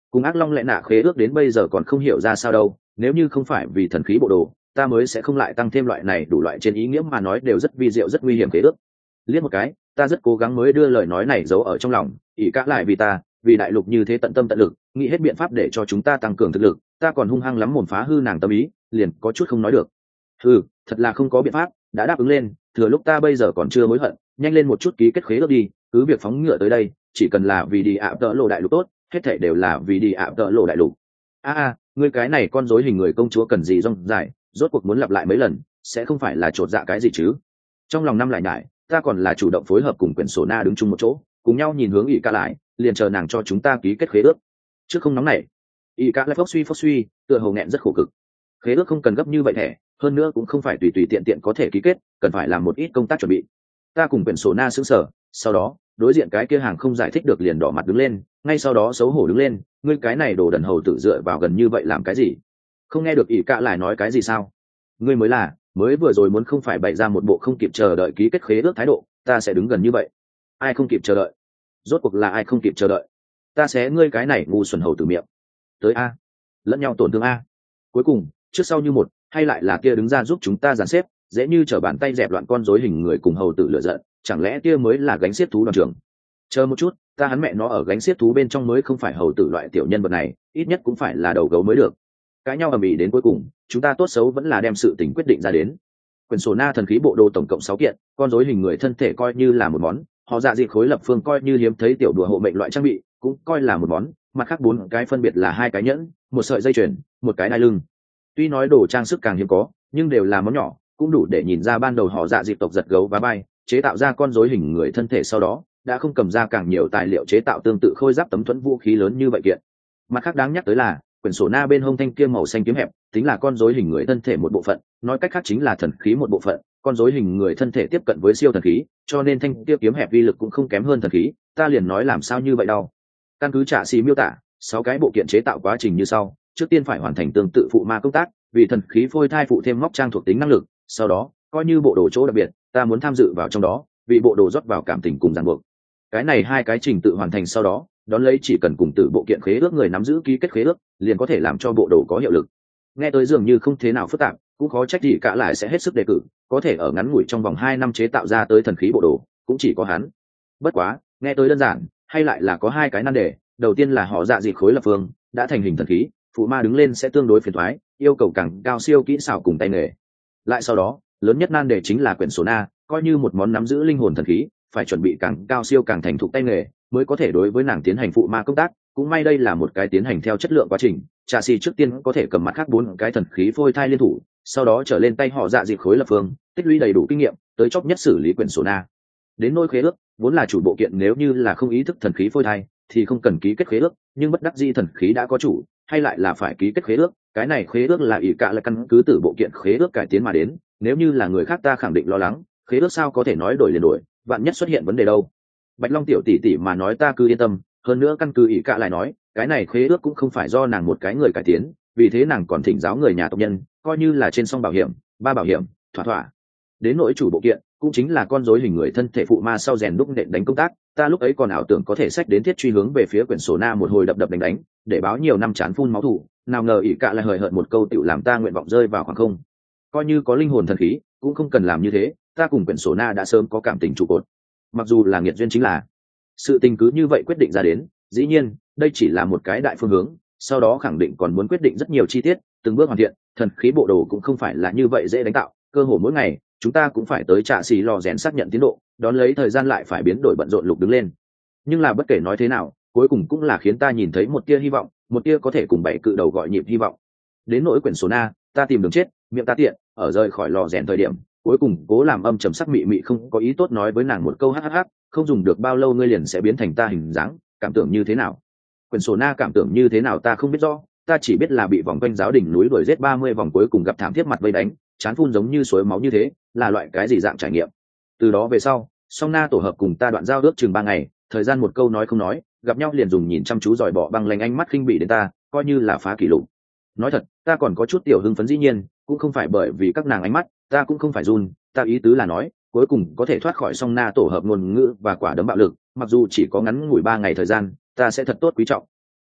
cùng ác long lẽ nạ khế ước đến bây giờ còn không hiểu ra sao đâu, nếu như không phải vì thần khí bộ đồ ta mới sẽ không lại tăng thêm loại này đủ loại trên ý nghĩa mà nói đều rất vi diệu rất nguy hiểm khế ước. Liếc một cái ta rất cố gắng mới đưa lời nói này giấu ở trong lòng, ỷ cả lại vì ta vì đại lục như thế tận tâm tận lực nghĩ hết biện pháp để cho chúng ta tăng cường thực lực, ta còn hung hăng lắm mồm phá hư nàng tâm ý, liền có chút không nói được. Ừ, thật là không có biện pháp, đã đáp ứng lên, thừa lúc ta bây giờ còn chưa hối hận, nhanh lên một chút ký kết khế ước đi, cứ việc phóng ngựa tới đây chỉ cần là vì đi ạ tợ lộ đại lục tốt, hết thảy đều là vì đi ạ tợ lộ đại lục. a a ngươi cái này con rối hình người công chúa cần gì rong dài, rốt cuộc muốn lặp lại mấy lần sẽ không phải là chột dạ cái gì chứ. Trong lòng năm lại nhải, ta còn là chủ động phối hợp cùng quyển sổ na đứng chung một chỗ, cùng nhau nhìn hướng ỷ ca lại, liền chờ nàng cho chúng ta ký kết khế ước. Trước không nóng này, ỷ ca lại phốc suy phốc suy tựa hồ nghẹn rất khổ cực. Khế ước không cần gấp như vậy thẻ, hơn nữa cũng không phải tùy tùy tiện tiện có thể ký kết, cần phải làm một ít công tác chuẩn bị. Ta cùng quyển sổ na sững sờ, sau đó đối diện cái kia hàng không giải thích được liền đỏ mặt đứng lên, ngay sau đó xấu hổ đứng lên, ngươi cái này đồ đần hầu tự dựa vào gần như vậy làm cái gì? Không nghe được ỷ ca lại nói cái gì sao? Ngươi mới là, mới vừa rồi muốn không phải bày ra một bộ không kịp chờ đợi ký kết khế ước thái độ, ta sẽ đứng gần như vậy. Ai không kịp chờ đợi? Rốt cuộc là ai không kịp chờ đợi? Ta sẽ ngươi cái này ngu xuẩn hầu từ miệng. Tới a, lẫn nhau tổn thương a. Cuối cùng, trước sau như một, hay lại là kia đứng ra giúp chúng ta dàn xếp, dễ như trở bàn tay dẹp loạn con rối hình người cùng hầu tử lựa giận, chẳng lẽ kia mới là gánh xiết thú đoàn trưởng? Chờ một chút, ta hắn mẹ nó ở gánh xiết thú bên trong mới không phải hầu tử loại tiểu nhân vật này, ít nhất cũng phải là đầu gấu mới được. Cãi nhau ầm ĩ đến cuối cùng, chúng ta tốt xấu vẫn là đem sự tình quyết định ra đến. Quyền sổ na thần khí bộ đồ tổng cộng sáu kiện, con rối hình người thân thể coi như là một món, họ dạ dị khối lập phương coi như hiếm thấy tiểu đùa hộ mệnh loại trang bị, cũng coi là một món, mặt khác bốn cái phân biệt là hai cái nhẫn, một sợi dây chuyền, một cái đai lưng. Tuy nói đồ trang sức càng hiếm có, nhưng đều là món nhỏ, cũng đủ để nhìn ra ban đầu họ dạ dị tộc giật gấu và bay, chế tạo ra con rối hình người thân thể sau đó, đã không cầm ra càng nhiều tài liệu chế tạo tương tự khôi giáp tấm thuẫn vũ khí lớn như vậy kiện. Mặt khác đáng nhắc tới là, quyển sổ na bên hông thanh kia màu xanh kiếm hẹp, tính là con rối hình người thân thể một bộ phận, nói cách khác chính là thần khí một bộ phận, con rối hình người thân thể tiếp cận với siêu thần khí, cho nên thanh kia kiếm hẹp uy lực cũng không kém hơn thần khí, ta liền nói làm sao như vậy đâu. Căn cứ trả xì miêu tả, sáu cái bộ kiện chế tạo quá trình như sau, trước tiên phải hoàn thành tương tự phụ ma công tác, vì thần khí phôi thai phụ thêm móc trang thuộc tính năng lực, sau đó, coi như bộ đồ chỗ đặc biệt, ta muốn tham dự vào trong đó, vì bộ đồ rót vào cảm tình cùng ràng buộc. Cái này hai cái trình tự hoàn thành sau đó, đón lấy chỉ cần cùng từ bộ kiện khế ước người nắm giữ ký kết khế ước, liền có thể làm cho bộ đồ có hiệu lực. Nghe tới dường như không thế nào phức tạp, cũng khó trách gì cả lại sẽ hết sức đề cử, có thể ở ngắn ngủi trong vòng hai năm chế tạo ra tới thần khí bộ đồ, cũng chỉ có hắn. Bất quá, nghe tới đơn giản, hay lại là có hai cái nan đề, đầu tiên là họ dạ dị khối lập phương, đã thành hình thần khí, phụ ma đứng lên sẽ tương đối phiền toái, yêu cầu càng cao siêu kỹ xảo cùng tay nghề. Lại sau đó, lớn nhất nan đề chính là quyển sổ na, coi như một món nắm giữ linh hồn thần khí, phải chuẩn bị càng cao siêu càng thành thục tay nghề, mới có thể đối với nàng tiến hành phụ ma công tác. Cũng may đây là một cái tiến hành theo chất lượng quá trình, trà xì trước tiên có thể cầm mặt khác bốn cái thần khí phôi thai liên thủ, sau đó trở lên tay họ dạ dị khối lập phương, tích lũy đầy đủ kinh nghiệm, tới chóp nhất xử lý quyển sổ na. Đến nỗi khế ước, vốn là chủ bộ kiện nếu như là không ý thức thần khí phôi thai, thì không cần ký kết khế ước, nhưng bất đắc dĩ thần khí đã có chủ, hay lại là phải ký kết khế ước. Cái này khế ước là ỷ cả là căn cứ từ bộ kiện khế ước cải tiến mà đến, nếu như là người khác ta khẳng định lo lắng, khế ước sao có thể nói đổi liền đổi, vạn nhất xuất hiện vấn đề đâu. Bạch Long tiểu tỷ tỷ mà nói ta cứ yên tâm, hơn nữa căn cứ ỷ cả lại nói, cái này khế ước cũng không phải do nàng một cái người cải tiến, vì thế nàng còn thỉnh giáo người nhà tộc nhân, coi như là trên song bảo hiểm, ba bảo hiểm, thỏa thỏa. Đến nỗi chủ bộ kiện, cũng chính là con rối hình người thân thể phụ ma sau rèn đúc nện đánh công tác, ta lúc ấy còn ảo tưởng có thể sách đến thiết truy hướng về phía quyển sổ na một hồi đập đập đánh đánh, để báo nhiều năm chán phun máu thủ, nào ngờ ỷ cả lại hời hợt một câu tiểu làm ta nguyện vọng rơi vào khoảng không. Coi như có linh hồn thần khí, cũng không cần làm như thế, ta cùng quyển sổ na đã sớm có cảm tình trụ cột. Mặc dù là nghiệt duyên chính là, sự tình cứ như vậy quyết định ra đến, dĩ nhiên, đây chỉ là một cái đại phương hướng, sau đó khẳng định còn muốn quyết định rất nhiều chi tiết, từng bước hoàn thiện, thần khí bộ đồ cũng không phải là như vậy dễ đánh tạo, cơ hồ mỗi ngày, chúng ta cũng phải tới trạ xì lò rèn xác nhận tiến độ, đón lấy thời gian lại phải biến đổi bận rộn lục đứng lên. Nhưng là bất kể nói thế nào, cuối cùng cũng là khiến ta nhìn thấy một tia hy vọng, một tia có thể cùng bảy cự đầu gọi nhịp hy vọng. Đến nỗi quyển sổ na, ta tìm đường chết, miệng ta tiện, ở rời khỏi lò rèn thời điểm, cuối cùng cố làm âm trầm sắc mị mị không có ý tốt nói với nàng một câu hắc hắc hắc, không dùng được bao lâu ngươi liền sẽ biến thành ta hình dáng, cảm tưởng như thế nào? Quyển sổ na cảm tưởng như thế nào ta không biết rõ, ta chỉ biết là bị vòng quanh giáo đỉnh núi đuổi giết ba mươi vòng cuối cùng gặp thảm thiết mặt vây đánh, chán phun giống như suối máu như thế, là loại cái gì dạng trải nghiệm. Từ đó về sau, song na tổ hợp cùng ta đoạn giao ước chừng ba ngày, thời gian một câu nói không nói, gặp nhau liền dùng nhìn chăm chú dòi bỏ băng lanh ánh mắt khinh bỉ đến ta, coi như là phá kỷ lục. Nói thật, ta còn có chút tiểu hưng phấn, dĩ nhiên cũng không phải bởi vì các nàng ánh mắt, ta cũng không phải run, ta ý tứ là nói, cuối cùng có thể thoát khỏi song na tổ hợp ngôn ngữ và quả đấm bạo lực, mặc dù chỉ có ngắn ngủi ba ngày thời gian, ta sẽ thật tốt quý trọng.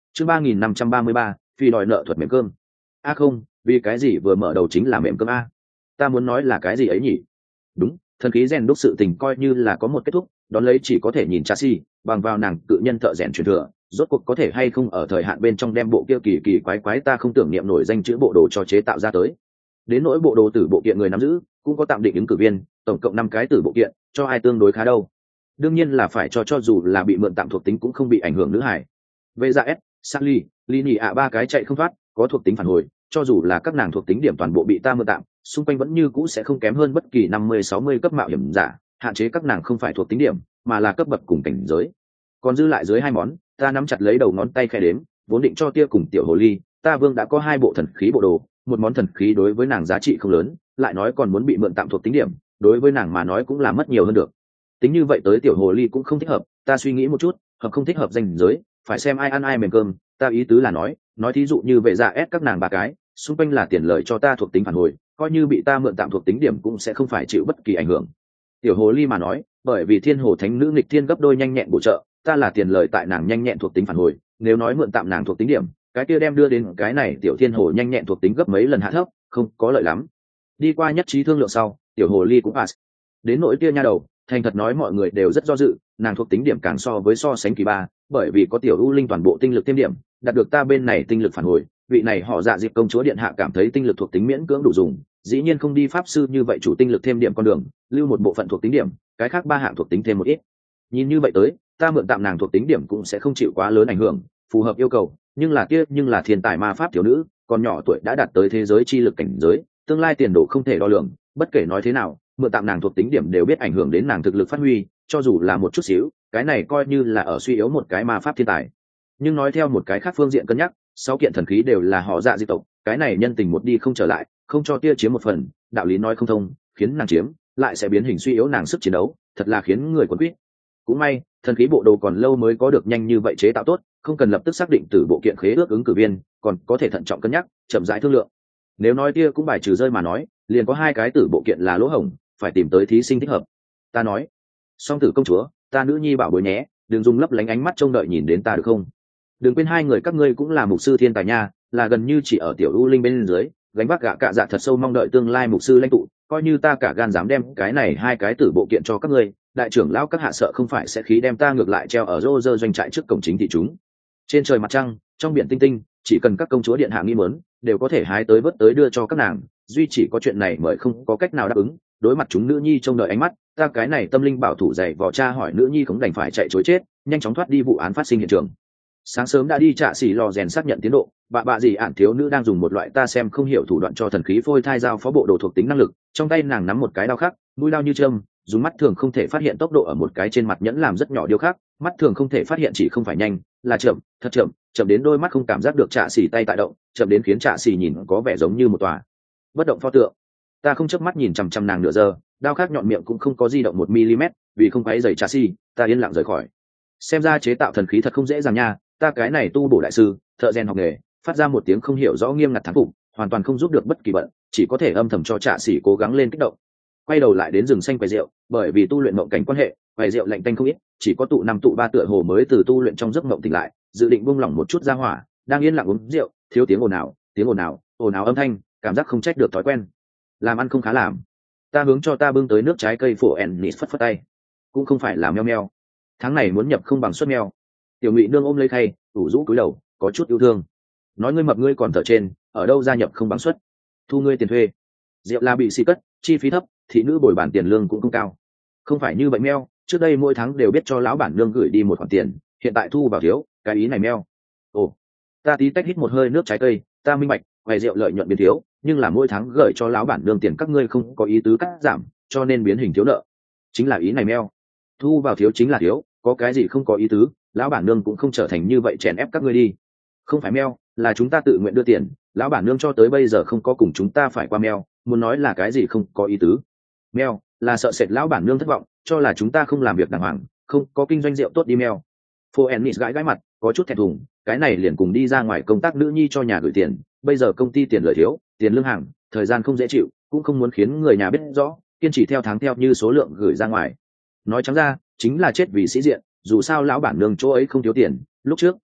chương ba nghìn năm trăm ba mươi ba phi đòi nợ thuật mềm cơm. A không, vì cái gì vừa mở đầu chính là mềm cơm a? Ta muốn nói là cái gì ấy nhỉ? Đúng, thần khí rèn đúc sự tình coi như là có một kết thúc, đón lấy chỉ có thể nhìn chassis bằng vào nàng cự nhân thợ rèn truyền thừa, rốt cuộc có thể hay không ở thời hạn bên trong đem bộ kia kỳ kỳ quái quái ta không tưởng niệm nổi danh chữ bộ đồ cho chế tạo ra tới. Đến nỗi bộ đồ tử bộ kiện người nắm giữ cũng có tạm định ứng cử viên, tổng cộng năm cái tử bộ kiện, cho ai tương đối khá đâu. Đương nhiên là phải cho cho dù là bị mượn tạm thuộc tính cũng không bị ảnh hưởng nữ hải. Về ra s Sally, Lini ạ ba cái chạy không thoát, có thuộc tính phản hồi, cho dù là các nàng thuộc tính điểm toàn bộ bị ta mượn tạm, xung quanh vẫn như cũ sẽ không kém hơn bất kỳ năm mươi sáu mươi cấp mạo hiểm giả, hạn chế các nàng không phải thuộc tính điểm, mà là cấp bậc cùng cảnh giới. Còn dư lại dưới hai món, ta nắm chặt lấy đầu ngón tay khẽ đếm, vốn định cho tia cùng tiểu hồ ly, ta vương đã có hai bộ thần khí bộ đồ, một món thần khí đối với nàng giá trị không lớn, lại nói còn muốn bị mượn tạm thuộc tính điểm, đối với nàng mà nói cũng là mất nhiều hơn được. Tính như vậy tới tiểu hồ ly cũng không thích hợp, ta suy nghĩ một chút, hợp không thích hợp danh giới, phải xem ai ăn ai mềm cơm, ta ý tứ là nói, nói thí dụ như vệ dạ ép các nàng ba cái, xung quanh là tiền lợi cho ta thuộc tính phản hồi, coi như bị ta mượn tạm thuộc tính điểm cũng sẽ không phải chịu bất kỳ ảnh hưởng. Tiểu hồ ly mà nói, bởi vì thiên hồ thánh nữ nghịch thiên gấp đôi nhanh nhẹn bổ trợ, ta là tiền lợi tại nàng nhanh nhẹn thuộc tính phản hồi, nếu nói mượn tạm nàng thuộc tính điểm, cái kia đem đưa đến cái này tiểu thiên hồ nhanh nhẹn thuộc tính gấp mấy lần hạ thấp, không có lợi lắm. Đi qua nhất trí thương lượng sau, tiểu hồ ly cũng pass. Đến nỗi kia nha đầu, thành thật nói mọi người đều rất do dự, nàng thuộc tính điểm càng so với so sánh kỳ ba, bởi vì có tiểu u linh toàn bộ tinh lực thêm điểm, đạt được ta bên này tinh lực phản hồi, vị này họ dạ dịp công chúa điện hạ cảm thấy tinh lực thuộc tính miễn cưỡng đủ dùng, dĩ nhiên không đi pháp sư như vậy chủ tinh lực thêm điểm con đường, lưu một bộ phận thuộc tính điểm, cái khác ba hạng thuộc tính thêm một ít. Nhìn như vậy tới, ta mượn tạm nàng thuộc tính điểm cũng sẽ không chịu quá lớn ảnh hưởng, phù hợp yêu cầu, nhưng là kia nhưng là thiên tài ma pháp thiếu nữ, còn nhỏ tuổi đã đạt tới thế giới chi lực cảnh giới, tương lai tiền đồ không thể đo lường, bất kể nói thế nào, mượn tạm nàng thuộc tính điểm đều biết ảnh hưởng đến nàng thực lực phát huy, cho dù là một chút xíu, cái này coi như là ở suy yếu một cái ma pháp thiên tài. Nhưng nói theo một cái khác phương diện cân nhắc, sáu kiện thần khí đều là họ dạ di tộc, cái này nhân tình một đi không trở lại, không cho tia chiếm một phần, đạo lý nói không thông, khiến nàng chiếm, lại sẽ biến hình suy yếu nàng sức chiến đấu, thật là khiến người quấn quýt. Cũng may, thần khí bộ đồ còn lâu mới có được nhanh như vậy chế tạo tốt, không cần lập tức xác định từ bộ kiện khế ước ứng cử viên, còn có thể thận trọng cân nhắc, chậm rãi thương lượng. Nếu nói tia cũng bài trừ rơi mà nói, liền có hai cái tử bộ kiện là lỗ hổng, phải tìm tới thí sinh thích hợp. Ta nói, song tử công chúa, ta nữ nhi bảo bối nhé, đừng dùng lấp lánh ánh mắt trông đợi nhìn đến ta được không? Đừng quên hai người các ngươi cũng là mục sư thiên tài nha, là gần như chỉ ở tiểu u linh bên dưới, gánh vác gạ cạ dạ thật sâu mong đợi tương lai mục sư lãnh tụ, coi như ta cả gan dám đem cái này hai cái tử bộ kiện cho các ngươi, đại trưởng lão các hạ sợ không phải sẽ khí đem ta ngược lại treo ở rô rơ doanh trại trước cổng chính thị chúng. Trên trời mặt trăng, trong biển tinh tinh, chỉ cần các công chúa điện hạ nghi mớn, đều có thể hái tới vớt tới đưa cho các nàng, duy chỉ có chuyện này mời không có cách nào đáp ứng. Đối mặt chúng nữ nhi trông đợi ánh mắt, ta cái này tâm linh bảo thủ dày vò cha hỏi nữ nhi không đành phải chạy chối chết, nhanh chóng thoát đi vụ án phát sinh hiện trường. Sáng sớm đã đi trạ xỉ lò rèn xác nhận tiến độ, bà bạ gì ản thiếu nữ đang dùng một loại ta xem không hiểu thủ đoạn cho thần khí phôi thai giao phó bộ đồ thuộc tính năng lực, trong tay nàng nắm một cái đao khắc, mũi đao như châm, dùng mắt thường không thể phát hiện tốc độ ở một cái trên mặt nhẫn làm rất nhỏ điêu khắc, mắt thường không thể phát hiện chỉ không phải nhanh, là chậm, thật chậm, chậm đến đôi mắt không cảm giác được trạ xỉ tay tại động, chậm đến khiến trạ xỉ nhìn có vẻ giống như một tòa bất động pho tượng. Ta không chớp mắt nhìn chằm chằm nàng nửa giờ, đao khắc nhọn miệng cũng không có di động một mm, vì không quấy rầy trạ xỉ, ta yên lặng rời khỏi. Xem ra chế tạo thần khí thật không dễ dàng nha, ta cái này tu bổ đại sư, thợ rèn học nghề, phát ra một tiếng không hiểu rõ nghiêm ngặt thán phục, hoàn toàn không giúp được bất kỳ bận, chỉ có thể âm thầm cho trạ xỉ cố gắng lên kích động. Quay đầu lại đến rừng xanh quầy rượu, bởi vì tu luyện mộng cảnh quan hệ, quầy rượu lạnh tanh không ít, chỉ có tụ năm tụ ba tựa hồ mới từ tu luyện trong giấc mộng tỉnh lại, dự định buông lỏng một chút ra hỏa, đang yên lặng uống rượu, thiếu tiếng ồn ào, tiếng ồn ào, ồn ào âm thanh, cảm giác không trách được thói quen. Làm ăn không khá làm. Ta hướng cho ta bưng tới nước trái cây phổ Ennis phất phất tay. Cũng không phải là meo meo. Tháng này muốn nhập không bằng suất meo. Tiểu Ngụy nương ôm lấy khay, ủ rũ cúi đầu, có chút yêu thương. Nói ngươi mập ngươi còn thở trên, ở đâu gia nhập không bằng suất? Thu ngươi tiền thuê. Rượu là bị xì cất, chi phí thấp, thị nữ bồi bản tiền lương cũng không cao. Không phải như vậy meo, trước đây mỗi tháng đều biết cho lão bản nương gửi đi một khoản tiền, hiện tại thu vào thiếu, cái ý này meo. Ồ, ta tí tách hít một hơi nước trái cây, ta minh bạch, quầy rượu lợi nhuận biến thiếu, nhưng là mỗi tháng gửi cho lão bản nương tiền các ngươi không có ý tứ cắt giảm, cho nên biến hình thiếu nợ. Chính là ý này meo. Thu vào thiếu chính là thiếu, có cái gì không có ý tứ, lão bản nương cũng không trở thành như vậy chèn ép các ngươi đi. Không phải meo, là chúng ta tự nguyện đưa tiền, lão bản nương cho tới bây giờ không có cùng chúng ta phải qua meo, muốn nói là cái gì không có ý tứ. Meo, là sợ sệt lão bản nương thất vọng, cho là chúng ta không làm việc đàng hoàng, không có kinh doanh rượu tốt đi meo. Phô Ennis gãi gãi mặt, có chút thẹn thùng, cái này liền cùng đi ra ngoài công tác nữ nhi cho nhà gửi tiền, bây giờ công ty tiền lời thiếu, tiền lương hàng, thời gian không dễ chịu, cũng không muốn khiến người nhà biết rõ, kiên trì theo tháng theo như số lượng gửi ra ngoài. Nói trắng ra, chính là chết vì sĩ diện, dù sao lão bản nương chỗ ấy không thiếu tiền, lúc trước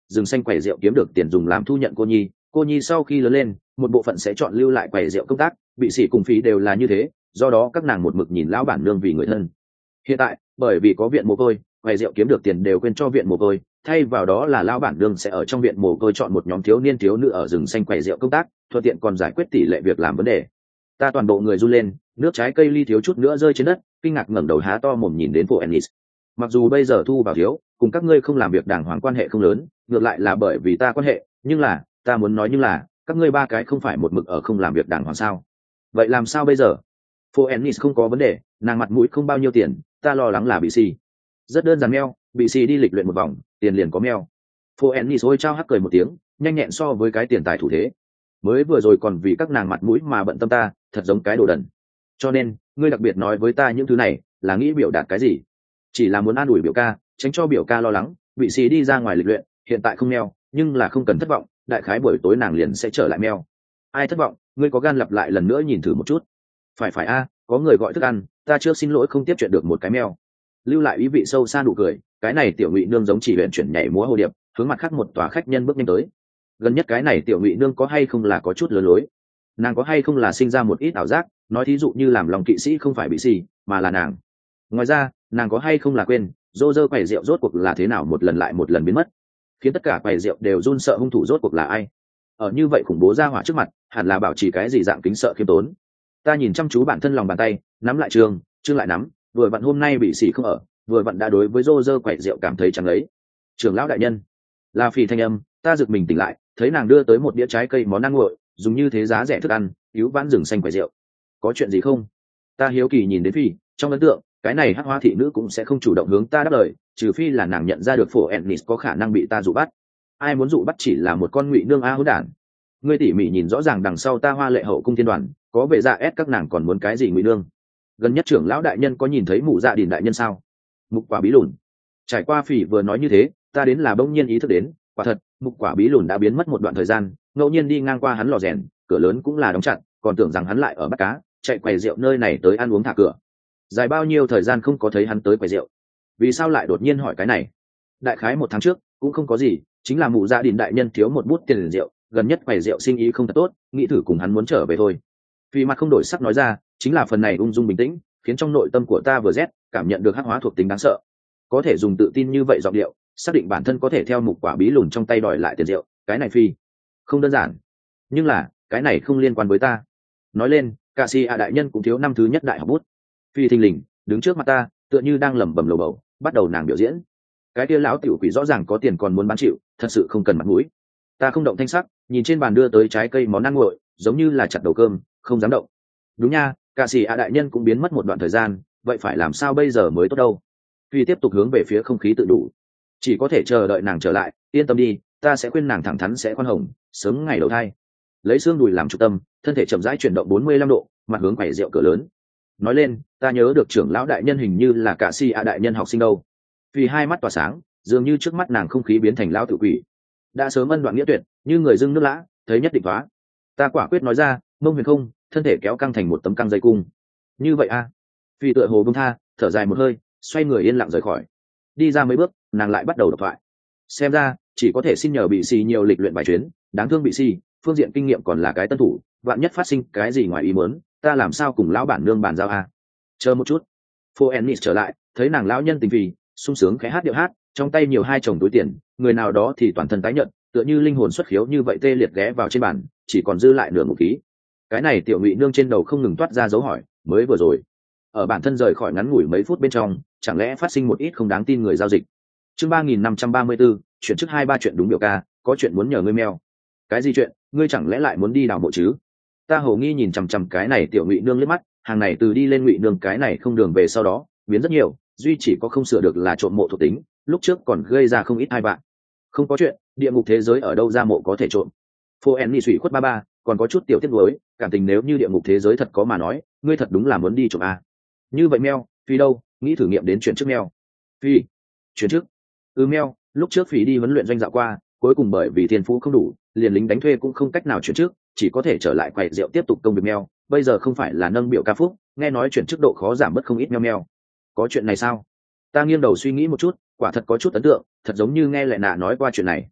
rừng xanh quầy rượu kiếm được tiền dùng làm thu nhận cô nhi. Cô nhi sau khi lớn lên, một bộ phận sẽ chọn lưu lại quầy rượu công tác, bị sỉ cùng phí đều là như thế, do đó các nàng một mực nhìn lão bản nương vì người thân. Hiện tại, bởi vì có viện mồ côi, quầy rượu kiếm được tiền đều quên cho viện mồ côi, thay vào đó là lão bản nương sẽ ở trong viện mồ côi chọn một nhóm thiếu niên thiếu nữ ở rừng xanh quầy rượu công tác, thuận tiện còn giải quyết tỷ lệ việc làm vấn đề. Ta toàn bộ người run lên, nước trái cây ly thiếu chút nữa rơi trên đất, kinh ngạc ngẩng đầu há to mồm nhìn đến phụ Ennis. Mặc dù bây giờ thu vào thiếu, cùng các ngươi không làm việc đàng hoàng quan hệ không lớn, ngược lại là bởi vì ta quan hệ, nhưng là, ta muốn nói nhưng là, các ngươi ba cái không phải một mực ở không làm việc đàng hoàng sao? Vậy làm sao bây giờ? Phụ Ennis không có vấn đề, nàng mặt mũi không bao nhiêu tiền, ta lo lắng là bị xì. Rất đơn giản meo, bị xì đi lịch luyện một vòng, tiền liền có meo. Phụ Ennis ôi trao hắc cười một tiếng, nhanh nhẹn so với cái tiền tài thủ thế. Mới vừa rồi còn vì các nàng mặt mũi mà bận tâm ta, thật giống cái đồ đần. Cho nên, ngươi đặc biệt nói với ta những thứ này, là nghĩ biểu đạt cái gì? Chỉ là muốn an ủi biểu ca, tránh cho biểu ca lo lắng, bị xì đi ra ngoài lịch luyện, hiện tại không meo, nhưng là không cần thất vọng, đại khái buổi tối nàng liền sẽ trở lại meo. Ai thất vọng, ngươi có gan lặp lại lần nữa nhìn thử một chút. Phải phải a, có người gọi thức ăn, ta chưa xin lỗi không tiếp chuyện được một cái meo. Lưu lại ý vị sâu xa nụ cười, cái này tiểu ngụy nương giống chỉ huyện chuyển nhảy múa hồ điệp, hướng mặt khác một tòa khách nhân bước nhanh tới. Gần nhất cái này tiểu ngụy nương có hay không là có chút lừa lối, nàng có hay không là sinh ra một ít ảo giác, nói thí dụ như làm lòng kỵ sĩ không phải bị xì, mà là nàng. Ngoài ra, nàng có hay không là quên, dô dơ quầy rượu rốt cuộc là thế nào một lần lại một lần biến mất, khiến tất cả quầy rượu đều run sợ hung thủ rốt cuộc là ai. Ở như vậy khủng bố ra hỏa trước mặt, hẳn là bảo trì cái gì dạng kính sợ khiêm tốn. Ta nhìn chăm chú bản thân lòng bàn tay, nắm lại trường, chương lại nắm, vừa vặn hôm nay bị xì không ở, vừa vặn đã đối với dô dơ quầy rượu cảm thấy chẳng lấy. Trưởng lão đại nhân, là phì thanh âm, ta giật mình tỉnh lại, thấy nàng đưa tới một đĩa trái cây món ăn nguội, dùng như thế giá rẻ thức ăn, cứu vãn rừng xanh quầy rượu. Có chuyện gì không? Ta hiếu kỳ nhìn đến phi, trong ấn tượng, cái này hắc hoa thị nữ cũng sẽ không chủ động hướng ta đáp lời, trừ phi là nàng nhận ra được phổ Ennis có khả năng bị ta dụ bắt. Ai muốn dụ bắt chỉ là một con ngụy nương a hỗn đản. Ngươi tỉ mỉ nhìn rõ ràng đằng sau ta hoa lệ hậu cung thiên đoàn, có vẻ dạ ép các nàng còn muốn cái gì ngụy nương? Gần nhất trưởng lão đại nhân có nhìn thấy mụ dạ đình đại nhân sao? Mục quả bí lùn. Trải qua phỉ vừa nói như thế, ta đến là bỗng nhiên ý thức đến, quả thật, mục quả bí lùn đã biến mất một đoạn thời gian, ngẫu nhiên đi ngang qua hắn lò rèn, cửa lớn cũng là đóng chặt, còn tưởng rằng hắn lại ở bắt cá, chạy quầy rượu nơi này tới ăn uống thả cửa. Dài bao nhiêu thời gian không có thấy hắn tới quầy rượu, vì sao lại đột nhiên hỏi cái này? Đại khái một tháng trước cũng không có gì, chính là mụ gia đình đại nhân thiếu một bút tiền rượu, gần nhất quầy rượu sinh ý không thật tốt, nghĩ thử cùng hắn muốn trở về thôi. Vì mặt không đổi sắc nói ra, chính là phần này ung dung bình tĩnh, khiến trong nội tâm của ta vừa rét, cảm nhận được hắc hóa thuộc tính đáng sợ. Có thể dùng tự tin như vậy giọng điệu, xác định bản thân có thể theo mục quả bí lùn trong tay đòi lại tiền rượu, cái này phi không đơn giản. Nhưng là cái này không liên quan với ta. Nói lên, cả si a đại nhân cũng thiếu năm thứ nhất đại học bút. Phi thình lình đứng trước mặt ta, tựa như đang lẩm bẩm lầu bầu, bắt đầu nàng biểu diễn. Cái kia lão tiểu quỷ rõ ràng có tiền còn muốn bán chịu, thật sự không cần mặt mũi. Ta không động thanh sắc, nhìn trên bàn đưa tới trái cây món ăn nguội, giống như là chặt đầu cơm, không dám động. Đúng nha, cả sĩ a đại nhân cũng biến mất một đoạn thời gian, vậy phải làm sao bây giờ mới tốt đâu? Phi tiếp tục hướng về phía không khí tự đủ, chỉ có thể chờ đợi nàng trở lại. Yên tâm đi, ta sẽ khuyên nàng thẳng thắn sẽ khoan hồng, sớm ngày đầu thai. Lấy xương đùi làm trung tâm, thân thể chậm rãi chuyển động bốn mươi lăm độ, mặt hướng quầy rượu cửa lớn. Nói lên, ta nhớ được trưởng lão đại nhân hình như là cả si a đại nhân học sinh đâu. Vì hai mắt tỏa sáng, dường như trước mắt nàng không khí biến thành lão tự quỷ, đã sớm ân đoạn nghĩa tuyệt, như người dưng nước lã, thấy nhất định thoá. Ta quả quyết nói ra, mông huyền không, thân thể kéo căng thành một tấm căng dây cung. Như vậy a? À? Vì tựa hồ bông tha, thở dài một hơi, xoay người yên lặng rời khỏi. Đi ra mấy bước, nàng lại bắt đầu đọc thoại. Xem ra, chỉ có thể xin nhờ bị xì nhiều lịch luyện vài chuyến, đáng thương bị xì, phương diện kinh nghiệm còn là cái tân thủ, vạn nhất phát sinh cái gì ngoài ý muốn, ta làm sao cùng lão bản nương bàn giao a? À? Chờ một chút. Phô Ennis trở lại, thấy nàng lão nhân tình vì, sung sướng khẽ hát điệu hát, trong tay nhiều hai chồng túi tiền, người nào đó thì toàn thân tái nhợt, tựa như linh hồn xuất khiếu như vậy tê liệt ghé vào trên bàn, chỉ còn dư lại nửa ngụm khí. Cái này tiểu ngụy nương trên đầu không ngừng toát ra dấu hỏi, mới vừa rồi, ở bản thân rời khỏi ngắn ngủi mấy phút bên trong, chẳng lẽ phát sinh một ít không đáng tin người giao dịch. Chương ba nghìn năm trăm ba mươi 34, chuyện trước hai ba chuyện đúng biểu ca, có chuyện muốn nhờ ngươi meo. Cái gì chuyện, ngươi chẳng lẽ lại muốn đi đào mộ chứ? Ta hồ nghi nhìn chằm chằm cái này tiểu ngụy nương liếc mắt, hàng này từ đi lên ngụy nương cái này không đường về sau đó, biến rất nhiều, duy chỉ có không sửa được là trộm mộ thuộc tính, lúc trước còn gây ra không ít hai bạn. Không có chuyện, địa ngục thế giới ở đâu ra mộ có thể trộm. Phô Enni suy khuất ba ba, còn có chút tiểu tiết đối, cảm tình nếu như địa ngục thế giới thật có mà nói, ngươi thật đúng là muốn đi trộm à. Như vậy meo, phi đâu, nghĩ thử nghiệm đến chuyện trước meo. Phi, chuyện trước. Ừ meo, lúc trước phí đi huấn luyện doanh dạo qua, cuối cùng bởi vì tiền phú không đủ, liền lính đánh thuê cũng không cách nào chuyển trước, chỉ có thể trở lại quầy rượu tiếp tục công việc meo. Bây giờ không phải là nâng biểu ca phúc, nghe nói chuyển chức độ khó giảm bớt không ít meo meo. Có chuyện này sao? Ta nghiêng đầu suy nghĩ một chút, quả thật có chút ấn tượng, thật giống như nghe lại nạ nói qua chuyện này.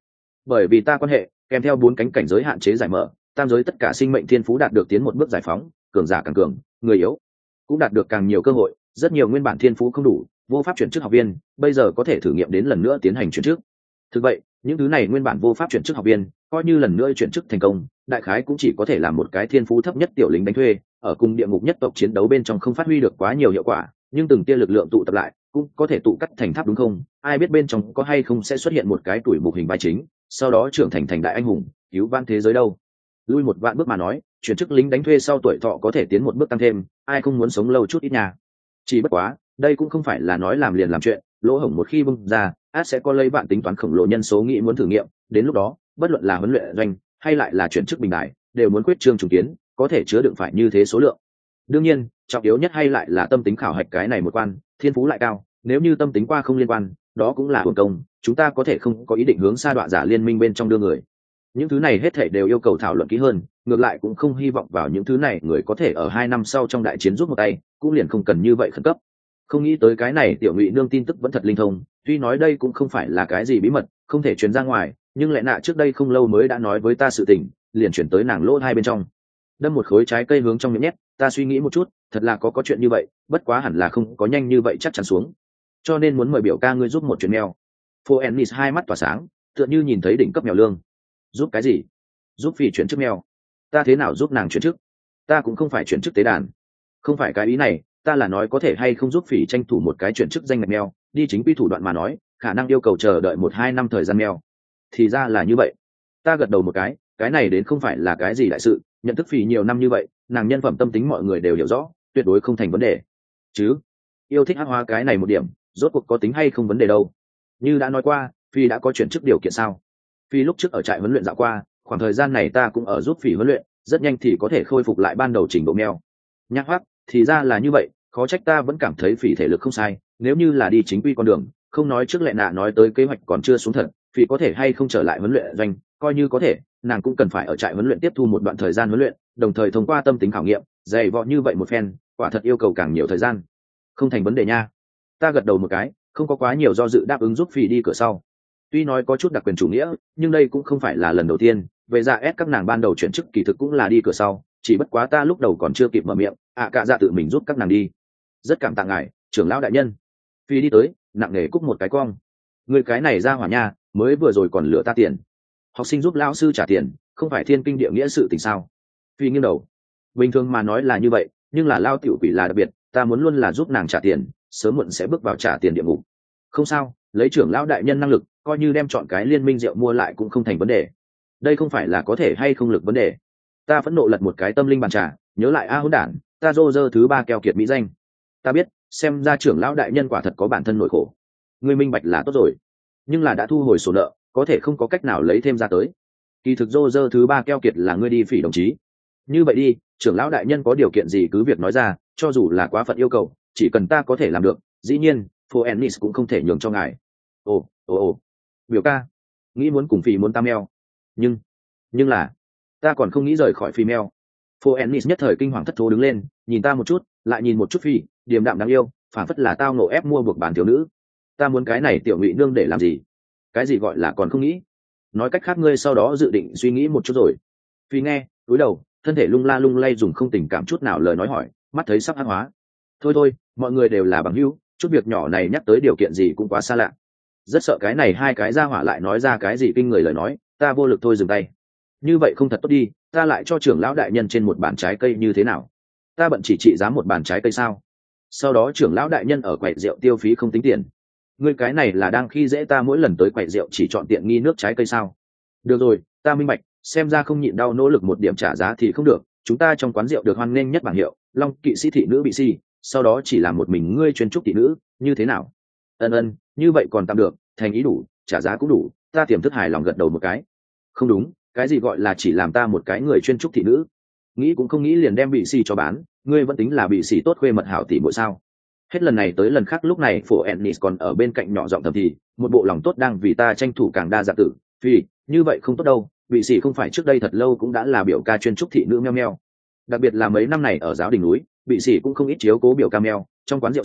bởi vì ta quan hệ kèm theo bốn cánh cảnh giới hạn chế giải mở, tam giới tất cả sinh mệnh thiên phú đạt được tiến một bước giải phóng, cường giả càng cường, người yếu cũng đạt được càng nhiều cơ hội. Rất nhiều nguyên bản thiên phú không đủ, vô pháp chuyển chức học viên bây giờ có thể thử nghiệm đến lần nữa tiến hành chuyển chức. Thực vậy, những thứ này nguyên bản vô pháp chuyển chức học viên coi như lần nữa chuyển chức thành công, đại khái cũng chỉ có thể là một cái thiên phú thấp nhất tiểu lính đánh thuê, ở cùng địa ngục nhất tộc chiến đấu bên trong không phát huy được quá nhiều hiệu quả, nhưng từng tia lực lượng tụ tập lại cũng có thể tụ cắt thành tháp đúng không? Ai biết bên trong có hay không sẽ xuất hiện một cái tuổi mục hình vai chính, sau đó trưởng thành thành đại anh hùng, cứu vãn thế giới đâu. Lui một vạn bước mà nói, chuyển chức lính đánh thuê sau tuổi thọ có thể tiến một bước tăng thêm, ai không muốn sống lâu chút ít nhà. Chỉ bất quá, đây cũng không phải là nói làm liền làm chuyện, lỗ hổng một khi bung ra, át sẽ có lấy vạn tính toán khổng lồ nhân số nghĩ muốn thử nghiệm, đến lúc đó, bất luận là huấn luyện doanh hay lại là chuyển chức bình đại, đều muốn quyết trương trùng kiến, có thể chứa đựng phải như thế số lượng. Đương nhiên, trọng yếu nhất hay lại là tâm tính khảo hạch cái này một quan, thiên phú lại cao, nếu như tâm tính qua không liên quan, đó cũng là hưởng công, chúng ta có thể không có ý định hướng xa đoạn giả liên minh bên trong đưa người. Những thứ này hết thảy đều yêu cầu thảo luận kỹ hơn, ngược lại cũng không hy vọng vào những thứ này người có thể ở hai năm sau trong đại chiến rút một tay, cũng liền không cần như vậy khẩn cấp. Không nghĩ tới cái này tiểu ngụy nương tin tức vẫn thật linh thông, tuy nói đây cũng không phải là cái gì bí mật không thể truyền ra ngoài, nhưng lẽ nạ trước đây không lâu mới đã nói với ta sự tình, liền chuyển tới nàng lỗ hai bên trong. Đâm một khối trái cây hướng trong miệng nhét, ta suy nghĩ một chút, thật là có có chuyện như vậy, bất quá hẳn là không có nhanh như vậy chắc chắn xuống, cho nên muốn mời biểu ca ngươi giúp một chuyện mèo. Phô Ennis hai mắt tỏa sáng, tựa như nhìn thấy đỉnh cấp mèo lương. Giúp cái gì? Giúp Phỉ chuyển chức mèo. Ta thế nào giúp nàng chuyển chức? Ta cũng không phải chuyển chức tế đàn, không phải cái ý này, ta là nói có thể hay không giúp Phỉ tranh thủ một cái chuyển chức danh ngạch mèo, đi chính quy thủ đoạn mà nói, khả năng yêu cầu chờ đợi một hai năm thời gian mèo. Thì ra là như vậy. Ta gật đầu một cái, cái này đến không phải là cái gì đại sự, nhận thức Phỉ nhiều năm như vậy, nàng nhân phẩm tâm tính mọi người đều hiểu rõ, tuyệt đối không thành vấn đề. Chứ, yêu thích hắc hóa cái này một điểm, rốt cuộc có tính hay không vấn đề đâu. Như đã nói qua, Phi đã có chuyển chức điều kiện sao? Phi lúc trước ở trại huấn luyện dạo qua, khoảng thời gian này ta cũng ở giúp Phỉ huấn luyện, rất nhanh thì có thể khôi phục lại ban đầu trình độ mèo. Nhắc hoắc, thì ra là như vậy, khó trách ta vẫn cảm thấy Phỉ thể lực không sai, nếu như là đi chính quy con đường, không nói trước lệ nạ nói tới kế hoạch còn chưa xuống thật, Phỉ có thể hay không trở lại huấn luyện doanh, coi như có thể, nàng cũng cần phải ở trại huấn luyện tiếp thu một đoạn thời gian huấn luyện, đồng thời thông qua tâm tính khảo nghiệm, dày vò như vậy một phen, quả thật yêu cầu càng nhiều thời gian. Không thành vấn đề nha. Ta gật đầu một cái, không có quá nhiều do dự đáp ứng giúp Phỉ đi cửa sau. Tuy nói có chút đặc quyền chủ nghĩa, nhưng đây cũng không phải là lần đầu tiên, về dạ ép các nàng ban đầu chuyển chức kỳ thực cũng là đi cửa sau, chỉ bất quá ta lúc đầu còn chưa kịp mở miệng, ạ à, cả dạ tự mình giúp các nàng đi. Rất cảm tạ ngài, trưởng lão đại nhân. Phi đi tới, nặng nề cúc một cái cong. Người cái này ra hỏa nha, mới vừa rồi còn lừa ta tiền. Học sinh giúp lão sư trả tiền, không phải thiên kinh địa nghĩa sự tình sao? Phi nghiêng đầu. Bình thường mà nói là như vậy, nhưng là lao tiểu quỷ là đặc biệt, ta muốn luôn là giúp nàng trả tiền, sớm muộn sẽ bước vào trả tiền địa ngục. Không sao, lấy trưởng lão đại nhân năng lực, coi như đem chọn cái liên minh rượu mua lại cũng không thành vấn đề. Đây không phải là có thể hay không lực vấn đề. Ta phẫn nộ lật một cái tâm linh bàn trà, nhớ lại a hỗn đản, ta rô rơ thứ ba keo kiệt mỹ danh. Ta biết, xem ra trưởng lão đại nhân quả thật có bản thân nỗi khổ. Ngươi minh bạch là tốt rồi, nhưng là đã thu hồi sổ nợ, có thể không có cách nào lấy thêm ra tới. Kỳ thực rô rơ thứ ba keo kiệt là ngươi đi Phỉ đồng chí. Như vậy đi, trưởng lão đại nhân có điều kiện gì cứ việc nói ra, cho dù là quá phận yêu cầu, chỉ cần ta có thể làm được, dĩ nhiên, Phô Ennis cũng không thể nhường cho ngài. Ồ, ồ ồ, biểu ca, nghĩ muốn cùng Phỉ muốn tam eo, nhưng, nhưng là, ta còn không nghĩ rời khỏi Phỉ mèo. Phô Ennis nhất thời kinh hoàng thất thố đứng lên, nhìn ta một chút, lại nhìn một chút Phỉ, điềm đạm đáng yêu, phản phất là tao nổ ép mua buộc bản thiếu nữ. Ta muốn cái này tiểu ngụy nương để làm gì? Cái gì gọi là còn không nghĩ? Nói cách khác ngươi sau đó dự định suy nghĩ một chút rồi. Phỉ nghe, cúi đầu, thân thể lung la lung lay dùng không tình cảm chút nào lời nói hỏi, mắt thấy sắp hắc hóa. Thôi thôi, mọi người đều là bằng hữu, chút việc nhỏ này nhắc tới điều kiện gì cũng quá xa lạ. Rất sợ cái này hai cái ra hỏa lại nói ra cái gì kinh người lời nói, ta vô lực thôi dừng tay. Như vậy không thật tốt đi, ta lại cho trưởng lão đại nhân trên một bàn trái cây như thế nào? Ta bận chỉ trị giá một bàn trái cây sao? Sau đó trưởng lão đại nhân ở quầy rượu tiêu phí không tính tiền. Ngươi cái này là đang khi dễ ta mỗi lần tới quầy rượu chỉ chọn tiện nghi nước trái cây sao? Được rồi, ta minh bạch, xem ra không nhịn đau nỗ lực một điểm trả giá thì không được. Chúng ta trong quán rượu được hoan nghênh nhất bảng hiệu, Long kỵ sĩ thị nữ bị si, sau đó chỉ làm một mình ngươi chuyên trúc thị nữ, như thế nào? Ân ân, như vậy còn tạm được, thành ý đủ, trả giá cũng đủ. Ta tiềm thức hài lòng gật đầu một cái. Không đúng, cái gì gọi là chỉ làm ta một cái người chuyên trúc thị nữ? Nghĩ cũng không nghĩ liền đem bị si cho bán, ngươi vẫn tính là bị si tốt khuê mật hảo tỷ muội sao? Hết lần này tới lần khác lúc này Phổ Ennis còn ở bên cạnh nhỏ giọng thầm thì, một bộ lòng tốt đang vì ta tranh thủ càng đa dạng tử. Vì như vậy không tốt đâu, bị si không phải trước đây thật lâu cũng đã là biểu ca chuyên trúc thị nữ meo meo. Đặc biệt là mấy năm này ở giáo đình núi, bị si cũng không ít chiếu cố biểu ca meo, trong quán rượu sống,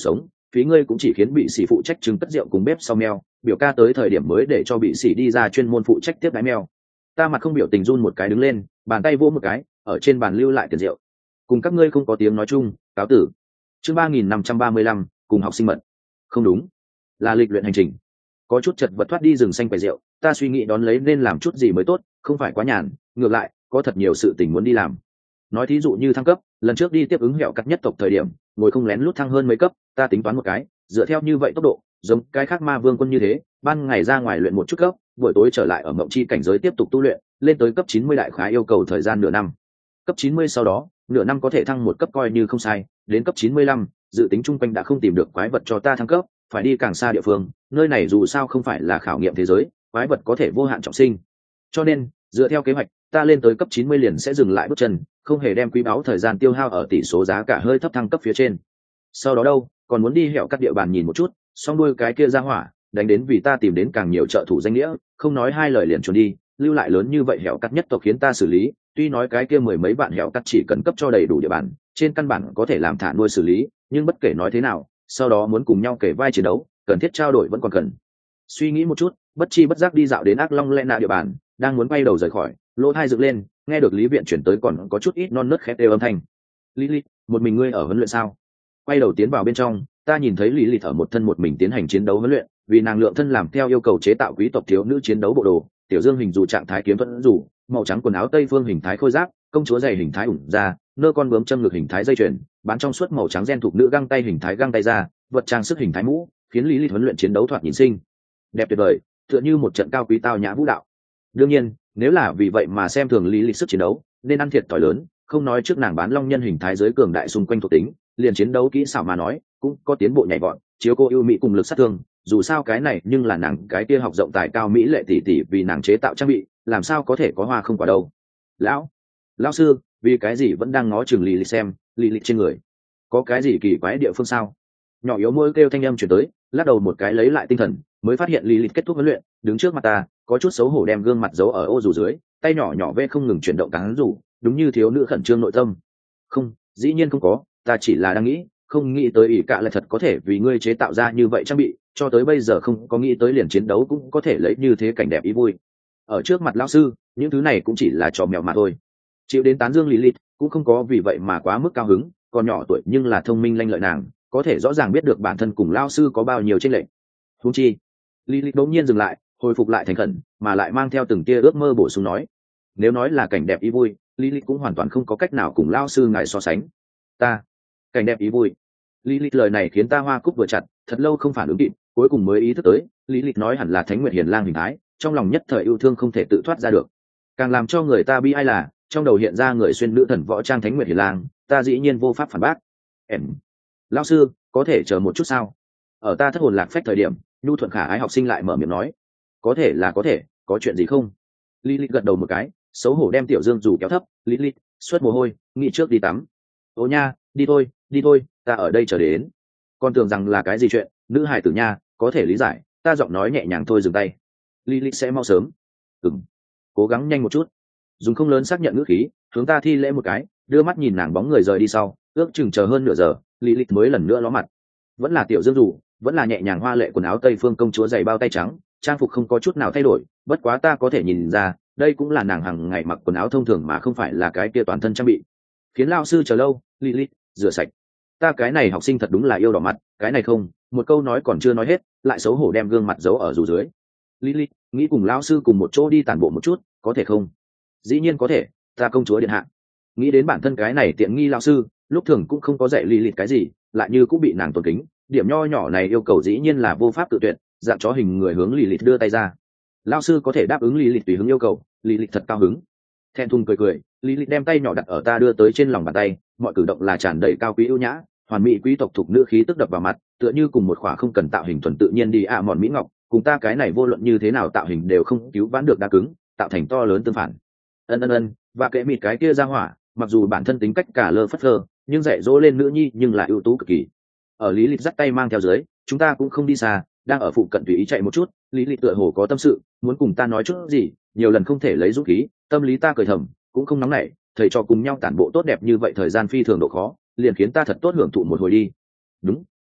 phí ngươi cũng chỉ khiến bị sĩ phụ trách trứng cất rượu cùng bếp sau meo, biểu ca tới thời điểm mới để cho bị sĩ đi ra chuyên môn phụ trách tiếp đái meo. Ta mặt không biểu tình run một cái đứng lên, bàn tay vỗ một cái, ở trên bàn lưu lại tiền rượu. Cùng các ngươi không có tiếng nói chung, cáo tử. Chương ba nghìn năm trăm ba mươi lăm, cùng học sinh mật. Không đúng, là lịch luyện hành trình. Có chút chật vật thoát đi rừng xanh quầy rượu, ta suy nghĩ đón lấy nên làm chút gì mới tốt, không phải quá nhàn, ngược lại, có thật nhiều sự tình muốn đi làm. Nói thí dụ như thăng cấp, lần trước đi tiếp ứng hẹo cắt nhất tộc thời điểm, ngồi không lén lút thăng hơn mấy cấp, ta tính toán một cái, dựa theo như vậy tốc độ, giống cái khác ma vương quân như thế, ban ngày ra ngoài luyện một chút cấp, buổi tối trở lại ở mộng chi cảnh giới tiếp tục tu luyện, lên tới cấp chín mươi đại khái yêu cầu thời gian nửa năm. Cấp chín mươi sau đó, nửa năm có thể thăng một cấp coi như không sai, đến cấp chín mươi lăm, dự tính chung quanh đã không tìm được quái vật cho ta thăng cấp, phải đi càng xa địa phương, nơi này dù sao không phải là khảo nghiệm thế giới, quái vật có thể vô hạn trọng sinh. Cho nên, dựa theo kế hoạch, ta lên tới cấp chín mươi liền sẽ dừng lại bước chân, không hề đem quý báu thời gian tiêu hao ở tỷ số giá cả hơi thấp thăng cấp phía trên. Sau đó đâu, còn muốn đi hẹo các địa bàn nhìn một chút, xong đuôi cái kia ra hỏa, đánh đến vì ta tìm đến càng nhiều trợ thủ danh nghĩa, không nói hai lời liền trốn đi, lưu lại lớn như vậy hẹo cắt nhất tộc khiến ta xử lý, tuy nói cái kia mười mấy bạn hẹo cắt chỉ cần cấp cho đầy đủ địa bàn, trên căn bản có thể làm thả nuôi xử lý, nhưng bất kể nói thế nào, sau đó muốn cùng nhau kể vai chiến đấu, cần thiết trao đổi vẫn còn cần. Suy nghĩ một chút, bất chi bất giác đi dạo đến ác long lẽ nạ địa bàn, đang muốn quay đầu rời khỏi, lỗ tai dựng lên, nghe được lý viện chuyển tới còn có chút ít non nớt khét đều âm thanh. Lý Lý, một mình ngươi ở huấn luyện sao? Quay đầu tiến vào bên trong, ta nhìn thấy Lý Lý ở một thân một mình tiến hành chiến đấu huấn luyện, vì nàng lượng thân làm theo yêu cầu chế tạo quý tộc thiếu nữ chiến đấu bộ đồ, tiểu dương hình dù trạng thái kiếm thuẫn dù, màu trắng quần áo tây phương hình thái khôi giáp, công chúa giày hình thái ủng da, nơ con bướm châm ngực hình thái dây chuyền, bán trong suốt màu trắng gen thuộc nữ găng tay hình thái găng tay da, vật trang sức hình thái mũ, khiến Lý Lý huấn luyện chiến đấu thoạt nhìn xinh đẹp tuyệt vời, tựa như một trận cao quý tao nhã vũ đạo. Đương nhiên, nếu là vì vậy mà xem thường Lý Lý sức chiến đấu, nên ăn thiệt thòi lớn, không nói trước nàng bán long nhân hình thái giới cường đại xung quanh thuộc tính, liền chiến đấu kỹ xảo mà nói, cũng có tiến bộ nhảy vọt, chiếu cô ưu mỹ cùng lực sát thương, dù sao cái này nhưng là nàng cái kia học rộng tài cao mỹ lệ tỷ tỷ vì nàng chế tạo trang bị, làm sao có thể có hoa không quả đâu. Lão, lão sư, vì cái gì vẫn đang ngó chừng Lý Lý xem, Lý Lý trên người có cái gì kỳ quái địa phương sao? Nhỏ yếu môi kêu thanh âm chuyển tới, lắc đầu một cái lấy lại tinh thần, mới phát hiện Lý Lý kết thúc huấn luyện, đứng trước mặt ta, có chút xấu hổ đem gương mặt giấu ở ô dù dưới, tay nhỏ nhỏ vẽ không ngừng chuyển động cán rủ, đúng như thiếu nữ khẩn trương nội tâm. Không, dĩ nhiên không có, ta chỉ là đang nghĩ, không nghĩ tới ỷ cả là thật có thể vì ngươi chế tạo ra như vậy trang bị, cho tới bây giờ không có nghĩ tới liền chiến đấu cũng có thể lấy như thế cảnh đẹp ý vui. Ở trước mặt lão sư, những thứ này cũng chỉ là trò mèo mà thôi. Chịu đến tán dương Lilith, cũng không có vì vậy mà quá mức cao hứng, còn nhỏ tuổi nhưng là thông minh lanh lợi nàng, có thể rõ ràng biết được bản thân cùng lão sư có bao nhiêu chênh lệch. Huống chi, Lilith đột nhiên dừng lại, hồi phục lại thành khẩn, mà lại mang theo từng tia ước mơ bổ sung nói: nếu nói là cảnh đẹp ý vui, Lilith cũng hoàn toàn không có cách nào cùng lão sư ngài so sánh. Ta, cảnh đẹp ý vui. Lilith lời này khiến ta hoa cúc vừa chặt, thật lâu không phản ứng kịp, cuối cùng mới ý thức tới, Lilith nói hẳn là Thánh Nguyệt Hiền Lang hình thái, trong lòng nhất thời yêu thương không thể tự thoát ra được. Càng làm cho người ta bi ai là, trong đầu hiện ra người xuyên nữ thần võ trang Thánh Nguyệt Hiền Lang, ta dĩ nhiên vô pháp phản bác. Em, lão sư, có thể chờ một chút sao? Ở ta thất hồn lạc phách thời điểm, nhu thuận khả ái học sinh lại mở miệng nói: có thể là có thể, có chuyện gì không? Lilith gật đầu một cái, xấu hổ đem tiểu dương dù kéo thấp. Lilith, xuất mồ hôi, nghĩ trước đi tắm. Ô nha, đi thôi, đi thôi, ta ở đây chờ đến. Con tưởng rằng là cái gì chuyện, nữ hài tử nha, có thể lý giải. Ta giọng nói nhẹ nhàng thôi, dừng tay. Lilith sẽ mau sớm. Ừm, cố gắng nhanh một chút. Dùng không lớn xác nhận ngữ khí, hướng ta thi lễ một cái, đưa mắt nhìn nàng bóng người rời đi sau, ước chừng chờ hơn nửa giờ, Lilith mới lần nữa ló mặt. Vẫn là tiểu dương dù, vẫn là nhẹ nhàng hoa lệ quần áo tây phương công chúa giày bao tay trắng, trang phục không có chút nào thay đổi, bất quá ta có thể nhìn ra, đây cũng là nàng hàng ngày mặc quần áo thông thường mà không phải là cái kia toàn thân trang bị. Khiến lão sư chờ lâu, Lilith, rửa sạch. Ta cái này học sinh thật đúng là yêu đỏ mặt, cái này không, một câu nói còn chưa nói hết, lại xấu hổ đem gương mặt giấu ở dù dưới. Lilith, nghĩ cùng lão sư cùng một chỗ đi tản bộ một chút, có thể không? Dĩ nhiên có thể, ta công chúa điện hạ. Nghĩ đến bản thân cái này tiện nghi lão sư, lúc thường cũng không có dạy Lilith cái gì, lại như cũng bị nàng tôn kính, điểm nho nhỏ này yêu cầu dĩ nhiên là vô pháp tự tuyệt, dạng chó hình người hướng Lilith đưa tay ra. Lão sư có thể đáp ứng Lilith tùy hứng yêu cầu, Lilith thật cao hứng. Thẹn thùng cười cười, Lilith đem tay nhỏ đặt ở ta đưa tới trên lòng bàn tay, mọi cử động là tràn đầy cao quý ưu nhã, hoàn mỹ quý tộc thuộc nữ khí tức đập vào mặt, tựa như cùng một khỏa không cần tạo hình thuần tự nhiên đi ạ à mòn mỹ ngọc, cùng ta cái này vô luận như thế nào tạo hình đều không cứu vãn được đa cứng, tạo thành to lớn tương phản. Ân ân ân, và kệ mịt cái kia ra hỏa, mặc dù bản thân tính cách cả lơ phất lơ, nhưng dạy dỗ lên nữ nhi nhưng là ưu tú cực kỳ. Ở Lý Lịch dắt tay mang theo dưới, chúng ta cũng không đi xa, đang ở phụ cận tùy ý chạy một chút. Lý Lịch tựa hồ có tâm sự, muốn cùng ta nói chút gì, nhiều lần không thể lấy dũng khí, tâm lý ta cười thầm, cũng không nóng nảy, thầy trò cùng nhau tản bộ tốt đẹp như vậy thời gian phi thường độ khó, liền khiến ta thật tốt hưởng thụ một hồi đi. Đúng,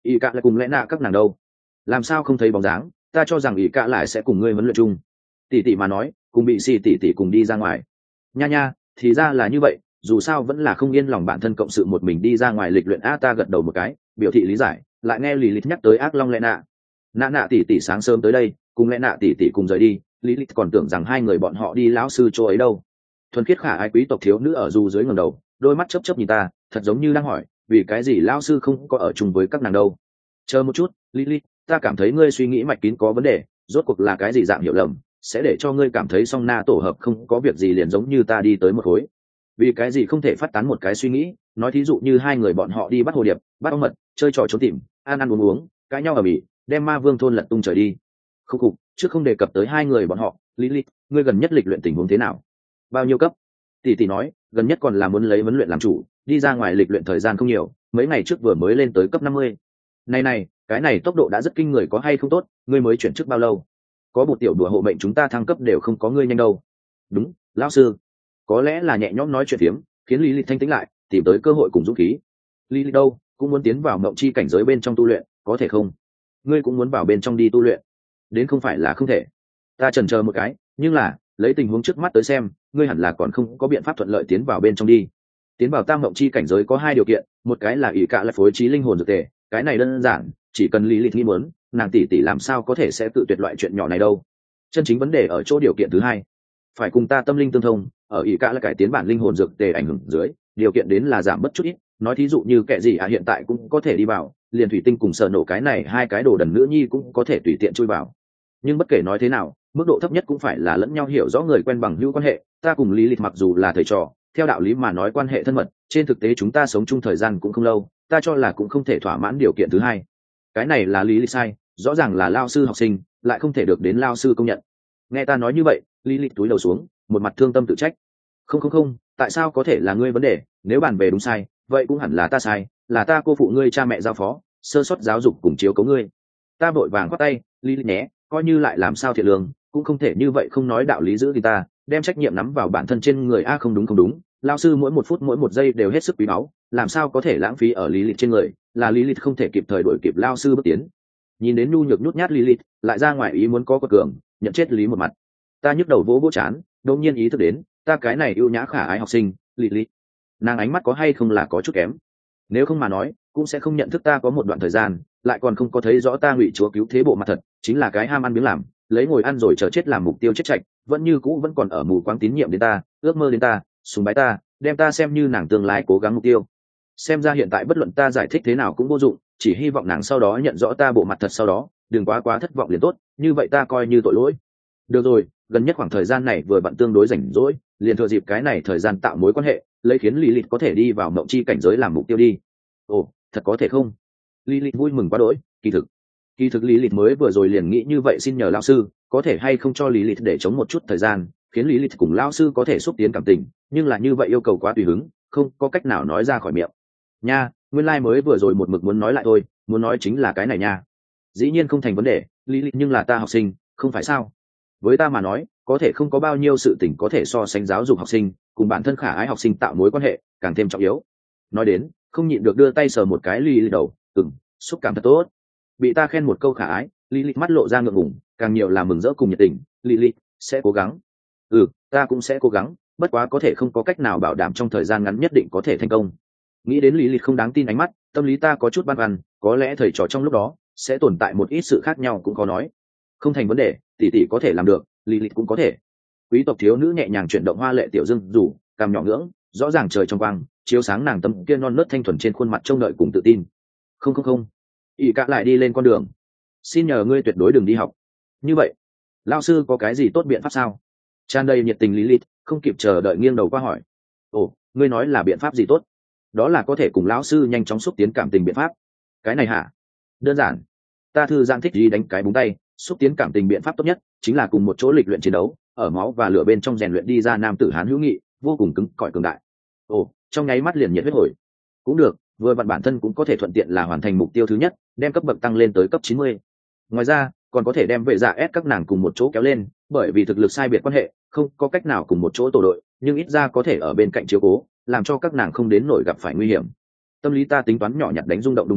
ỷ cả lại cùng lẽ nạ các nàng đâu? Làm sao không thấy bóng dáng? Ta cho rằng ỷ cả lại sẽ cùng ngươi huấn luyện chung. Tỷ tỷ mà nói cùng bị xì tỷ tỷ cùng đi ra ngoài. Nha nha, thì ra là như vậy, dù sao vẫn là không yên lòng bản thân cộng sự một mình đi ra ngoài lịch luyện. A ta gật đầu một cái biểu thị lý giải, lại nghe Lilith nhắc tới ác long lẽ nạ. Nạ nạ tỷ tỷ sáng sớm tới đây cùng lẽ nạ tỷ tỷ cùng rời đi, Lilith còn tưởng rằng hai người bọn họ đi lão sư chỗ ấy đâu. Thuần khiết khả ai quý tộc thiếu nữ ở du dưới ngẩng đầu, đôi mắt chớp chớp nhìn ta, thật giống như đang hỏi vì cái gì lão sư không có ở chung với các nàng đâu. Chờ một chút Lilith, ta cảm thấy ngươi suy nghĩ mạch kín có vấn đề, rốt cuộc là cái gì dạng hiểu lầm sẽ để cho ngươi cảm thấy song na tổ hợp không có việc gì liền giống như ta đi tới một khối. Vì cái gì không thể phát tán một cái suy nghĩ, nói thí dụ như hai người bọn họ đi bắt hồ điệp, bắt ong mật, chơi trò trốn tìm, ăn ăn uống uống, cãi nhau ở bỉ, đem ma vương thôn lật tung trời đi. Không cục trước không đề cập tới hai người bọn họ. Lilith, ngươi gần nhất lịch luyện tình huống thế nào? Bao nhiêu cấp? Tỷ tỷ nói gần nhất còn là muốn lấy huấn luyện làm chủ, đi ra ngoài lịch luyện thời gian không nhiều, mấy ngày trước vừa mới lên tới cấp năm mươi. Này này, cái này tốc độ đã rất kinh người, có hay không tốt, ngươi mới chuyển chức bao lâu? Có một tiểu đùa hộ mệnh chúng ta thăng cấp đều không có ngươi nhanh đâu. Đúng, lão sư. Có lẽ là nhẹ nhõm nói chuyện phiếm khiến lý lịch thanh tĩnh lại, tìm tới cơ hội cùng dũng khí. Lý lịch đâu cũng muốn tiến vào mộng chi cảnh giới bên trong tu luyện, có thể không? Ngươi cũng muốn vào bên trong đi tu luyện? Đến không phải là không thể. Ta chần chờ một cái, nhưng là lấy tình huống trước mắt tới xem, ngươi hẳn là còn không có biện pháp thuận lợi tiến vào bên trong đi. Tiến vào tam mộng chi cảnh giới có hai điều kiện, một cái là ỷ cả là phối trí linh hồn dược tề, cái này đơn giản, chỉ cần lý lịch nghĩ muốn, nàng tỷ tỷ làm sao có thể sẽ tự tuyệt loại chuyện nhỏ này đâu. Chân chính vấn đề ở chỗ điều kiện thứ hai, phải cùng ta tâm linh tương thông, ở ỷ cả là cải tiến bản linh hồn dược tề ảnh hưởng dưới, điều kiện đến là giảm bất chút ít, nói thí dụ như kẻ gì à hiện tại cũng có thể đi vào, liền thủy tinh cùng sợ nổ cái này hai cái đồ đần nữ nhi cũng có thể tùy tiện chui vào. Nhưng bất kể nói thế nào, mức độ thấp nhất cũng phải là lẫn nhau hiểu rõ người quen bằng hữu quan hệ. Ta cùng lý lịch mặc dù là thầy trò, theo đạo lý mà nói quan hệ thân mật, trên thực tế chúng ta sống chung thời gian cũng không lâu, ta cho là cũng không thể thỏa mãn điều kiện thứ hai. Cái này là lý lịch sai, rõ ràng là lao sư học sinh, lại không thể được đến lao sư công nhận. Nghe ta nói như vậy, lý lịch túi đầu xuống, một mặt thương tâm tự trách. Không không không, tại sao có thể là ngươi vấn đề? Nếu bàn về đúng sai, vậy cũng hẳn là ta sai, là ta cô phụ ngươi cha mẹ giao phó, sơ suất giáo dục cùng chiếu cố ngươi. Ta vội vàng khoát tay, lý lịch nhé, coi như lại làm sao thiện lương, cũng không thể như vậy không nói đạo lý giữ thì ta, đem trách nhiệm nắm vào bản thân trên người. A không đúng không đúng, lao sư mỗi một phút mỗi một giây đều hết sức quý báu, làm sao có thể lãng phí ở lý lịch trên người, là lý lịch không thể kịp thời đuổi kịp lao sư bước tiến. Nhìn đến nhu nhược nhút nhát lý lịch, lại ra ngoài ý muốn có quật cường, nhận chết lý một mặt. Ta nhức đầu vỗ vỗ chán, đột nhiên ý thức đến, ta cái này yêu nhã khả ái học sinh, lý lịch, nàng ánh mắt có hay không là có chút kém. Nếu không mà nói, cũng sẽ không nhận thức ta có một đoạn thời gian, lại còn không có thấy rõ ta ngụy chúa cứu thế bộ mặt thật, chính là cái ham ăn miếng làm, lấy ngồi ăn rồi chờ chết làm mục tiêu chết chạch, vẫn như cũ vẫn còn ở mù quáng tín nhiệm đến ta, ước mơ đến ta, sùng bái ta, đem ta xem như nàng tương lai cố gắng mục tiêu. Xem ra hiện tại bất luận ta giải thích thế nào cũng vô dụng, chỉ hy vọng nàng sau đó nhận rõ ta bộ mặt thật, sau đó đừng quá quá thất vọng liền tốt, như vậy ta coi như tội lỗi. Được rồi, gần nhất khoảng thời gian này vừa bận tương đối rảnh rỗi, liền thừa dịp cái này thời gian tạo mối quan hệ, lấy khiến Lý Lịch có thể đi vào mộng chi cảnh giới làm mục tiêu đi. Ồ, thật có thể không? Lý Lịch vui mừng quá đỗi, kỳ thực, kỳ thực Lý Lịch mới vừa rồi liền nghĩ như vậy, xin nhờ lão sư, có thể hay không cho Lý Lịch để chống một chút thời gian, khiến Lý Lịch cùng lão sư có thể xúc tiến cảm tình, nhưng là như vậy yêu cầu quá tùy hứng, không có cách nào nói ra khỏi miệng. Nha, nguyên lai like mới vừa rồi một mực muốn nói lại thôi, muốn nói chính là cái này nha. Dĩ nhiên không thành vấn đề, Lý Lịch nhưng là ta học sinh, không phải sao? Với ta mà nói, có thể không có bao nhiêu sự tình có thể so sánh giáo dục học sinh, cùng bản thân khả ái học sinh tạo mối quan hệ, càng thêm trọng yếu. Nói đến, không nhịn được đưa tay sờ một cái Lý Lịch đầu, ừm, xúc cảm thật tốt. Bị ta khen một câu khả ái, Lý Lịch mắt lộ ra ngượng ngùng, càng nhiều là mừng rỡ cùng nhiệt tình. Lý Lịch sẽ cố gắng. Ừ, ta cũng sẽ cố gắng, bất quá có thể không có cách nào bảo đảm trong thời gian ngắn nhất định có thể thành công. Nghĩ đến Lý Lịch không đáng tin ánh mắt, tâm lý ta có chút băn khoăn, có lẽ thầy trò trong lúc đó sẽ tồn tại một ít sự khác nhau cũng khó nói. Không thành vấn đề, tỷ tỷ có thể làm được, Lý Lịch cũng có thể. Quý tộc thiếu nữ nhẹ nhàng chuyển động hoa lệ tiểu dương rủ, cằm nhỏ ngưỡng, rõ ràng trời trong quang chiếu sáng nàng tâm kia non nớt thanh thuần trên khuôn mặt trông đợi cùng tự tin. Không không không, ỷ cả lại đi lên con đường, xin nhờ ngươi tuyệt đối đừng đi học. Như vậy lao sư có cái gì tốt biện pháp sao? Tràn đầy nhiệt tình Lý Lịch không kịp chờ đợi nghiêng đầu qua hỏi. Ồ, ngươi nói là biện pháp gì tốt? Đó là có thể cùng lão sư nhanh chóng xúc tiến cảm tình biện pháp. Cái này hả? Đơn giản, ta thư giãn thích đi đánh cái búng tay, xúc tiến cảm tình biện pháp tốt nhất chính là cùng một chỗ lịch luyện chiến đấu, ở máu và lửa bên trong rèn luyện đi ra nam tử hán hữu nghị, vô cùng cứng cỏi cường đại. Ồ, trong nháy mắt liền nhiệt huyết hồi. Cũng được, vừa vặn bản thân cũng có thể thuận tiện là hoàn thành mục tiêu thứ nhất, đem cấp bậc tăng lên tới cấp chín mươi. Ngoài ra còn có thể đem vệ dạ ép các nàng cùng một chỗ kéo lên, bởi vì thực lực sai biệt quan hệ không có cách nào cùng một chỗ tổ đội, nhưng ít ra có thể ở bên cạnh chiếu cố, làm cho các nàng không đến nổi gặp phải nguy hiểm. Tâm lý ta tính toán nhỏ nhặt đánh rung động đùng đùng,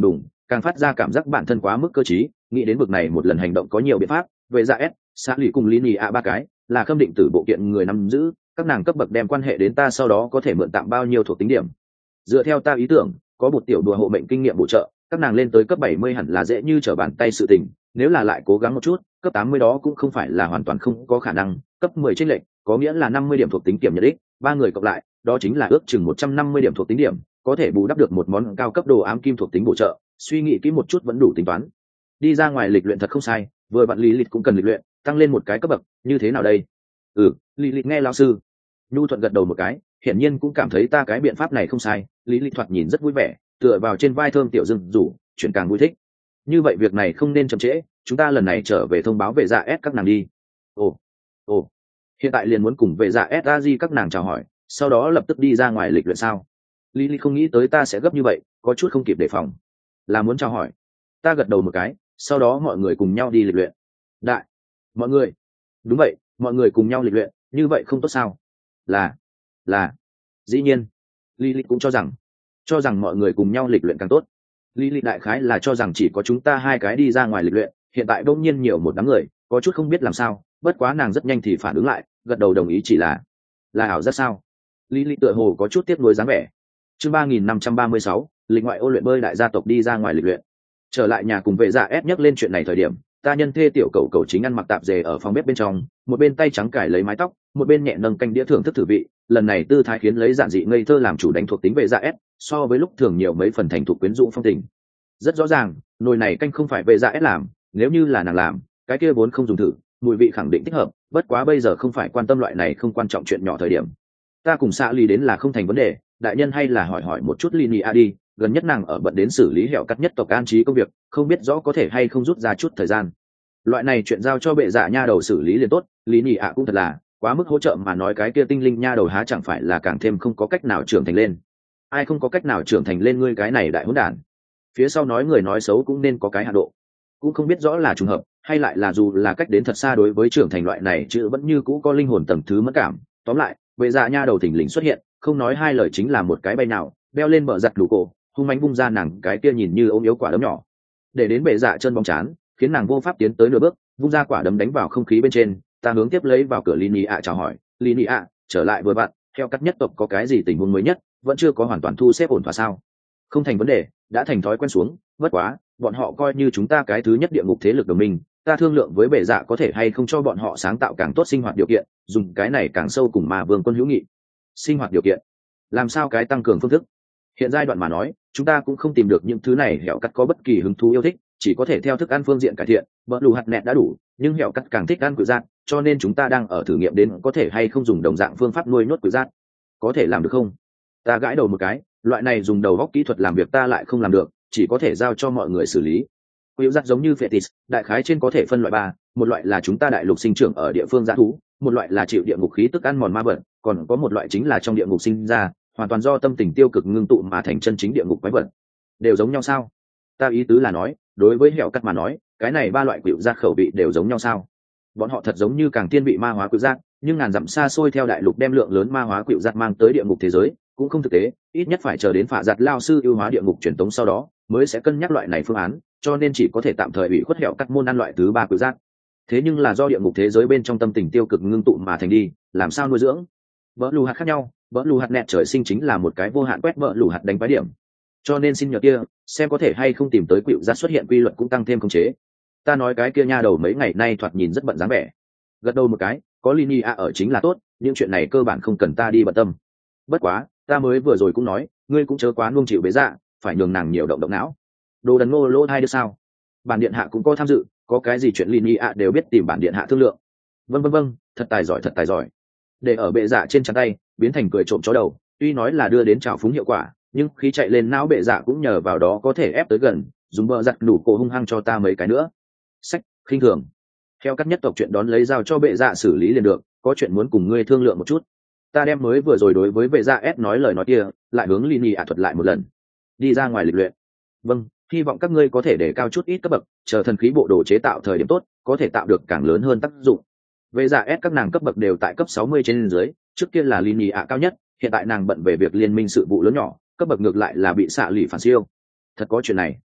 càng phát ra cảm giác bản thân quá mức cơ trí, nghĩ đến vực này một lần hành động có nhiều biện pháp. Về dạ s xã lì cùng lý nhì ạ ba cái là khâm định tử bộ kiện người nắm giữ, các nàng cấp bậc đem quan hệ đến ta sau đó có thể mượn tạm bao nhiêu thuộc tính điểm. Dựa theo ta ý tưởng, có một tiểu đùa hộ mệnh kinh nghiệm bổ trợ, các nàng lên tới cấp bảy mươi hẳn là dễ như trở bàn tay sự tình. Nếu là lại cố gắng một chút, cấp tám mươi đó cũng không phải là hoàn toàn không có khả năng. Cấp mười chênh lệch, có nghĩa là năm mươi điểm thuộc tính kiểm nhật ích, ba người cộng lại, đó chính là ước chừng một trăm năm mươi điểm thuộc tính điểm, có thể bù đắp được một món cao cấp đồ ám kim thuộc tính bổ trợ. Suy nghĩ kỹ một chút vẫn đủ tính toán. Đi ra ngoài lịch luyện thật không sai, vừa bạn lý lịch cũng cần lịch luyện, tăng lên một cái cấp bậc, như thế nào đây? Ừ, lý lịch nghe lão sư. Nhu thuận gật đầu một cái, hiển nhiên cũng cảm thấy ta cái biện pháp này không sai. Lý lịch thoạt nhìn rất vui vẻ, tựa vào trên vai thơm tiểu dương rủ, chuyện càng vui thích. Như vậy việc này không nên chậm trễ, chúng ta lần này trở về thông báo về dạ s các nàng đi. Ồ, ồ, hiện tại liền muốn cùng về dạ s a di các nàng chào hỏi, sau đó lập tức đi ra ngoài lịch luyện sao? Lý lịch không nghĩ tới ta sẽ gấp như vậy, có chút không kịp đề phòng. Là muốn chào hỏi? Ta gật đầu một cái, sau đó mọi người cùng nhau đi lịch luyện. Đại, mọi người, đúng vậy, mọi người cùng nhau lịch luyện, như vậy không tốt sao? Là, là, dĩ nhiên. Lý lịch cũng cho rằng, cho rằng mọi người cùng nhau lịch luyện càng tốt. Lý lịch đại khái là cho rằng chỉ có chúng ta hai cái đi ra ngoài lịch luyện, hiện tại đông nhiên nhiều một đám người, có chút không biết làm sao, bất quá nàng rất nhanh thì phản ứng lại, gật đầu đồng ý chỉ là, là ảo giác sao? Lý lịch tựa hồ có chút tiếc nuối dáng vẻ. Chương ba nghìn năm trăm ba mươi sáu, lịch ngoại ô luyện bơi đại gia tộc đi ra ngoài lịch luyện. Trở lại nhà cùng vệ dạ ép nhắc lên chuyện này thời điểm, ta nhân thê tiểu cầu cầu chính ăn mặc tạp dề ở phòng bếp bên trong, một bên tay trắng cải lấy mái tóc, một bên nhẹ nâng canh đĩa thưởng thức thử vị. Lần này tư thái khiến lấy giản dị ngây thơ làm chủ đánh thuộc tính vệ dạ ép, so với lúc thường nhiều mấy phần thành thục quyến rũ phong tình. Rất rõ ràng, nồi này canh không phải vệ dạ ép làm, nếu như là nàng làm, cái kia vốn không dùng thử, mùi vị khẳng định thích hợp. Bất quá bây giờ không phải quan tâm loại này không quan trọng chuyện nhỏ thời điểm. Ta cùng xạ ly đến là không thành vấn đề, đại nhân hay là hỏi hỏi một chút Lini a đi, gần nhất nàng ở bận đến xử lý hẻo cắt nhất tộc an trí công việc, không biết rõ có thể hay không rút ra chút thời gian. Loại này chuyện giao cho bệ dạ nha đầu xử lý liền tốt. Lini a cũng thật là quá mức hỗ trợ mà nói, cái kia tinh linh nha đầu há chẳng phải là càng thêm không có cách nào trưởng thành lên. Ai không có cách nào trưởng thành lên, ngươi cái này đại hỗn đản. Phía sau nói người nói xấu cũng nên có cái hạ độ. Cũng không biết rõ là trùng hợp hay lại là dù là cách đến thật xa, đối với trưởng thành loại này chữ vẫn như cũ có linh hồn tầng thứ mất cảm. Tóm lại, bệ dạ nha đầu thỉnh lình xuất hiện, không nói hai lời chính là một cái bay nào đeo lên bờ giặt đủ cổ, hung mánh vung ra nàng cái kia nhìn như ốm yếu quả đấm nhỏ, để đến bệ dạ chân bóng chán, khiến nàng vô pháp tiến tới nửa bước, vung ra quả đấm đánh vào không khí bên trên. Ta hướng tiếp lấy vào cửa Lini ạ chào hỏi, Lini ạ, trở lại vừa bạn, theo cắt nhất tộc có cái gì tình huống mới nhất, vẫn chưa có hoàn toàn thu xếp ổn thỏa sao? Không thành vấn đề, đã thành thói quen xuống, bất quá, bọn họ coi như chúng ta cái thứ nhất địa ngục thế lực đồng minh, ta thương lượng với bệ dạ có thể hay không cho bọn họ sáng tạo càng tốt sinh hoạt điều kiện, dùng cái này càng sâu cùng mà vương quân hữu nghị. Sinh hoạt điều kiện, làm sao cái tăng cường phương thức? Hiện giai đoạn mà nói, chúng ta cũng không tìm được những thứ này hẻo cắt có bất kỳ hứng thú yêu thích, chỉ có thể theo thức ăn phương diện cải thiện. Bỡ lù hạt nẹt đã đủ, nhưng hẻo cắt càng thích ăn cự giác, cho nên chúng ta đang ở thử nghiệm đến có thể hay không dùng đồng dạng phương pháp nuôi nhốt cự giác. Có thể làm được không? Ta gãi đầu một cái, loại này dùng đầu góc kỹ thuật làm việc ta lại không làm được, chỉ có thể giao cho mọi người xử lý. Cự giác giống như Fetis, đại khái trên có thể phân loại ba, một loại là chúng ta đại lục sinh trưởng ở địa phương dã thú, một loại là chịu địa ngục khí tức ăn mòn ma vật, còn có một loại chính là trong địa ngục sinh ra, hoàn toàn do tâm tình tiêu cực ngưng tụ mà thành chân chính địa ngục quái vật. Đều giống nhau sao? Ta ý tứ là nói, đối với hẻo cắt mà nói, cái này ba loại cựu giác khẩu vị đều giống nhau sao? Bọn họ thật giống như càng tiên vị ma hóa cựu giác, nhưng ngàn dặm xa xôi theo đại lục đem lượng lớn ma hóa cựu giác mang tới địa ngục thế giới, cũng không thực tế, ít nhất phải chờ đến phạ giặt lao sư ưu hóa địa ngục truyền tống sau đó, mới sẽ cân nhắc loại này phương án, cho nên chỉ có thể tạm thời ủy khuất hẻo cắt môn ăn loại thứ ba cựu giác. Thế nhưng là do địa ngục thế giới bên trong tâm tình tiêu cực ngưng tụ mà thành đi, làm sao nuôi dưỡng? Vỡ lù hạt khác nhau, vỡ lù hạt nẹt trời sinh chính là một cái vô hạn quét vỡ lù hạt đánh quái điểm, cho nên xin nhờ kia xem có thể hay không tìm tới quỵu giác xuất hiện quy luật cũng tăng thêm khống chế. Ta nói cái kia nha đầu mấy ngày nay thoạt nhìn rất bận dáng vẻ. Gật đầu một cái, có Lini a ở chính là tốt, những chuyện này cơ bản không cần ta đi bận tâm. Bất quá, ta mới vừa rồi cũng nói, ngươi cũng chớ quá nuông chịu bế dạ, phải nhường nàng nhiều động động não. Đồ đần ngô lỗ hai đứa sao? Bản điện hạ cũng có tham dự, có cái gì chuyện Lini a đều biết tìm bản điện hạ thương lượng. Vâng vâng vâng, thật tài giỏi thật tài giỏi. Để ở bệ dạ trên chắn tay biến thành cười trộm chó đầu, tuy nói là đưa đến trào phúng hiệu quả, nhưng khi chạy lên não bệ dạ cũng nhờ vào đó có thể ép tới gần, dùng bờ giặt đủ cổ hung hăng cho ta mấy cái nữa. Sách khinh thường. Theo các nhất tộc chuyện đón lấy giao cho bệ dạ xử lý liền được, có chuyện muốn cùng ngươi thương lượng một chút. Ta đem mới vừa rồi đối với bệ dạ ép nói lời nói kia lại hướng Lini ả thuật lại một lần. Đi ra ngoài lịch luyện. Vâng, hy vọng các ngươi có thể để cao chút ít cấp bậc, chờ thần khí bộ đồ chế tạo thời điểm tốt, có thể tạo được càng lớn hơn tác dụng. Về dạ S các nàng cấp bậc đều tại cấp sáu mươi trên dưới, trước kia là Lini ạ cao nhất, hiện tại nàng bận về việc liên minh sự vụ lớn nhỏ, cấp bậc ngược lại là bị xạ lì phản siêu. Thật có chuyện này.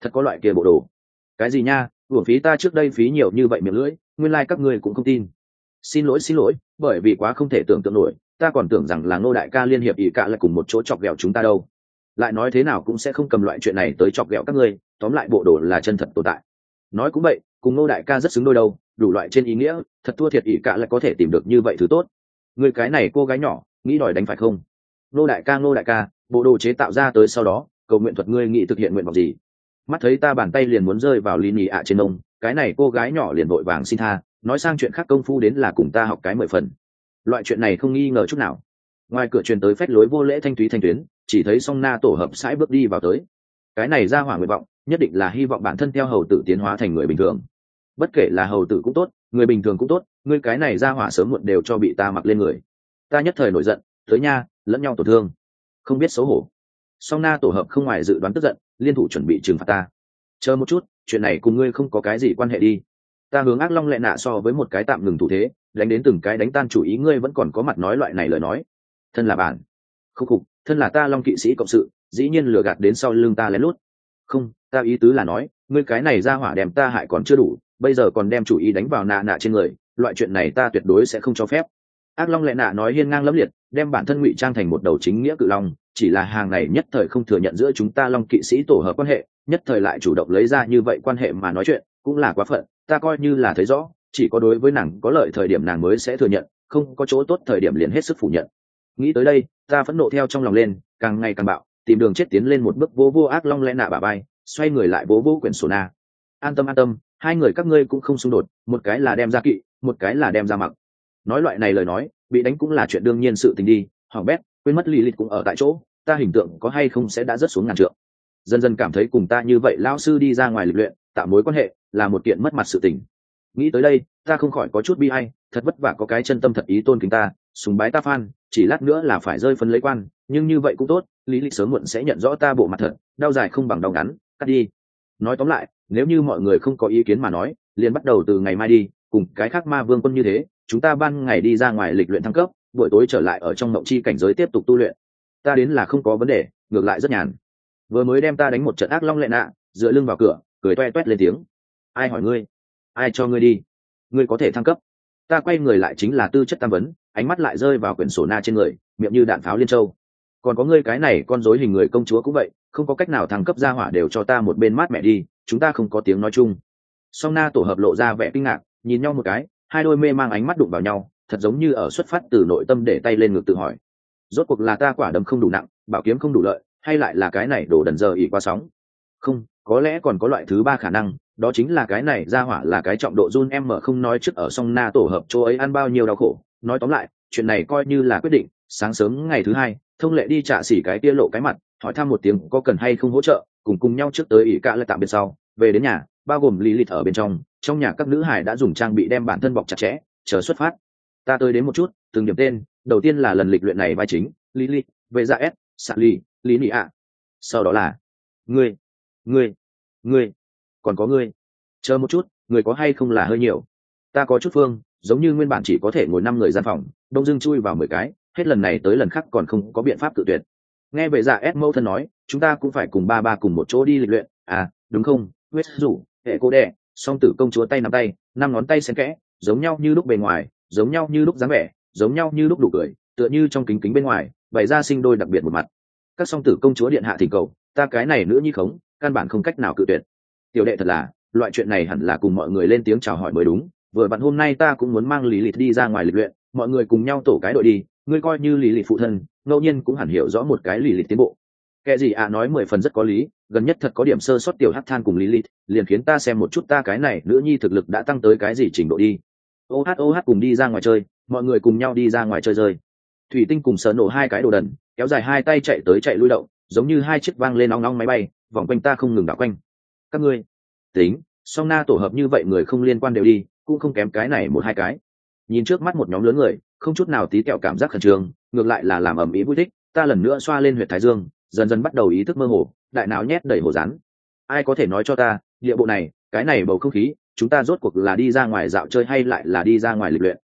thật có loại kia bộ đồ. Cái gì nha, uổng phí ta trước đây phí nhiều như vậy miệng lưỡi, nguyên lai các ngươi cũng không tin. Xin lỗi xin lỗi, bởi vì quá không thể tưởng tượng nổi, ta còn tưởng rằng là Ngô đại ca liên hiệp ỷ cả lại cùng một chỗ chọc ghẹo chúng ta đâu. Lại nói thế nào cũng sẽ không cầm loại chuyện này tới chọc ghẹo các ngươi, tóm lại bộ đồ là chân thật tồn tại. Nói cũng vậy, cùng Ngô đại ca rất xứng đôi đâu, đủ loại trên ý nghĩa, thật thua thiệt ỷ cả lại có thể tìm được như vậy thứ tốt. Người cái này cô gái nhỏ, nghĩ đòi đánh phải không? Ngô đại ca Ngô đại ca, bộ đồ chế tạo ra tới sau đó, cầu nguyện thuật ngươi nghĩ thực hiện nguyện vọng gì? Mắt thấy ta bàn tay liền muốn rơi vào lì nhì ạ trên ông, cái này cô gái nhỏ liền vội vàng xin tha, nói sang chuyện khác công phu đến là cùng ta học cái mười phần. Loại chuyện này không nghi ngờ chút nào. Ngoài cửa truyền tới phách lối vô lễ thanh thúy thanh tuyến, chỉ thấy song na tổ hợp sải bước đi vào tới. Cái này ra hỏa nguyện vọng, nhất định là hy vọng bản thân theo hầu tử tiến hóa thành người bình thường. Bất kể là hầu tử cũng tốt, người bình thường cũng tốt, ngươi cái này ra hỏa sớm muộn đều cho bị ta mặc lên người. Ta nhất thời nổi giận, tới nha, lẫn nhau tổn thương, không biết xấu hổ. Song na tổ hợp không ngoài dự đoán tức giận, liên thủ chuẩn bị trừng phạt ta. Chờ một chút, chuyện này cùng ngươi không có cái gì quan hệ đi. Ta hướng ác long lệ nạ so với một cái tạm ngừng thủ thế, đánh đến từng cái đánh tan chủ ý ngươi vẫn còn có mặt nói loại này lời nói. Thân là bản, không khục, thân là ta long kỵ sĩ cộng sự, dĩ nhiên lừa gạt đến sau lưng ta lén lút. Không, ta ý tứ là nói, ngươi cái này ra hỏa đem ta hại còn chưa đủ, bây giờ còn đem chủ ý đánh vào nạ nạ trên người, loại chuyện này ta tuyệt đối sẽ không cho phép. Ác long lệ nạ nói hiên ngang lẫm liệt, đem bản thân ngụy trang thành một đầu chính nghĩa cự long, chỉ là hàng này nhất thời không thừa nhận giữa chúng ta long kỵ sĩ tổ hợp quan hệ, nhất thời lại chủ động lấy ra như vậy quan hệ mà nói chuyện, cũng là quá phận. Ta coi như là thấy rõ, chỉ có đối với nàng có lợi thời điểm nàng mới sẽ thừa nhận, không có chỗ tốt thời điểm liền hết sức phủ nhận. Nghĩ tới đây, ta phẫn nộ theo trong lòng lên, càng ngày càng bạo, tìm đường chết tiến lên một bước vô vô ác long lẽ nạ bả bay, xoay người lại vô vô quyển sổ na. An tâm an tâm, hai người các ngươi cũng không xung đột, một cái là đem ra kỵ, một cái là đem ra mặc. Nói loại này lời nói, bị đánh cũng là chuyện đương nhiên sự tình đi. Hoàng bét, quên mất Lilith cũng ở tại chỗ, ta hình tượng có hay không sẽ đã rất xuống ngàn trượng. Dần dần cảm thấy cùng ta như vậy lão sư đi ra ngoài lịch luyện, tạo mối quan hệ là một kiện mất mặt sự tình. Nghĩ tới đây, ta không khỏi có chút bi ai, thật vất vả có cái chân tâm thật ý tôn kính ta, sùng bái ta fan, chỉ lát nữa là phải rơi phân lấy quan, nhưng như vậy cũng tốt, lý lịch sớm muộn sẽ nhận rõ ta bộ mặt thật, đau dài không bằng đau ngắn, cắt đi. Nói tóm lại, nếu như mọi người không có ý kiến mà nói, liền bắt đầu từ ngày mai đi, cùng cái khác ma vương quân như thế, chúng ta ban ngày đi ra ngoài lịch luyện thăng cấp, buổi tối trở lại ở trong mộng chi cảnh giới tiếp tục tu luyện. Ta đến là không có vấn đề, ngược lại rất nhàn. Vừa mới đem ta đánh một trận ác long lệ nạ, dựa lưng vào cửa, cười toe toét lên tiếng. Ai hỏi ngươi? Ai cho ngươi đi? Ngươi có thể thăng cấp. Ta quay người lại chính là tư chất tam vấn, ánh mắt lại rơi vào quyển sổ na trên người, miệng như đạn pháo liên châu. Còn có ngươi cái này con rối hình người công chúa cũng vậy, không có cách nào thăng cấp ra hỏa đều cho ta một bên mát mẹ đi, chúng ta không có tiếng nói chung. Song na tổ hợp lộ ra vẻ kinh ngạc, nhìn nhau một cái, hai đôi mê mang ánh mắt đụng vào nhau, thật giống như ở xuất phát từ nội tâm để tay lên ngực tự hỏi. Rốt cuộc là ta quả đấm không đủ nặng, bảo kiếm không đủ lợi, hay lại là cái này đổ đần giờ ỉ qua sóng? Không, có lẽ còn có loại thứ ba khả năng, đó chính là cái này ra hỏa là cái trọng độ run em mở không nói trước ở song na tổ hợp chỗ ấy ăn bao nhiêu đau khổ. Nói tóm lại, chuyện này coi như là quyết định, sáng sớm ngày thứ hai, thông lệ đi trả xỉ cái tia lộ cái mặt, hỏi thăm một tiếng có cần hay không hỗ trợ, cùng cùng nhau trước tới ỉ cả lại tạm biệt sau, về đến nhà, bao gồm Lilith ở bên trong, trong nhà các nữ hải đã dùng trang bị đem bản thân bọc chặt chẽ, chờ xuất phát. Ta tới đến một chút, từng điểm tên, đầu tiên là lần lịch luyện này vai chính, Lilith, về ra S, Sally, Lý Nị ạ. Sau đó là ngươi, ngươi, ngươi, còn có ngươi. Chờ một chút, người có hay không là hơi nhiều. Ta có chút phương, giống như nguyên bản chỉ có thể ngồi năm người gian phòng, đông dưng chui vào mười cái, hết lần này tới lần khác còn không có biện pháp tự tuyệt. Nghe về dạ S mâu thân nói, chúng ta cũng phải cùng ba ba cùng một chỗ đi lịch luyện, à, đúng không? Huyết rủ, hệ cô đẻ, song tử công chúa tay nắm tay, năm ngón tay xen kẽ, giống nhau như lúc bề ngoài, giống nhau như lúc dáng vẻ, giống nhau như lúc đủ cười, tựa như trong kính kính bên ngoài, bày ra sinh đôi đặc biệt một mặt. Các song tử công chúa điện hạ thỉnh cầu, ta cái này nữ nhi khống, căn bản không cách nào cự tuyệt. Tiểu đệ thật là, loại chuyện này hẳn là cùng mọi người lên tiếng chào hỏi mới đúng. Vừa vặn hôm nay ta cũng muốn mang Lý Lịch đi ra ngoài lịch luyện, mọi người cùng nhau tổ cái đội đi, ngươi coi như Lý Lịch phụ thân, ngẫu nhiên cũng hẳn hiểu rõ một cái Lý Lịch tiến bộ. Kẻ gì à, nói mười phần rất có lý, gần nhất thật có điểm sơ sót tiểu hắc than cùng Lý Lịch, liền khiến ta xem một chút ta cái này nữ nhi thực lực đã tăng tới cái gì trình độ đi. Ô hát ô hát cùng đi ra ngoài chơi, mọi người cùng nhau đi ra ngoài chơi rơi. Thủy Tinh cùng Sở Nổ hai cái đồ đần, kéo dài hai tay chạy tới chạy lui động, giống như hai chiếc vang lên ong ong máy bay, vòng quanh ta không ngừng đảo quanh. Các ngươi, tính, song na tổ hợp như vậy người không liên quan đều đi, cũng không kém cái này một hai cái. Nhìn trước mắt một nhóm lớn người, không chút nào tí kẹo cảm giác khẩn trương, ngược lại là làm ầm ĩ vui thích. Ta lần nữa xoa lên huyệt thái dương, dần dần bắt đầu ý thức mơ hồ, đại não nhét đầy hồ rán. Ai có thể nói cho ta, địa bộ này, cái này bầu không khí, chúng ta rốt cuộc là đi ra ngoài dạo chơi hay lại là đi ra ngoài lịch luyện?